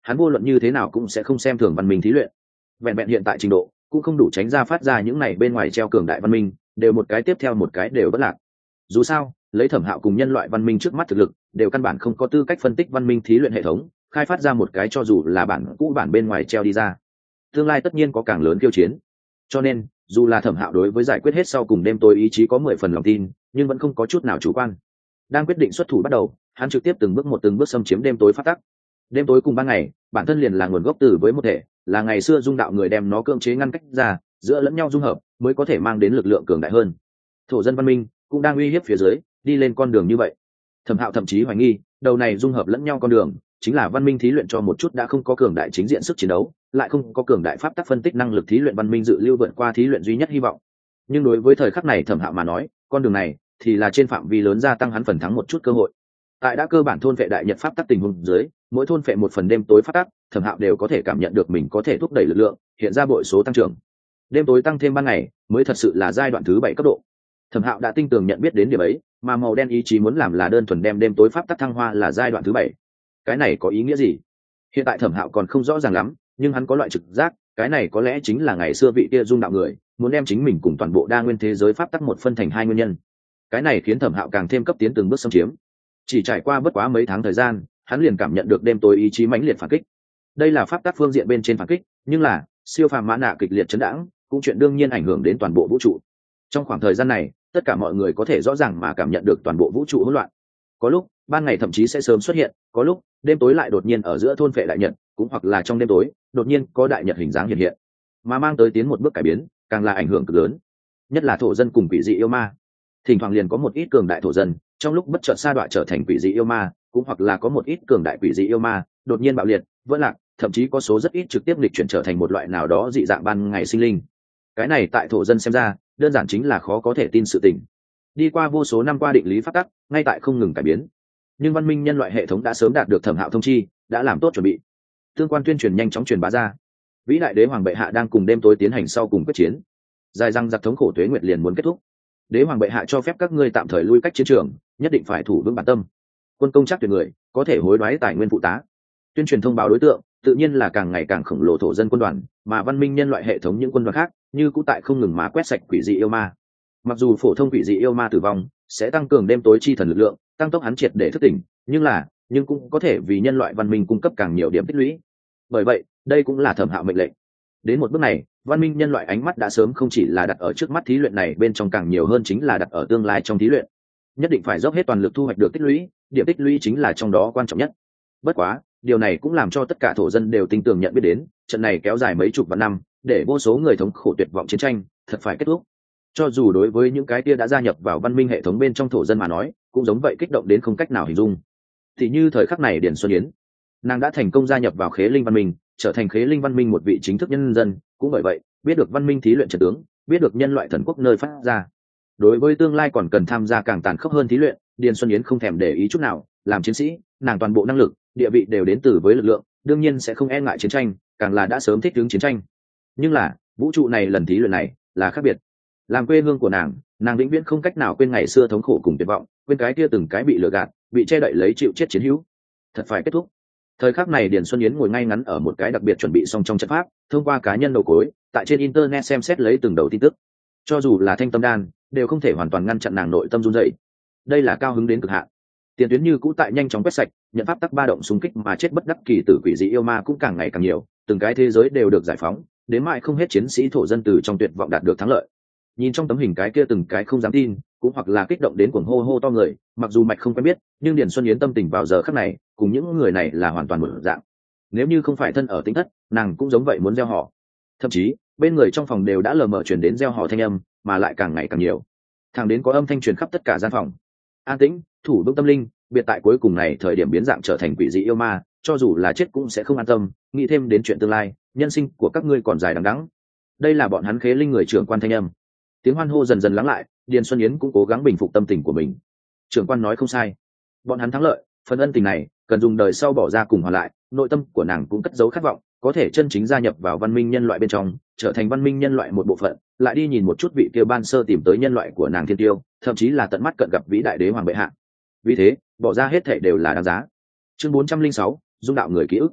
A: hắn vô luận như thế nào cũng sẽ không xem thường văn minh thí luyện. Vẹn vẹn hiện tại trình độ cũng không đủ tránh ra phát ra những này bên ngoài treo cường đại văn minh, đều một cái tiếp theo một cái đều bất lạc. Dù sao lấy Thẩm Hạo cùng nhân loại văn minh trước mắt thực lực, đều căn bản không có tư cách phân tích văn minh thí luyện hệ thống, khai phát ra một cái cho dù là bản cũ bản bên ngoài treo đi ra, tương lai tất nhiên có càng lớn khiêu chiến. Cho nên dù là Thẩm Hạo đối với giải quyết hết sau cùng đêm tối ý chí có mười phần lòng tin, nhưng vẫn không có chút nào chủ quan. Đang quyết định xuất thủ bắt đầu, hắn trực tiếp từng bước một từng bước xâm chiếm đêm tối phát tắc. Đêm tối cùng ban ngày bản thân liền là nguồn gốc từ với một thể, là ngày xưa dung đạo người đem nó cưỡng chế ngăn cách ra, giữa lẫn nhau dung hợp mới có thể mang đến lực lượng cường đại hơn. Thổ dân văn minh cũng đang uy hiếp phía dưới đi lên con đường như vậy. Thẩm Hạo thậm chí hoài nghi đầu này dung hợp lẫn nhau con đường chính là văn minh thí luyện cho một chút đã không có cường đại chính diện sức chiến đấu, lại không có cường đại pháp tắc phân tích năng lực thí luyện văn minh dự lưu vượt qua thí luyện duy nhất hy vọng. Nhưng đối với thời khắc này Thẩm Hạo mà nói, con đường này thì là trên phạm vi lớn gia tăng hắn phần thắng một chút cơ hội. Tại đã cơ bản thôn vệ đại nhật pháp tắc tình huống dưới, mỗi thôn vệ một phần đêm tối pháp tắc, Thẩm Hạo đều có thể cảm nhận được mình có thể thúc đẩy lực lượng hiện ra bội số tăng trưởng. Đêm tối tăng thêm ban ngày mới thật sự là giai đoạn thứ bảy cấp độ. Thẩm Hạo đã tinh tường nhận biết đến điểm ấy, mà màu đen ý chí muốn làm là đơn thuần đem đêm tối pháp tắc thăng hoa là giai đoạn thứ bảy. Cái này có ý nghĩa gì? Hiện tại Thẩm Hạo còn không rõ ràng lắm, nhưng hắn có loại trực giác, cái này có lẽ chính là ngày xưa vị kia dung đạo người muốn đem chính mình cùng toàn bộ đa nguyên thế giới pháp tắc một phân thành hai nguyên nhân. Cái này khiến Thẩm Hạo càng thêm cấp tiến từng bước xâm chiếm. Chỉ trải qua bất quá mấy tháng thời gian, hắn liền cảm nhận được đêm tối ý chí mãnh liệt phản kích. Đây là pháp tắc phương diện bên trên phản kích, nhưng là siêu phàm mã nạ kịch liệt chấn đãng, cũng chuyện đương nhiên ảnh hưởng đến toàn bộ vũ trụ. Trong khoảng thời gian này, tất cả mọi người có thể rõ ràng mà cảm nhận được toàn bộ vũ trụ hỗn loạn. Có lúc ban ngày thậm chí sẽ sớm xuất hiện, có lúc đêm tối lại đột nhiên ở giữa thôn phệ đại nhật, cũng hoặc là trong đêm tối đột nhiên có đại nhật hình dáng hiện hiện, mà mang tới tiến một bước cải biến càng là ảnh hưởng cực lớn. Nhất là thổ dân cùng quỷ dị yêu ma, thỉnh thoảng liền có một ít cường đại thổ dân trong lúc bất chợt sa đọa trở thành quỷ dị yêu ma, cũng hoặc là có một ít cường đại quỷ dị yêu ma đột nhiên bạo liệt vỡ lạc, thậm chí có số rất ít trực tiếp lịch chuyển trở thành một loại nào đó dị dạng ban ngày sinh linh. Cái này tại thổ dân xem ra đơn giản chính là khó có thể tin sự tình. Đi qua vô số năm qua định lý phát tắc ngay tại không ngừng cải biến, nhưng văn minh nhân loại hệ thống đã sớm đạt được Thẩm Hạo thông chi, đã làm tốt chuẩn bị. Tương quan tuyên truyền nhanh chóng truyền bá ra. Vĩ đại đế hoàng bệ hạ đang cùng đêm tối tiến hành sau cùng quyết chiến, dài răng giặc thống khổ tuế nguyệt liền muốn kết thúc. Đế hoàng bệ hạ cho phép các ngươi tạm thời lui cách chiến trường, nhất định phải thủ vững bản tâm. Quân công chắc tuyệt người có thể hối đoái tài nguyên phụ tá. Tuyên truyền thông báo đối tượng tự nhiên là càng ngày càng khổng lồ thổ dân quân đoàn, mà văn minh nhân loại hệ thống những quân đoàn khác như cũ tại không ngừng mà quét sạch quỷ dị yêu ma. Mặc dù phổ thông quỷ dị yêu ma tử vong sẽ tăng cường đêm tối chi thần lực lượng, tăng tốc hắn triệt để thức tỉnh, nhưng là nhưng cũng có thể vì nhân loại văn minh cung cấp càng nhiều điểm tích lũy. Bởi vậy đây cũng là Thẩm Hạo mệnh lệnh. Đến một bước này, văn minh nhân loại ánh mắt đã sớm không chỉ là đặt ở trước mắt thí luyện này bên trong, càng nhiều hơn chính là đặt ở tương lai trong thí luyện. Nhất định phải dốc hết toàn lực thu hoạch được tích lũy, điểm tích lũy chính là trong đó quan trọng nhất. Bất quá điều này cũng làm cho tất cả thổ dân đều tin tưởng nhận biết đến, trận này kéo dài mấy chục vạn năm, để vô số người thống khổ tuyệt vọng chiến tranh thật phải kết thúc. Cho dù đối với những cái kia đã gia nhập vào văn minh hệ thống bên trong thổ dân mà nói, cũng giống vậy kích động đến không cách nào hình dung. Thì như thời khắc này Điền Xuân Yến, nàng đã thành công gia nhập vào khế linh văn minh, trở thành khế linh văn minh một vị chính thức nhân dân, cũng bởi vậy biết được văn minh thí luyện trận tướng, biết được nhân loại thần quốc nơi phát ra. Đối với tương lai còn cần tham gia càng tàn khốc hơn thí luyện, Điền Xuân Yến không thèm để ý chút nào. Làm chiến sĩ, nàng toàn bộ năng lực, địa vị đều đến từ với lực lượng, đương nhiên sẽ không e ngại chiến tranh, càng là đã sớm thích ứng chiến tranh. Nhưng là vũ trụ này lần thí luyện này là khác biệt. Làm quê hương của nàng, nàng vĩnh viễn không cách nào quên ngày xưa thống khổ cùng tuyệt vọng, quên cái kia từng cái bị lừa gạt, bị che đậy lấy chịu chết chiến hữu. Thật phải kết thúc. Thời khắc này Điền Xuân Yến ngồi ngay ngắn ở một cái đặc biệt chuẩn bị xong trong trận pháp, thông qua cá nhân đầu cối, tại trên internet xem xét lấy từng đầu tin tức. Cho dù là thanh tâm đan, đều không thể hoàn toàn ngăn chặn nàng nội tâm run rẩy. Đây là cao hứng đến cực hạn. Tiền tuyến như cũ tại nhanh chóng quét sạch, nhận pháp tắc ba động xung kích mà chết bất đắc kỳ tử quỷ dị yêu ma cũng càng ngày càng nhiều, từng cái thế giới đều được giải phóng, đến mãi không hết chiến sĩ thổ dân từ trong tuyệt vọng đạt được thắng lợi. Nhìn trong tấm hình cái kia từng cái không dám tin, cũng hoặc là kích động đến cuồng hô hô to người, mặc dù mạch không quen biết, nhưng Điền Xuân Yến tâm tình vào giờ khắc này cùng những người này là hoàn toàn một dạng. Nếu như không phải thân ở Tĩnh Thất, nàng cũng giống vậy muốn gieo họ. Thậm chí bên người trong phòng đều đã lờ mờ truyền đến gieo họ thanh âm, mà lại càng ngày càng nhiều, thẳng đến có âm thanh truyền khắp tất cả gian phòng. An tĩnh, thủ vững tâm linh, biệt tại cuối cùng này thời điểm biến dạng trở thành quỷ dị yêu ma, cho dù là chết cũng sẽ không an tâm, nghĩ thêm đến chuyện tương lai, nhân sinh của các ngươi còn dài đằng đẵng. Đây là bọn hắn khế linh người trưởng quan thanh âm. Tiếng hoan hô dần dần lắng lại, Điền Xuân Yến cũng cố gắng bình phục tâm tình của mình. Trưởng quan nói không sai, bọn hắn thắng lợi, phần ân tình này cần dùng đời sau bỏ ra cùng hoàn lại. Nội tâm của nàng cũng cất giấu khát vọng, có thể chân chính gia nhập vào văn minh nhân loại bên trong, trở thành văn minh nhân loại một bộ phận, lại đi nhìn một chút vị kia ban sơ tìm tới nhân loại của nàng thiên tiêu, thậm chí là tận mắt cận gặp vĩ đại đế hoàng bệ hạ. Vì thế bỏ ra hết thảy đều là đáng giá. Chương bốn trăm linh sáu, dung đạo người ký ức.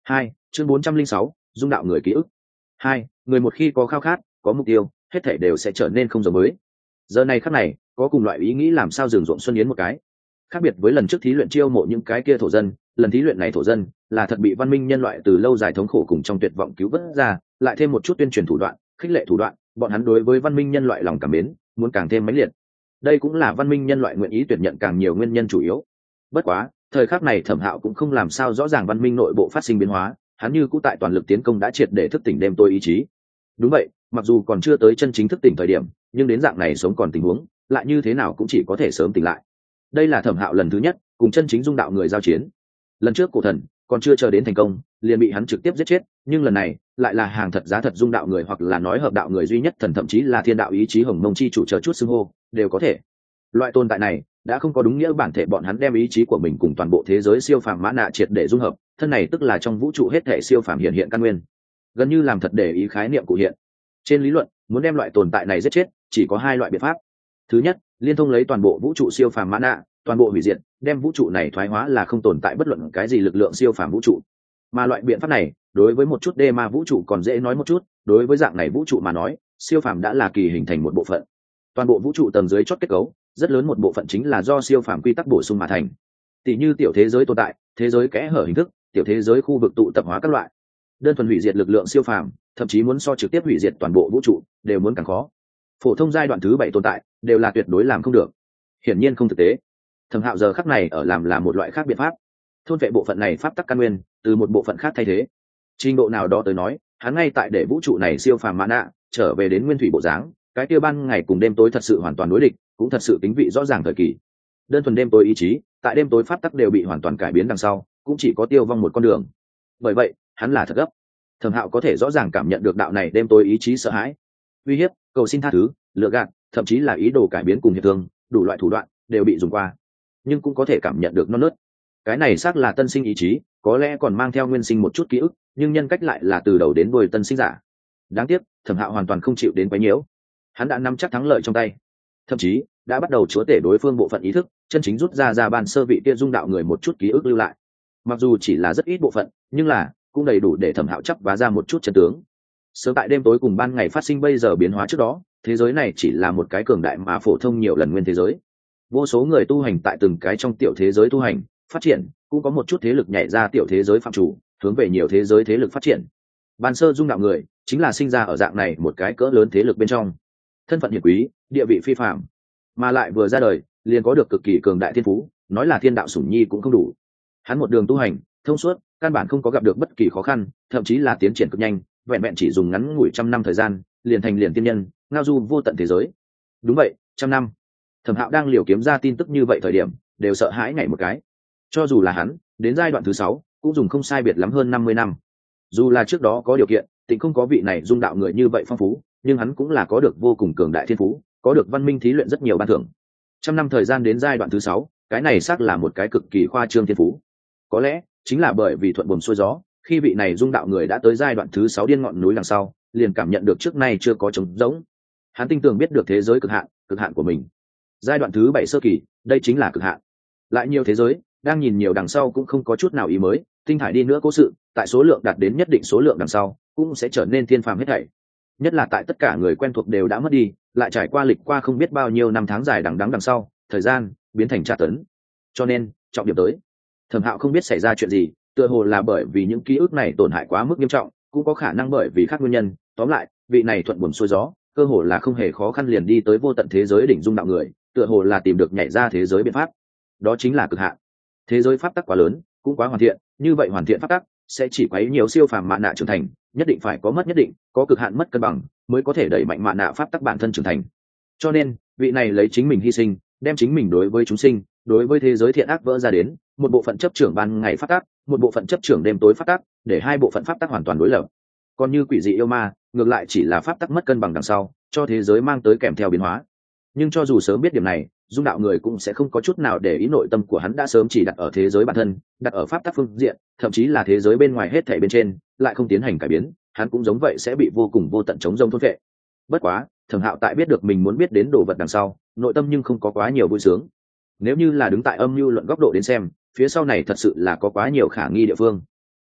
A: hai chương bốn trăm linh sáu dung đạo người ký ức. Hai người một khi có khao khát, có mục tiêu, hết thảy đều sẽ trở nên không giống mới. Giờ này khắc này, có cùng loại ý nghĩ làm sao rừng rộn xuân yến một cái. Khác biệt với lần trước thí luyện chiêu mộ những cái kia thổ dân, lần thí luyện này thổ dân là thật bị văn minh nhân loại từ lâu dài thống khổ cùng trong tuyệt vọng cứu vớt ra, lại thêm một chút tuyên truyền thủ đoạn, khích lệ thủ đoạn, bọn hắn đối với văn minh nhân loại lòng cảm mến, muốn càng thêm mãnh liệt. Đây cũng là văn minh nhân loại nguyện ý tuyển nhận càng nhiều nguyên nhân chủ yếu. Bất quá, thời khắc này Thẩm Hạo cũng không làm sao rõ ràng văn minh nội bộ phát sinh biến hóa, hắn như cũ tại toàn lực tiến công đã triệt để thức tỉnh đêm tối ý chí. Đúng vậy, mặc dù còn chưa tới chân chính thức tỉnh thời điểm, nhưng đến dạng này sống còn tình huống, lại như thế nào cũng chỉ có thể sớm tỉnh lại. Đây là Thẩm Hạo lần thứ nhất cùng chân chính dung đạo người giao chiến. Lần trước cổ thần còn chưa chờ đến thành công, liền bị hắn trực tiếp giết chết, nhưng lần này lại là hàng thật giá thật dung đạo người, hoặc là nói hợp đạo người duy nhất thần, thậm chí là thiên đạo ý chí hồng mông chi chủ chờ chút xưng hô, đều có thể. Loại tồn tại này đã không có đúng nghĩa bản thể bọn hắn đem ý chí của mình cùng toàn bộ thế giới siêu phàm mã nạ triệt để dung hợp, thân này tức là trong vũ trụ hết thể siêu phàm hiện hiện căn nguyên, gần như làm thật để ý khái niệm cụ hiện. Trên lý luận, muốn đem loại tồn tại này giết chết, chỉ có hai loại biện pháp. Thứ nhất, liên thông lấy toàn bộ vũ trụ siêu phàm mã nạ, toàn bộ hủy diệt, đem vũ trụ này thoái hóa là không tồn tại bất luận cái gì lực lượng siêu phàm vũ trụ. Mà loại biện pháp này, đối với một chút đê ma vũ trụ còn dễ nói một chút, đối với dạng này vũ trụ mà nói, siêu phàm đã là kỳ hình thành một bộ phận. Toàn bộ vũ trụ tầng dưới chót kết cấu, rất lớn một bộ phận chính là do siêu phàm quy tắc bổ sung mà thành. Tỷ như tiểu thế giới tồn tại, thế giới kẽ hở hình thức, tiểu thế giới khu vực tụ tập hóa các loại. Đơn thuần hủy diệt lực lượng siêu phàm, thậm chí muốn so trực tiếp hủy diệt toàn bộ vũ trụ, đều muốn càng khó. Phổ thông giai đoạn thứ bảy tồn tại, đều là tuyệt đối làm không được. Hiển nhiên không thực tế. Thẩm Hạo giờ khắc này ở làm là một loại khác biện pháp, thôn vệ bộ phận này pháp tắc căn nguyên, từ một bộ phận khác thay thế. Trình độ nào đó tới nói, hắn ngay tại để vũ trụ này siêu phàm mã nạ trở về đến nguyên thủy bộ dáng, cái kia ban ngày cùng đêm tối thật sự hoàn toàn đối địch, cũng thật sự tính vị rõ ràng thời kỳ. Đơn thuần đêm tối ý chí, tại đêm tối pháp tắc đều bị hoàn toàn cải biến đằng sau, cũng chỉ có tiêu vong một con đường. Bởi vậy, hắn là thật gấp. Thẩm Hạo có thể rõ ràng cảm nhận được đạo này đêm tối ý chí sợ hãi, uy hiếp, cầu xin tha thứ, lựa gạt, thậm chí là ý đồ cải biến cùng hiệp thương, đủ loại thủ đoạn đều bị dùng qua, nhưng cũng có thể cảm nhận được non nớt. Cái này xác là tân sinh ý chí, có lẽ còn mang theo nguyên sinh một chút ký ức, nhưng nhân cách lại là từ đầu đến đuôi tân sinh giả. Đáng tiếc, Thẩm Hạo hoàn toàn không chịu đến quấy nhiễu. Hắn đã nắm chắc thắng lợi trong tay, thậm chí đã bắt đầu chúa tể đối phương bộ phận ý thức, chân chính rút ra ra ban sơ vị kia dung đạo người một chút ký ức lưu lại. Mặc dù chỉ là rất ít bộ phận, nhưng là cũng đầy đủ để Thẩm Hạo chấp vá ra một chút chân tướng. Sớm tại đêm tối cùng ban ngày phát sinh bây giờ biến hóa trước đó, thế giới này chỉ là một cái cường đại mà phổ thông nhiều lần nguyên thế giới. Vô số người tu hành tại từng cái trong tiểu thế giới tu hành, phát triển, cũng có một chút thế lực nhảy ra tiểu thế giới phạm chủ, hướng về nhiều thế giới thế lực phát triển. Ban sơ dung đạo người chính là sinh ra ở dạng này một cái cỡ lớn thế lực bên trong, thân phận hiển quý, địa vị phi phàm, mà lại vừa ra đời liền có được cực kỳ cường đại thiên phú, nói là thiên đạo sủng nhi cũng không đủ. Hắn một đường tu hành thông suốt, căn bản không có gặp được bất kỳ khó khăn, thậm chí là tiến triển cực nhanh, vẹn vẹn chỉ dùng ngắn ngủi trăm năm thời gian, liền thành liền tiên nhân, ngao du vô tận thế giới. Đúng vậy, trăm năm. Thẩm Hạo đang liều kiếm ra tin tức như vậy thời điểm, đều sợ hãi ngày một cái. Cho dù là hắn, đến giai đoạn thứ sáu, cũng dùng không sai biệt lắm hơn năm mươi năm. Dù là trước đó có điều kiện, Tịnh không có vị này dung đạo người như vậy phong phú, nhưng hắn cũng là có được vô cùng cường đại thiên phú, có được văn minh thí luyện rất nhiều ban thưởng. Trăm năm thời gian đến giai đoạn thứ sáu, cái này xác là một cái cực kỳ khoa trương thiên phú. Có lẽ chính là bởi vì thuận buồm xuôi gió, khi vị này dung đạo người đã tới giai đoạn thứ sáu điên ngọn núi đằng sau, liền cảm nhận được trước nay chưa có trống rỗng. Hắn tinh tường biết được thế giới cực hạn, cực hạn của mình. Giai đoạn thứ bảy sơ kỳ, đây chính là cực hạn. Lại nhiều thế giới, đang nhìn nhiều đằng sau cũng không có chút nào ý mới, tinh thải đi nữa cố sự, tại số lượng đạt đến nhất định số lượng đằng sau, cũng sẽ trở nên thiên phàm hết thảy. Nhất là tại tất cả người quen thuộc đều đã mất đi, lại trải qua lịch qua không biết bao nhiêu năm tháng dài đằng đẵng đằng sau, thời gian biến thành tra tấn. Cho nên, trọng điểm tới. Thẩm Hạo không biết xảy ra chuyện gì, tựa hồ là bởi vì những ký ức này tổn hại quá mức nghiêm trọng, cũng có khả năng bởi vì khác nguyên nhân. Tóm lại, vị này thuận buồm xuôi gió, cơ hồ là không hề khó khăn liền đi tới vô tận thế giới đỉnh dung đạo người, tựa hồ là tìm được nhảy ra thế giới biện pháp. Đó chính là cực hạn. Thế giới pháp tắc quá lớn, cũng quá hoàn thiện, như vậy hoàn thiện pháp tắc sẽ chỉ quấy nhiều siêu phàm mạn nạ trưởng thành, nhất định phải có mất nhất định, có cực hạn mất cân bằng, mới có thể đẩy mạnh mạn nạ pháp tắc bản thân trưởng thành. Cho nên, vị này lấy chính mình hy sinh, đem chính mình đối với chúng sinh, đối với thế giới thiện ác vỡ ra đến, một bộ phận chấp trưởng ban ngày pháp tắc, một bộ phận chấp trưởng đêm tối pháp tắc, để hai bộ phận pháp tắc hoàn toàn đối lập. Còn như quỷ dị yêu ma, ngược lại chỉ là pháp tắc mất cân bằng đằng sau, cho thế giới mang tới kèm theo biến hóa. Nhưng cho dù sớm biết điểm này, dung đạo người cũng sẽ không có chút nào để ý, nội tâm của hắn đã sớm chỉ đặt ở thế giới bản thân, đặt ở pháp tắc phương diện, thậm chí là thế giới bên ngoài hết thảy bên trên, lại không tiến hành cải biến, hắn cũng giống vậy sẽ bị vô cùng vô tận chống rông thôn phệ. Bất quá, Thẩm Hạo tại biết được mình muốn biết đến đồ vật đằng sau, nội tâm nhưng không có quá nhiều vui sướng. Nếu như là đứng tại âm mưu luận góc độ đến xem, phía sau này thật sự là có quá nhiều khả nghi địa phương.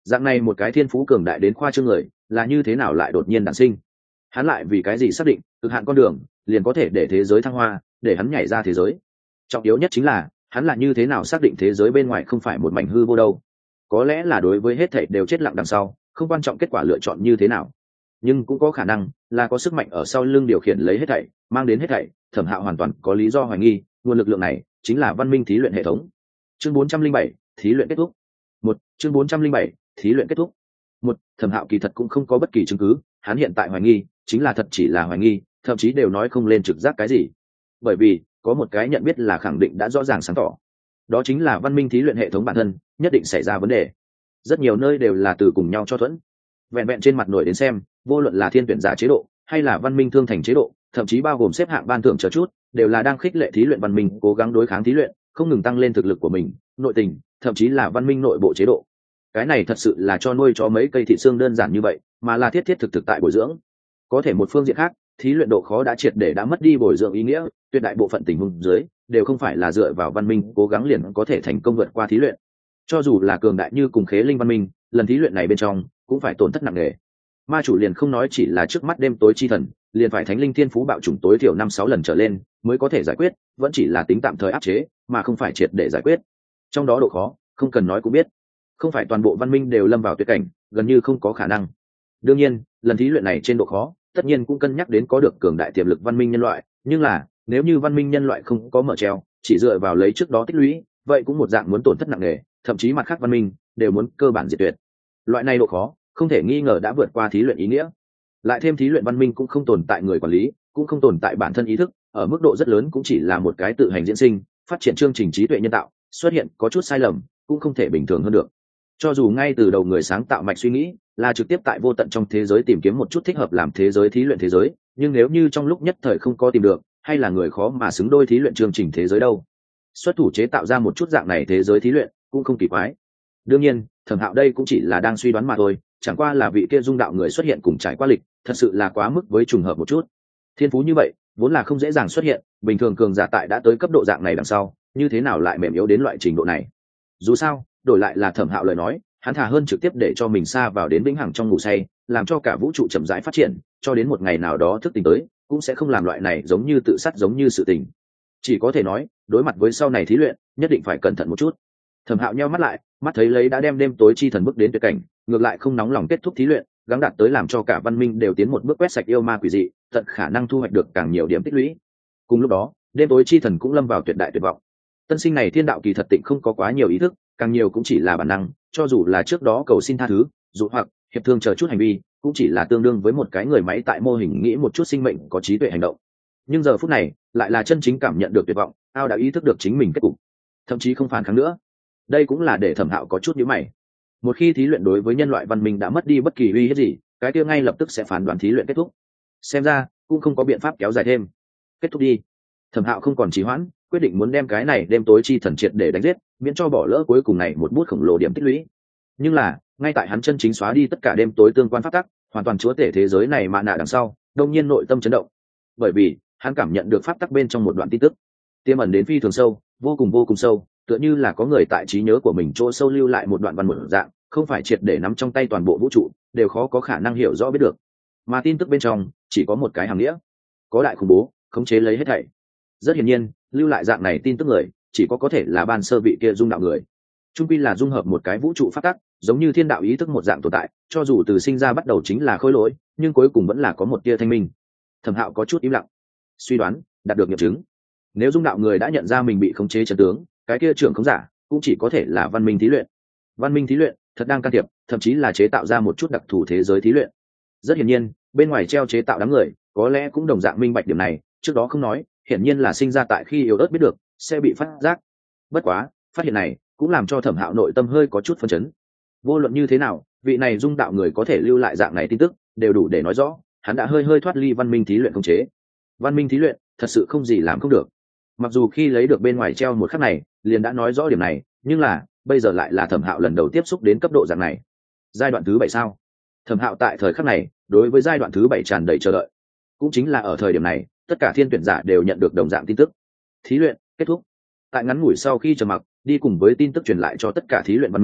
A: Dạng này một cái thiên phú cường đại đến khoa trương người là như thế nào lại đột nhiên đản sinh? Hắn lại vì cái gì xác định cực hạn con đường liền có thể để thế giới thăng hoa, để hắn nhảy ra thế giới? Trọng yếu nhất chính là hắn là như thế nào xác định thế giới bên ngoài không phải một mảnh hư vô đâu? Có lẽ là đối với hết thảy đều chết lặng đằng sau, không quan trọng kết quả lựa chọn như thế nào, nhưng cũng có khả năng là có sức mạnh ở sau lưng điều khiển lấy hết thảy, mang đến hết thảy. Thẩm Hạo hoàn toàn có lý do hoài nghi nguồn lực lượng này chính là văn minh thí luyện hệ thống. Chương bốn trăm linh bảy, thí luyện kết thúc. Một chương bốn trăm linh bảy, thí luyện kết thúc. Một Thẩm Hạo kỳ thật cũng không có bất kỳ chứng cứ, hắn hiện tại hoài nghi chính là thật chỉ là hoài nghi, thậm chí đều nói không lên trực giác cái gì, bởi vì có một cái nhận biết là khẳng định đã rõ ràng sáng tỏ, đó chính là văn minh thí luyện hệ thống bản thân nhất định xảy ra vấn đề. Rất nhiều nơi đều là từ cùng nhau cho thuẫn. Vẹn vẹn trên mặt nổi đến xem, vô luận là thiên tuyển giả chế độ hay là văn minh thương thành chế độ, thậm chí bao gồm xếp hạng ban thưởng chờ chút, đều là đang khích lệ thí luyện văn minh cố gắng đối kháng thí luyện, không ngừng tăng lên thực lực của mình, nội tình, thậm chí là văn minh nội bộ chế độ. Cái này thật sự là cho nuôi chó mấy cây thịt xương đơn giản như vậy, mà là thiết thiết thực thực tại bồi dưỡng. Có thể một phương diện khác, thí luyện độ khó đã triệt để đã mất đi bồi dưỡng ý nghĩa, tuyệt đại bộ phận tình huống dưới đều không phải là dựa vào văn minh cố gắng liền có thể thành công vượt qua thí luyện. Cho dù là cường đại như cùng khế linh văn minh, lần thí luyện này bên trong cũng phải tổn thất nặng nề. Ma chủ liền không nói chỉ là trước mắt đêm tối chi thần, liền phải thánh linh thiên phú bạo chủng tối thiểu năm sáu lần trở lên mới có thể giải quyết, vẫn chỉ là tính tạm thời áp chế, mà không phải triệt để giải quyết. Trong đó độ khó, không cần nói cũng biết, không phải toàn bộ văn minh đều lâm vào tuyệt cảnh, gần như không có khả năng. Đương nhiên, lần thí luyện này trên độ khó, tất nhiên cũng cân nhắc đến có được cường đại tiềm lực văn minh nhân loại, nhưng là nếu như văn minh nhân loại không có mở treo, chỉ dựa vào lấy trước đó tích lũy, vậy cũng một dạng muốn tổn thất nặng nề, thậm chí mặt khác văn minh đều muốn cơ bản diệt tuyệt. Loại này độ khó không thể nghi ngờ đã vượt qua thí luyện ý nghĩa. Lại thêm thí luyện văn minh cũng không tồn tại người quản lý, cũng không tồn tại bản thân ý thức, ở mức độ rất lớn cũng chỉ là một cái tự hành diễn sinh, phát triển chương trình trí tuệ nhân tạo, xuất hiện có chút sai lầm cũng không thể bình thường hơn được. Cho dù ngay từ đầu người sáng tạo mạch suy nghĩ là trực tiếp tại vô tận trong thế giới tìm kiếm một chút thích hợp làm thế giới thí luyện thế giới, nhưng nếu như trong lúc nhất thời không có tìm được, hay là người khó mà xứng đôi thí luyện chương trình thế giới đâu. Xuất thủ chế tạo ra một chút dạng này thế giới thí luyện cũng không kỳ quái. Đương nhiên, Thẩm Hạo đây cũng chỉ là đang suy đoán mà thôi, chẳng qua là vị kia dung đạo người xuất hiện cùng trải qua lịch, thật sự là quá mức với trùng hợp một chút. Thiên phú như vậy vốn là không dễ dàng xuất hiện, bình thường cường giả tại đã tới cấp độ dạng này đằng sau, như thế nào lại mềm yếu đến loại trình độ này. Dù sao, đổi lại là Thẩm Hạo lời nói, hắn thà hơn trực tiếp để cho mình xa vào đến vĩnh hằng trong ngủ say, làm cho cả vũ trụ chậm rãi phát triển, cho đến một ngày nào đó thức tỉnh tới, cũng sẽ không làm loại này giống như tự sát giống như sự tình. Chỉ có thể nói, đối mặt với sau này thí luyện, nhất định phải cẩn thận một chút. Thẩm Hạo nheo mắt lại, mắt thấy lấy đã đem đêm tối chi thần bước đến tuyệt cảnh, ngược lại không nóng lòng kết thúc thí luyện, gắng đạt tới làm cho cả văn minh đều tiến một bước quét sạch yêu ma quỷ dị, tận khả năng thu hoạch được càng nhiều điểm tích lũy. Cùng lúc đó, đêm tối chi thần cũng lâm vào tuyệt đại tuyệt vọng. Tân sinh này thiên đạo kỳ thật tịnh không có quá nhiều ý thức, càng nhiều cũng chỉ là bản năng, cho dù là trước đó cầu xin tha thứ, dụ hoặc hiệp thương chờ chút hành vi, cũng chỉ là tương đương với một cái người máy tại mô hình nghĩ một chút sinh mệnh có trí tuệ hành động. Nhưng giờ phút này, lại là chân chính cảm nhận được tuyệt vọng, ao đã ý thức được chính mình kết cục, thậm chí không phản kháng nữa. Đây cũng là để Thẩm Hạo có chút nhíu mày. Một khi thí luyện đối với nhân loại văn minh đã mất đi bất kỳ uy hiếp gì, cái kia ngay lập tức sẽ phán đoán thí luyện kết thúc. Xem ra cũng không có biện pháp kéo dài thêm. Kết thúc đi. Thẩm Hạo không còn trì hoãn, quyết định muốn đem cái này đêm tối chi thần triệt để đánh giết, miễn cho bỏ lỡ cuối cùng này một bút khổng lồ điểm tích lũy. Nhưng là, ngay tại hắn chân chính xóa đi tất cả đêm tối tương quan pháp tắc, hoàn toàn chúa tể thế giới này mà nạ đằng sau, đông nhiên nội tâm chấn động. Bởi vì, hắn cảm nhận được pháp tắc bên trong một đoạn tin tức, tiềm ẩn đến phi thường sâu, vô cùng vô cùng sâu, tựa như là có người tại trí nhớ của mình chỗ sâu lưu lại một đoạn văn một dạng, không phải triệt để nắm trong tay toàn bộ vũ trụ, đều khó có khả năng hiểu rõ biết được. Mà tin tức bên trong chỉ có một cái hàm nghĩa, có đại khủng bố khống chế lấy hết thảy. Rất hiển nhiên, lưu lại dạng này tin tức người, chỉ có có thể là ban sơ vị kia dung đạo người. Trung quy là dung hợp một cái vũ trụ pháp tắc, giống như thiên đạo ý thức một dạng tồn tại, cho dù từ sinh ra bắt đầu chính là khối lỗi, nhưng cuối cùng vẫn là có một tia thanh minh. Thẩm Hạo có chút im lặng, suy đoán, đạt được nghiệm chứng. Nếu dung đạo người đã nhận ra mình bị khống chế chân tướng, cái kia trưởng khống giả cũng chỉ có thể là văn minh thí luyện. Văn minh thí luyện thật đang can thiệp, thậm chí là chế tạo ra một chút đặc thù thế giới thí luyện. Rất hiển nhiên, bên ngoài treo chế tạo đám người, có lẽ cũng đồng dạng minh bạch điểm này, trước đó không nói, hiển nhiên là sinh ra tại khi yếu ớt biết được, sẽ bị phát giác. Bất quá, phát hiện này cũng làm cho Thẩm Hạo nội tâm hơi có chút phấn chấn. Vô luận như thế nào, vị này dung đạo người có thể lưu lại dạng này tin tức, đều đủ để nói rõ, hắn đã hơi hơi thoát ly văn minh thí luyện khống chế. Văn minh thí luyện, thật sự không gì làm không được. Mặc dù khi lấy được bên ngoài treo một khắc này, liền đã nói rõ điểm này, nhưng là, bây giờ lại là Thẩm Hạo lần đầu tiếp xúc đến cấp độ dạng này. Giai đoạn thứ bảy sao? Thẩm Hạo tại thời khắc này, đối với giai đoạn thứ bảy tràn đầy chờ đợi. Cũng chính là ở thời điểm này, tất cả thiên tuyển giả đều nhận được đồng dạng tin tức. Thí luyện kết thúc. Tại ngắn ngủi sau khi trầm mặc, đi cùng với tin tức truyền lại cho tất cả thí luyện văn minh,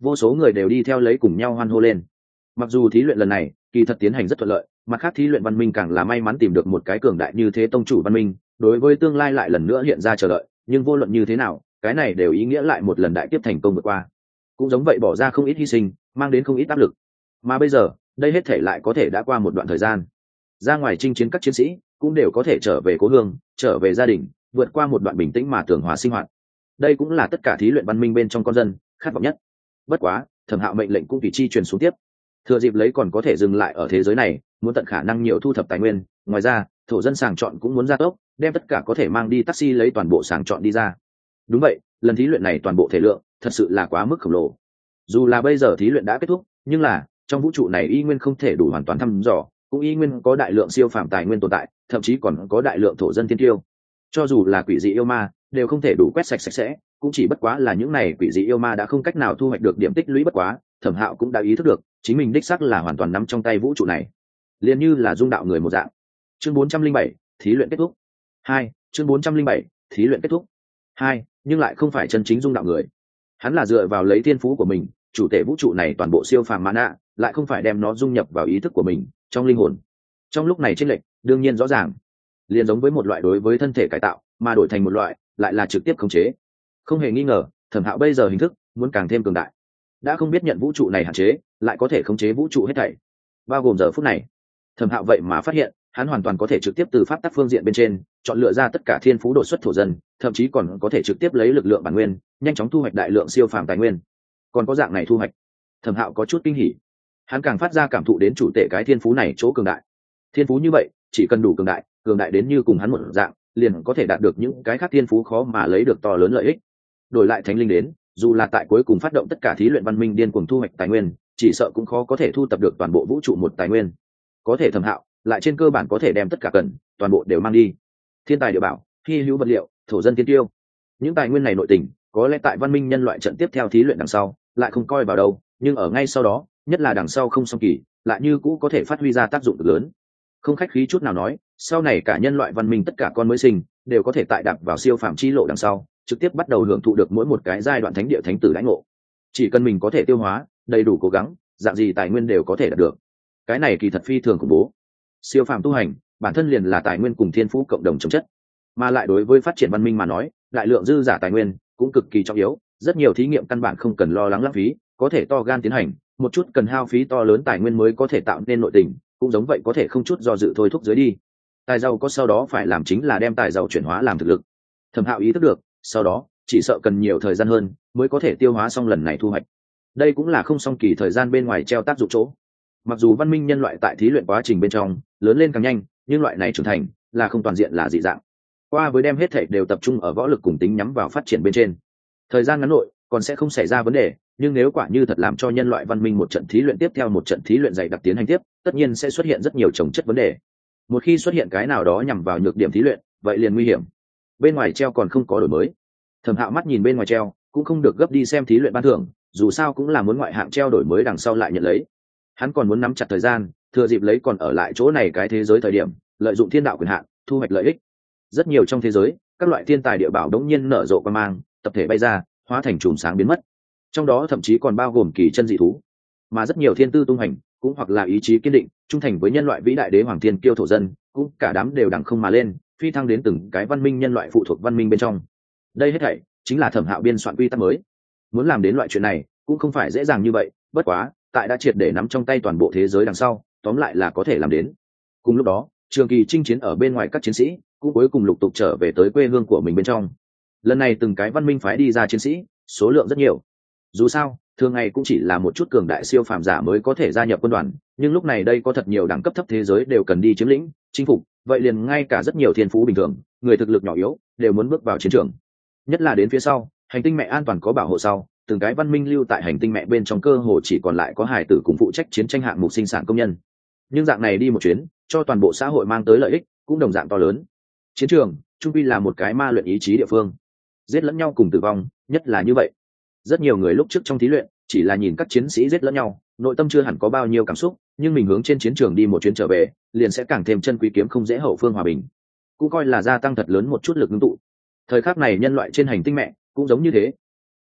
A: vô số người đều đi theo lấy cùng nhau hoan hô lên. Mặc dù thí luyện lần này kỳ thật tiến hành rất thuận lợi, mặt khác thí luyện văn minh càng là may mắn tìm được một cái cường đại như thế tông chủ văn minh, đối với tương lai lại lần nữa hiện ra chờ đợi, nhưng vô luận như thế nào cái này đều ý nghĩa lại một lần đại tiếp thành công vượt qua, cũng giống vậy bỏ ra không ít hy sinh, mang đến không ít áp lực. Mà bây giờ đây hết thể lại có thể đã qua một đoạn thời gian, ra ngoài chinh chiến các chiến sĩ cũng đều có thể trở về cố hương, trở về gia đình, vượt qua một đoạn bình tĩnh mà tường hòa sinh hoạt. Đây cũng là tất cả thí luyện văn minh bên trong con dân khát vọng nhất. Bất quá Thẩm Hạo mệnh lệnh cũng tùy chi truyền xuống tiếp, thừa dịp lấy còn có thể dừng lại ở thế giới này, muốn tận khả năng nhiều thu thập tài nguyên. Ngoài ra thổ dân sàng chọn cũng muốn gia tốc, đem tất cả có thể mang đi taxi lấy toàn bộ sàng chọn đi ra. Đúng vậy, lần thí luyện này toàn bộ thể lượng thật sự là quá mức khổng lồ. Dù là bây giờ thí luyện đã kết thúc, nhưng là trong vũ trụ này y nguyên không thể đủ hoàn toàn thăm dò, cũng y nguyên có đại lượng siêu phàm tài nguyên tồn tại, thậm chí còn có đại lượng thổ dân thiên tiêu. Cho dù là quỷ dị yêu ma đều không thể đủ quét sạch sạch sẽ, cũng chỉ bất quá là những này quỷ dị yêu ma đã không cách nào thu hoạch được điểm tích lũy. Bất quá Thẩm Hạo cũng đã ý thức được chính mình đích xác là hoàn toàn nắm trong tay vũ trụ này, liền như là dung đạo người một dạng. Chương bốn trăm linh bảy thí luyện kết thúc hai. Chương bốn trăm linh bảy thí luyện kết thúc hai, nhưng lại không phải chân chính dung đạo người. Hắn là dựa vào lấy thiên phú của mình chủ tể vũ trụ này toàn bộ siêu phàm mana, lại không phải đem nó dung nhập vào ý thức của mình trong linh hồn. Trong lúc này chênh lệch đương nhiên rõ ràng, liền giống với một loại đối với thân thể cải tạo, mà đổi thành một loại lại là trực tiếp khống chế. Không hề nghi ngờ Thẩm Hạo bây giờ hình thức muốn càng thêm cường đại, đã không biết nhận vũ trụ này hạn chế, lại có thể khống chế vũ trụ hết thảy, bao gồm giờ phút này Thẩm Hạo vậy mà phát hiện hắn hoàn toàn có thể trực tiếp từ pháp tắc phương diện bên trên chọn lựa ra tất cả thiên phú đột xuất thổ dân, thậm chí còn có thể trực tiếp lấy lực lượng bản nguyên nhanh chóng thu hoạch đại lượng siêu phàm tài nguyên. Còn có dạng này thu hoạch, Thẩm Hạo có chút kinh hỉ. Hắn càng phát ra cảm thụ đến chủ tể cái thiên phú này chỗ cường đại. Thiên phú như vậy chỉ cần đủ cường đại, cường đại đến như cùng hắn một dạng, liền có thể đạt được những cái khác thiên phú khó mà lấy được to lớn lợi ích. Đổi lại thánh linh đến, dù là tại cuối cùng phát động tất cả thí luyện văn minh điên cuồng thu hoạch tài nguyên, chỉ sợ cũng khó có thể thu tập được toàn bộ vũ trụ một tài nguyên. Có thể Thẩm Hạo lại trên cơ bản có thể đem tất cả cần toàn bộ đều mang đi. Thiên tài địa bảo, hy hữu vật liệu, thổ dân tiên tiêu, những tài nguyên này nội tình có lẽ tại văn minh nhân loại trận tiếp theo thí luyện đằng sau lại không coi vào đâu, nhưng ở ngay sau đó, nhất là đằng sau không song kỳ, lại như cũ có thể phát huy ra tác dụng cực lớn. Không khách khí chút nào nói, sau này cả nhân loại văn minh tất cả con mới sinh đều có thể tại đạp vào siêu phàm chi lộ đằng sau trực tiếp bắt đầu hưởng thụ được mỗi một cái giai đoạn thánh địa thánh tử lãnh ngộ. Chỉ cần mình có thể tiêu hóa, đầy đủ cố gắng, dạng gì tài nguyên đều có thể đạt được. Cái này kỳ thật phi thường khủng bố. Siêu phàm tu hành bản thân liền là tài nguyên cùng thiên phú cộng đồng chống chất, mà lại đối với phát triển văn minh mà nói, đại lượng dư giả tài nguyên cũng cực kỳ trọng yếu. Rất nhiều thí nghiệm căn bản không cần lo lắng lãng phí, có thể to gan tiến hành, một chút cần hao phí to lớn tài nguyên mới có thể tạo nên nội tình, cũng giống vậy có thể không chút do dự thôi thúc dưới đi. Tài giàu có sau đó phải làm chính là đem tài giàu chuyển hóa làm thực lực. Thẩm Hạo ý thức được, sau đó chỉ sợ cần nhiều thời gian hơn mới có thể tiêu hóa xong lần này thu hoạch. Đây cũng là không song kỳ thời gian bên ngoài treo tác dụng chỗ. Mặc dù văn minh nhân loại tại thí luyện quá trình bên trong lớn lên càng nhanh, nhưng loại này trưởng thành là không toàn diện là dị dạng. Qua với đem hết thảy đều tập trung ở võ lực cùng tính nhắm vào phát triển bên trên, thời gian ngắn nội còn sẽ không xảy ra vấn đề, nhưng nếu quả như thật làm cho nhân loại văn minh một trận thí luyện tiếp theo một trận thí luyện dày đặc tiến hành tiếp, tất nhiên sẽ xuất hiện rất nhiều chồng chất vấn đề. Một khi xuất hiện cái nào đó nhằm vào nhược điểm thí luyện, vậy liền nguy hiểm. Bên ngoài treo còn không có đổi mới. Thẩm Hạo mắt nhìn bên ngoài treo, cũng không được gấp đi xem thí luyện ban thưởng, dù sao cũng là muốn ngoại hạng treo đổi mới đằng sau lại nhận lấy. Hắn còn muốn nắm chặt thời gian, thừa dịp lấy còn ở lại chỗ này cái thế giới thời điểm, lợi dụng thiên đạo quyền hạn, thu hoạch lợi ích. Rất nhiều trong thế giới, các loại thiên tài địa bảo đống nhiên nở rộ quang mang, tập thể bay ra, hóa thành chùm sáng biến mất. Trong đó thậm chí còn bao gồm kỳ chân dị thú, mà rất nhiều thiên tư tung hành, cũng hoặc là ý chí kiên định, trung thành với nhân loại vĩ đại đế hoàng thiên kiêu thổ dân, cũng cả đám đều đằng không mà lên, phi thăng đến từng cái văn minh nhân loại phụ thuộc văn minh bên trong. Đây hết thảy chính là Thẩm Hạo biên soạn quy tắc mới. Muốn làm đến loại chuyện này, cũng không phải dễ dàng như vậy, bất quá, tại đã triệt để nắm trong tay toàn bộ thế giới đằng sau, tóm lại là có thể làm đến. Cùng lúc đó, trường kỳ chinh chiến ở bên ngoài các chiến sĩ, cũng cuối cùng lục tục trở về tới quê hương của mình bên trong. Lần này từng cái văn minh phái đi ra chiến sĩ, số lượng rất nhiều. Dù sao, thường ngày cũng chỉ là một chút cường đại siêu phàm giả mới có thể gia nhập quân đoàn, nhưng lúc này đây có thật nhiều đẳng cấp thấp thế giới đều cần đi chiếm lĩnh, chinh phục, vậy liền ngay cả rất nhiều thiên phú bình thường, người thực lực nhỏ yếu, đều muốn bước vào chiến trường. Nhất là đến phía sau, hành tinh mẹ an toàn có bảo hộ sau, từng cái văn minh lưu tại hành tinh mẹ bên trong cơ hồ chỉ còn lại có hài tử cùng phụ trách chiến tranh hạng mục sinh sản công nhân. Nhưng dạng này đi một chuyến, cho toàn bộ xã hội mang tới lợi ích cũng đồng dạng to lớn. Chiến trường trung quy là một cái ma luyện ý chí địa phương, giết lẫn nhau cùng tử vong, nhất là như vậy. Rất nhiều người lúc trước trong thí luyện chỉ là nhìn các chiến sĩ giết lẫn nhau, nội tâm chưa hẳn có bao nhiêu cảm xúc, nhưng mình hướng trên chiến trường đi một chuyến trở về, liền sẽ càng thêm chân quý kiếm không dễ hậu phương hòa bình, cũng coi là gia tăng thật lớn một chút lực ngưng tụ. Thời khắc này nhân loại trên hành tinh mẹ cũng giống như thế.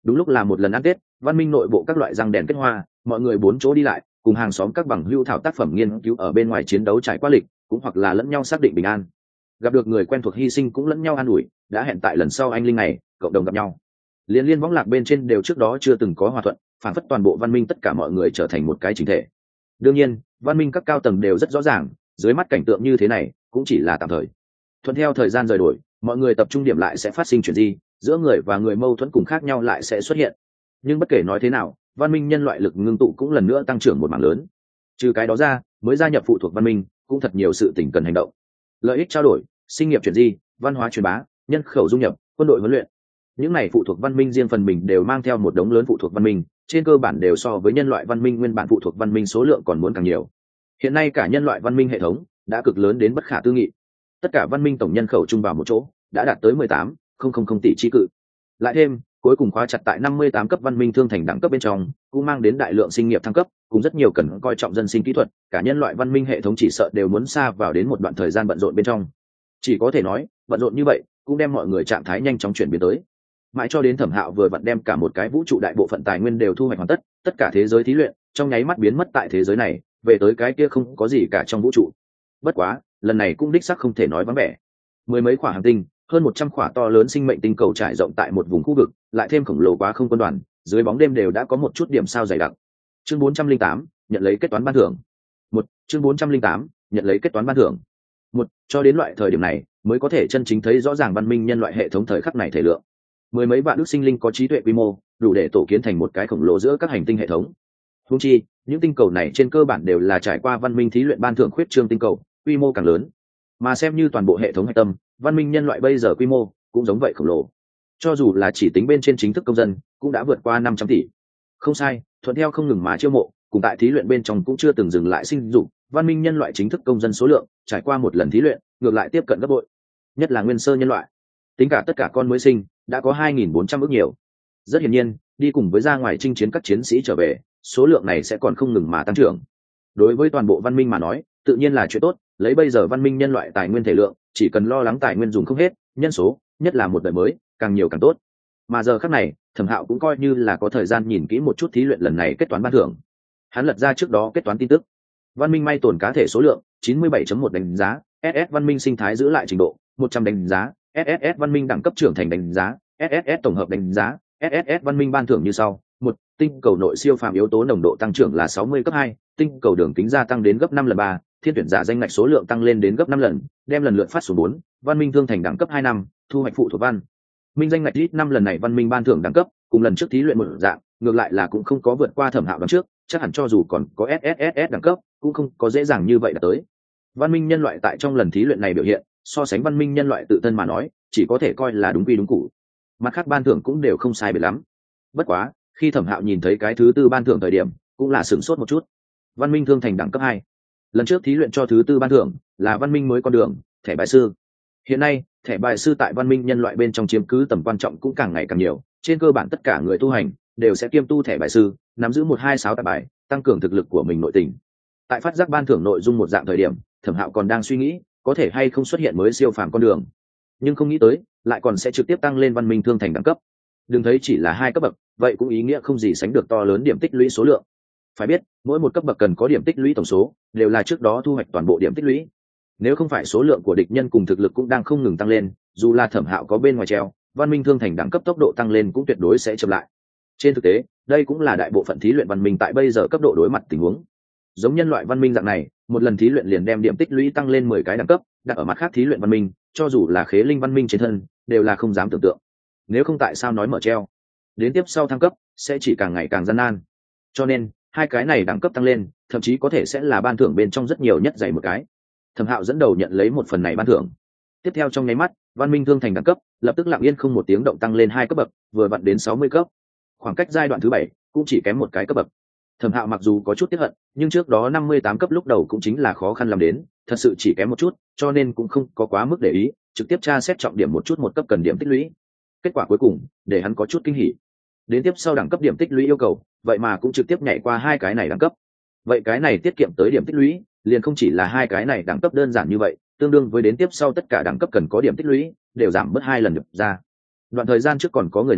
A: Đúng lúc là một lần ăn tết, văn minh nội bộ các loại răng đèn kết hoa, mọi người bốn chỗ đi lại, cùng hàng xóm các bằng hữu thảo tác phẩm nghiên cứu ở bên ngoài chiến đấu trải qua lịch, cũng hoặc là lẫn nhau xác định bình an. Gặp được người quen thuộc hy sinh cũng lẫn nhau an ủi, đã hẹn tại lần sau anh linh này cộng đồng gặp nhau. Liên liên võng lạc bên trên đều trước đó chưa từng có hòa thuận, phản phất toàn bộ văn minh tất cả mọi người trở thành một cái chính thể. Đương nhiên, văn minh các cao tầng đều rất rõ ràng, dưới mắt cảnh tượng như thế này cũng chỉ là tạm thời. Thuận theo thời gian rời đổi, mọi người tập trung điểm lại sẽ phát sinh chuyện gì, giữa người và người mâu thuẫn cùng khác nhau lại sẽ xuất hiện. Nhưng bất kể nói thế nào, văn minh nhân loại lực ngưng tụ cũng lần nữa tăng trưởng một mảng lớn. Trừ cái đó ra, mới gia nhập phụ thuộc văn minh cũng thật nhiều sự tình cần hành động. Lợi ích trao đổi, sinh nghiệp chuyển di, văn hóa truyền bá, nhân khẩu dung nhập, quân đội huấn luyện, những này phụ thuộc văn minh riêng phần mình đều mang theo một đống lớn phụ thuộc văn minh, trên cơ bản đều so với nhân loại văn minh nguyên bản phụ thuộc văn minh số lượng còn muốn càng nhiều. Hiện nay cả nhân loại văn minh hệ thống đã cực lớn đến bất khả tư nghị, tất cả văn minh tổng nhân khẩu chung vào một chỗ đã đạt tới mười tám nghìn tỷ chi cự. Lại thêm cuối cùng khóa chặt tại năm mươi tám cấp văn minh thương thành đẳng cấp bên trong, cũng mang đến đại lượng sinh nghiệp thăng cấp, cùng rất nhiều cần coi trọng dân sinh kỹ thuật, cả nhân loại văn minh hệ thống chỉ sợ đều muốn xa vào đến một đoạn thời gian bận rộn bên trong. Chỉ có thể nói, bận rộn như vậy cũng đem mọi người trạng thái nhanh chóng chuyển biến tới. Mãi cho đến Thẩm Hạo vừa vặn đem cả một cái vũ trụ đại bộ phận tài nguyên đều thu hoạch hoàn tất, tất cả thế giới thí luyện trong nháy mắt biến mất tại thế giới này, về tới cái kia không có gì cả trong vũ trụ. Bất quá, lần này cũng đích xác không thể nói vắng vẻ. Mười mấy khỏa hành tinh, hơn một trăm khỏa to lớn sinh mệnh tinh cầu trải rộng tại một vùng khu vực, lại thêm khổng lồ quá không quân đoàn, dưới bóng đêm đều đã có một chút điểm sao dày đặc. Chương bốn trăm linh tám, nhận lấy kết toán ban thưởng. Một, chương bốn trăm linh tám, nhận lấy kết toán ban thưởng. Một, cho đến loại thời điểm này, mới có thể chân chính thấy rõ ràng văn minh nhân loại hệ thống thời khắc này thể lượng. Mười mấy vạn ước sinh linh có trí tuệ quy mô, đủ để tổ kiến thành một cái khổng lồ giữa các hành tinh hệ thống. Huống chi, những tinh cầu này trên cơ bản đều là trải qua văn minh thí luyện ban thưởng khuyết trương tinh cầu, quy mô càng lớn. Mà xem như toàn bộ hệ thống hạch tâm, văn minh nhân loại bây giờ quy mô cũng giống vậy khổng lồ. Cho dù là chỉ tính bên trên chính thức công dân, cũng đã vượt qua năm trăm tỷ. Không sai, thuận theo không ngừng mà chiêu mộ, cùng tại thí luyện bên trong cũng chưa từng dừng lại sinh dụng, văn minh nhân loại chính thức công dân số lượng, trải qua một lần thí luyện, ngược lại tiếp cận gấp bội. Nhất là nguyên sơ nhân loại, tính cả tất cả con mới sinh, đã có hai nghìn bốn trăm ước nhiều. Rất hiển nhiên, đi cùng với ra ngoài chinh chiến các chiến sĩ trở về, số lượng này sẽ còn không ngừng mà tăng trưởng. Đối với toàn bộ văn minh mà nói, tự nhiên là chuyện tốt, lấy bây giờ văn minh nhân loại tài nguyên thể lượng, chỉ cần lo lắng tài nguyên dùng không hết, nhân số, nhất là một đời mới, càng nhiều càng tốt. Mà giờ khắc này, Thẩm Hạo cũng coi như là có thời gian nhìn kỹ một chút thí luyện lần này kết toán ban thưởng. Hắn lật ra trước đó kết toán tin tức. Văn minh may tồn cá thể số lượng chín mươi bảy chấm một đánh giá, ét ét văn minh sinh thái giữ lại trình độ một trăm đánh giá, ét ét ét văn minh đẳng cấp trưởng thành đánh giá, ét ét ét tổng hợp đánh giá, ét ét ét văn minh ban thưởng như sau. Một, tinh cầu nội siêu phàm yếu tố nồng độ tăng trưởng là sáu mươi cấp hai, tinh cầu đường kính gia tăng đến gấp năm lần ba, thiên tuyển giả danh ngạch số lượng tăng lên đến gấp năm lần, đem lần lượt phát xuống bốn, văn minh thương thành đẳng cấp hai năm, thu hoạch phụ thuộc văn minh danh ngạch ít năm lần này văn minh ban thưởng đẳng cấp, cùng lần trước thí luyện một dạng, ngược lại là cũng không có vượt qua Thẩm Hạo đằng trước, chắc hẳn cho dù còn có ét ét ét ét đẳng cấp, cũng không có dễ dàng như vậy đạt tới. Văn minh nhân loại tại trong lần thí luyện này biểu hiện, so sánh văn minh nhân loại tự thân mà nói, chỉ có thể coi là đúng quy đúng cũ. Mặt khác ban thưởng cũng đều không sai biệt lắm. Bất quá, khi Thẩm Hạo nhìn thấy cái thứ tư ban thưởng thời điểm, cũng là sửng sốt một chút. Văn minh thương thành đẳng cấp hai. Lần trước thí luyện cho thứ tư ban thưởng là văn minh mới con đường, thẻ bài sư. Hiện nay, thẻ bài sư tại văn minh nhân loại bên trong chiếm cứ tầm quan trọng cũng càng ngày càng nhiều, trên cơ bản tất cả người tu hành đều sẽ kiêm tu thẻ bài sư, nắm giữ một hai sáu tạp bài, tăng cường thực lực của mình nội tình. Tại phát giác ban thưởng nội dung một dạng thời điểm, Thẩm Hạo còn đang suy nghĩ có thể hay không xuất hiện mới siêu phàm con đường, nhưng không nghĩ tới lại còn sẽ trực tiếp tăng lên văn minh thương thành đẳng cấp. Đừng thấy chỉ là hai cấp bậc, vậy cũng ý nghĩa không gì sánh được to lớn điểm tích lũy số lượng. Phải biết, mỗi một cấp bậc cần có điểm tích lũy tổng số đều là trước đó thu hoạch toàn bộ điểm tích lũy. Nếu không phải số lượng của địch nhân cùng thực lực cũng đang không ngừng tăng lên, dù là Thẩm Hạo có bên ngoài treo, văn minh thương thành đẳng cấp tốc độ tăng lên cũng tuyệt đối sẽ chậm lại. Trên thực tế, đây cũng là đại bộ phận thí luyện văn minh tại bây giờ cấp độ đối mặt tình huống. Giống nhân loại văn minh dạng này, một lần thí luyện liền đem điểm tích lũy tăng lên mười cái đẳng cấp, đặt ở mặt khác thí luyện văn minh, cho dù là khế linh văn minh trên thân, đều là không dám tưởng tượng. Nếu không tại sao nói mở treo, đến tiếp sau thăng cấp sẽ chỉ càng ngày càng gian nan. Cho nên, hai cái này đẳng cấp tăng lên, thậm chí có thể sẽ là ban thưởng bên trong rất nhiều nhất dày một cái. Thẩm Hạo dẫn đầu nhận lấy một phần này ban thưởng. Tiếp theo trong nháy mắt, văn minh thương thành đẳng cấp lập tức lặng yên không một tiếng động tăng lên hai cấp bậc, vừa vặn đến sáu mươi cấp. Khoảng cách giai đoạn thứ bảy cũng chỉ kém một cái cấp bậc. Thẩm Hạo mặc dù có chút tiếc hận, nhưng trước đó năm mươi tám cấp lúc đầu cũng chính là khó khăn làm đến, thật sự chỉ kém một chút, cho nên cũng không có quá mức để ý, trực tiếp tra xét trọng điểm một chút một cấp cần điểm tích lũy. Kết quả cuối cùng, để hắn có chút kinh hỉ. Đến tiếp sau đẳng cấp điểm tích lũy yêu cầu, vậy mà cũng trực tiếp nhảy qua hai cái này đẳng cấp. Vậy cái này tiết kiệm tới điểm tích lũy, liền không chỉ là hai cái này đẳng cấp đơn giản như vậy, tương đương với đến tiếp sau tất cả đẳng cấp cần có điểm tích lũy đều giảm bớt hai lần nhập ra. Đoạn thời gian trước còn có người nói,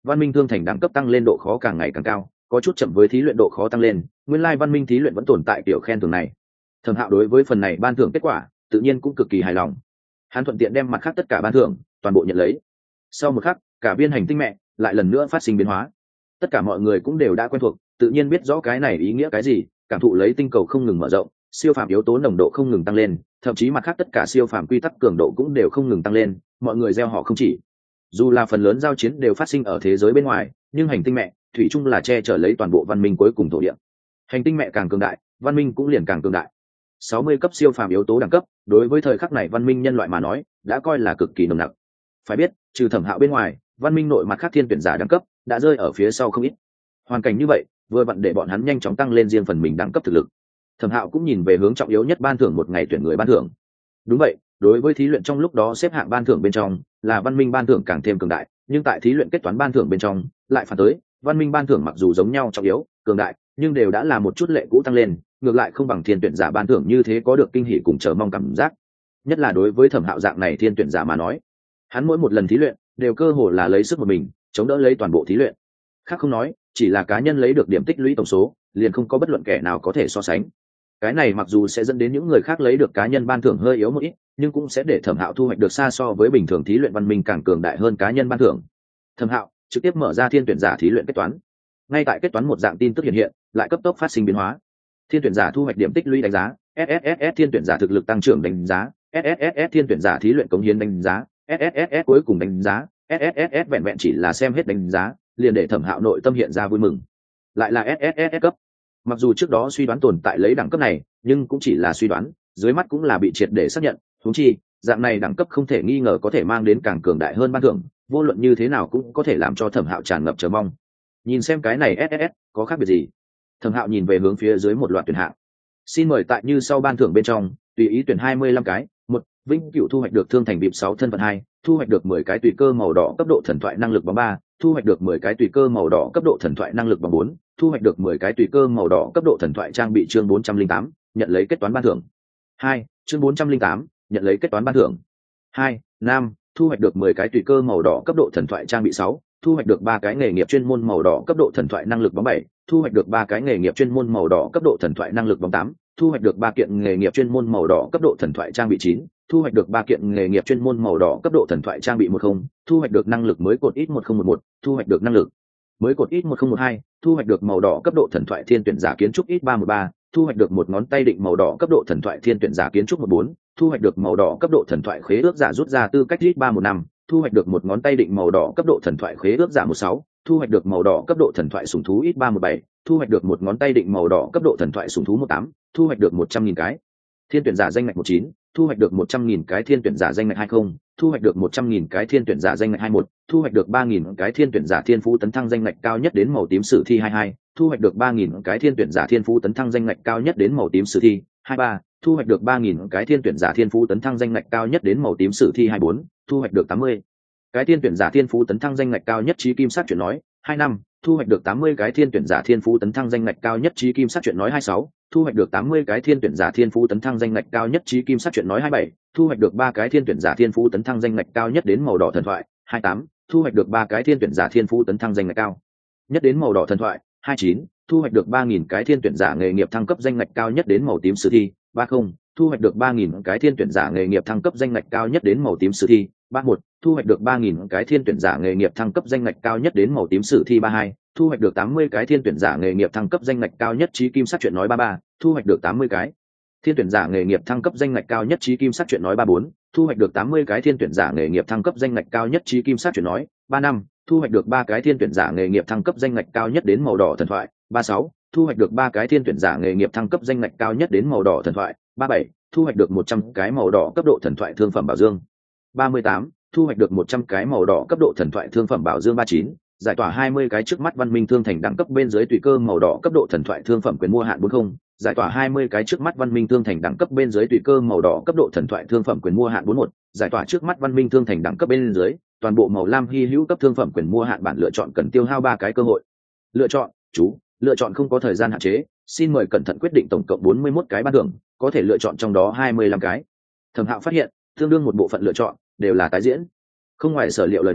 A: văn minh thương thành đẳng cấp tăng lên độ khó càng ngày càng cao, có chút chậm với thí luyện độ khó tăng lên, nguyên lai văn minh thí luyện vẫn tồn tại kiểu khen thưởng này. Thẩm Hạo đối với phần này ban thưởng kết quả tự nhiên cũng cực kỳ hài lòng, hắn thuận tiện đem mặt khác tất cả ban thưởng toàn bộ nhận lấy. Sau một khắc, cả viên hành tinh mẹ lại lần nữa phát sinh biến hóa. Tất cả mọi người cũng đều đã quen thuộc, tự nhiên biết rõ cái này ý nghĩa cái gì, cảm thụ lấy tinh cầu không ngừng mở rộng, siêu phàm yếu tố nồng độ không ngừng tăng lên, thậm chí mặt khác tất cả siêu phàm quy tắc cường độ cũng đều không ngừng tăng lên, mọi người gieo họ không chỉ. Dù là phần lớn giao chiến đều phát sinh ở thế giới bên ngoài, nhưng hành tinh mẹ thủy chung là che chở lấy toàn bộ văn minh cuối cùng thổ địa. Hành tinh mẹ càng cường đại, văn minh cũng liền càng cường đại. sáu mươi cấp siêu phàm yếu tố đẳng cấp, đối với thời khắc này văn minh nhân loại mà nói, đã coi là cực kỳ nồng nặc. Phải biết, trừ Thẩm Hạo bên ngoài, văn minh nội mặt khác thiên tuyển giả đẳng cấp đã rơi ở phía sau không ít. Hoàn cảnh như vậy, vừa vặn để bọn hắn nhanh chóng tăng lên riêng phần mình đẳng cấp thực lực. Thẩm Hạo cũng nhìn về hướng trọng yếu nhất ban thưởng một ngày tuyển người ban thưởng. Đúng vậy, đối với thí luyện trong lúc đó xếp hạng ban thưởng bên trong, là văn minh ban thưởng càng thêm cường đại, nhưng tại thí luyện kết toán ban thưởng bên trong, lại phản tới, văn minh ban thưởng mặc dù giống nhau trọng yếu, cường đại, nhưng đều đã là một chút lệ cũ tăng lên, ngược lại không bằng thiên tuyển giả ban thưởng như thế có được kinh hỉ cùng chờ mong cảm giác. Nhất là đối với Thẩm Hạo dạng này thiên tuyển giả mà nói, hắn mỗi một lần thí luyện đều cơ hồ là lấy sức một mình chống đỡ lấy toàn bộ thí luyện. Khác không nói, chỉ là cá nhân lấy được điểm tích lũy tổng số, liền không có bất luận kẻ nào có thể so sánh. Cái này mặc dù sẽ dẫn đến những người khác lấy được cá nhân ban thưởng hơi yếu một ít, nhưng cũng sẽ để Thẩm Hạo thu hoạch được xa so với bình thường thí luyện văn minh càng cường đại hơn cá nhân ban thưởng. Thẩm Hạo trực tiếp mở ra thiên tuyển giả thí luyện kết toán. Ngay tại kết toán một dạng tin tức hiện hiện, lại cấp tốc phát sinh biến hóa. Thiên tuyển giả thu hoạch điểm tích lũy đánh giá, ét ét ét ét thiên tuyển giả thực lực tăng trưởng đánh giá, ét ét ét ét thiên tuyển giả thí luyện cống hiến đánh giá, ét ét ét ét cuối cùng đánh giá, ét ét ét ét vẹn vẹn chỉ là xem hết đánh giá, liền để Thẩm Hạo nội tâm hiện ra vui mừng. Lại là ét ét ét ét cấp. Mặc dù trước đó suy đoán tồn tại lấy đẳng cấp này, nhưng cũng chỉ là suy đoán, dưới mắt cũng là bị triệt để xác nhận, huống chi, dạng này đẳng cấp không thể nghi ngờ có thể mang đến càng cường đại hơn ban thưởng, vô luận như thế nào cũng có thể làm cho Thẩm Hạo tràn ngập chờ mong. Nhìn xem cái này ét ét ét có khác biệt gì? Thẩm Hạo nhìn về hướng phía dưới một loạt tuyển hạng. Xin mời tại như sau ban thưởng bên trong, tùy ý tuyển hai mươi lăm cái. Một, vĩnh cửu thu hoạch được thương thành bịp sáu thân phận hai, thu hoạch được mười cái tùy cơ màu đỏ cấp độ thần thoại năng lực bóng ba, thu hoạch được mười cái tùy cơ màu đỏ cấp độ thần thoại năng lực bóng bốn, thu hoạch được mười cái tùy cơ màu đỏ cấp độ thần thoại trang bị chương bốn trăm linh tám, nhận lấy kết toán ban thưởng. Hai, chương bốn trăm linh tám, nhận lấy kết toán ban thưởng. Hai, nam, thu hoạch được mười cái tùy cơ màu đỏ cấp độ thần thoại trang bị sáu, thu hoạch được ba cái nghề nghiệp chuyên môn màu đỏ cấp độ thần thoại năng lực bóng bảy, thu hoạch được ba cái nghề nghiệp chuyên môn màu đỏ cấp độ thần thoại năng lực bóng tám, thu hoạch được ba kiện nghề nghiệp chuyên môn màu đỏ cấp độ thần thoại trang bị chín, thu hoạch được ba kiện nghề nghiệp chuyên môn màu đỏ cấp độ thần thoại trang bị một không, thu hoạch được năng lực mới cột ít một không một một, thu hoạch được năng lực mới cột ít một không một hai, thu hoạch được màu đỏ cấp độ thần thoại thiên tuyển giả kiến trúc ít ba một ba, thu hoạch được một ngón tay định màu đỏ cấp độ thần thoại thiên tuyển giả kiến trúc một bốn, thu hoạch được màu đỏ cấp độ thần thoại khế ước giả rút ra tư cách ít ba một năm, thu hoạch được một ngón tay định màu đỏ cấp độ thần thoại khế ước giả một sáu, thu hoạch được màu đỏ cấp độ thần thoại sủng thú ít ba một bảy, thu hoạch được một ngón tay định màu đỏ cấp độ thần thoại sủng thú một tám, thu hoạch được một trăm nghìn cái thiên tuyển giả danh ngạch một chín, thu hoạch được một trăm nghìn cái thiên tuyển giả danh ngạch hai không, thu hoạch được một trăm nghìn cái thiên tuyển giả danh ngạch hai một, thu hoạch được ba nghìn cái thiên tuyển giả thiên phú tấn thăng danh ngạch cao nhất đến màu tím sử thi hai hai, thu hoạch được ba nghìn cái thiên tuyển giả thiên phú tấn thăng danh ngạch cao nhất đến màu tím sử thi hai ba, thu hoạch được ba nghìn cái thiên tuyển giả thiên phú tấn thăng danh ngạch cao nhất đến màu tím sử thi hai bốn, thu hoạch được tám mươi cái thiên tuyển giả thiên phú tấn thăng danh ngạch cao nhất trí kim sắc chuyện nói hai năm, thu hoạch được tám mươi cái thiên tuyển giả thiên phú tấn thăng danh ngạch cao nhất trí kim sắc chuyện nói hai sáu, thu hoạch được tám mươi cái thiên tuyển giả thiên phú tấn thăng danh ngạch cao nhất trí kim sắc chuyện nói hai bảy, thu hoạch được ba cái thiên tuyển giả thiên phú tấn thăng danh ngạch cao nhất đến màu đỏ thần thoại hai tám, thu hoạch được ba cái thiên tuyển giả thiên phú tấn thăng danh ngạch cao nhất đến màu đỏ thần thoại hai chín, thu hoạch được ba nghìn cái thiên tuyển giả nghề nghiệp thăng cấp danh ngạch cao nhất đến màu tím sử thi ba không, thu hoạch được ba nghìn cái thiên tuyển giả nghề nghiệp thăng cấp danh ngạch cao nhất đến màu tím sử thi ba một, thu hoạch được ba nghìn cái thiên tuyển giả nghề nghiệp thăng cấp danh ngạch cao nhất đến màu tím sử thi ba hai, thu hoạch được tám mươi cái thiên tuyển giả nghề nghiệp thăng cấp danh ngạch cao nhất trí kim sắc chuyện nói ba ba, thu hoạch được tám mươi cái thiên tuyển giả nghề nghiệp thăng cấp danh ngạch cao nhất trí kim sắc chuyện nói ba bốn, thu hoạch được tám mươi cái thiên tuyển giả nghề nghiệp thăng cấp danh ngạch cao nhất trí kim sắc chuyện nói ba năm, thu hoạch được ba cái thiên tuyển giả nghề nghiệp thăng cấp danh ngạch cao nhất đến màu đỏ thần thoại ba sáu, thu hoạch được ba cái thiên tuyển giả nghề nghiệp thăng cấp danh ngạch cao nhất đến màu đỏ thần thoại ba bảy, thu hoạch được một trăm cái màu đỏ cấp độ thần thoại thương phẩm bảo dương ba mươi tám, thu hoạch được một trăm cái màu đỏ cấp độ thần thoại thương phẩm bảo dương ba chín, giải tỏa hai mươi cái trước mắt văn minh thương thành đẳng cấp bên dưới tùy cơ màu đỏ cấp độ thần thoại thương phẩm quyền mua hạn bốn không, giải tỏa hai mươi cái trước mắt văn minh thương thành đẳng cấp bên dưới tùy cơ màu đỏ cấp độ thần thoại thương phẩm quyền mua hạn bốn một, giải tỏa trước mắt văn minh thương thành đẳng cấp bên dưới toàn bộ màu lam hy hữu cấp thương phẩm quyền mua hạn bản lựa chọn cần tiêu hao ba cái cơ hội lựa chọn. Chú, lựa chọn không có thời gian hạn chế, xin mời cẩn thận quyết định tổng cộng bốn mươi mốt cái ban thưởng, có thể lựa chọn trong đó hai mươi lăm cái. Thẩm Hạo phát hiện tương đương một bộ phận lựa chọn đều là tái diễn. Không ngoài sở liệu lời nói,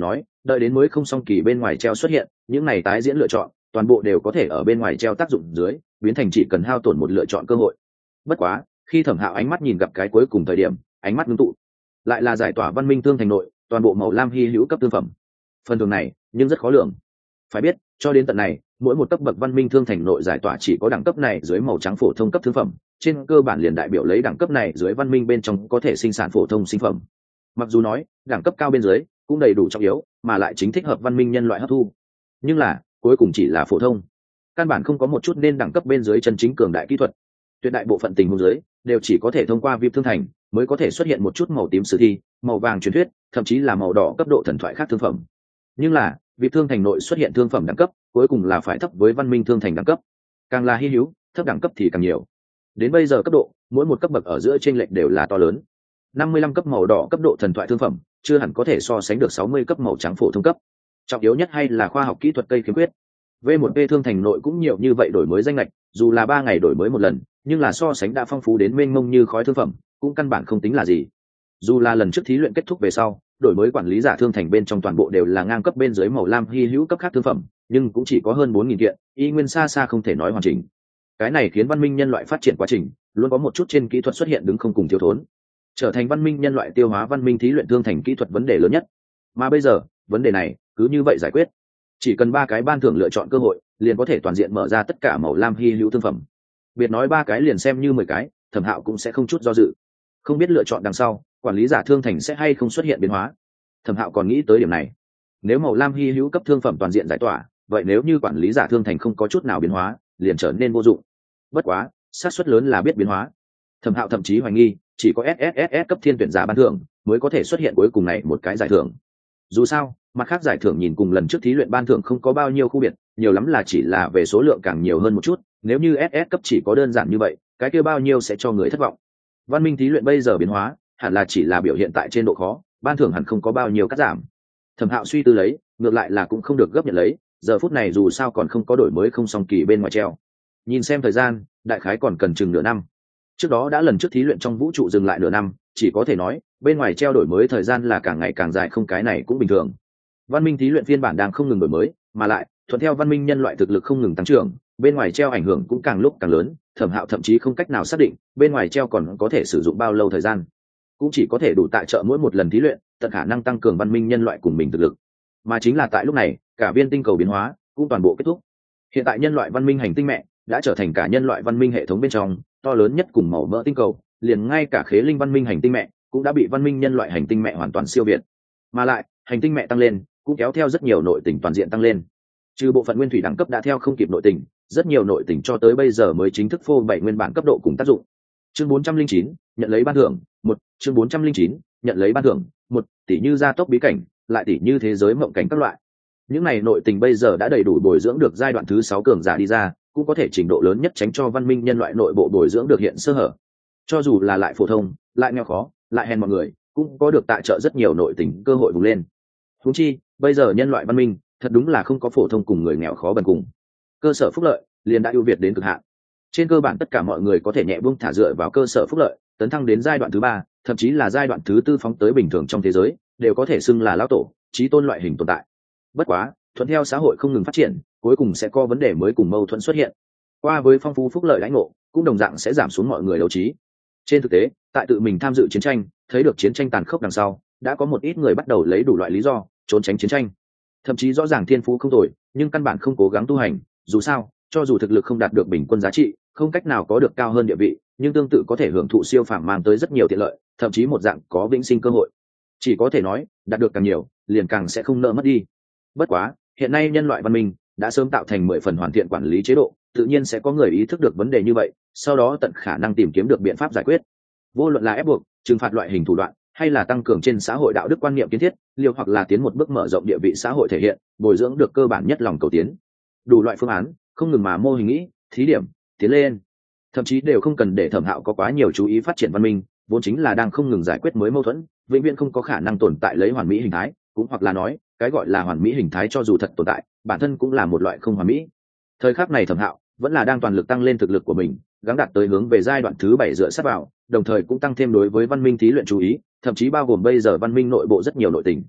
A: đợi đến mới không song kỳ bên ngoài treo xuất hiện, những này tái diễn lựa chọn toàn bộ đều có thể ở bên ngoài treo tác dụng dưới biến thành chỉ cần hao tổn một lựa chọn cơ hội. Bất quá khi Thẩm Hạo ánh mắt nhìn gặp cái cuối cùng thời điểm, ánh mắt ngưng tụ, lại là giải tỏa văn minh thương thành nội toàn bộ màu lam hy hữu cấp thương phẩm. Phần thưởng này nhưng rất khó lường. Phải biết cho đến tận này, mỗi một cấp bậc văn minh thương thành nội giải tỏa chỉ có đẳng cấp này dưới màu trắng phổ thông cấp thương phẩm, trên cơ bản liền đại biểu lấy đẳng cấp này dưới văn minh bên trong có thể sinh sản phổ thông sinh phẩm. Mặc dù nói đẳng cấp cao bên dưới cũng đầy đủ trọng yếu, mà lại chính thích hợp văn minh nhân loại hấp thu, nhưng là cuối cùng chỉ là phổ thông, căn bản không có một chút nên đẳng cấp bên dưới chân chính cường đại kỹ thuật. Tuyệt đại bộ phận tình huống dưới đều chỉ có thể thông qua vip thương thành mới có thể xuất hiện một chút màu tím sử thi, màu vàng truyền thuyết, thậm chí là màu đỏ cấp độ thần thoại khác thương phẩm. Nhưng là vip thương thành nội xuất hiện thương phẩm đẳng cấp cuối cùng là phải thấp với văn minh thương thành đẳng cấp, càng là hy hữu thấp đẳng cấp thì càng nhiều. Đến bây giờ cấp độ mỗi một cấp bậc ở giữa chênh lệch đều là to lớn. năm mươi lăm cấp màu đỏ cấp độ thần thoại thương phẩm chưa hẳn có thể so sánh được sáu mươi cấp màu trắng phổ thông cấp. Trọng yếu nhất hay là khoa học kỹ thuật cây khiếm khuyết. V một P thương thành nội cũng nhiều như vậy đổi mới danh lệch, dù là ba ngày đổi mới một lần, nhưng là so sánh đã phong phú đến mênh mông như khói thương phẩm, cũng căn bản không tính là gì. Dù là lần trước thí luyện kết thúc về sau, đổi mới quản lý giả thương thành bên trong toàn bộ đều là ngang cấp bên dưới màu lam hy hữu cấp khác thương phẩm, nhưng cũng chỉ có hơn bốn nghìn kiện, y nguyên xa xa không thể nói hoàn chỉnh. Cái này khiến văn minh nhân loại phát triển quá trình luôn có một chút trên kỹ thuật xuất hiện đứng không cùng thiếu thốn, trở thành văn minh nhân loại tiêu hóa văn minh thí luyện thương thành kỹ thuật vấn đề lớn nhất. Mà bây giờ vấn đề này cứ như vậy giải quyết, chỉ cần ba cái ban thưởng lựa chọn cơ hội liền có thể toàn diện mở ra tất cả màu lam hy hữu thương phẩm. Biệt nói ba cái liền xem như mười cái, Thẩm Hạo cũng sẽ không chút do dự. Không biết lựa chọn đằng sau quản lý giả thương thành sẽ hay không xuất hiện biến hóa. Thẩm Hạo còn nghĩ tới điểm này. Nếu màu lam hy hữu cấp thương phẩm toàn diện giải tỏa, vậy nếu như quản lý giả thương thành không có chút nào biến hóa liền trở nên vô dụng. Bất quá xác suất lớn là biết biến hóa. Thẩm Hạo thậm chí hoài nghi chỉ có ét ét ét ét cấp thiên tuyển giả ban thưởng mới có thể xuất hiện cuối cùng này một cái giải thưởng. Dù sao mặt khác giải thưởng nhìn cùng lần trước thí luyện ban thưởng không có bao nhiêu khu biệt, nhiều lắm là chỉ là về số lượng càng nhiều hơn một chút. Nếu như ét ét cấp chỉ có đơn giản như vậy, cái kia bao nhiêu sẽ cho người thất vọng. Văn minh thí luyện bây giờ biến hóa hẳn là chỉ là biểu hiện tại trên độ khó, ban thưởng hẳn không có bao nhiêu cắt giảm. Thẩm Hạo suy tư lấy, ngược lại là cũng không được gấp nhận lấy, giờ phút này dù sao còn không có đổi mới không song kỳ bên ngoài treo. Nhìn xem thời gian, đại khái còn cần chừng nửa năm. Trước đó đã lần trước thí luyện trong vũ trụ dừng lại nửa năm, chỉ có thể nói bên ngoài treo đổi mới thời gian là càng ngày càng dài, không cái này cũng bình thường. Văn minh thí luyện phiên bản đang không ngừng đổi mới, mà lại thuận theo văn minh nhân loại thực lực không ngừng tăng trưởng, bên ngoài treo ảnh hưởng cũng càng lúc càng lớn. Thẩm Hạo thậm chí không cách nào xác định bên ngoài treo còn có thể sử dụng bao lâu thời gian, cũng chỉ có thể đủ tại trợ mỗi một lần thí luyện tận khả năng tăng cường văn minh nhân loại cùng mình thực lực. Mà chính là tại lúc này, cả viên tinh cầu biến hóa cũng toàn bộ kết thúc. Hiện tại nhân loại văn minh hành tinh mẹ đã trở thành cả nhân loại văn minh hệ thống bên trong to lớn nhất cùng màu mỡ tinh cầu, liền ngay cả khế linh văn minh hành tinh mẹ cũng đã bị văn minh nhân loại hành tinh mẹ hoàn toàn siêu việt. Mà lại hành tinh mẹ tăng lên cũng kéo theo rất nhiều nội tình toàn diện tăng lên. Trừ bộ phận nguyên thủy đẳng cấp đã theo không kịp nội tình, rất nhiều nội tình cho tới bây giờ mới chính thức phô bày nguyên bản cấp độ cùng tác dụng. Chương bốn trăm linh chín nhận lấy ban thưởng một, chương bốn trăm linh chín nhận lấy ban thưởng một, tỷ như gia tốc bí cảnh, lại tỷ như thế giới mộng cảnh các loại. Những này nội tình bây giờ đã đầy đủ bồi dưỡng được giai đoạn thứ sáu cường giả đi ra, cũng có thể trình độ lớn nhất tránh cho văn minh nhân loại nội bộ bồi dưỡng được hiện sơ hở. Cho dù là lại phổ thông, lại nghèo khó, lại hèn mọi người, cũng có được tài trợ rất nhiều nội tình cơ hội vùng lên. Huống chi, bây giờ nhân loại văn minh thật đúng là không có phổ thông cùng người nghèo khó bần cùng. Cơ sở phúc lợi liền đã ưu việt đến cực hạn. Trên cơ bản tất cả mọi người có thể nhẹ buông thả dựa vào cơ sở phúc lợi, tấn thăng đến giai đoạn thứ ba, thậm chí là giai đoạn thứ tư phóng tới bình thường trong thế giới, đều có thể xưng là lão tổ, chí tôn loại hình tồn tại. Bất quá, thuận theo xã hội không ngừng phát triển, cuối cùng sẽ có vấn đề mới cùng mâu thuẫn xuất hiện. Qua với phong phú phúc lợi lãnh ngộ, cũng đồng dạng sẽ giảm xuống mọi người đấu trí. Trên thực tế, tại tự mình tham dự chiến tranh, thấy được chiến tranh tàn khốc đằng sau, đã có một ít người bắt đầu lấy đủ loại lý do trốn tránh chiến tranh. Thậm chí rõ ràng thiên phú không tồi, nhưng căn bản không cố gắng tu hành, dù sao, cho dù thực lực không đạt được bình quân giá trị, không cách nào có được cao hơn địa vị, nhưng tương tự có thể hưởng thụ siêu phàm mang tới rất nhiều tiện lợi, thậm chí một dạng có vĩnh sinh cơ hội. Chỉ có thể nói, đạt được càng nhiều, liền càng sẽ không nợ mất đi. Bất quá, hiện nay nhân loại văn minh đã sớm tạo thành mười phần hoàn thiện quản lý chế độ, tự nhiên sẽ có người ý thức được vấn đề như vậy, sau đó tận khả năng tìm kiếm được biện pháp giải quyết. Vô luận là ép buộc, trừng phạt loại hình thủ đoạn, hay là tăng cường trên xã hội đạo đức quan niệm kiến thiết, liều hoặc là tiến một bước mở rộng địa vị xã hội thể hiện, bồi dưỡng được cơ bản nhất lòng cầu tiến. Đủ loại phương án, không ngừng mà mô hình nghĩ, thí điểm, tiến lên. Thậm chí đều không cần để Thẩm Hạo có quá nhiều chú ý phát triển văn minh, vốn chính là đang không ngừng giải quyết mới mâu thuẫn, vĩnh viễn không có khả năng tồn tại lấy hoàn mỹ hình thái, cũng hoặc là nói, cái gọi là hoàn mỹ hình thái cho dù thật tồn tại, bản thân cũng là một loại không hoàn mỹ. Thời khắc này Thẩm Hạo vẫn là đang toàn lực tăng lên thực lực của mình, gắng đạt tới hướng về giai đoạn thứ bảy dựa sát vào, đồng thời cũng tăng thêm đối với văn minh thí luyện chú ý, thậm chí bao gồm bây giờ văn minh nội bộ rất nhiều nội tình.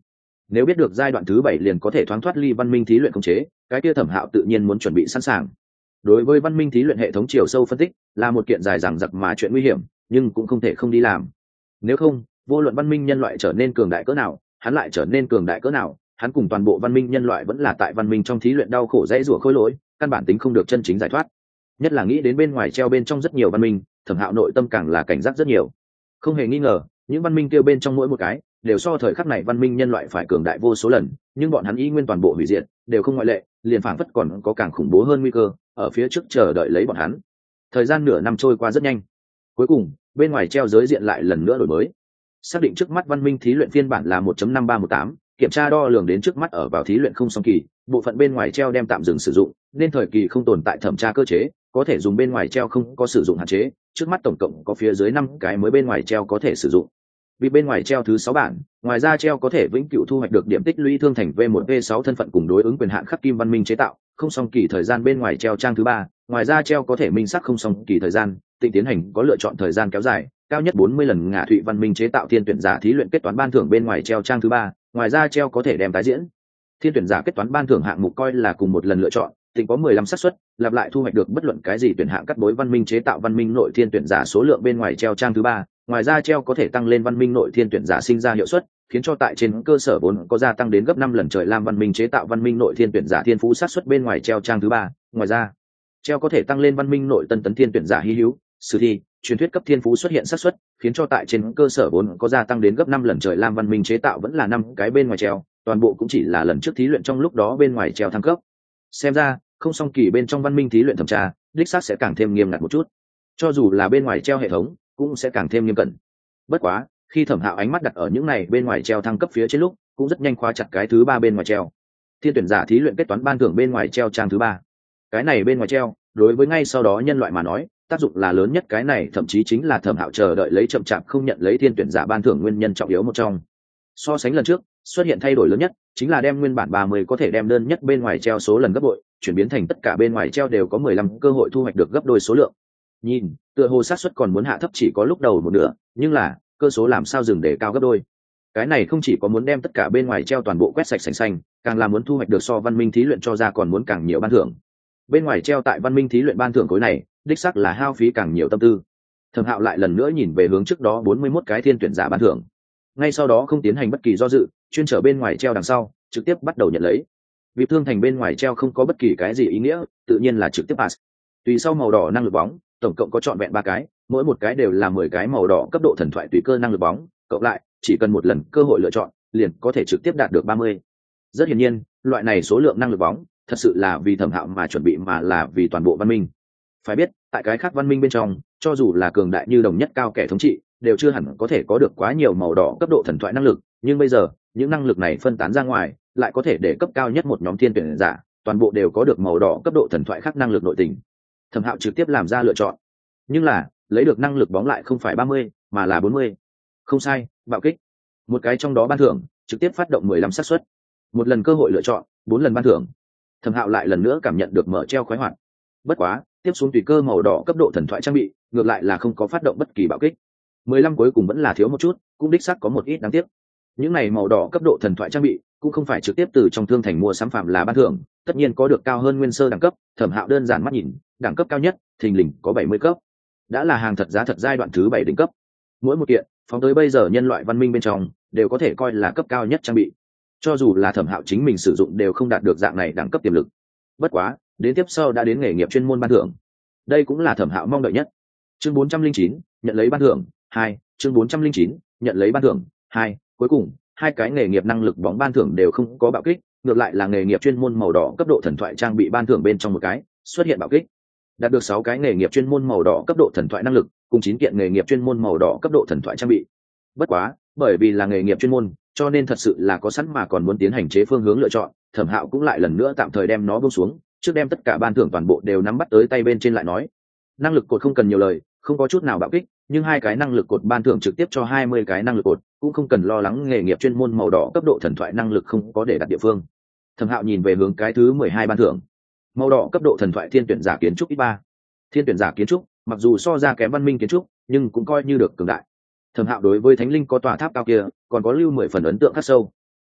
A: Nếu biết được giai đoạn thứ bảy liền có thể thoáng thoát ly văn minh thí luyện khống chế, cái kia Thẩm Hạo tự nhiên muốn chuẩn bị sẵn sàng. Đối với văn minh thí luyện hệ thống chiều sâu phân tích là một kiện dài dằng dặc mà chuyện nguy hiểm, nhưng cũng không thể không đi làm. Nếu không, vô luận văn minh nhân loại trở nên cường đại cỡ nào, hắn lại trở nên cường đại cỡ nào, hắn cùng toàn bộ văn minh nhân loại vẫn là tại văn minh trong thí luyện đau khổ dãy rủa khối lỗi, căn bản tính không được chân chính giải thoát. Nhất là nghĩ đến bên ngoài treo bên trong rất nhiều văn minh, Thẩm Hạo nội tâm càng là cảnh giác rất nhiều. Không hề nghi ngờ, những văn minh kia bên trong mỗi một cái đều so thời khắc này văn minh nhân loại phải cường đại vô số lần, nhưng bọn hắn y nguyên toàn bộ hủy diệt, đều không ngoại lệ, liền phảng phất còn có càng khủng bố hơn nguy cơ ở phía trước chờ đợi lấy bọn hắn. Thời gian nửa năm trôi qua rất nhanh. Cuối cùng, bên ngoài treo giới diện lại lần nữa đổi mới. Xác định trước mắt văn minh thí luyện phiên bản là một chấm năm ba một tám, kiểm tra đo lường đến trước mắt ở vào thí luyện không song kỳ, bộ phận bên ngoài treo đem tạm dừng sử dụng, nên thời kỳ không tồn tại thẩm tra cơ chế, có thể dùng bên ngoài treo không có sử dụng hạn chế, trước mắt tổng cộng có phía dưới năm cái mới bên ngoài treo có thể sử dụng. Vì bên ngoài treo thứ sáu bản, ngoài ra treo có thể vĩnh cửu thu hoạch được điểm tích lũy thương thành V một V sáu thân phận cùng đối ứng quyền hạn khắc kim văn minh chế tạo, không song kỳ thời gian bên ngoài treo trang thứ ba, ngoài ra treo có thể minh sắc không song kỳ thời gian, tịnh tiến hành có lựa chọn thời gian kéo dài, cao nhất bốn mươi lần ngả thụy văn minh chế tạo thiên tuyển giả thí luyện kết toán ban thưởng bên ngoài treo trang thứ ba, ngoài ra treo có thể đem tái diễn. Thiên tuyển giả kết toán ban thưởng hạng mục coi là cùng một lần lựa chọn, tịnh có mười lăm xác suất lặp lại thu hoạch được bất luận cái gì tuyển hạng cắt bối văn minh chế tạo văn minh nội thiên tuyển giả số lượng bên ngoài treo trang thứ ba, ngoài ra treo có thể tăng lên văn minh nội thiên tuyển giả sinh ra hiệu suất, khiến cho tại trên cơ sở vốn có gia tăng đến gấp năm lần trời lam văn minh chế tạo văn minh nội thiên tuyển giả thiên phú xác suất bên ngoài treo trang thứ ba, ngoài ra treo có thể tăng lên văn minh nội tân tấn thiên tuyển giả hy hữu sử thi truyền thuyết cấp thiên phú xuất hiện xác suất, khiến cho tại trên cơ sở vốn có gia tăng đến gấp năm lần trời lam văn minh chế tạo vẫn là năm cái bên ngoài treo, toàn bộ cũng chỉ là lần trước thí luyện trong lúc đó bên ngoài treo thăng cấp. Xem ra không song kỳ bên trong văn minh thí luyện thẩm tra đích xác sẽ càng thêm nghiêm ngặt một chút, cho dù là bên ngoài treo hệ thống cũng sẽ càng thêm nghiêm cẩn. Bất quá khi Thẩm Hạo ánh mắt đặt ở những này bên ngoài treo thăng cấp phía trên lúc, cũng rất nhanh khóa chặt cái thứ ba bên ngoài treo, thiên tuyển giả thí luyện kết toán ban thưởng bên ngoài treo trang thứ ba. Cái này bên ngoài treo đối với ngay sau đó nhân loại mà nói tác dụng là lớn nhất, cái này thậm chí chính là Thẩm Hạo chờ đợi lấy chậm chạp không nhận lấy thiên tuyển giả ban thưởng nguyên nhân trọng yếu một trong. So sánh lần trước xuất hiện thay đổi lớn nhất chính là đem nguyên bản ba mươi có thể đem đơn nhất bên ngoài treo số lần gấp bội chuyển biến thành tất cả bên ngoài treo đều có mười lăm cơ hội thu hoạch được gấp đôi số lượng. Nhìn tựa hồ xác suất còn muốn hạ thấp chỉ có lúc đầu một nửa, nhưng là cơ số làm sao dừng để cao gấp đôi. Cái này không chỉ có muốn đem tất cả bên ngoài treo toàn bộ quét sạch sành xanh, càng là muốn thu hoạch được so văn minh thí luyện cho ra còn muốn càng nhiều ban thưởng. Bên ngoài treo tại văn minh thí luyện ban thưởng khối này đích xác là hao phí càng nhiều tâm tư. Thẩm Hạo lại lần nữa nhìn về hướng trước đó bốn mươi mốt cái thiên tuyển giả ban thưởng, ngay sau đó không tiến hành bất kỳ do dự, chuyên trở bên ngoài treo đằng sau trực tiếp bắt đầu nhận lấy. Vì thương thành bên ngoài treo không có bất kỳ cái gì ý nghĩa, tự nhiên là trực tiếp pass. Tùy sau màu đỏ năng lực bóng tổng cộng có trọn vẹn ba cái, mỗi một cái đều là mười cái màu đỏ cấp độ thần thoại tùy cơ năng lực bóng, cộng lại chỉ cần một lần cơ hội lựa chọn liền có thể trực tiếp đạt được ba mươi. Rất hiển nhiên loại này số lượng năng lực bóng thật sự là vì Thẩm Hạo mà chuẩn bị, mà là vì toàn bộ văn minh. Phải biết tại cái khác văn minh bên trong, cho dù là cường đại như đồng nhất cao kẻ thống trị đều chưa hẳn có thể có được quá nhiều màu đỏ cấp độ thần thoại năng lực, nhưng bây giờ những năng lực này phân tán ra ngoài lại có thể để cấp cao nhất một nhóm thiên tuyển giả toàn bộ đều có được màu đỏ cấp độ thần thoại khác năng lực nội tình. Thẩm Hạo trực tiếp làm ra lựa chọn, nhưng là lấy được năng lực bóng lại không phải ba mươi mà là bốn mươi. Không sai, bạo kích. Một cái trong đó ban thưởng trực tiếp phát động mười lăm xác suất, một lần cơ hội lựa chọn bốn lần ban thưởng. Thẩm Hạo lại lần nữa cảm nhận được mở treo khoái hoạt. Bất quá tiếp xuống tùy cơ màu đỏ cấp độ thần thoại trang bị ngược lại là không có phát động bất kỳ bạo kích. mười lăm cuối cùng vẫn là thiếu một chút, cũng đích xác có một ít đáng tiếc. Những này màu đỏ cấp độ thần thoại trang bị cũng không phải trực tiếp từ trong thương thành mua sắm phạm là ban thưởng, tất nhiên có được cao hơn nguyên sơ đẳng cấp. Thẩm Hạo đơn giản mắt nhìn, đẳng cấp cao nhất thình lình có bảy mươi cấp, đã là hàng thật giá thật giai đoạn thứ bảy đỉnh cấp. Mỗi một kiện phóng tới bây giờ nhân loại văn minh bên trong đều có thể coi là cấp cao nhất trang bị, cho dù là Thẩm Hạo chính mình sử dụng đều không đạt được dạng này đẳng cấp tiềm lực. Bất quá đến tiếp sau đã đến nghề nghiệp chuyên môn ban thưởng, đây cũng là Thẩm Hạo mong đợi nhất. Chương bốn trăm linh chín nhận lấy ban thưởng hai, chương bốn trăm linh chín nhận lấy ban thưởng hai. Cuối cùng hai cái nghề nghiệp năng lực bóng ban thưởng đều không có bạo kích, ngược lại là nghề nghiệp chuyên môn màu đỏ cấp độ thần thoại trang bị ban thưởng bên trong một cái xuất hiện bạo kích, đạt được sáu cái nghề nghiệp chuyên môn màu đỏ cấp độ thần thoại năng lực cùng chín kiện nghề nghiệp chuyên môn màu đỏ cấp độ thần thoại trang bị. Bất quá bởi vì là nghề nghiệp chuyên môn cho nên thật sự là có sẵn mà còn muốn tiến hành chế phương hướng lựa chọn. Thẩm Hạo cũng lại lần nữa tạm thời đem nó buông xuống, trước đem tất cả ban thưởng toàn bộ đều nắm bắt tới tay bên trên lại nói. Năng lực cột không cần nhiều lời, không có chút nào bạo kích, nhưng hai cái năng lực cột ban thưởng trực tiếp cho hai mươi cái năng lực cột, cũng không cần lo lắng nghề nghiệp chuyên môn màu đỏ cấp độ thần thoại năng lực không có để đặt địa phương. Thẩm Hạo nhìn về hướng cái thứ mười hai ban thưởng, màu đỏ cấp độ thần thoại thiên tuyển giả kiến trúc ít ba. Thiên tuyển giả kiến trúc mặc dù so ra kém văn minh kiến trúc nhưng cũng coi như được cường đại. Thẩm Hạo đối với thánh linh có tòa tháp cao kia còn có lưu mười phần ấn tượng khắc sâu.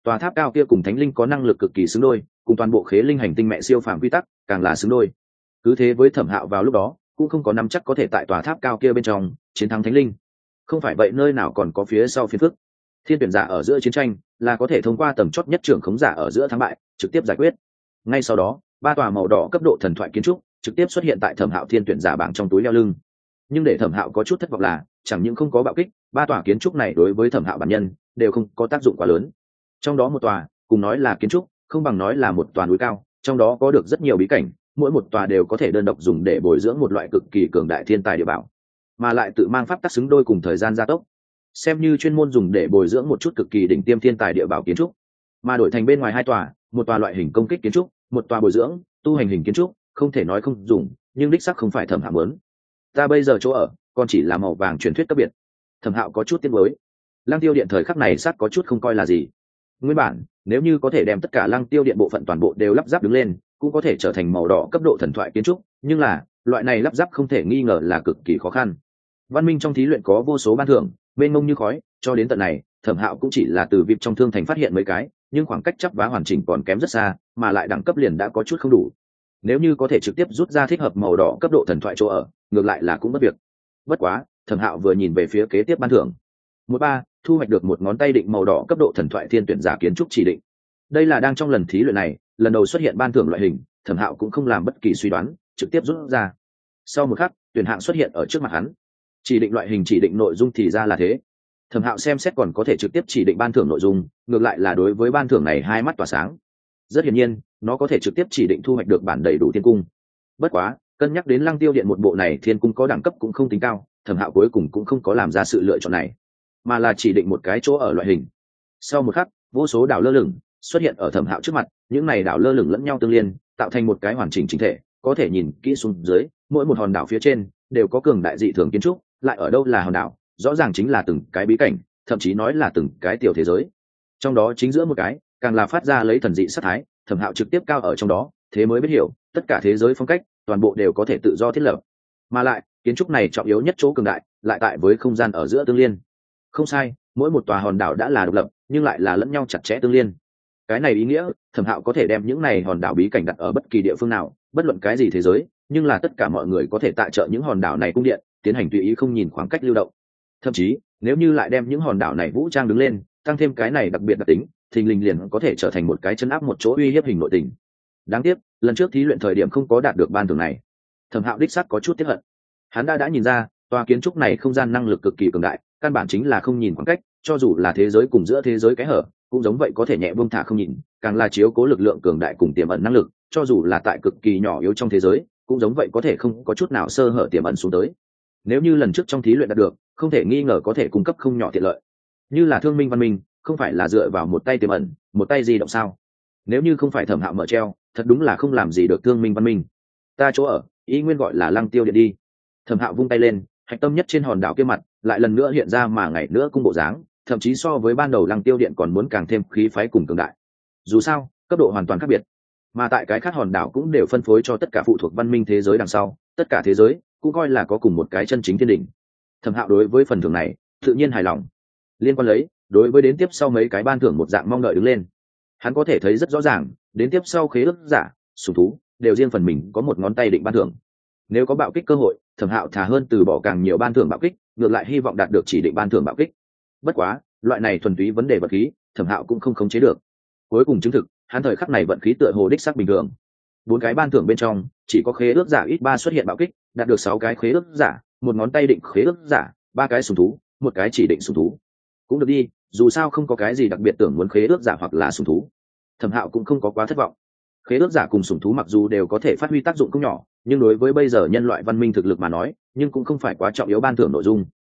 A: Tòa tháp cao kia cùng thánh linh có năng lực cực kỳ xứng đôi, cùng toàn bộ khế linh hành tinh mẹ siêu phàm quy tắc càng là xứng đôi. Cứ thế với Thẩm Hạo vào lúc đó cũng không có nắm chắc có thể tại tòa tháp cao kia bên trong chiến thắng thánh linh. Không phải vậy nơi nào còn có phía sau phiến phức. Thiên tuyển giả ở giữa chiến tranh là có thể thông qua tầm chót nhất trưởng khống giả ở giữa thắng bại trực tiếp giải quyết. Ngay sau đó ba tòa màu đỏ cấp độ thần thoại kiến trúc trực tiếp xuất hiện tại Thẩm Hạo thiên tuyển giả bảng trong túi leo lưng. Nhưng để Thẩm Hạo có chút thất vọng là chẳng những không có bạo kích, ba tòa kiến trúc này đối với Thẩm Hạo bản nhân đều không có tác dụng quá lớn. Trong đó một tòa cùng nói là kiến trúc không bằng nói là một tòa núi cao, trong đó có được rất nhiều bí cảnh, mỗi một tòa đều có thể đơn độc dùng để bồi dưỡng một loại cực kỳ cường đại thiên tài địa bảo, mà lại tự mang pháp tắc xứng đôi cùng thời gian gia tốc, xem như chuyên môn dùng để bồi dưỡng một chút cực kỳ đỉnh tiêm thiên tài địa bảo kiến trúc. Mà đổi thành bên ngoài hai tòa, một tòa loại hình công kích kiến trúc, một tòa bồi dưỡng tu hành hình kiến trúc, không thể nói không dùng, nhưng đích xác không phải Thẩm Hạo muốn. Ta bây giờ chỗ ở còn chỉ là màu vàng truyền thuyết cấp biệt. Thẩm Hạo có chút tiếc nuối. Lăng Tiêu Điện thời khắc này xác có chút không coi là gì. Nguyên bản nếu như có thể đem tất cả Lăng Tiêu Điện bộ phận toàn bộ đều lắp ráp đứng lên, cũng có thể trở thành màu đỏ cấp độ thần thoại kiến trúc, nhưng là loại này lắp ráp không thể nghi ngờ là cực kỳ khó khăn. Văn minh trong thí luyện có vô số ban thưởng, mênh mông như khói, cho đến tận này Thẩm Hạo cũng chỉ là từ vip trong thương thành phát hiện mấy cái, nhưng khoảng cách chắp vá hoàn chỉnh còn kém rất xa, mà lại đẳng cấp liền đã có chút không đủ. Nếu như có thể trực tiếp rút ra thích hợp màu đỏ cấp độ thần thoại chỗ ở, ngược lại là cũng bất việc. Bất quá Thẩm Hạo vừa nhìn về phía kế tiếp ban thưởng, một ba thu hoạch được một ngón tay định màu đỏ cấp độ thần thoại thiên tuyển giả kiến trúc chỉ định. Đây là đang trong lần thí luyện này lần đầu xuất hiện ban thưởng loại hình, Thẩm Hạo cũng không làm bất kỳ suy đoán, trực tiếp rút ra. Sau một khắc tuyển hạng xuất hiện ở trước mặt hắn, chỉ định loại hình chỉ định nội dung thì ra là thế. Thẩm Hạo xem xét còn có thể trực tiếp chỉ định ban thưởng nội dung, ngược lại là đối với ban thưởng này hai mắt tỏa sáng. Rất hiển nhiên nó có thể trực tiếp chỉ định thu hoạch được bản đầy đủ thiên cung. Bất quá cân nhắc đến Lăng Tiêu Điện một bộ này thiên cung có đẳng cấp cũng không tính cao, Thẩm Hạo cuối cùng cũng không có làm ra sự lựa chọn này, mà là chỉ định một cái chỗ ở loại hình. Sau một khắc vô số đảo lơ lửng xuất hiện ở Thẩm Hạo trước mặt, những này đảo lơ lửng lẫn nhau tương liên, tạo thành một cái hoàn chỉnh chính thể. Có thể nhìn kỹ xuống dưới, mỗi một hòn đảo phía trên đều có cường đại dị thường kiến trúc, lại ở đâu là hòn đảo, rõ ràng chính là từng cái bí cảnh, thậm chí nói là từng cái tiểu thế giới. Trong đó chính giữa một cái càng là phát ra lấy thần dị sát thái, Thẩm Hạo trực tiếp cao ở trong đó, thế mới biết hiểu tất cả thế giới phong cách toàn bộ đều có thể tự do thiết lập, mà lại kiến trúc này trọng yếu nhất chỗ cường đại lại tại với không gian ở giữa tương liên. Không sai, mỗi một tòa hòn đảo đã là độc lập nhưng lại là lẫn nhau chặt chẽ tương liên. Cái này ý nghĩa Thẩm Hạo có thể đem những này hòn đảo bí cảnh đặt ở bất kỳ địa phương nào, bất luận cái gì thế giới, nhưng là tất cả mọi người có thể tại trợ những hòn đảo này cung điện tiến hành tùy ý không nhìn khoảng cách lưu động. Thậm chí nếu như lại đem những hòn đảo này vũ trang đứng lên, tăng thêm cái này đặc biệt đặc tính, thình lình liền có thể trở thành một cái chân áp một chỗ uy hiếp hình nội tình. Đáng tiếc lần trước thí luyện thời điểm không có đạt được ban thưởng này. Thẩm Hạo đích xác có chút tiếc hận. Hắn đã đã nhìn ra tòa kiến trúc này không gian năng lực cực kỳ cường đại, căn bản chính là không nhìn khoảng cách, cho dù là thế giới cùng giữa thế giới cái hở cũng giống vậy có thể nhẹ buông thả không nhìn, càng là chiếu cố lực lượng cường đại cùng tiềm ẩn năng lực, cho dù là tại cực kỳ nhỏ yếu trong thế giới cũng giống vậy có thể không có chút nào sơ hở tiềm ẩn xuống tới. Nếu như lần trước trong thí luyện đạt được, không thể nghi ngờ có thể cung cấp không nhỏ tiện lợi. Như là Thương Minh Văn Minh không phải là dựa vào một tay tiềm ẩn một tay di động sao? Nếu như không phải Thẩm Hạo mở treo, thật đúng là không làm gì được Thương Minh Văn Minh. Ta chỗ ở ý nguyên gọi là Lăng Tiêu Điện đi. Thẩm Hạo vung tay lên, hạch tâm nhất trên hòn đảo kia mặt lại lần nữa hiện ra mà ngày nữa cung bộ dáng, thậm chí so với ban đầu Lăng Tiêu Điện còn muốn càng thêm khí phái cùng cường đại. Dù sao cấp độ hoàn toàn khác biệt, mà tại cái khác hòn đảo cũng đều phân phối cho tất cả phụ thuộc văn minh thế giới đằng sau, tất cả thế giới cũng coi là có cùng một cái chân chính thiên đỉnh. Thẩm Hạo đối với phần thưởng này tự nhiên hài lòng. Liên quan lấy đối với đến tiếp sau mấy cái ban thưởng một dạng mong đợi đứng lên, hắn có thể thấy rất rõ ràng, đến tiếp sau khế ước giả sùng thú đều riêng phần mình có một ngón tay định ban thưởng. Nếu có bạo kích cơ hội, Thẩm Hạo thà hơn từ bỏ càng nhiều ban thưởng bạo kích, ngược lại hy vọng đạt được chỉ định ban thưởng bạo kích. Bất quá loại này thuần túy vấn đề vật khí, Thẩm Hạo cũng không khống chế được. Cuối cùng chứng thực hắn thời khắc này vận khí tựa hồ đích xác bình thường. Bốn cái ban thưởng bên trong chỉ có khế ước giả ít ba xuất hiện bạo kích, đạt được sáu cái khế ước giả, một ngón tay định khế ước giả, ba cái sùng thú, một cái chỉ định sùng thú. Cũng được đi, dù sao không có cái gì đặc biệt tưởng muốn khế ước giả hoặc là sùng thú. Thẩm Hạo cũng không có quá thất vọng. Khế ước giả cùng sùng thú mặc dù đều có thể phát huy tác dụng không nhỏ, nhưng đối với bây giờ nhân loại văn minh thực lực mà nói, nhưng cũng không phải quá trọng yếu ban thưởng nội dung.